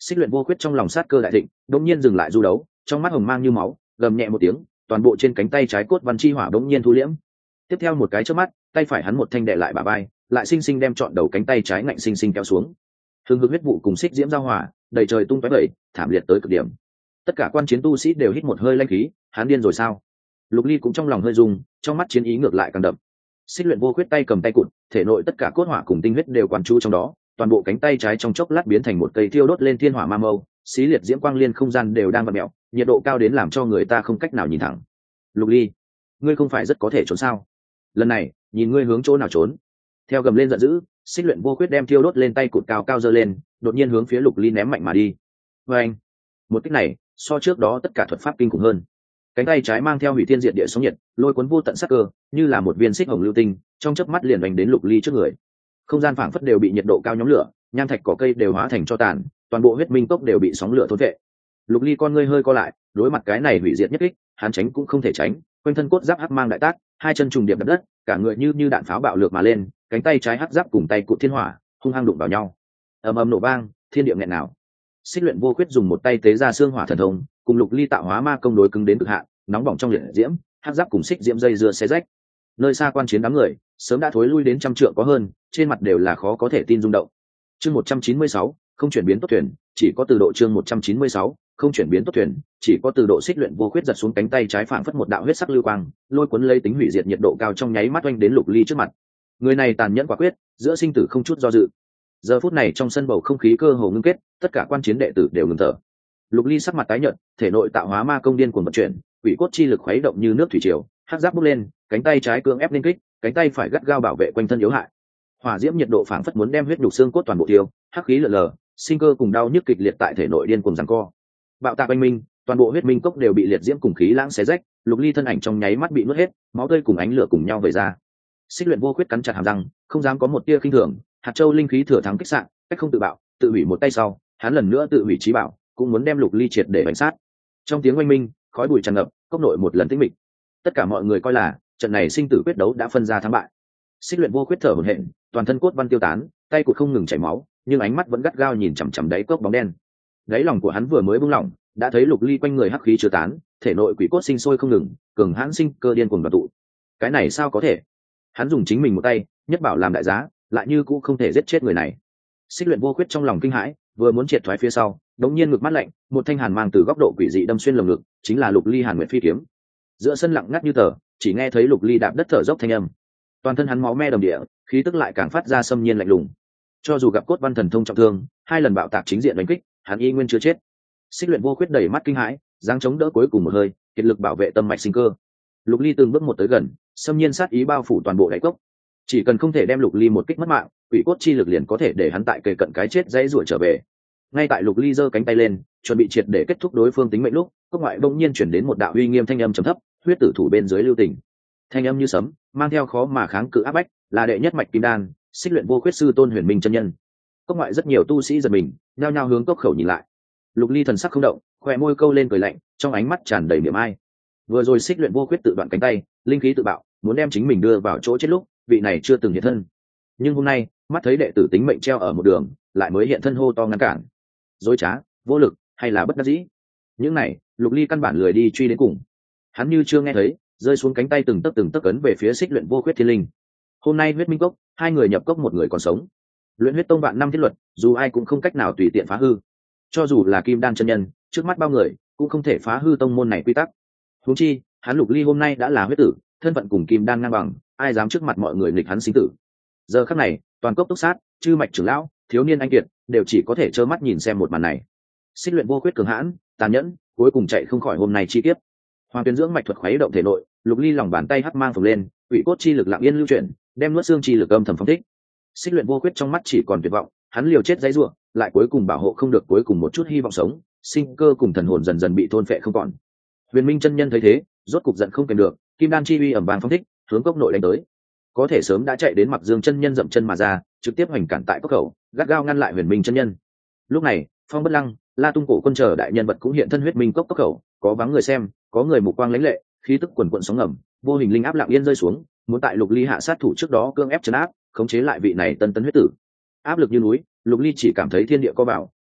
Xích Luyện Vô Khuyết trong lòng sát cơ đại thịnh, đột nhiên dừng lại du đấu, trong mắt hồng mang như máu, gầm nhẹ một tiếng, toàn bộ trên cánh tay trái cốt văn chi hỏa đột nhiên thu liễm. Tiếp theo một cái chớp mắt, tay phải hắn một thanh đè lại bả vai, lại sinh sinh đem trọn đầu cánh tay trái ngạnh sinh sinh kéo xuống. Hừng hực huyết vụ cùng xích diễm giao hỏa, đầy trời tung tóe bẩy, thảm liệt tới cực điểm. Tất cả quan chiến tu sĩ đều hít một hơi lanh khí, hắn điên rồi sao? Lục Ly cũng trong lòng hơi rung, trong mắt chiến ý ngược lại càng đậm. Xích Luyện Vô Khuyết tay cầm tay cụt, thể nội tất cả cốt hỏa cùng tinh huyết đều quán chú trong đó, toàn bộ cánh tay trái trong chốc lát biến thành một cây thiêu đốt lên thiên hỏa ma mâu, xí liệt diễm quang liên không gian đều đang vặn mèo, nhiệt độ cao đến làm cho người ta không cách nào nhìn thẳng. Lục Ly, ngươi không phải rất có thể trốn sao? Lần này, nhìn ngươi hướng chỗ nào trốn? Theo gầm lên giận dữ, Xích Luyện Vô Khuyết đem thiêu đốt lên tay cụt cao cao giơ lên, đột nhiên hướng phía Lục Ly ném mạnh mà đi. Và anh, một kích này, so trước đó tất cả thuật pháp kinh khủng hơn. Cánh tay trái mang theo hủy thiên diệt địa sóng nhiệt, lôi cuốn vô tận sắc cơ, như là một viên xích hồng lưu tinh, trong chớp mắt liền đánh đến Lục Ly trước người. Không gian phảng phất đều bị nhiệt độ cao nhóm lửa, nham thạch cỏ cây đều hóa thành tro tàn, toàn bộ huyết minh cốc đều bị sóng lửa thôn vệ. Lục Ly con ngươi hơi co lại, đối mặt cái này hủy diệt nhất kích, hắn tránh cũng không thể tránh, quanh thân cốt giáp hắc mang đại tác, hai chân trùng điệp đập đất, cả người như đạn pháo bạo lược mà lên, cánh tay trái hắc giáp cùng tay cụt thiên hỏa hung hăng đụng vào nhau, ầm ầm nổ vang, thiên địa nghẹn nào. Xích Luyện Vô Khuyết dùng một tay tế ra xương hỏa thần thông, cùng Lục Ly tạo hóa ma công đối cứng đến cực hạn, nóng bỏng trong liệt diễm, hắc giáp cùng xích diễm dây dưa xé rách. Nơi xa quan chiến đám người sớm đã thối lui đến trăm trượng có hơn, trên mặt đều là khó có thể tin rung động. Chương 196, không chuyển biến tốt thuyền, chỉ có từ độ. Chương 196, không chuyển biến tốt thuyền, chỉ có từ độ. Xích Luyện Vô Khuyết giật xuống cánh tay trái phảng phất một đạo huyết sắc lưu quang, lôi cuốn lấy tính hủy diệt nhiệt độ cao trong nháy mắt oanh đến Lục Ly trước mặt. Người này tàn nhẫn quả quyết, giữa sinh tử không chút do dự. Giờ phút này trong sân bầu không khí cơ hồ ngưng kết, tất cả quan chiến đệ tử đều ngừng thở. Lục Ly sắc mặt tái nhợt, thể nội tạo hóa ma công điên cuồng vận chuyển, quỷ cốt chi lực khuấy động như nước thủy triều, hắc giáp bốc lên, cánh tay trái cưỡng ép lên kích, cánh tay phải gắt gao bảo vệ quanh thân yếu hại. Hỏa diễm nhiệt độ phảng phất muốn đem huyết nhục xương cốt toàn bộ tiêu, hắc khí lờ lờ, sinh cơ cùng đau nhức kịch liệt tại thể nội điên cuồng giằng co. Bạo tạc oanh minh, toàn bộ huyết minh cốc đều bị liệt diễm cùng khí lãng xé rách, Lục Ly thân ảnh trong nháy mắt bị nuốt hết, máu tươi cùng ánh lửa cùng nhau vẩy ra. Xích Luyện Vô Khuyết cắn chặt hàm răng, không dám có một tia khinh thường, hạt châu linh khí thừa thắng kích sạn, cách không tự bạo, tự hủy một tay sau, hắn lần nữa tự hủy trí bảo, cũng muốn đem Lục Ly triệt để bánh sát. Trong tiếng oanh minh, khói bụi tràn ngập, cốc nội một lần tĩnh mịch. Tất cả mọi người coi là trận này sinh tử quyết đấu đã phân ra thắng bại. Xích Luyện Vô Khuyết thở hổn hển, toàn thân cốt văn tiêu tán, tay cụt không ngừng chảy máu, nhưng ánh mắt vẫn gắt gao nhìn chằm chằm đáy cốc bóng đen. Đáy lòng của hắn vừa mới buông lỏng, đã thấy Lục Ly quanh người hắc khí chưa tán, thể nội quỷ cốt sinh sôi không ngừng, cường hãn sinh cơ điên cuồng đoàn tụ. Cái này sao có thể? Hắn dùng chính mình một tay, nhất bảo làm đại giá, lại như cũng không thể giết chết người này. Xích Luyện Vô Khuyết trong lòng kinh hãi, vừa muốn triệt thoái phía sau, đống nhiên ngực mắt lạnh, một thanh hàn mang từ góc độ quỷ dị đâm xuyên lồng ngực, chính là Lục Ly Hàn Nguyệt phi kiếm. Giữa sân lặng ngắt như tờ, chỉ nghe thấy Lục Ly đạp đất thở dốc thanh âm. Toàn thân hắn máu me đầm địa, khí tức lại càng phát ra xâm nhiên lạnh lùng. Cho dù gặp cốt văn thần thông trọng thương, hai lần bạo tạc chính diện đánh kích, hắn y nguyên chưa chết. Xích Luyện Vô Khuyết đầy mắt kinh hãi, giáng chống đỡ cuối cùng một hơi, kiệt lực bảo vệ tâm mạch sinh cơ. Lục Ly từng bước một tới gần, xâm nhiên sát ý bao phủ toàn bộ đáy cốc. Chỉ cần không thể đem Lục Ly một kích mất mạng, quỷ cốt chi lực liền có thể để hắn tại kề cận cái chết dãy rủa trở về. Ngay tại Lục Ly giơ cánh tay lên, chuẩn bị triệt để kết thúc đối phương tính mệnh lúc, cốc ngoại bỗng nhiên chuyển đến một đạo uy nghiêm thanh âm trầm thấp, huyết tử thủ bên dưới lưu tình. Thanh âm như sấm, mang theo khó mà kháng cự áp bách, là đệ nhất mạch kim đan, Xích Luyện Vô Khuyết sư tôn Huyền Minh chân nhân. Cốc ngoại rất nhiều tu sĩ giật mình, nhao nhao hướng cốc khẩu nhìn lại. Lục Ly thần sắc không động, khóe môi câu lên cười lạnh, trong ánh mắt tràn đầy niềm ai. Vừa rồi Xích Luyện Vô Khuyết tự đoạn cánh tay, linh khí tự bạo, muốn đem chính mình đưa vào chỗ chết lúc, vị này chưa từng hiện thân. Nhưng hôm nay, mắt thấy đệ tử tính mệnh treo ở một đường, lại mới hiện thân hô to ngăn cản. Dối trá, vô lực, hay là bất đắc dĩ? Những này, Lục Ly căn bản lười đi truy đến cùng. Hắn như chưa nghe thấy, rơi xuống cánh tay từng tấc ấn về phía Xích Luyện Vô Khuyết thiên linh. Hôm nay huyết minh cốc, hai người nhập cốc một người còn sống. Luyện huyết tông vạn năm thiết luật, dù ai cũng không cách nào tùy tiện phá hư. Cho dù là kim đan chân nhân, trước mắt bao người cũng không thể phá hư tông môn này quy tắc. Huống chi, hắn Lục Ly hôm nay đã là huyết tử, thân phận cùng kim đan ngang bằng, ai dám trước mặt mọi người nghịch hắn sinh tử. Giờ khắc này, toàn cốc túc sát, chư mạch trưởng lão, thiếu niên anh kiệt, đều chỉ có thể trơ mắt nhìn xem một màn này. Xích Luyện Vô Khuyết cường hãn, tàn nhẫn, cuối cùng chạy không khỏi hôm nay chi kiếp. Hoàng tuyến dưỡng mạch thuật khuấy động thể nội, Lục Ly lòng bàn tay hắc mang phồng lên, ủy cốt chi lực lặng yên lưu chuyển, đem nuốt xương chi lực âm thầm phóng thích. Xích Luyện Vô Khuyết trong mắt chỉ còn tuyệt vọng, hắn liều chết dãy rủa, lại cuối cùng bảo hộ không được cuối cùng một chút hy vọng sống, sinh cơ cùng thần hồn dần dần bị thôn phệ không còn. Huyền Minh chân nhân thấy thế, rốt cục giận không kèm được, kim đan chi uy ầm vang phóng thích, hướng cốc nội đánh tới. Có thể sớm đã chạy đến Mặc Dương chân nhân dậm chân mà ra, trực tiếp hoành cản tại cốc khẩu, gắt gao ngăn lại Huyền Minh chân nhân. Lúc này, Phong Bất Lăng, La Tung Cổ quân chờ đại nhân vật cũng hiện thân huyết minh cốc khẩu, có vắng người xem, có người mục quang lãnh lệ, khí tức quần quần sóng ngầm, vô hình linh áp lặng yên rơi xuống, muốn tại Lục Ly hạ sát thủ trước đó cương ép trấn áp, khống chế lại vị này tân tấn huyết tử. Áp lực như núi, Lục Ly chỉ cảm thấy thiên địa co vào,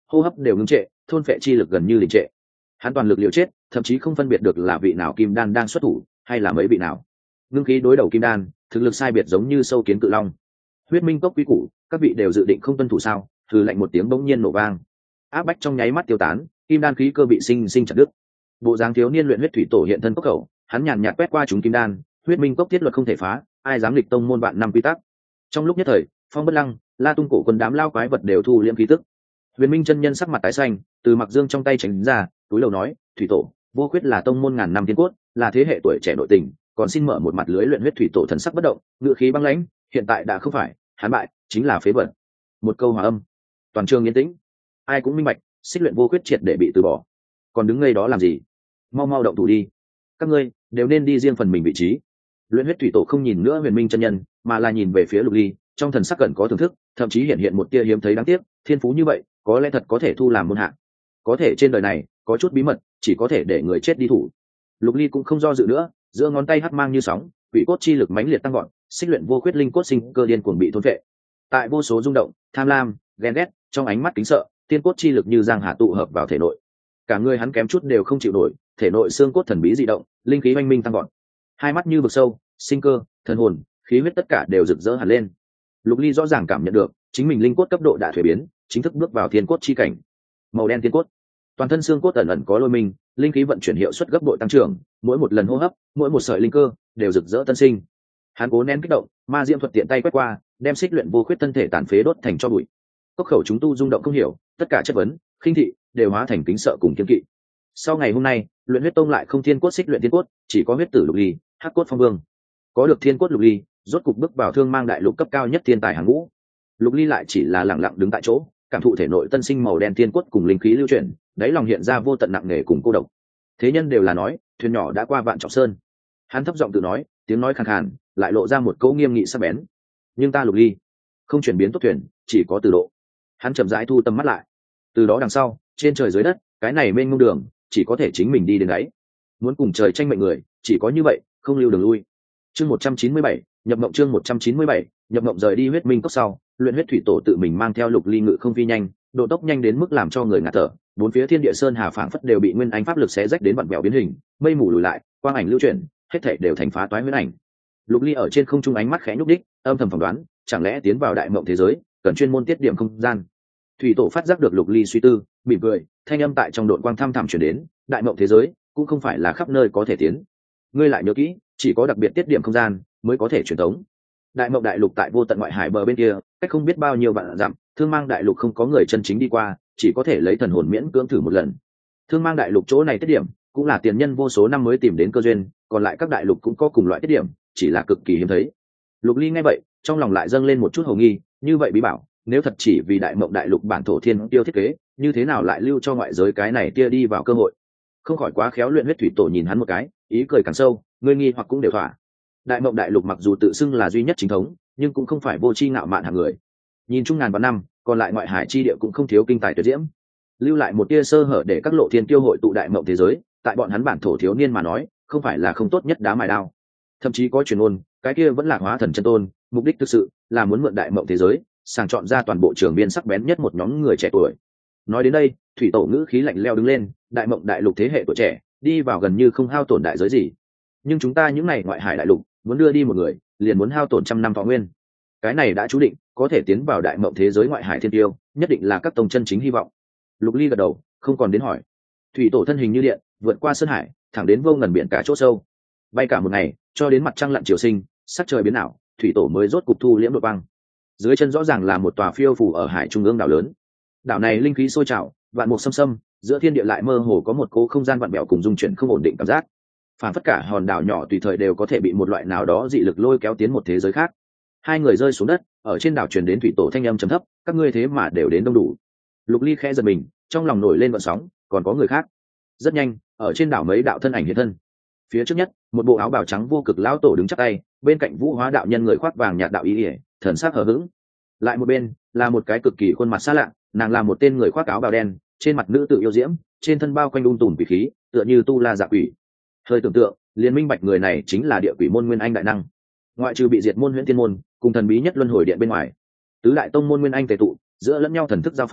hô hấp đều ngưng trệ, thôn phệ chi lực gần như đình trệ. Hắn toàn lực liều chết, thậm chí không phân biệt được là vị nào kim đan đang xuất thủ hay là mấy vị nào. Ngưng khí đối đầu kim đan, thực lực sai biệt giống như sâu kiến cự long. Huyết minh cốc quý củ, các vị đều dự định không tuân thủ sao? Thử lạnh một tiếng bỗng nhiên nổ vang, áp bách trong nháy mắt tiêu tán, kim đan khí cơ bị sinh chặt đứt. Bộ dáng thiếu niên luyện huyết thủy tổ hiện thân cốc khẩu, hắn nhàn nhạt quét qua chúng kim đan, huyết minh cốc thiết luật không thể phá, ai dám nghịch tông môn vạn năm quy tắc. Trong lúc nhất thời, Phong Bất Lăng, La Tung cổ quân đám lao quái vật đều thu liễm khí tức. Huyền Minh chân nhân sắc mặt tái xanh, từ mặc dương trong tay tránh ra, túi lầu nói, thủy tổ, vô khuyết là tông môn ngàn năm tiên cốt, là thế hệ tuổi trẻ nội tình, còn xin mở một mặt lưới luyện huyết thủy tổ thần sắc bất động, ngựa khí băng lãnh, hiện tại đã không phải, hắn bại, chính là phế vật. Một câu hòa âm, toàn trường yên tĩnh, ai cũng minh bạch, xích luyện vô khuyết triệt để bị từ bỏ. Còn đứng ngây đó làm gì? Mau mau động thủ đi. Các ngươi đều nên đi riêng phần mình vị trí. Luyện huyết thủy tổ không nhìn nữa Huyền Minh chân nhân, mà là nhìn về phía Lục Ly, trong thần sắc gần có thưởng thức, thậm chí hiện hiện một tia hiếm thấy đáng tiếc, thiên phú như vậy, có lẽ thật có thể thu làm môn hạ. Có thể trên đời này, có chút bí mật, chỉ có thể để người chết đi thủ. Lục Ly cũng không do dự nữa, giữa ngón tay hắc mang như sóng, quỷ cốt chi lực mãnh liệt tăng gọn, xích luyện vô khuyết linh cốt sinh cơ điên cuồng bị thôn phệ. Tại vô số rung động, tham lam, ghen ghét, trong ánh mắt kính sợ, tiên cốt chi lực như giang hà tụ hợp vào thể nội. Cả người hắn kém chút đều không chịu nổi, thể nội xương cốt thần bí dị động, linh khí oanh minh tăng gọn. Hai mắt như vực sâu, sinh cơ, thần hồn, khí huyết tất cả đều rực rỡ hẳn lên. Lục Ly rõ ràng cảm nhận được, chính mình linh cốt cấp độ đã thuế biến, chính thức bước vào thiên cốt chi cảnh. Màu đen thiên cốt, toàn thân xương cốt ẩn ẩn có lôi mình, linh khí vận chuyển hiệu suất gấp bội tăng trưởng, mỗi một lần hô hấp, mỗi một sợi linh cơ đều rực rỡ tân sinh. Hắn cố nén kích động, ma diễm thuật tiện tay quét qua, đem xích luyện vô khuyết thân thể tàn phế đốt thành tro bụi. Cốc khẩu chúng tu rung động không hiểu, tất cả chất vấn, khinh thị đều hóa thành kính sợ cùng kiên kỵ. Sau ngày hôm nay, luyện huyết tông lại không thiên cốt xích luyện thiên cốt, chỉ có huyết tử Lục Ly, hắc cốt phong vương. Có được thiên cốt Lục Ly, rốt cục bước vào thương mang đại lục cấp cao nhất thiên tài hàng ngũ. Lục Ly lại chỉ là lặng lặng đứng tại chỗ, cảm thụ thể nội tân sinh màu đen thiên cốt cùng linh khí lưu chuyển, đáy lòng hiện ra vô tận nặng nề cùng cô độc. Thế nhân đều là nói, thuyền nhỏ đã qua vạn trọng sơn. Hắn thấp giọng tự nói, tiếng nói khàn khàn, lại lộ ra một câu nghiêm nghị sắc bén. Nhưng ta Lục Ly, không chuyển biến tốt thuyền, chỉ có từ độ. Hắn chậm rãi thu tầm mắt lại. Từ đó đằng sau, trên trời dưới đất, cái này mênh mông đường, chỉ có thể chính mình đi đến đấy. Muốn cùng trời tranh mệnh người, chỉ có như vậy, không lưu đường lui. Chương 197, nhập mộng chương 197, nhập mộng rời đi huyết minh cốc sau, luyện huyết thủy tổ tự mình mang theo Lục Ly ngự không phi nhanh, độ tốc nhanh đến mức làm cho người ngạt thở, bốn phía thiên địa sơn hà phảng phất đều bị nguyên anh pháp lực xé rách đến vặn vẹo biến hình, mây mù lùi lại, quang ảnh lưu chuyển, hết thảy đều thành phá toái huyễn ảnh. Lục Ly ở trên không trung ánh mắt khẽ nhúc đích, âm thầm phỏng đoán, chẳng lẽ tiến vào đại mộng thế giới, cần chuyên môn tiết điểm không gian. Thủy tổ phát giác được Lục Ly suy tư, mỉm cười, thanh âm tại trong độn quang thăm thẳm truyền đến, đại mộng thế giới cũng không phải là khắp nơi có thể tiến. Ngươi lại nhớ kỹ, chỉ có đặc biệt tiết điểm không gian mới có thể truyền tống. Đại mộng đại lục tại vô tận ngoại hải bờ bên kia, cách không biết bao nhiêu vạn dặm, thương mang đại lục không có người chân chính đi qua, chỉ có thể lấy thần hồn miễn cưỡng thử một lần. Thương mang đại lục chỗ này tiết điểm cũng là tiền nhân vô số năm mới tìm đến cơ duyên, còn lại các đại lục cũng có cùng loại tiết điểm, chỉ là cực kỳ hiếm thấy. Lục Ly nghe vậy, trong lòng lại dâng lên một chút hồ nghi, như vậy bí bảo, nếu thật chỉ vì đại mộng đại lục bản thổ thiên tiêu thiết kế, như thế nào lại lưu cho ngoại giới cái này kia đi vào cơ hội? Không khỏi quá khéo. Luyện huyết thủy tổ nhìn hắn một cái, ý cười càng sâu, ngươi nghi hoặc cũng đều thỏa. Đại mộng đại lục mặc dù tự xưng là duy nhất chính thống, nhưng cũng không phải vô tri ngạo mạn hạng người. Nhìn chung ngàn vạn năm, còn lại ngoại hải chi địa cũng không thiếu kinh tài tuyệt diễm, lưu lại một tia sơ hở để các lộ thiên tiêu hội tụ đại mộng thế giới. Tại bọn hắn bản thổ thiếu niên mà nói, không phải là không tốt nhất đá mài đao. Thậm chí có truyền ngôn, cái kia vẫn là hóa thần chân tôn, mục đích thực sự là muốn mượn đại mộng thế giới, sàng chọn ra toàn bộ trường biên sắc bén nhất một nhóm người trẻ tuổi. Nói đến đây, thủy tổ ngữ khí lạnh lẽo đứng lên, đại mộng đại lục thế hệ tuổi trẻ, đi vào gần như không hao tổn đại giới gì. Nhưng chúng ta những này ngoại hải đại lục, muốn đưa đi một người, liền muốn hao tổn trăm năm thọ nguyên. Cái này đã chú định, có thể tiến vào đại mộng thế giới ngoại hải thiên tiêu, nhất định là các tông chân chính hy vọng. Lục Ly gật đầu, không còn đến hỏi. Thủy tổ thân hình như điện, vượt qua sơn hải, thẳng đến vô ngần biển cả chỗ sâu. Bay cả một ngày, cho đến mặt trăng lặn chiều sinh, sắc trời biến ảo, thủy tổ mới rốt cục thu liễm độ băng. Dưới chân rõ ràng là một tòa phiêu phù ở hải trung ương đảo lớn. Đảo này linh khí sôi trào, vạn mục xâm xâm, giữa thiên địa lại mơ hồ có một cố không gian vặn vẹo cùng dung chuyển không ổn định cảm giác. Phản phất cả hòn đảo nhỏ tùy thời đều có thể bị một loại nào đó dị lực lôi kéo tiến một thế giới khác. Hai người rơi xuống đất, ở trên đảo truyền đến thủy tổ thanh âm trầm thấp, các ngươi thế mà đều đến đông đủ. Lục Ly khẽ giật mình, trong lòng nổi lên vận sóng, còn có người khác. Rất nhanh, ở trên đảo mấy đạo thân ảnh hiện thân. Phía trước nhất, một bộ áo bào trắng vô cực lão tổ đứng chắp tay, bên cạnh Vũ Hóa đạo nhân người khoác vàng nhạt đạo ý ỉa, thần sắc hờ hững. Lại một bên là một cái cực kỳ khuôn mặt xa lạ, nàng là một tên người khoác áo bào đen, trên mặt nữ tự yêu diễm, trên thân bao quanh tùm quỷ khí, tựa như tu la dạ quỷ. Hơi tưởng tượng, liền minh bạch người này chính là địa quỷ môn nguyên anh đại năng. Ngoại trừ bị diệt môn huyễn tiên môn, cùng thần bí nhất luân hồi điện bên ngoài, tứ đại tông môn nguyên anh tề tụ, giữa lẫn nhau thần thức giao phòng,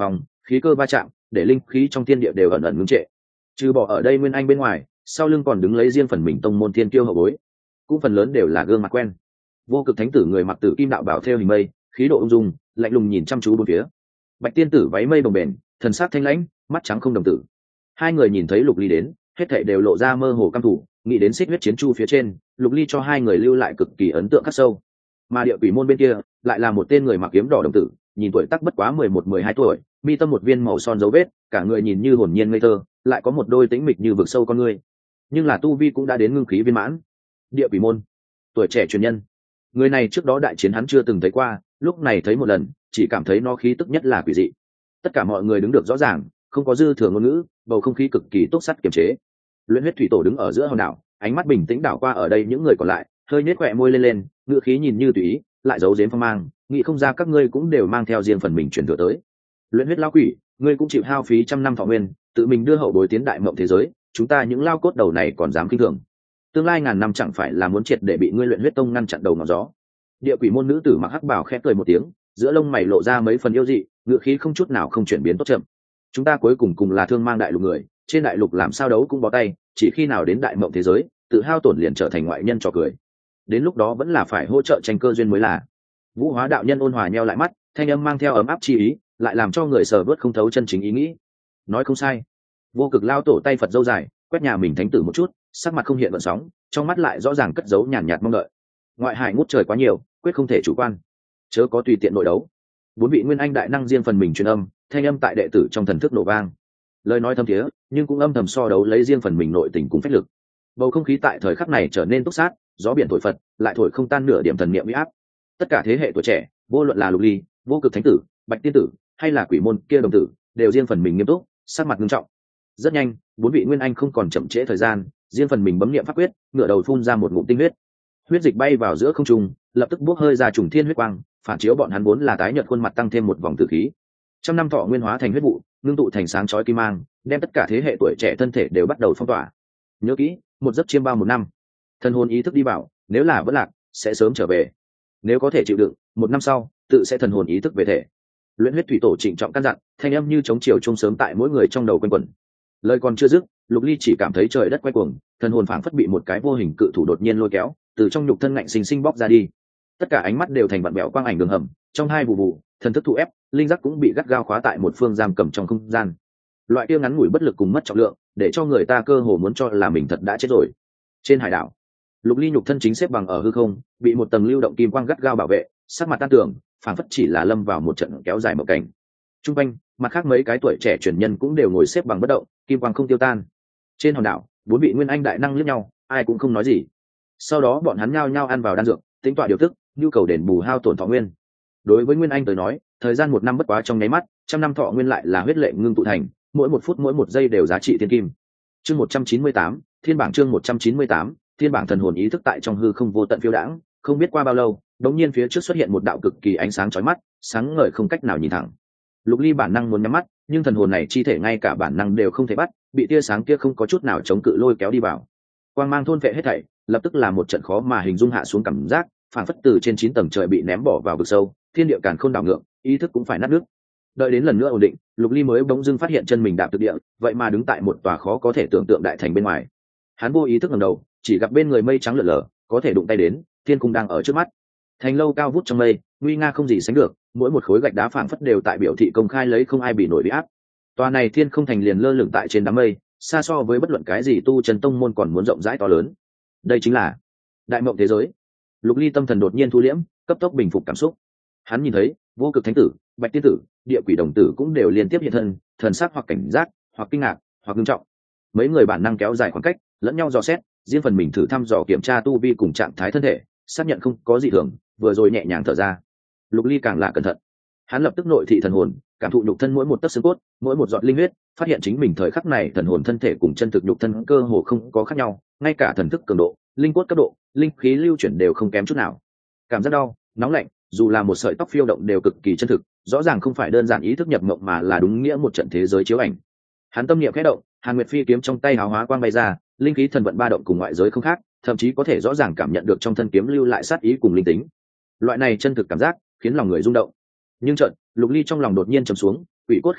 khí cơ va chạm để linh khí trong thiên địa đều ẩn ẩn ngưng trệ. Trừ bỏ ở đây Nguyên Anh bên ngoài, sau lưng còn đứng lấy riêng phần mình tông môn thiên kiêu hậu bối, cũng phần lớn đều là gương mặt quen. Vô Cực Thánh Tử người mặc tử kim đạo bảo theo hình mây, khí độ ung dung, lạnh lùng nhìn chăm chú bốn phía. Bạch Tiên Tử váy mây bồng bềnh, thần sắc thanh lãnh, mắt trắng không đồng tử. Hai người nhìn thấy Lục Ly đến, hết thảy đều lộ ra mơ hồ căm thù, nghĩ đến xích huyết chiến chu phía trên, Lục Ly cho hai người lưu lại cực kỳ ấn tượng khắc sâu. Mà địa quỷ môn bên kia, lại là một tên người mặc kiếm đỏ đồng tử, nhìn tuổi tác bất quá 11-12 tuổi, mi tâm một viên màu son dấu vết, cả người nhìn như hồn nhiên ngây thơ, lại có một đôi tĩnh mịch như vực sâu con người. Nhưng là tu vi cũng đã đến ngưng khí viên mãn. Địa quỷ môn, tuổi trẻ truyền nhân. Người này trước đó đại chiến hắn chưa từng thấy qua, lúc này thấy một lần, chỉ cảm thấy nó khí tức nhất là quỷ dị. Tất cả mọi người đứng được rõ ràng, không có dư thừa ngôn ngữ, bầu không khí cực kỳ túc sắt kiềm chế. Luyện Huyết Thủy Tổ đứng ở giữa hòn đảo, ánh mắt bình tĩnh đảo qua ở đây những người còn lại, hơi nhếch khóe môi lên, ngữ khí nhìn như tùy ý, lại giấu giếm phong mang, nghĩ không ra các ngươi cũng đều mang theo riêng phần mình truyền thừa tới. Luyện huyết lao quỷ, ngươi cũng chịu hao phí trăm năm thọ nguyên, tự mình đưa hậu bối tiến đại mộng thế giới, chúng ta những lao cốt đầu này còn dám kinh thường. Tương lai ngàn năm chẳng phải là muốn triệt để bị ngươi Luyện Huyết Tông ngăn chặn đầu ngọn gió. Địa quỷ môn nữ tử mặc hắc bào khẽ cười một tiếng, giữa lông mày lộ ra mấy phần yêu dị, ngữ khí không chút nào không chuyển biến tốt chậm. Chúng ta cuối cùng là thương mang đại lục người, trên đại lục làm sao đấu cũng bó tay, chỉ khi nào đến đại mộng thế giới, tự hao tổn liền trở thành ngoại nhân trò cười. Đến lúc đó vẫn là phải hỗ trợ tranh cơ duyên mới là. Vũ Hóa đạo nhân ôn hòa nheo lại mắt, thanh âm mang theo ấm áp chi ý, lại làm cho người sờ vớt không thấu chân chính ý nghĩ. Nói không sai. Vô Cực lao tổ tay Phật dâu dài, quét nhà mình thánh tử một chút, sắc mặt không hiện gợn sóng, trong mắt lại rõ ràng cất giấu nhàn nhạt mong đợi. Ngoại hải ngút trời quá nhiều, quyết không thể chủ quan, chớ có tùy tiện nội đấu. Bốn vị nguyên anh đại năng riêng phần mình truyền âm, thanh âm tại đệ tử trong thần thức nổ vang. Lời nói thâm thiế, nhưng cũng âm thầm so đấu lấy riêng phần mình nội tình cùng phách lực. Bầu không khí tại thời khắc này trở nên túc sát, gió biển thổi phật, lại thổi không tan nửa điểm thần niệm uy áp. Tất cả thế hệ tuổi trẻ, vô luận là Lục Ly, Vô Cực Thánh Tử, Bạch Tiên Tử, hay là quỷ môn kia đồng tử, đều riêng phần mình nghiêm túc, sắc mặt nghiêm trọng. Rất nhanh, bốn vị nguyên anh không còn chậm trễ thời gian, riêng phần mình bấm niệm pháp quyết, ngửa đầu phun ra một ngụm tinh huyết. Huyết dịch bay vào giữa không trung, lập tức bốc hơi ra trùng thiên huyết quang, phản chiếu bọn hắn vốn là tái nhợt khuôn mặt tăng thêm một vòng tử khí. Trăm năm thọ nguyên hóa thành huyết vụ, ngưng tụ thành sáng chói kim mang, đem tất cả thế hệ tuổi trẻ thân thể đều bắt đầu phong tỏa. Nhớ kỹ, một giấc chiêm bao một năm. Thần hồn ý thức đi bảo, nếu là vẫn lạc, sẽ sớm trở về. Nếu có thể chịu đựng, một năm sau, tự sẽ thần hồn ý thức về thể. Luyện Huyết Thủy Tổ trịnh trọng căn dặn, thanh âm như chống chiều trung sớm tại mỗi người trong đầu quanh quẩn. Lời còn chưa dứt, Lục Ly chỉ cảm thấy trời đất quay cuồng, thần hồn phảng phất bị một cái vô hình cự thủ đột nhiên lôi kéo, từ trong nhục thân ngạnh sinh sinh bóc ra đi. Tất cả ánh mắt đều thành vặn vẹo quang ảnh đường hầm, trong hai vụ vụ, thần thức thụ ép, linh giác cũng bị gắt gao khóa tại một phương giam cầm trong không gian. Loại kia ngắn ngủi bất lực cùng mất trọng lượng, để cho người ta cơ hồ muốn cho là mình thật đã chết rồi. Trên hải đảo, Lục Ly nhục thân chính xếp bằng ở hư không, bị một tầng lưu động kim quang gắt gao bảo vệ, sắc mặt tan tưởng, phảng phất chỉ là lâm vào một trận kéo dài mộng cảnh. Trung quanh, mặt khác mấy cái tuổi trẻ truyền nhân cũng đều ngồi xếp bằng bất động, kim quang không tiêu tan. Trên hòn đảo, bốn vị nguyên anh đại năng liếc nhau, ai cũng không nói gì. Sau đó bọn hắn nhao nhao ăn vào đan dược, tính tọa điều tức, nhu cầu đền bù hao tổn thọ nguyên. Đối với nguyên anh tới nói, thời gian một năm bất quá trong nháy mắt, trăm năm thọ nguyên lại là huyết lệ ngưng tụ thành, mỗi một phút mỗi một giây đều giá trị thiên kim. Chương 198, Thiên bảng chương 198, Thiên bảng thần hồn ý thức tại trong hư không vô tận phiêu đãng, không biết qua bao lâu, đống nhiên phía trước xuất hiện một đạo cực kỳ ánh sáng chói mắt, sáng ngời không cách nào nhìn thẳng. Lục Ly bản năng muốn nhắm mắt, nhưng thần hồn này chi thể ngay cả bản năng đều không thể bắt, bị tia sáng kia không có chút nào chống cự lôi kéo đi vào. Quang mang thôn phệ hết thảy, lập tức là một trận khó mà hình dung hạ xuống cảm giác, phản phất từ trên 9 tầng trời bị ném bỏ vào vực sâu, thiên địa càn khôn đảo ngược, ý thức cũng phải nát nước. Đợi đến lần nữa ổn định, Lục Ly mới bỗng dưng phát hiện chân mình đạp thực địa, vậy mà đứng tại một tòa khó có thể tưởng tượng đại thành bên ngoài. Hắn vô ý thức ngẩng đầu, chỉ gặp bên người mây trắng lượn lờ, có thể đụng tay đến, thiên cung đang ở trước mắt. Thành lâu cao vút trong mây, nguy nga không gì sánh được, mỗi một khối gạch đá phảng phất đều tại biểu thị công khai lấy không ai bị nổi bị áp. Tòa này thiên không thành liền lơ lửng tại trên đám mây, xa so với bất luận cái gì tu chân tông môn còn muốn rộng rãi to lớn. Đây chính là đại mộng thế giới. Lục Ly tâm thần đột nhiên thu liễm, cấp tốc bình phục cảm xúc. Hắn nhìn thấy Vô Cực Thánh Tử, Bạch Tiên Tử, Địa Quỷ đồng tử cũng đều liên tiếp hiện thân, thần sắc hoặc cảnh giác, hoặc kinh ngạc, hoặc nghiêm trọng. Mấy người bản năng kéo dài khoảng cách, lẫn nhau dò xét, riêng phần mình thử thăm dò kiểm tra tu vi cùng trạng thái thân thể, xác nhận không có gì thường, vừa rồi nhẹ nhàng thở ra. Lục Ly càng là cẩn thận. Hắn lập tức nội thị thần hồn, cảm thụ nhục thân mỗi một tấc xương cốt, mỗi một giọt linh huyết, phát hiện chính mình thời khắc này thần hồn thân thể cùng chân thực nhục thân cơ hồ không có khác nhau, ngay cả thần thức cường độ, linh cốt cấp độ, linh khí lưu chuyển đều không kém chút nào. Cảm giác đau, nóng lạnh, dù là một sợi tóc phiêu động đều cực kỳ chân thực, rõ ràng không phải đơn giản ý thức nhập mộng mà là đúng nghĩa một trận thế giới chiếu ảnh. Hắn tâm niệm khẽ động, Hàn Nguyệt Phi kiếm trong tay hào hóa quang bay ra, linh khí thần vận ba động cùng ngoại giới không khác, thậm chí có thể rõ ràng cảm nhận được trong thân kiếm lưu lại sát ý cùng linh tính. Loại này chân thực cảm giác khiến lòng người rung động. Nhưng chợt, Lục Ly trong lòng đột nhiên trầm xuống, quỷ cốt khí tức,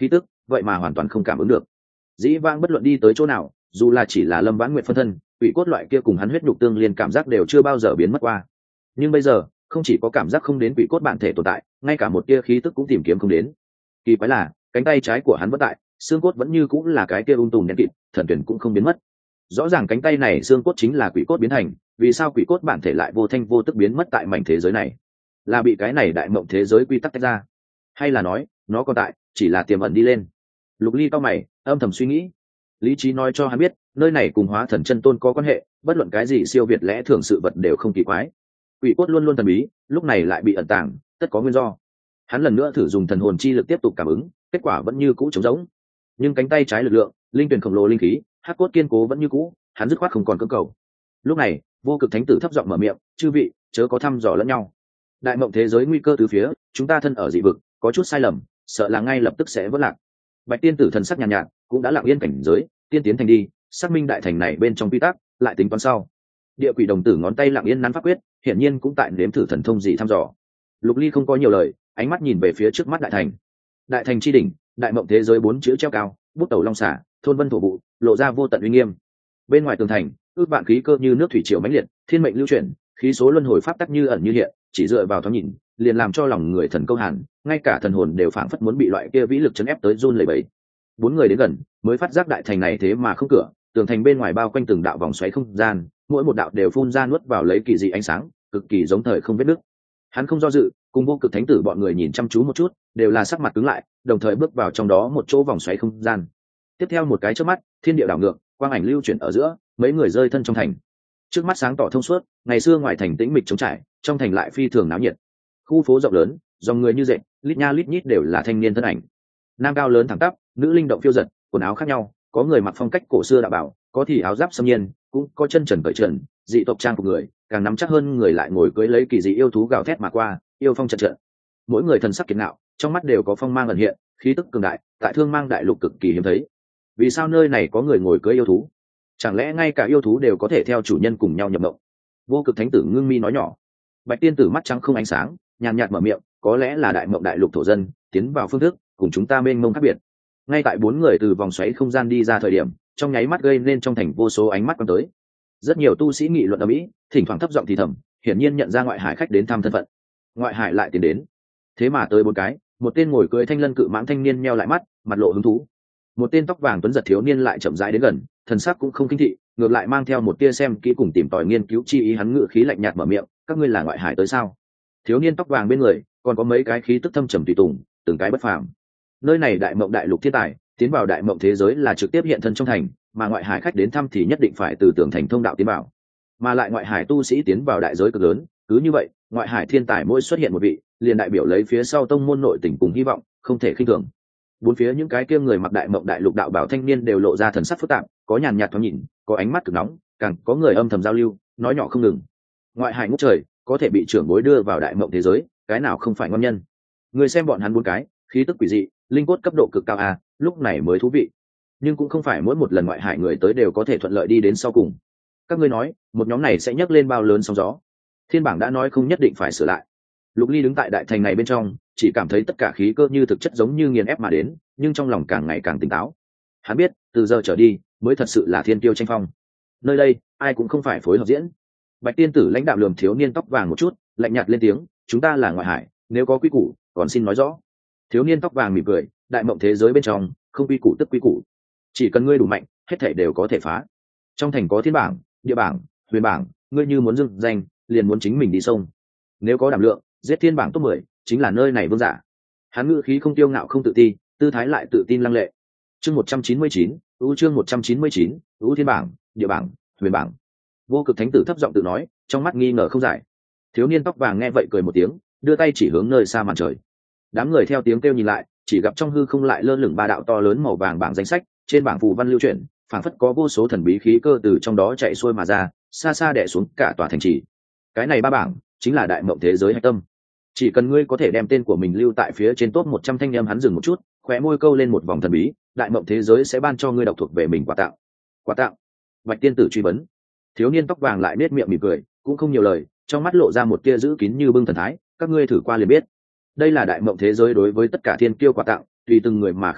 vậy mà hoàn toàn không cảm ứng được. Dĩ vãng bất luận đi tới chỗ nào, dù là chỉ là Lâm Vãn Nguyệt phân thân, quỷ cốt loại kia cùng hắn huyết nhục tương liên cảm giác đều chưa bao giờ biến mất qua. Nhưng bây giờ không chỉ có cảm giác không đến quỷ cốt bản thể tồn tại, ngay cả một tia khí tức cũng tìm kiếm không đến. Kỳ quái là cánh tay trái của hắn vẫn tại, xương cốt vẫn như cũng là cái kia tùm đen kịt, thần tuyển cũng không biến mất. Rõ ràng cánh tay này xương cốt chính là quỷ cốt biến thành, vì sao quỷ cốt bản thể lại vô thanh vô tức biến mất tại mảnh thế giới này? Là bị cái này đại mộng thế giới quy tắc tách ra, hay là nói nó còn tại, chỉ là tiềm ẩn đi lên? Lục Ly cao mày, âm thầm suy nghĩ. Lý trí nói cho hắn biết, nơi này cùng Hóa Thần chân tôn có quan hệ, bất luận cái gì siêu việt lẽ thường sự vật đều không kỳ quái. Quỷ cốt luôn luôn thần bí, lúc này lại bị ẩn tàng, tất có nguyên do. Hắn lần nữa thử dùng thần hồn chi lực tiếp tục cảm ứng, kết quả vẫn như cũ trống rỗng. Nhưng cánh tay trái lực lượng, linh tuyển khổng lồ linh khí, hắc cốt kiên cố vẫn như cũ, hắn dứt khoát không còn cưỡng cầu. Lúc này, Vô Cực Thánh Tử thấp giọng mở miệng, "Chư vị, chớ có thăm dò lẫn nhau. Đại mộng thế giới nguy cơ từ phía, chúng ta thân ở dị vực, có chút sai lầm, sợ là ngay lập tức sẽ vỡ lạc." Bạch Tiên Tử thần sắc nhàn nhạt, cũng đã lặng yên cảnh giới, tiên tiến thành đi, xác minh đại thành này bên trong quy tắc, lại tính toán sau. Địa Quỷ đồng tử ngón tay lặng yên nắn pháp quyết, hiển nhiên cũng tại nếm thử thần thông gì thăm dò. Lục Ly không có nhiều lời, ánh mắt nhìn về phía trước mắt đại thành. Đại thành chi đỉnh, đại mộng thế giới 4 chữ treo cao, bút tẩu long xả, thôn vân thổ vụ, lộ ra vô tận uy nghiêm. Bên ngoài tường thành, ước vạn khí cơ như nước thủy triều mãnh liệt, thiên mệnh lưu chuyển, khí số luân hồi pháp tắc như ẩn như hiện, chỉ dựa vào thoáng nhìn, liền làm cho lòng người thần câu hàn, ngay cả thần hồn đều phảng phất muốn bị loại kia vĩ lực chấn ép tới run lẩy bẩy. 4 người đến gần, mới phát giác đại thành này thế mà không cửa, tường thành bên ngoài bao quanh từng đạo vòng xoáy không gian, mỗi một đạo đều phun ra nuốt vào lấy kỳ dị ánh sáng, cực kỳ giống thời không vết nước. Hắn không do dự, cùng Vô Cực Thánh Tử bọn người nhìn chăm chú một chút, đều là sắc mặt cứng lại, đồng thời bước vào trong đó một chỗ vòng xoáy không gian. Tiếp theo một cái chớp mắt, thiên địa đảo ngược, quang ảnh lưu chuyển ở giữa, mấy người rơi thân trong thành. Trước mắt sáng tỏ thông suốt, ngày xưa ngoài thành tĩnh mịch trống trải, trong thành lại phi thường náo nhiệt. Khu phố rộng lớn, dòng người như dệt, lít nha lít nhít đều là thanh niên thân ảnh. Nam cao lớn thẳng tắp, nữ linh động phiêu dật, quần áo khác nhau, có người mặc phong cách cổ xưa đạo bảo, có thì áo giáp xâm nhiên, cũng có chân trần cởi trần, dị tộc trang phục người, càng nắm chắc hơn người lại ngồi cưỡi lấy kỳ dị yêu thú gào thét mà qua, yêu phong trận trận. Mỗi người thần sắc kiệt ngạo, trong mắt đều có phong mang ẩn hiện, khí tức cường đại, tại Thương Mang đại lục cực kỳ hiếm thấy. Vì sao nơi này có người ngồi cưỡi yêu thú? Chẳng lẽ ngay cả yêu thú đều có thể theo chủ nhân cùng nhau nhập mộng? Vô Cực Thánh Tử ngưng mi nói nhỏ. Bạch Tiên Tử mắt trắng không ánh sáng, nhàn nhạt mở miệng, có lẽ là đại mộng đại lục thổ dân tiến vào phương thức cùng chúng ta mênh mông khác biệt. Ngay tại 4 người từ vòng xoáy không gian đi ra thời điểm, trong nháy mắt gây nên trong thành vô số ánh mắt quan tới. Rất nhiều tu sĩ nghị luận ầm ĩ, thỉnh thoảng thấp giọng thì thầm, hiển nhiên nhận ra ngoại hải khách đến thăm thân phận. Ngoại hải lại tiến đến, thế mà tới 4 cái, một tên ngồi cưỡi thanh lân cự mãng thanh niên nheo lại mắt, mặt lộ hứng thú. Một tên tóc vàng tuấn giật thiếu niên lại chậm rãi đến gần, thần sắc cũng không kinh thị, ngược lại mang theo một tia xem kỹ cùng tìm tòi nghiên cứu chi ý, hắn ngự khí lạnh nhạt mở miệng, các ngươi là ngoại hải tới sao? Thiếu niên tóc vàng bên người còn có mấy cái khí tức thâm trầm tùy tùng, từng cái bất phàm. Nơi này đại mộng đại lục thiên tài, tiến vào đại mộng thế giới là trực tiếp hiện thân trong thành, mà ngoại hải khách đến thăm thì nhất định phải từ tường thành thông đạo tiến vào. Mà lại ngoại hải tu sĩ tiến vào đại giới cực lớn, cứ như vậy, ngoại hải thiên tài mỗi xuất hiện một vị, liền đại biểu lấy phía sau tông môn nội tình cùng hy vọng, không thể khinh thường. Bốn phía những cái kia người mặc đại mộng đại lục đạo bảo thanh niên đều lộ ra thần sắc phức tạp, có nhàn nhạt thoáng nhìn, có ánh mắt cực nóng, càng có người âm thầm giao lưu, nói nhỏ không ngừng. Ngoại hải ngút trời, có thể bị trưởng bối đưa vào đại mộng thế giới, cái nào không phải ngon nhân? Người xem bọn hắn 4 cái, khí tức quỷ dị, linh cốt cấp độ cực cao à, lúc này mới thú vị. Nhưng cũng không phải mỗi một lần ngoại hải người tới đều có thể thuận lợi đi đến sau cùng. Các ngươi nói, một nhóm này sẽ nhấc lên bao lớn sóng gió? Thiên bảng đã nói không nhất định phải sửa lại. Lục Ly đứng tại đại thành này bên trong, chỉ cảm thấy tất cả khí cơ như thực chất giống như nghiền ép mà đến, nhưng trong lòng càng ngày càng tỉnh táo. Hắn biết, từ giờ trở đi, mới thật sự là thiên tiêu tranh phong. Nơi đây, ai cũng không phải phối hợp diễn. Bạch Tiên Tử lãnh đạo lườm thiếu niên tóc vàng một chút, lạnh nhạt lên tiếng, chúng ta là ngoại hải, nếu có quy củ, còn xin nói rõ. Thiếu niên tóc vàng mỉm cười, đại mộng thế giới bên trong, không quy củ tức quy củ. Chỉ cần ngươi đủ mạnh, hết thảy đều có thể phá. Trong thành có thiên bảng, địa bảng, huyền bảng, ngươi như muốn dưng danh, liền muốn chính mình đi sông. Nếu có đảm lượng, giết thiên bảng top 10, chính là nơi này vương giả. Hắn ngữ khí không tiêu ngạo không tự ti, tư thái lại tự tin lăng lệ. Chương 199, chương 199, thiên bảng, địa bảng, huyền bảng. Vô Cực Thánh Tử thấp giọng tự nói, trong mắt nghi ngờ không giải. Thiếu niên tóc vàng nghe vậy cười một tiếng, đưa tay chỉ hướng nơi xa màn trời. Đám người theo tiếng kêu nhìn lại, chỉ gặp trong hư không lại lơ lửng 3 đạo to lớn màu vàng bảng danh sách, trên bảng phù văn lưu chuyển, phảng phất có vô số thần bí khí cơ từ trong đó chạy xuôi mà ra, xa xa đè xuống cả tòa thành trì. Cái này 3 bảng chính là đại mộng thế giới hạch tâm. Chỉ cần ngươi có thể đem tên của mình lưu tại phía trên top 100 thanh em, hắn dừng một chút, khóe môi câu lên một vòng thần bí, đại mộng thế giới sẽ ban cho ngươi độc thuộc về mình quà tặng. Quà tặng? Bạch Tiên Tử truy vấn. Thiếu niên tóc vàng lại nết miệng mỉm cười, cũng không nhiều lời, trong mắt lộ ra một tia giữ kín như bưng thần thái, các ngươi thử qua liền biết. Đây là đại mộng thế giới đối với tất cả thiên kiêu quà tặng, tùy từng người mà khác nhau,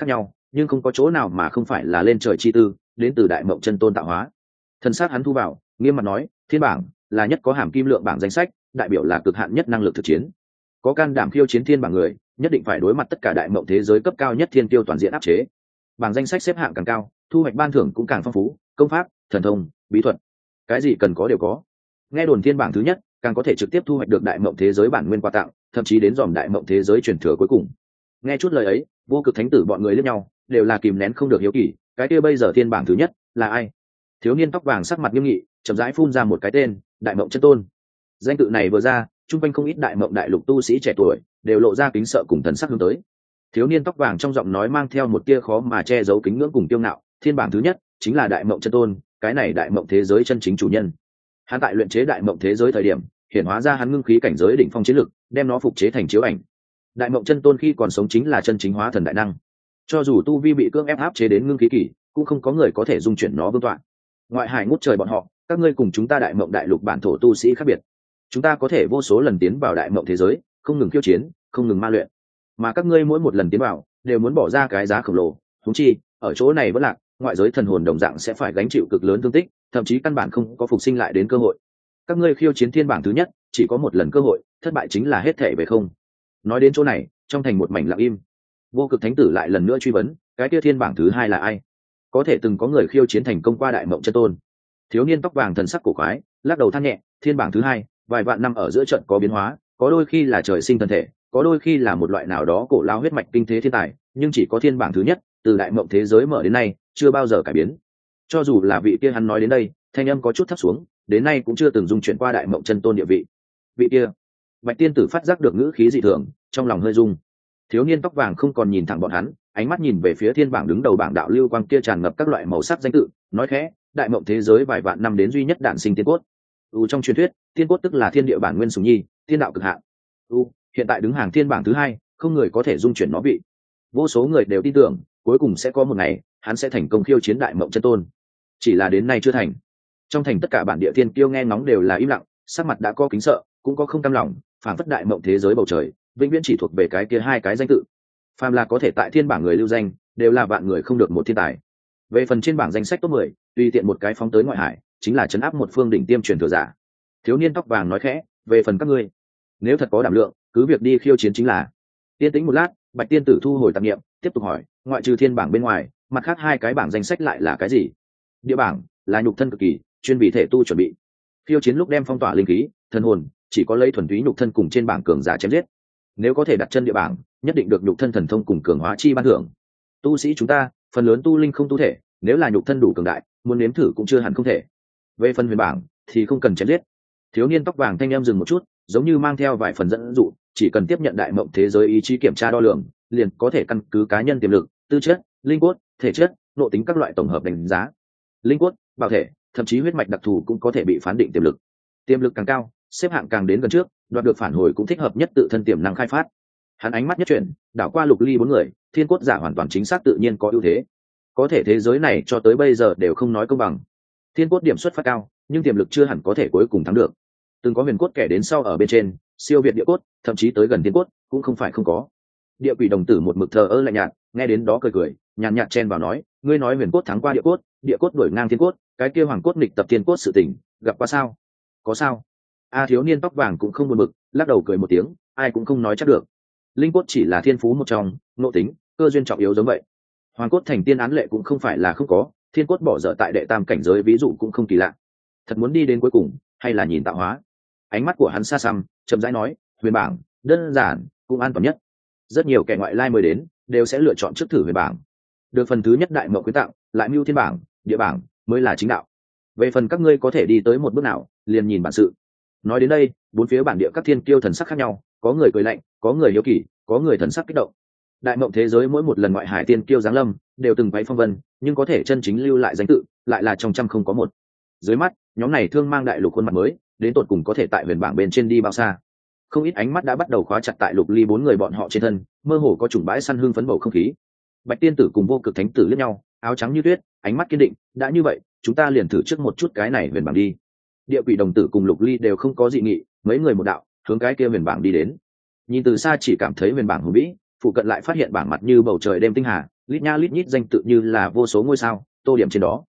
nhưng không có chỗ nào mà không phải là lên trời chi tư, đến từ đại mộng chân tôn tạo hóa. Thần sát hắn thu vào, nghiêm mặt nói, thiên bảng là nhất có hàm kim lượng bảng danh sách, đại biểu là cực hạn nhất năng lực thực chiến. Có can đảm khiêu chiến thiên bảng người, nhất định phải đối mặt tất cả đại mộng thế giới cấp cao nhất thiên tiêu toàn diện áp chế. Bảng danh sách xếp hạng càng cao, thu hoạch ban thưởng cũng càng phong phú, công pháp, thần thông, bí thuật, cái gì cần có đều có. Nghe đồn thiên bảng thứ nhất, càng có thể trực tiếp thu hoạch được đại mộng thế giới bản nguyên quà tặng, thậm chí đến dòm đại mộng thế giới truyền thừa cuối cùng. Nghe chút lời ấy, vô cực thánh tử bọn người liếc nhau, đều là kìm nén không được hiếu kỳ, cái kia bây giờ thiên bảng thứ nhất là ai? Thiếu niên tóc vàng sắc mặt nghiêm nghị, chậm rãi phun ra một cái tên, đại mộng chân tôn. Danh tự này vừa ra, chung quanh không ít đại mộng đại lục tu sĩ trẻ tuổi đều lộ ra kính sợ cùng thần sắc hướng tới. Thiếu niên tóc vàng trong giọng nói mang theo một tia khó mà che giấu kính ngưỡng cùng kiêu ngạo, thiên bảng thứ nhất chính là đại mộng chân tôn, cái này đại mộng thế giới chân chính chủ nhân. Hắn tại luyện chế đại mộng thế giới thời điểm, hiển hóa ra hắn ngưng khí cảnh giới đỉnh phong chiến lực, đem nó phục chế thành chiếu ảnh. Đại mộng chân tôn khi còn sống chính là chân chính hóa thần đại năng, cho dù tu vi bị cưỡng ép áp chế đến ngưng khí kỳ, cũng không có người có thể dung chuyển nó vương tọa. Ngoại hải ngút trời bọn họ, các ngươi cùng chúng ta đại mộng đại lục bản thổ tu sĩ khác biệt, chúng ta có thể vô số lần tiến vào đại mộng thế giới, không ngừng khiêu chiến, không ngừng ma luyện, mà các ngươi mỗi một lần tiến vào đều muốn bỏ ra cái giá khổng lồ. Huống chi ở chỗ này vẫn lạc, ngoại giới thần hồn đồng dạng sẽ phải gánh chịu cực lớn thương tích, thậm chí căn bản không có phục sinh lại đến cơ hội. Các ngươi khiêu chiến thiên bảng thứ nhất chỉ có một lần cơ hội, thất bại chính là hết thể về không. Nói đến chỗ này, trong thành một mảnh lặng im. Vô cực thánh tử lại lần nữa truy vấn, cái kia thiên bảng thứ hai là ai? Có thể từng có người khiêu chiến thành công qua đại mộng chân tôn? Thiếu niên tóc vàng thần sắc cổ quái, lắc đầu than nhẹ, thiên bảng thứ hai vài vạn năm ở giữa trận có biến hóa, có đôi khi là trời sinh thân thể, có đôi khi là một loại nào đó cổ lao huyết mạch kinh thế thiên tài, nhưng chỉ có thiên bảng thứ nhất từ đại mộng thế giới mở đến nay chưa bao giờ cải biến. Cho dù là vị kia hắn nói đến đây, thanh âm có chút thấp xuống, đến nay cũng chưa từng dung chuyển qua đại mộng chân tôn địa vị. Vị kia, bạch tiên tử phát giác được ngữ khí dị thường, trong lòng hơi rung. Thiếu niên tóc vàng không còn nhìn thẳng bọn hắn, ánh mắt nhìn về phía thiên bảng đứng đầu bảng đạo lưu quang kia tràn ngập các loại màu sắc danh tự, nói khẽ, đại mộng thế giới vài vạn năm đến duy nhất đản sinh tiên cốt. Trong truyền thuyết, tiên cốt tức là thiên địa bản nguyên sủng nhi, thiên đạo cực hạn. Hiện tại đứng hàng thiên bảng thứ hai, không người có thể dung chuyển nó vị. Vô số người đều tin tưởng, cuối cùng sẽ có một ngày, hắn sẽ thành công khiêu chiến đại mộng chân tôn. Chỉ là đến nay chưa thành. Trong thành tất cả bản địa thiên kiêu nghe ngóng đều là im lặng, sắc mặt đã có kính sợ, cũng có không cam lòng, phảng phất đại mộng thế giới bầu trời, vĩnh viễn chỉ thuộc về cái kia hai cái danh tự. Phàm là có thể tại thiên bảng người lưu danh, đều là vạn người không được một thiên tài. Về phần trên bảng danh sách top 10, tùy tiện một cái phóng tới ngoại hải, chính là trấn áp một phương đỉnh tiêm truyền thừa giả. Thiếu niên tóc vàng nói khẽ, về phần các ngươi, nếu thật có đảm lượng, cứ việc đi khiêu chiến chính là. Yên tĩnh một lát, bạch tiên tử thu hồi tạp niệm, tiếp tục hỏi, ngoại trừ thiên bảng bên ngoài, mặt khác hai cái bảng danh sách lại là cái gì? Địa bảng là nhục thân cực kỳ, chuyên vì thể tu chuẩn bị. Khiêu chiến lúc đem phong tỏa linh khí, thần hồn, chỉ có lấy thuần túy nhục thân cùng trên bảng cường giả chém giết. Nếu có thể đặt chân địa bảng, nhất định được nhục thân thần thông cùng cường hóa chi ban thưởng. Tu sĩ chúng ta, phần lớn tu linh không tu thể, nếu là nhục thân đủ cường đại, muốn nếm thử cũng chưa hẳn không thể. Về phần huyền bảng thì không cần chém giết. Thiếu niên tóc vàng thanh em dừng một chút, giống như mang theo vài phần dẫn dụ, chỉ cần tiếp nhận đại mộng thế giới ý chí kiểm tra đo lường, liền có thể căn cứ cá nhân tiềm lực, tư chất, linh cốt, thể chất, nội tính các loại tổng hợp đánh giá. Linh cốt, bảo thể, thậm chí huyết mạch đặc thù cũng có thể bị phán định tiềm lực. Tiềm lực càng cao, xếp hạng càng đến gần trước, đoạt được phản hồi cũng thích hợp nhất tự thân tiềm năng khai phát. Hắn ánh mắt nhất chuyển, đảo qua Lục Ly bốn người, thiên cốt giả hoàn toàn chính xác tự nhiên có ưu thế. Có thể thế giới này cho tới bây giờ đều không nói công bằng. Thiên cốt điểm xuất phát cao, nhưng tiềm lực chưa hẳn có thể cuối cùng thắng được. Từng có huyền cốt kẻ đến sau ở bên trên, siêu việt địa cốt, thậm chí tới gần thiên cốt, cũng không phải không có. Địa quỷ đồng tử một mực thờ ơ lạnh nhạt, nghe đến đó cười cười, nhàn nhạt chen vào nói, ngươi nói huyền cốt thắng qua địa cốt, địa cốt đuổi ngang thiên cốt, cái kia hoàng cốt nghịch tập thiên cốt sự tình, gặp qua sao? Có sao? Thiếu niên tóc vàng cũng không buồn bực, lắc đầu cười một tiếng, ai cũng không nói chắc được. Linh cốt chỉ là thiên phú một trong, nội tính, cơ duyên trọng yếu giống vậy. Hoàng cốt thành tiên án lệ cũng không phải là không có, thiên cốt bỏ dở tại đệ tam cảnh giới ví dụ cũng không kỳ lạ. Thật muốn đi đến cuối cùng, hay là nhìn tạo hóa. Ánh mắt của hắn xa xăm, chậm rãi nói, huyền bảng đơn giản cũng an toàn nhất. Rất nhiều kẻ ngoại lai mới đến, đều sẽ lựa chọn trước thử huyền bảng. Được phần thứ nhất đại mộng quyến tặng, lại mưu thiên bảng, địa bảng mới là chính đạo. Về phần các ngươi có thể đi tới một bước nào, liền nhìn bản sự. Nói đến đây, bốn phía bản địa các thiên kiêu thần sắc khác nhau, có người cười lạnh, có người hiếu kỳ, có người thần sắc kích động. Đại mộng thế giới mỗi một lần ngoại hải tiên kiêu giáng lâm, đều từng váy phong vân, nhưng có thể chân chính lưu lại danh tự, lại là trong trăm không có một. Dưới mắt, nhóm này thương mang đại lục khuôn mặt mới, đến tột cùng có thể tại huyền bảng bên trên đi bao xa. Không ít ánh mắt đã bắt đầu khóa chặt tại Lục Ly bốn người bọn họ trên thân, mơ hồ có chủng bãi săn hương phấn bầu không khí. Bạch tiên tử cùng vô cực thánh tử liếc nhau, áo trắng như tuyết, ánh mắt kiên định, đã như vậy, chúng ta liền thử trước một chút cái này huyền bảng đi. Địa quỷ đồng tử cùng Lục Ly đều không có dị nghị, mấy người một đạo, hướng cái kia huyền bảng đi đến. Nhìn từ xa chỉ cảm thấy huyền bảng hùng vĩ, phụ cận lại phát hiện bảng mặt như bầu trời đêm tinh hà, lít nha lít nhít danh tự như là vô số ngôi sao tô điểm trên đó.